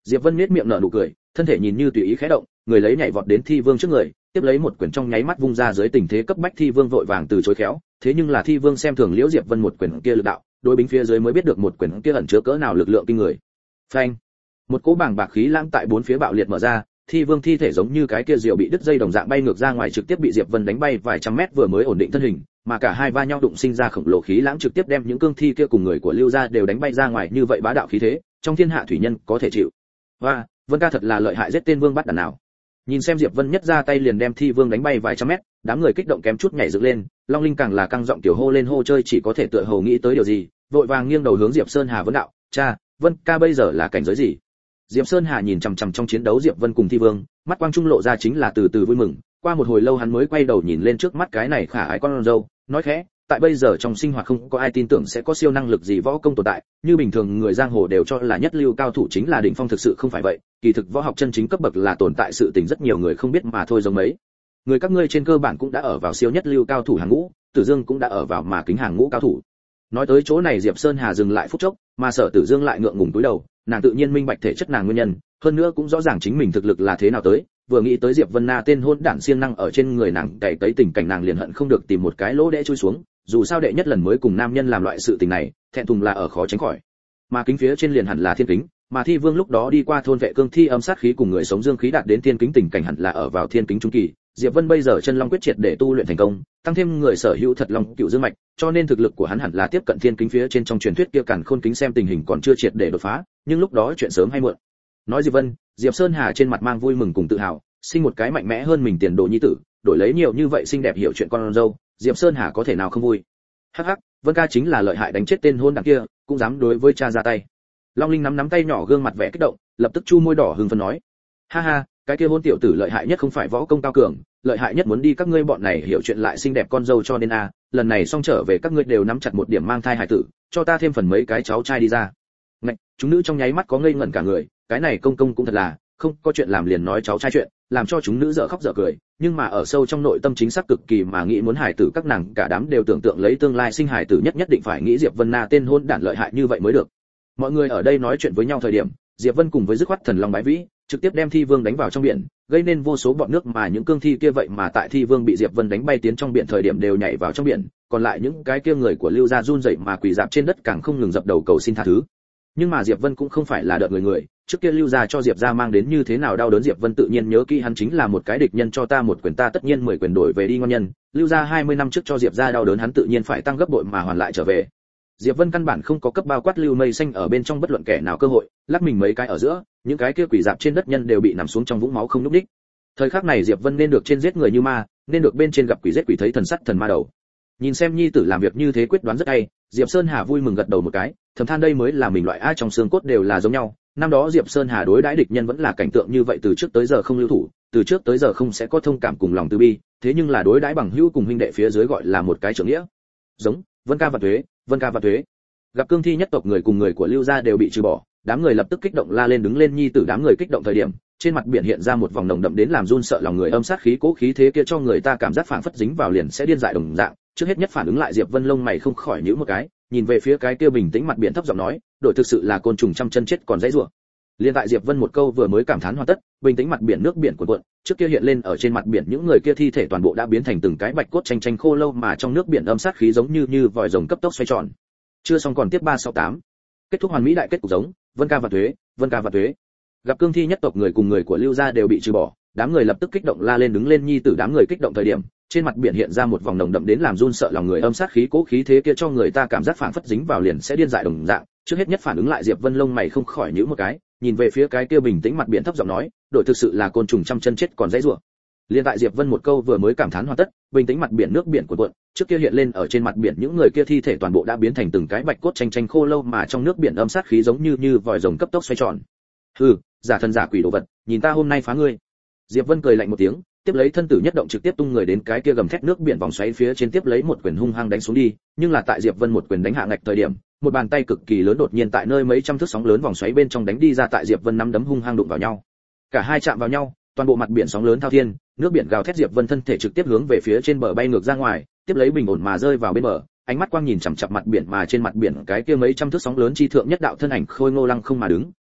Diệp Vân nhếch miệng nở nụ cười, thân thể nhìn như tùy ý khẽ động, người lấy nhảy vọt đến Thi Vương trước người, tiếp lấy một quyền trong nháy mắt vung ra dưới tình thế cấp bách. Thi Vương vội vàng từ chối khéo, thế nhưng là Thi Vương xem thường Liễu Diệp Vân một quyền kia lực đạo, đối bính phía dưới mới biết được một quyền kia ẩn chứa cỡ nào lực lượng kinh người. Phanh! Một cỗ bàng bạc khí lãng tại bốn phía bạo liệt mở ra, Thi Vương thi thể giống như cái kia diều bị đứt dây đồng dạng bay ngược ra ngoài, trực tiếp bị Diệp Vân đánh bay vài trăm mét vừa mới ổn định thân hình, mà cả hai va nhau đụng sinh ra khổng lồ khí lãng trực tiếp đem những cương thi kia cùng người của Lưu gia đều đánh bay ra ngoài, như vậy bá đạo khí thế, trong thiên hạ thủy nhân có thể chịu. Và, Vân ca thật là lợi hại, giết tên Vương bắt đàn nào. Nhìn xem Diệp Vân nhất ra tay liền đem Thi Vương đánh bay vài trăm mét, đám người kích động kém chút nhảy dựng lên, Long Linh càng là căng giọng tiểu hô lên, hô chơi chỉ có thể tựa hồ nghĩ tới điều gì, vội vàng nghiêng đầu hướng Diệp Sơn Hà vấn đạo, "Cha, Vân ca bây giờ là cảnh giới gì?" Diệp Sơn Hà nhìn chằm chằm trong chiến đấu Diệp Vân cùng Thi Vương, mắt quang trung lộ ra chính là từ từ vui mừng, qua một hồi lâu hắn mới quay đầu nhìn lên trước mắt cái này khả ái con dâu, nói khẽ, tại bây giờ trong sinh hoạt không có ai tin tưởng sẽ có siêu năng lực gì võ công tồn tại, như bình thường người giang hồ đều cho là nhất lưu cao thủ chính là đỉnh phong, thực sự không phải vậy, kỳ thực võ học chân chính cấp bậc là tồn tại sự tình rất nhiều người không biết mà thôi. Giống mấy người các ngươi trên cơ bản cũng đã ở vào siêu nhất lưu cao thủ hàng ngũ, Tử Dương cũng đã ở vào mà kính hàng ngũ cao thủ. Nói tới chỗ này Diệp Sơn Hà dừng lại phút chốc, mà Sở Tử Dương lại ngượng ngùng cúi đầu, nàng tự nhiên minh bạch thể chất nàng nguyên nhân, hơn nữa cũng rõ ràng chính mình thực lực là thế nào tới, vừa nghĩ tới Diệp Vân Na tên hôn đản siêng năng ở trên người nàng cày tới tình cảnh nàng liền hận không được tìm một cái lỗ để chui xuống, dù sao đệ nhất lần mới cùng nam nhân làm loại sự tình này, thẹn thùng là ở khó tránh khỏi. Mà kính phía trên liền hẳn là thiên kính, mà Thi Vương lúc đó đi qua thôn vệ cương thi âm sát khí cùng người sống dương khí đạt đến thiên kính tình cảnh hẳn là ở vào thiên kính trung kỳ. Diệp Vân bây giờ chân long quyết triệt để tu luyện thành công, tăng thêm người sở hữu thật long cựu dương mạch, cho nên thực lực của hắn hẳn là tiếp cận thiên kính phía trên trong truyền thuyết kia càn khôn kính, xem tình hình còn chưa triệt để đột phá, nhưng lúc đó chuyện sớm hay muộn. Nói Diệp Vân, Diệp Sơn Hà trên mặt mang vui mừng cùng tự hào, sinh một cái mạnh mẽ hơn mình tiền đồ nhi tử, đổi lấy nhiều như vậy xinh đẹp hiểu chuyện con dâu, Diệp Sơn Hà có thể nào không vui. Hắc hắc, Vân ca chính là lợi hại, đánh chết tên hôn đảng kia, cũng dám đối với cha ra tay. Long Linh nắm tay nhỏ gương mặt vẻ kích động, lập tức chu môi đỏ hưng phấn nói, ha ha, cái kia hôn tiểu tử lợi hại nhất không phải võ công cao cường, lợi hại nhất muốn đi các ngươi bọn này hiểu chuyện lại xinh đẹp con dâu, cho nên a, lần này xong trở về các ngươi đều nắm chặt một điểm mang thai hải tử, cho ta thêm phần mấy cái cháu trai đi ra. Ngạch, chúng nữ trong nháy mắt có ngây ngẩn cả người, cái này công công cũng thật là, không có chuyện làm liền nói cháu trai chuyện, làm cho chúng nữ dở khóc dở cười, nhưng mà ở sâu trong nội tâm chính xác cực kỳ mà nghĩ muốn hải tử, các nàng cả đám đều tưởng tượng lấy tương lai sinh hải tử nhất định phải nghĩ Diệp Vân Na tên hôn đản lợi hại như vậy mới được. Mọi người ở đây nói chuyện với nhau thời điểm, Diệp Vân cùng với dứt khoát thần long bái vĩ, trực tiếp đem Thi Vương đánh vào trong biển, gây nên vô số bọt nước, mà những cương thi kia vậy mà tại Thi Vương bị Diệp Vân đánh bay tiến trong biển thời điểm đều nhảy vào trong biển, còn lại những cái kia người của Lưu gia run rẩy mà quỳ rạp trên đất càng không ngừng dập đầu cầu xin tha thứ. Nhưng mà Diệp Vân cũng không phải là đợt người, trước kia Lưu gia cho Diệp gia mang đến như thế nào đau đớn Diệp Vân tự nhiên nhớ kỹ, hắn chính là một cái địch nhân, cho ta một quyền ta tất nhiên 10 quyền đổi về đi ngon nhân, Lưu gia 20 năm trước cho Diệp gia đau đớn hắn tự nhiên phải tăng gấp bội mà hoàn lại trở về. Diệp Vân căn bản không có cấp bao quát Lưu Mây Xanh ở bên trong bất luận kẻ nào cơ hội, lắc mình mấy cái ở giữa, những cái kia quỷ dạp trên đất nhân đều bị nằm xuống trong vũng máu không nhúc nhích. Thời khắc này Diệp Vân nên được trên giết người như ma, nên được bên trên gặp quỷ giết quỷ, thấy thần sắt thần ma đầu. Nhìn xem nhi tử làm việc như thế quyết đoán rất hay, Diệp Sơn Hà vui mừng gật đầu một cái, thầm than đây mới là mình loại ai trong xương cốt đều là giống nhau. Năm đó Diệp Sơn Hà đối đãi địch nhân vẫn là cảnh tượng như vậy, từ trước tới giờ không lưu thủ, từ trước tới giờ không sẽ có thông cảm cùng lòng từ bi, thế nhưng là đối đãi bằng hữu cùng huynh đệ phía dưới gọi là một cái trưởng nghĩa. Giống, Vân ca và thuế, Vân ca và thuế. Gặp cương thi nhất tộc người cùng người của Lưu gia đều bị trừ bỏ, đám người lập tức kích động la lên, đứng lên nhi tử. Đám người kích động thời điểm, trên mặt biển hiện ra một vòng nồng đậm đến làm run sợ lòng người âm sát khí, cố khí thế kia cho người ta cảm giác phảng phất dính vào liền sẽ điên dại đồng dạng. Trước hết nhất phản ứng lại Diệp Vân lông mày không khỏi nhíu một cái, nhìn về phía cái kia bình tĩnh mặt biển thấp giọng nói, đội thực sự là côn trùng trăm chân chết còn dãy rủa. Liên tại Diệp Vân một câu vừa mới cảm thán hoàn tất, bình tĩnh mặt biển nước biển cuộn cuộn, trước kia hiện lên ở trên mặt biển những người kia thi thể toàn bộ đã biến thành từng cái bạch cốt tranh khô lâu, mà trong nước biển âm sát khí giống như vòi rồng cấp tốc xoay tròn. Chưa xong còn tiếp 368. Kết thúc hoàn mỹ đại kết cục giống, Vân ca và thuế, Vân ca và thuế. Gặp cương thi nhất tộc người cùng người của Lưu gia đều bị trừ bỏ, đám người lập tức kích động la lên, đứng lên nhi tử. Đám người kích động thời điểm, trên mặt biển hiện ra một vòng nồng đậm đến làm run sợ lòng người âm sát khí, cố khí thế kia cho người ta cảm giác phảng phất dính vào liền sẽ điên dại đồng dạng. Trước hết nhất phản ứng lại Diệp Vân lông mày không khỏi nhíu một cái, nhìn về phía cái kia bình tĩnh mặt biển thấp giọng nói, đội thực sự là côn trùng trăm chân chết còn dãy rủa. Liên tại Diệp Vân một câu vừa mới cảm thán hoàn tất, bình tĩnh mặt biển nước biển cuộn cuộn, trước kia hiện lên ở trên mặt biển những người kia thi thể toàn bộ đã biến thành từng cái bạch cốt tranh khô lâu, mà trong nước biển âm sát khí giống như vòi rồng cấp tốc xoay tròn. Hừ, giả thần giả quỷ đồ vật, nhìn ta hôm nay phá ngươi. Diệp Vân cười lạnh một tiếng, tiếp lấy thân tử nhất động trực tiếp tung người đến cái kia gầm thét nước biển vòng xoáy phía trên, tiếp lấy một quyền hung hăng đánh xuống đi, nhưng là tại Diệp Vân một quyền đánh hạ ngạch thời điểm, một bàn tay cực kỳ lớn đột nhiên tại nơi mấy trăm thước sóng lớn vòng xoáy bên trong đánh đi ra, tại Diệp Vân nắm đấm hung hăng đụng vào nhau. Cả hai chạm vào nhau, toàn bộ mặt biển sóng lớn thao thiên, nước biển gào thét, Diệp Vân thân thể trực tiếp hướng về phía trên bờ bay ngược ra ngoài, tiếp lấy bình ổn mà rơi vào bên bờ, ánh mắt quang nhìn chằm chằm mặt biển, mà trên mặt biển cái kia mấy trăm thước sóng lớn chi thượng nhất đạo thân ảnh khôi ngô lăng không mà đứng,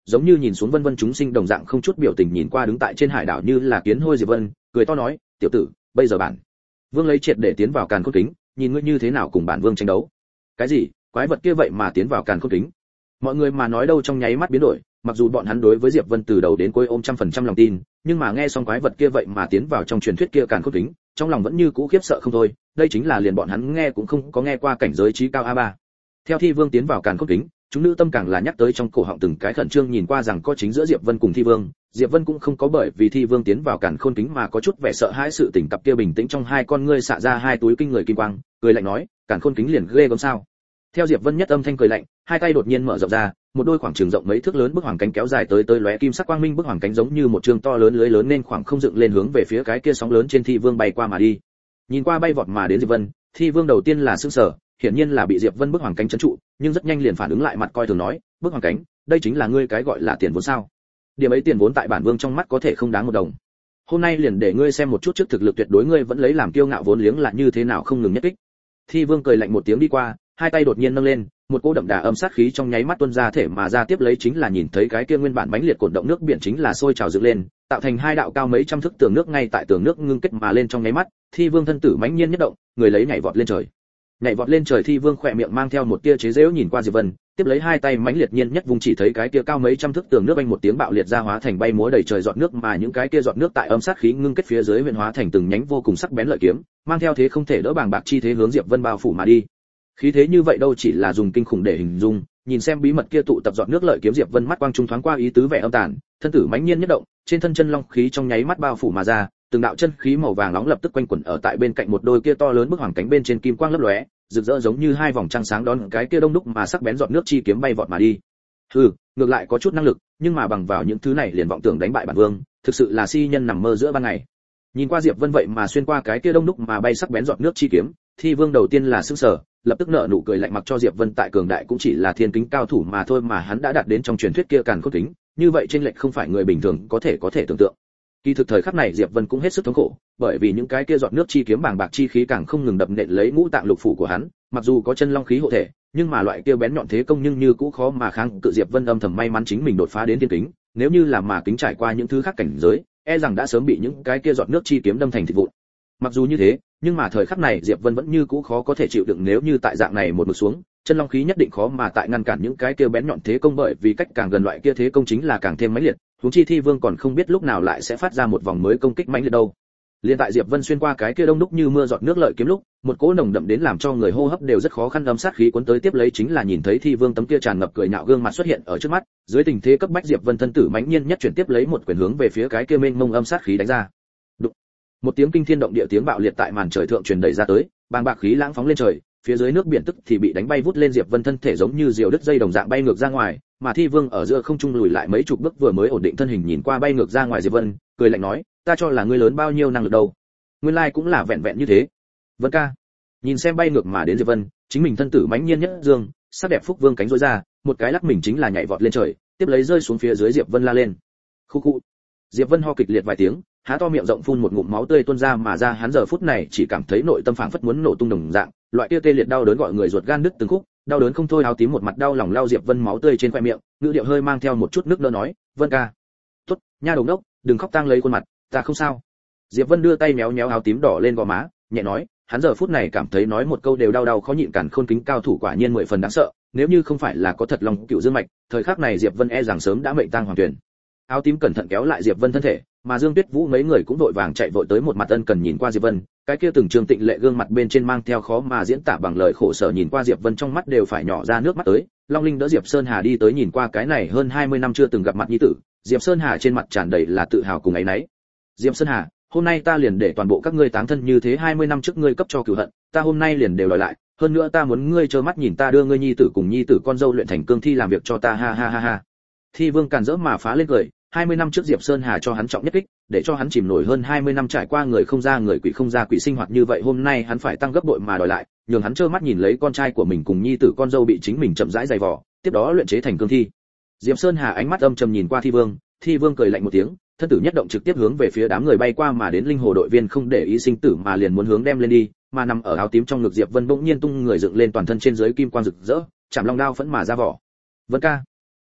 giống như nhìn xuống vân vân chúng sinh đồng dạng không chút biểu tình nhìn qua đứng tại trên hải đảo như là kiến hôi Diệp Vân, cười to nói, tiểu tử, bây giờ bản vương lấy triệt để tiến vào càn khôn kính, nhìn ngươi như thế nào cùng bản vương tranh đấu. Cái gì? Quái vật kia vậy mà tiến vào càn khôn kính? Mọi người mà nói đâu trong nháy mắt biến đổi, mặc dù bọn hắn đối với Diệp Vân từ đầu đến cuối ôm 100% lòng tin, nhưng mà nghe xong quái vật kia vậy mà tiến vào trong truyền thuyết kia càn khôn kính, trong lòng vẫn như cũ khiếp sợ không thôi, đây chính là liền bọn hắn nghe cũng không có nghe qua cảnh giới trí cao A3. Theo Thi Vương tiến vào càn khôn kính, chúng nữ tâm càng là nhắc tới trong cổ họng từng cái khẩn trương nhìn qua rằng có chính giữa Diệp Vân cùng Thi Vương, Diệp Vân cũng không có bởi vì Thi Vương tiến vào càn khôn kính mà có chút vẻ sợ hãi, sự tỉnh cặp kia bình tĩnh trong hai con ngươi xạ ra hai túi kinh người kim quang, cười lạnh nói, càn khôn kính liền ghê gớm sao? Theo Diệp Vân nhất âm thanh cười lạnh, hai tay đột nhiên mở rộng ra, một đôi khoảng trường rộng mấy thước lớn bức hoàng cánh kéo dài tới lóe kim sắc quang minh, bức hoàng cánh giống như một trường to lớn lưới lớn nên khoảng không dựng lên hướng về phía cái kia sóng lớn trên Thi Vương bay qua mà đi. Nhìn qua bay vọt mà đến Diệp Vân, Thi Vương đầu tiên là sửng sở, hiển nhiên là bị Diệp Vân bức hoàng cánh trấn trụ, nhưng rất nhanh liền phản ứng lại, mặt coi thường nói, bức hoàng cánh, đây chính là ngươi cái gọi là tiền vốn sao? Điểm ấy tiền vốn tại bản vương trong mắt có thể không đáng một đồng. Hôm nay liền để ngươi xem một chút trước thực lực tuyệt đối ngươi vẫn lấy làm kiêu ngạo vốn liếng là như thế nào không ngừng nhất kích. Thi Vương cười lạnh một tiếng đi qua, hai tay đột nhiên nâng lên, một cỗ đậm đà âm sát khí trong nháy mắt tuôn ra thể mà ra, tiếp lấy chính là nhìn thấy cái kia nguyên bản mãnh liệt cuộn động nước biển chính là sôi trào dựng lên, tạo thành hai đạo cao mấy trăm thước tường nước, ngay tại tường nước ngưng kết mà lên trong nháy mắt, Thi Vương thân tử mãnh nhiên nhất động, người lấy nhảy vọt lên trời. Nhảy vọt lên trời, Thi Vương khỏe miệng mang theo một tia chế giễu nhìn qua Diệp Vân, tiếp lấy hai tay mãnh liệt nhiên nhất vùng chỉ thấy cái kia cao mấy trăm thước tường nước anh một tiếng bạo liệt ra, hóa thành bay múa đầy trời giọt nước, mà những cái kia giọt nước tại âm sát khí ngưng kết phía dưới huyền hóa thành từng nhánh vô cùng sắc bén lợi kiếm, mang theo thế không thể đỡ bàng bạc chi thế hướng Diệp Vân bao phủ mà đi. Khí thế như vậy đâu chỉ là dùng kinh khủng để hình dung, nhìn xem bí mật kia tụ tập giọt nước lợi kiếm, Diệp Vân mắt quang trung thoáng qua ý tứ vẻ âm tàn, thân tử mãnh nhiên nhất động, trên thân chân long khí trong nháy mắt bao phủ mà ra, từng đạo chân khí màu vàng nóng lập tức quanh quẩn ở tại bên cạnh một đôi kia to lớn bức hoàng cánh bên trên, kim quang lấp lóe, rực rỡ giống như hai vòng trăng sáng đón cái kia đông đúc mà sắc bén giọt nước chi kiếm bay vọt mà đi. Hừ, ngược lại có chút năng lực, nhưng mà bằng vào những thứ này liền vọng tưởng đánh bại bản vương, thực sự là si nhân nằm mơ giữa ban ngày. Nhìn qua Diệp Vân vậy mà xuyên qua cái kia đông đúc mà bay sắc bén giọt nước chi kiếm, Thi Vương đầu tiên là sửng sở, lập tức nở nụ cười lạnh, mặc cho Diệp Vân tại cường đại cũng chỉ là thiên kính cao thủ mà thôi, mà hắn đã đạt đến trong truyền thuyết kia càn khôn kính, như vậy chênh lệch không phải người bình thường có thể tưởng tượng. Kỳ thực thời khắc này Diệp Vân cũng hết sức thống khổ, bởi vì những cái kia giọt nước chi kiếm bàng bạc chi khí càng không ngừng đập nện lấy ngũ tạng lục phủ của hắn, mặc dù có chân long khí hộ thể, nhưng mà loại kia bén nhọn thế công nhưng như cũ khó mà kháng cự. Diệp Vân âm thầm may mắn chính mình đột phá đến thiên kính, nếu như là mà kính trải qua những thứ khác cảnh giới, e rằng đã sớm bị những cái kia giọt nước chi kiếm đâm thành thịt vụn. Mặc dù như thế, nhưng mà thời khắc này Diệp Vân vẫn như cũ khó có thể chịu đựng, nếu như tại dạng này một mực xuống, chân long khí nhất định khó mà tại ngăn cản những cái kia bén nhọn thế công, bởi vì cách càng gần loại kia thế công chính là càng thêm mãnh liệt, huống chi Thi Vương còn không biết lúc nào lại sẽ phát ra một vòng mới công kích mãnh liệt đâu. Liên tại Diệp Vân xuyên qua cái kia đông đúc như mưa giọt nước lợi kiếm lúc, một cỗ nồng đậm đến làm cho người hô hấp đều rất khó khăn âm sát khí cuốn tới, tiếp lấy chính là nhìn thấy Thi Vương tấm kia tràn ngập cười nhạo gương mặt xuất hiện ở trước mắt, dưới tình thế cấp bách Diệp Vân thân tử mãnh nhiên nhất chuyển, tiếp lấy một quyền hướng về phía cái kia mênh mông âm sát khí đánh ra. Đụng. Một tiếng kinh thiên động địa tiếng bạo liệt tại màn trời thượng truyền đẩy ra tới, bàng bạc khí lãng phóng lên trời, phía dưới nước biển tức thì bị đánh bay vút lên, Diệp Vân thân thể giống như diều đứt dây đồng dạng bay ngược ra ngoài, mà Thi Vương ở giữa không trung lùi lại mấy chục bước vừa mới ổn định thân hình, nhìn qua bay ngược ra ngoài Diệp Vân, cười lạnh nói, ta cho là ngươi lớn bao nhiêu năng lực đâu, nguyên lai cũng là vẹn vẹn như thế. Vân ca. Nhìn xem bay ngược mà đến Diệp Vân, chính mình thân tử mãnh nhiên nhất dương, sắc đẹp phúc vương cánh rối ra, một cái lắc mình chính là nhảy vọt lên trời, tiếp lấy rơi xuống phía dưới Diệp Vân la lên. Khu khu. Diệp Vân ho kịch liệt vài tiếng, há to miệng rộng phun một ngụm máu tươi tuôn ra mà ra, hắn giờ phút này chỉ cảm thấy nội tâm phảng phất muốn nổ tung đồng dạng, loại kia tê liệt đau đớn gọi người ruột gan đứt từng khúc, đau đớn không thôi. Áo tím một mặt đau lòng lau Diệp Vân máu tươi trên khóe miệng, ngữ điệu hơi mang theo một chút nước nở nói, "Vân ca, tốt, nha đầu ngốc, đừng khóc tang lấy khuôn mặt, ta không sao." Diệp Vân đưa tay méo méo áo tím đỏ lên gò má, nhẹ nói, hắn giờ phút này cảm thấy nói một câu đều đau khó nhịn, cản khôn kính cao thủ quả nhiên 10 phần đáng sợ, nếu như không phải là có thật lòng cựu dương mạch, thời khắc này Diệp Vân e rằng sớm đã mệnh tang hoàng tuyển. Áo tím cẩn thận kéo lại Diệp Vân thân thể, mà Dương Tuyết Vũ mấy người cũng vội vàng chạy vội tới, một mặt ân cần nhìn qua Diệp Vân, cái kia từng trường tịnh lệ gương mặt bên trên mang theo khó mà diễn tả bằng lời khổ sở, nhìn qua Diệp Vân trong mắt đều phải nhỏ ra nước mắt tới. Long Linh đỡ Diệp Sơn Hà đi tới, nhìn qua cái này hơn 20 năm chưa từng gặp mặt nhi tử, Diệp Sơn Hà trên mặt tràn đầy là tự hào cùng áy náy. Diệp Sơn Hà, hôm nay ta liền để toàn bộ các ngươi táng thân như thế, 20 năm trước ngươi cấp cho cửu hận, ta hôm nay liền đều đòi lại, hơn nữa ta muốn ngươi trơ mắt nhìn ta đưa ngươi nhi tử cùng nhi tử con dâu luyện thành cương thi làm việc cho ta, ha ha ha ha. Thi Vương càn rỡ mà phá lên cười, 20 năm trước Diệp Sơn Hà cho hắn trọng nhất kích, để cho hắn chìm nổi hơn 20 năm trải qua người không ra người quỷ không ra quỷ sinh hoạt như vậy, hôm nay hắn phải tăng gấp bội mà đòi lại, nhường hắn trơ mắt nhìn lấy con trai của mình cùng nhi tử con dâu bị chính mình chậm rãi giày vò, tiếp đó luyện chế thành cương thi. Diệp Sơn Hà ánh mắt âm trầm nhìn qua Thi Vương cười lạnh một tiếng, thân tử nhất động trực tiếp hướng về phía đám người bay qua mà đến, linh hồ đội viên không để ý sinh tử mà liền muốn hướng đem lên đi, mà nằm ở áo tím trong ngực Diệp Vân bỗng nhiên tung người dựng lên, toàn thân trên dưới kim quang rực rỡ, chạm long đao phẫn mà ra vỏ. Vân ca.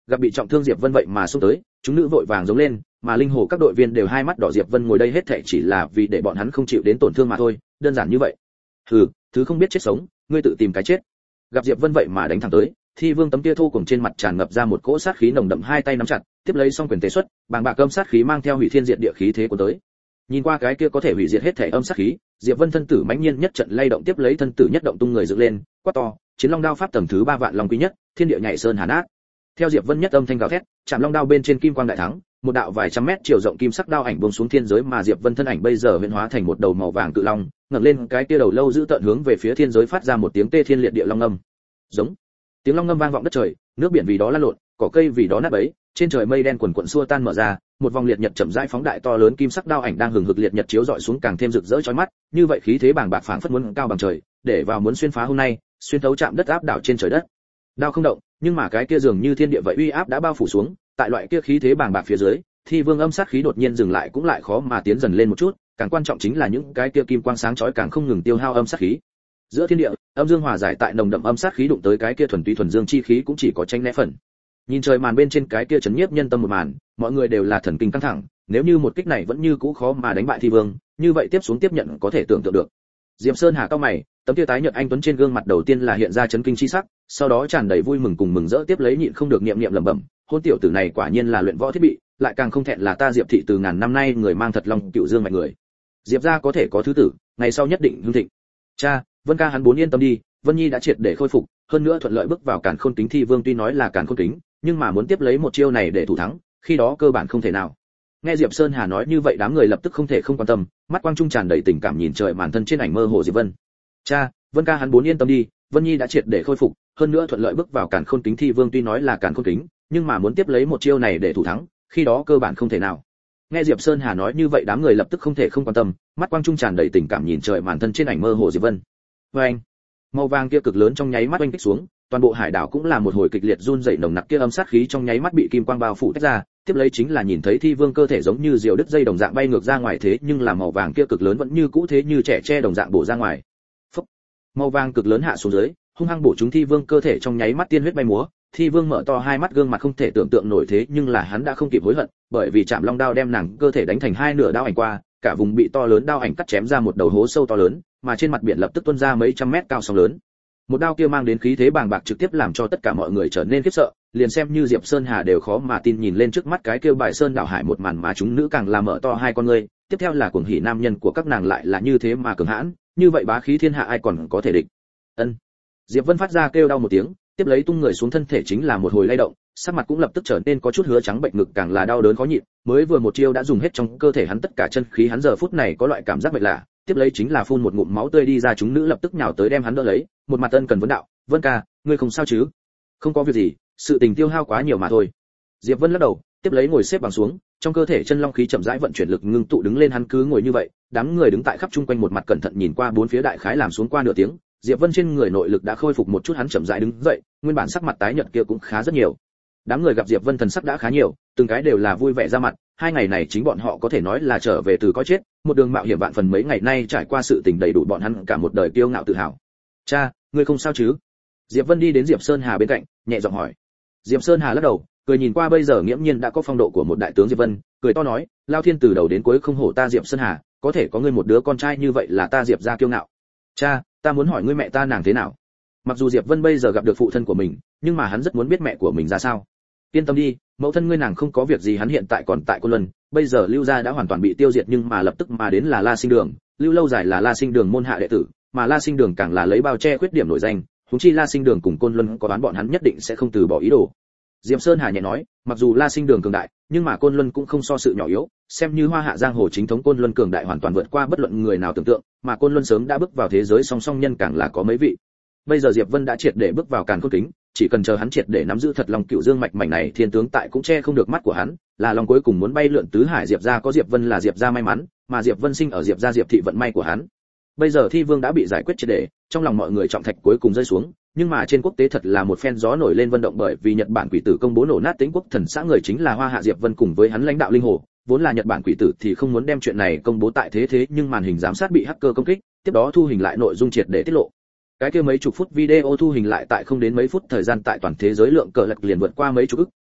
Gặp bị trọng thương Diệp Vân vậy mà xông tới, chúng nữ vội vàng giống lên, mà linh hồ các đội viên đều hai mắt đỏ. Diệp Vân ngồi đây hết thảy chỉ là vì để bọn hắn không chịu đến tổn thương mà thôi, đơn giản như vậy. Hừ, thứ không biết chết sống, ngươi tự tìm cái chết. Gặp Diệp Vân vậy mà đánh thẳng tới, Thi Vương tấm kia thô cùng trên mặt tràn ngập ra một cỗ sát khí nồng đậm, hai tay nắm chặt, tiếp lấy song quyền tế xuất, bàng bạc âm sát khí mang theo hủy thiên diệt địa khí thế của tới. Nhìn qua cái kia có thể hủy diệt hết thể âm sát khí, Diệp Vân thân tử mãnh nhiên nhất trận lay động, tiếp lấy thân tử nhất động tung người dựng lên, quát to, Chiến Long đao pháp tầng thứ 3 vạn long quý nhất, thiên địa nhảy sơn hà nát. Theo Diệp Vân nhất âm thanh gào thét, chạm long đao bên trên kim quang đại thắng, một đạo vài trăm mét chiều rộng kim sắc đao ảnh buông xuống thiên giới, mà Diệp Vân thân ảnh bây giờ huyễn hóa thành một đầu màu vàng cự long, ngẩng lên cái kia đầu lâu giữ tận hướng về phía thiên giới phát ra một tiếng tê thiên liệt địa long ngâm. Giống. Tiếng long ngâm vang vọng đất trời, nước biển vì đó lan lộn, cỏ cây vì đó nát bấy, trên trời mây đen quần quần xua tan mở ra, một vòng liệt nhật chậm rãi phóng đại, to lớn kim sắc đao ảnh đang hừng hực liệt nhật chiếu rọi xuống càng thêm rực rỡ chói mắt, như vậy khí thế bàng bạc phảng phất muốn cao bằng trời, để vào muốn xuyên phá hôm nay, xuyên thấu chạm đất áp đảo trên trời đất. Đao không động, nhưng mà cái kia dường như thiên địa vậy uy áp đã bao phủ xuống, tại loại kia khí thế bàng bạc phía dưới, Thi Vương âm sát khí đột nhiên dừng lại cũng lại khó mà tiến dần lên một chút, càng quan trọng chính là những cái kia kim quang sáng chói càng không ngừng tiêu hao âm sát khí. Giữa thiên địa, âm dương hòa giải, tại nồng đậm âm sát khí đụng tới cái kia thuần túy thuần dương chi khí cũng chỉ có tranh né phần. Nhìn trời màn bên trên cái kia chấn nhiếp nhân tâm một màn, mọi người đều là thần kinh căng thẳng, nếu như một kích này vẫn như cũ khó mà đánh bại Thi Vương, như vậy tiếp xuống tiếp nhận có thể tưởng tượng được. Diệp Sơn Hà cao mày, tấm kia tái nhợt anh tuấn trên gương mặt đầu tiên là hiện ra chấn kinh chi sắc, sau đó tràn đầy vui mừng cùng mừng rỡ, tiếp lấy nhịn không được niệm niệm lẩm bẩm, hôn tiểu tử này quả nhiên là luyện võ thiết bị, lại càng không thẹn là ta Diệp thị từ ngàn năm nay người mang thật lòng cựu dương mạnh người. Diệp gia có thể có thứ tử, ngày sau nhất định hưng thịnh. Cha, Vân ca hắn bốn yên tâm đi, Vân Nhi đã triệt để khôi phục, hơn nữa thuận lợi bước vào Càn Khôn Kính. Thi Vương tuy nói là Càn Khôn Kính, nhưng mà muốn tiếp lấy một chiêu này để thủ thắng, khi đó cơ bản không thể nào. Nghe Diệp Sơn Hà nói như vậy, đám người lập tức không thể không quan tâm, mắt quang trung tràn đầy tình cảm nhìn trời màn thân trên ảnh mơ hồ Diệp Vân. Cha, Vân ca hắn bốn yên tâm đi, Vân Nhi đã triệt để khôi phục, hơn nữa thuận lợi bước vào Càn Khôn Kính. Thi Vương tuy nói là Càn Khôn Kính, nhưng mà muốn tiếp lấy một chiêu này để thủ thắng, khi đó cơ bản không thể nào. Nghe Diệp Sơn Hà nói như vậy, đám người lập tức không thể không quan tâm, mắt quang trung tràn đầy tình cảm nhìn trời màn thân trên ảnh mơ hồ Diệp Vân. Oanh! Màu vàng kia cực lớn trong nháy mắt oanh kích xuống, toàn bộ hải đảo cũng là một hồi kịch liệt run rẩy, nồng nặc kia âm sát khí trong nháy mắt bị kim quang bao phủ tách ra, tiếp lấy chính là nhìn thấy Thi Vương cơ thể giống như diều đứt dây đồng dạng bay ngược ra ngoài, thế nhưng là màu vàng kia cực lớn vẫn như cũ thế như trẻ tre đồng dạng bổ ra ngoài. Phốc! Màu vàng cực lớn hạ xuống dưới, hung hăng bổ trúng Thi Vương cơ thể, trong nháy mắt tiên huyết bay múa. Thi Vương mở to hai mắt, gương mặt không thể tưởng tượng nổi, thế nhưng là hắn đã không kịp hối hận, bởi vì chạm long đao đem nàng cơ thể đánh thành hai nửa, đao ảnh qua, cả vùng bị to lớn đao ảnh cắt chém ra một đầu hố sâu to lớn, mà trên mặt biển lập tức tuôn ra mấy trăm mét cao sóng lớn. Một đao kia mang đến khí thế bàng bạc trực tiếp làm cho tất cả mọi người trở nên khiếp sợ, liền xem như Diệp Sơn Hà đều khó mà tin nhìn lên trước mắt cái kia bài sơn đảo hải một màn, mà chúng nữ càng là mở to hai con ngươi, tiếp theo là cuồng hỉ nam nhân của các nàng lại là như thế mà cường hãn, như vậy bá khí thiên hạ ai còn có thể địch. Ân. Diệp Vân phát ra kêu đau một tiếng, tiếp lấy tung người xuống, thân thể chính là một hồi lay động, sắc mặt cũng lập tức trở nên có chút hứa trắng, bệnh ngực càng là đau đớn khó nhịn, mới vừa một chiêu đã dùng hết trong cơ thể hắn tất cả chân khí, hắn giờ phút này có loại cảm giác bệnh lạ, tiếp lấy chính là phun một ngụm máu tươi đi ra, chúng nữ lập tức nhào tới đem hắn đỡ lấy, một mặt ân cần vấn đạo, Vân ca, ngươi không sao chứ? Không có việc gì, sự tình tiêu hao quá nhiều mà thôi. Diệp Vân lắc đầu, tiếp lấy ngồi xếp bằng xuống, trong cơ thể chân long khí chậm rãi vận chuyển, lực ngưng tụ đứng lên, hắn cứ ngồi như vậy, đám người đứng tại khắp chung quanh một mặt cẩn thận nhìn qua bốn phía, đại khái làm xuống qua nửa tiếng, Diệp Vân trên người nội lực đã khôi phục một chút, hắn chậm rãi đứng dậy, nguyên bản sắc mặt tái nhợt kia cũng khá rất nhiều. Đám người gặp Diệp Vân thần sắc đã khá nhiều, từng cái đều là vui vẻ ra mặt, hai ngày này chính bọn họ có thể nói là trở về từ có chết, một đường mạo hiểm vạn phần, mấy ngày nay trải qua sự tình đầy đủ bọn hắn cả một đời kiêu ngạo tự hào. Cha, ngươi không sao chứ? Diệp Vân đi đến Diệp Sơn Hà bên cạnh, nhẹ giọng hỏi. Diệp Sơn Hà lắc đầu, cười nhìn qua bây giờ nghiễm nhiên đã có phong độ của một đại tướng Diệp Vân, cười to nói, Lao Thiên từ đầu đến cuối không hổ ta Diệp Sơn Hà, có thể có ngươi một đứa con trai như vậy là ta Diệp gia kiêu ngạo. Cha, ta muốn hỏi ngươi mẹ ta nàng thế nào? Mặc dù Diệp Vân bây giờ gặp được phụ thân của mình, nhưng mà hắn rất muốn biết mẹ của mình ra sao. Yên tâm đi, mẫu thân ngươi nàng không có việc gì, hắn hiện tại còn tại Côn Luân, bây giờ Lưu gia đã hoàn toàn bị tiêu diệt, nhưng mà lập tức mà đến là La Sinh Đường, Lưu Lâu Dài là La Sinh Đường môn hạ đệ tử, mà La Sinh Đường càng là lấy bao che khuyết điểm nổi danh, huống chi La Sinh Đường cùng Côn Luân có đoán bọn hắn nhất định sẽ không từ bỏ ý đồ. Diệp Sơn Hà nhẹ nói, mặc dù La Sinh Đường cường đại, nhưng mà Côn Luân cũng không so sự nhỏ yếu, xem như Hoa Hạ giang hồ chính thống, Côn Luân cường đại hoàn toàn vượt qua bất luận người nào tưởng tượng, mà Côn Luân sớm đã bước vào thế giới song song nhân càng là có mấy vị. Bây giờ Diệp Vân đã triệt để bước vào Càn Khôn Kính, chỉ cần chờ hắn triệt để nắm giữ thật lòng cựu dương mạch mảnh này, thiên tướng tại cũng che không được mắt của hắn, là lòng cuối cùng muốn bay lượn tứ hải. Diệp gia có Diệp Vân là Diệp gia may mắn, mà Diệp Vân sinh ở Diệp gia Diệp thị vận may của hắn. Bây giờ Thi Vương đã bị giải quyết triệt để, trong lòng mọi người trọng thạch cuối cùng rơi xuống, nhưng mà trên quốc tế thật là một phen gió nổi lên vận động, bởi vì Nhật Bản quỷ tử công bố nổ nát Tĩnh Quốc thần xã người chính là Hoa Hạ Diệp Vân cùng với hắn lãnh đạo linh hồ, vốn là Nhật Bản quỷ tử thì không muốn đem chuyện này công bố tại thế nhưng màn hình giám sát bị hacker công kích, tiếp đó thu hình lại nội dung triệt để tiết lộ. Cái kia mấy chục phút video thu hình lại tại không đến mấy phút thời gian tại toàn thế giới lượng cờ lật liền vượt qua mấy chục ức,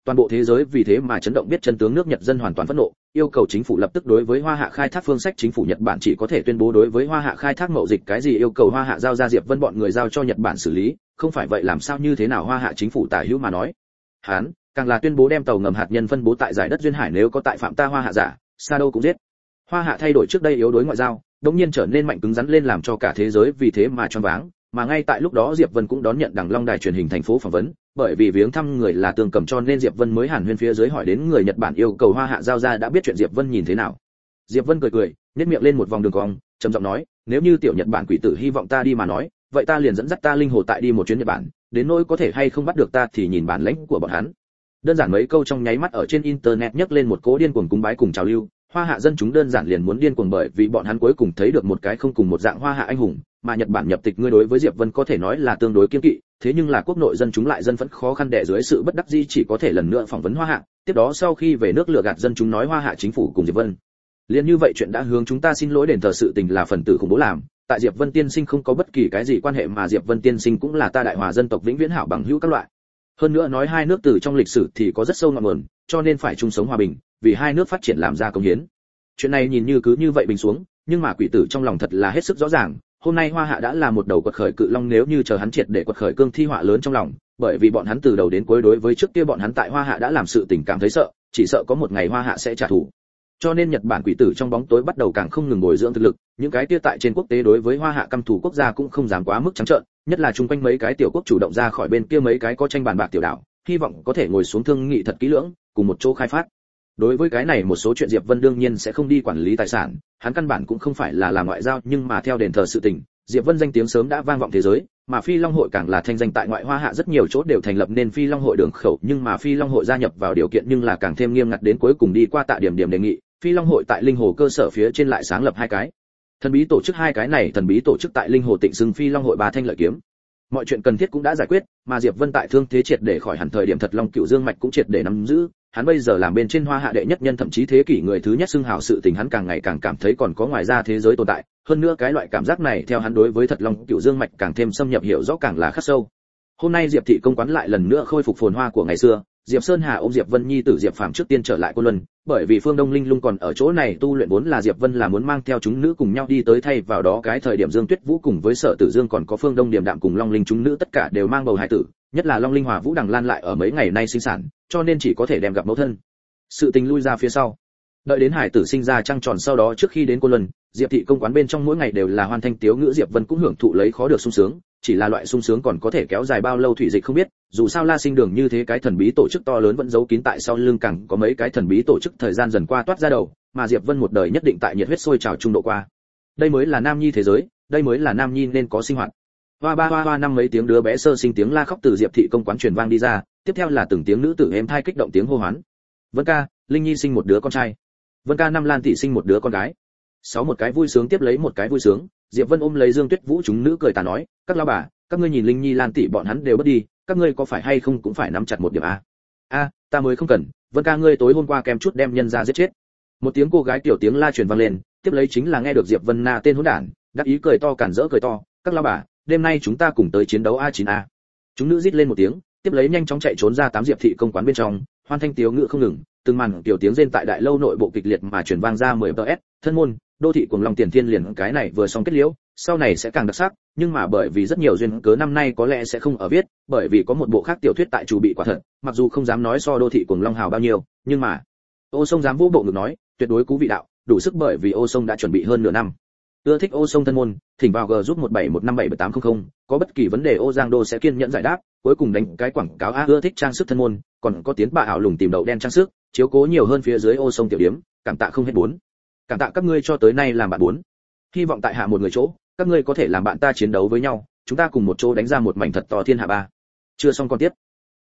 toàn bộ thế giới vì thế mà chấn động, biết chân tướng nước Nhật dân hoàn toàn phẫn nộ, yêu cầu chính phủ lập tức đối với Hoa Hạ khai thác phương sách. Chính phủ Nhật Bản chỉ có thể tuyên bố đối với Hoa Hạ khai thác mậu dịch, cái gì yêu cầu Hoa Hạ giao ra Diệp Vân bọn người giao cho Nhật Bản xử lý, không phải vậy làm sao như thế nào. Hoa Hạ chính phủ tả hữu mà nói, hắn càng là tuyên bố đem tàu ngầm hạt nhân phân bố tại giải đất duyên hải, nếu có tại phạm ta Hoa Hạ giả, xa đâu cũng giết. Hoa Hạ thay đổi trước đây yếu đuối ngoại giao, đống nhiên trở nên mạnh cứng rắn lên, làm cho cả thế giới vì thế mà choáng váng. Mà ngay tại lúc đó Diệp Vân cũng đón nhận Đằng Long đài truyền hình thành phố phỏng vấn, bởi vì viếng thăm người là Tương Cầm cho nên Diệp Vân mới hàn huyên phía dưới hỏi đến người Nhật Bản yêu cầu Hoa Hạ giao ra, đã biết chuyện Diệp Vân nhìn thế nào. Diệp Vân cười, nhếch miệng lên một vòng đường cong, trầm giọng nói, nếu như tiểu Nhật Bản quỷ tử hy vọng ta đi mà nói, vậy ta liền dẫn dắt ta linh hồ tại đi một chuyến Nhật Bản, đến nỗi có thể hay không bắt được ta thì nhìn bản lĩnh của bọn hắn. Đơn giản mấy câu trong nháy mắt ở trên internet nhấc lên một cỗ điên cuồng cúng bái cùng trào lưu. Hoa Hạ dân chúng đơn giản liền muốn điên cuồng, bởi vì bọn hắn cuối cùng thấy được một cái không cùng một dạng Hoa Hạ anh hùng, mà Nhật Bản nhập tịch ngươi đối với Diệp Vân có thể nói là tương đối kiêng kỵ, thế nhưng là quốc nội dân chúng lại dân phẫn khó khăn đè dưới sự bất đắc dĩ chỉ có thể lần nữa phỏng vấn Hoa Hạ. Tiếp đó sau khi về nước lừa gạt dân chúng nói Hoa Hạ chính phủ cùng Diệp Vân liền như vậy chuyện đã hướng chúng ta xin lỗi, đền thờ sự tình là phần tử khủng bố làm, tại Diệp Vân tiên sinh không có bất kỳ cái gì quan hệ, mà Diệp Vân tiên sinh cũng là ta đại hòa dân tộc vĩnh viễn hảo bằng hữu các loại. Hơn nữa nói hai nước từ trong lịch sử thì có rất sâu ngọn nguồn, cho nên phải chung sống hòa bình, vì hai nước phát triển làm ra công hiến. Chuyện này nhìn như cứ như vậy bình xuống, nhưng mà quỷ tử trong lòng thật là hết sức rõ ràng, hôm nay Hoa Hạ đã là một đầu quật khởi cự long, nếu như chờ hắn triệt để quật khởi cương thi họa lớn trong lòng, bởi vì bọn hắn từ đầu đến cuối đối với trước kia bọn hắn tại Hoa Hạ đã làm sự tình cảm thấy sợ, chỉ sợ có một ngày Hoa Hạ sẽ trả thù. Cho nên Nhật Bản quỷ tử trong bóng tối bắt đầu càng không ngừng bồi dưỡng thực lực, những cái kia tại trên quốc tế đối với Hoa Hạ căm thù quốc gia cũng không dám quá mức trắng trợn, nhất là chung quanh mấy cái tiểu quốc chủ động ra khỏi bên kia mấy cái có tranh bàn bạc tiểu đảo, hy vọng có thể ngồi xuống thương nghị thật kỹ lưỡng, cùng một chỗ khai phát. Đối với cái này một số chuyện Diệp Vân đương nhiên sẽ không đi quản lý tài sản, hắn căn bản cũng không phải là làm ngoại giao, nhưng mà theo đền thờ sự tình, Diệp Vân danh tiếng sớm đã vang vọng thế giới, mà Phi Long hội càng là thanh danh tại ngoại Hoa Hạ rất nhiều chỗ đều thành lập nên Phi Long hội đường khẩu, nhưng mà Phi Long hội gia nhập vào điều kiện nhưng là càng thêm nghiêm ngặt, đến cuối cùng đi qua Tạ Điểm Điểm đề nghị, Phi Long hội tại linh hồ cơ sở phía trên lại sáng lập hai cái thần bí tổ chức, hai cái này thần bí tổ chức tại linh hồ tịnh xưng Phi Long hội Ba Thanh Lợi Kiếm. Mọi chuyện cần thiết cũng đã giải quyết, mà Diệp Vân tại thương thế triệt để khỏi hẳn thời điểm Thật Long Cựu Dương mạch cũng triệt để nắm giữ, hắn bây giờ làm bên trên Hoa Hạ đệ nhất nhân, thậm chí thế kỷ người thứ nhất xưng hào sự tình, hắn càng ngày càng cảm thấy còn có ngoài ra thế giới tồn tại, hơn nữa cái loại cảm giác này theo hắn đối với Thật Long Cựu Dương mạch càng thêm xâm nhập hiểu rõ càng là khắc sâu. Hôm nay Diệp thị công quán lại lần nữa khôi phục phồn hoa của ngày xưa, Diệp Sơn Hà ôm Diệp Vân nhi tử Diệp Phàm trước tiên trở lại Côn Luân, bởi vì Phương Đông Linh Lung còn ở chỗ này tu luyện, vốn là Diệp Vân là muốn mang theo chúng nữ cùng nhau đi tới, thay vào đó cái thời điểm Dương Tuyết Vũ cùng với Sở Tử Dương còn có Phương Đông Điềm Đạm cùng Long Linh chúng nữ tất cả đều mang bầu hài tử, nhất là Long Linh Hòa Vũ Đằng Lan lại ở mấy ngày nay sinh sản, cho nên chỉ có thể đem gặp mẫu thân. Sự tình lui ra phía sau. Đợi đến hải tử sinh ra trăng tròn sau đó, trước khi đến Côn Luân, Diệp thị công quán bên trong mỗi ngày đều là hoan thanh tiếu ngữ, Diệp Vân cũng hưởng thụ lấy khó được sung sướng, chỉ là loại sung sướng còn có thể kéo dài bao lâu thủy dịch không biết, dù sao La Sinh Đường như thế cái thần bí tổ chức to lớn vẫn giấu kín tại sau lưng càng có mấy cái thần bí tổ chức, thời gian dần qua toát ra đầu, mà Diệp Vân một đời nhất định tại nhiệt huyết sôi trào trung độ qua. Đây mới là nam nhi thế giới, đây mới là nam nhi nên có sinh hoạt. Hoa ba hoa hoa năm mấy tiếng đứa bé sơ sinh tiếng la khóc từ Diệp thị công quán truyền vang đi ra, tiếp theo là từng tiếng nữ tử êm thai kích động tiếng hô hoán. Vân ca, Linh Nhi sinh một đứa con trai. Vân ca, Năm Lan thị sinh một đứa con gái. Sáu một cái vui sướng tiếp lấy một cái vui sướng, Diệp Vân ôm lấy Dương Tuyết Vũ chúng nữ cười tà nói, các lão bà, các ngươi nhìn Linh Nhi Lan tỷ bọn hắn đều bất đi, các ngươi có phải hay không cũng phải nắm chặt một điểm a. A, ta mới không cần, Vân ca ngươi tối hôm qua kém chút đem nhân ra giết chết. Một tiếng cô gái tiểu tiếng la truyền vang lên, tiếp lấy chính là nghe được Diệp Vân Na tên hỗn đản, đắc ý cười to cản rỡ cười to, các lão bà, đêm nay chúng ta cùng tới chiến đấu A9A. Chúng nữ rít lên một tiếng, tiếp lấy nhanh chóng chạy trốn ra tám Diệp thị công quán bên trong, hoan thanh tiếu ngữ không ngừng, từng màn tiểu tiếng rên tại đại lâu nội bộ kịch liệt mà truyền vang ra 10 PS, thân môn, đô thị cuồng long tiền thiên liền cái này vừa xong kết liễu, sau này sẽ càng đặc sắc, nhưng mà bởi vì rất nhiều duyên cớ năm nay có lẽ sẽ không ở viết, bởi vì có một bộ khác tiểu thuyết tại chủ bị quả thật, mặc dù không dám nói so đô thị cuồng long hào bao nhiêu, nhưng mà Ô Sông dám vũ bộ ngực nói, tuyệt đối cú vị đạo, đủ sức, bởi vì Ô Sông đã chuẩn bị hơn nửa năm. Ưa thích Ô Sông thân môn, thỉnh vào G giúp 1715577800, có bất kỳ vấn đề Ô Giang Đô sẽ kiên nhẫn giải đáp, cuối cùng đánh cái quảng cáo ưa thích trang sức thân môn, còn có tiến bạ ảo lùng tìm đậu đen trang sức, chiếu cố nhiều hơn phía dưới Ô Sông tiểu điếm, cảm tạ không hết bốn. Cảm tạ các ngươi cho tới nay làm bạn bốn. Hy vọng tại hạ một người chỗ, các ngươi có thể làm bạn ta chiến đấu với nhau, chúng ta cùng một chỗ đánh ra một mảnh thật to thiên hạ ba. Chưa xong còn tiếp.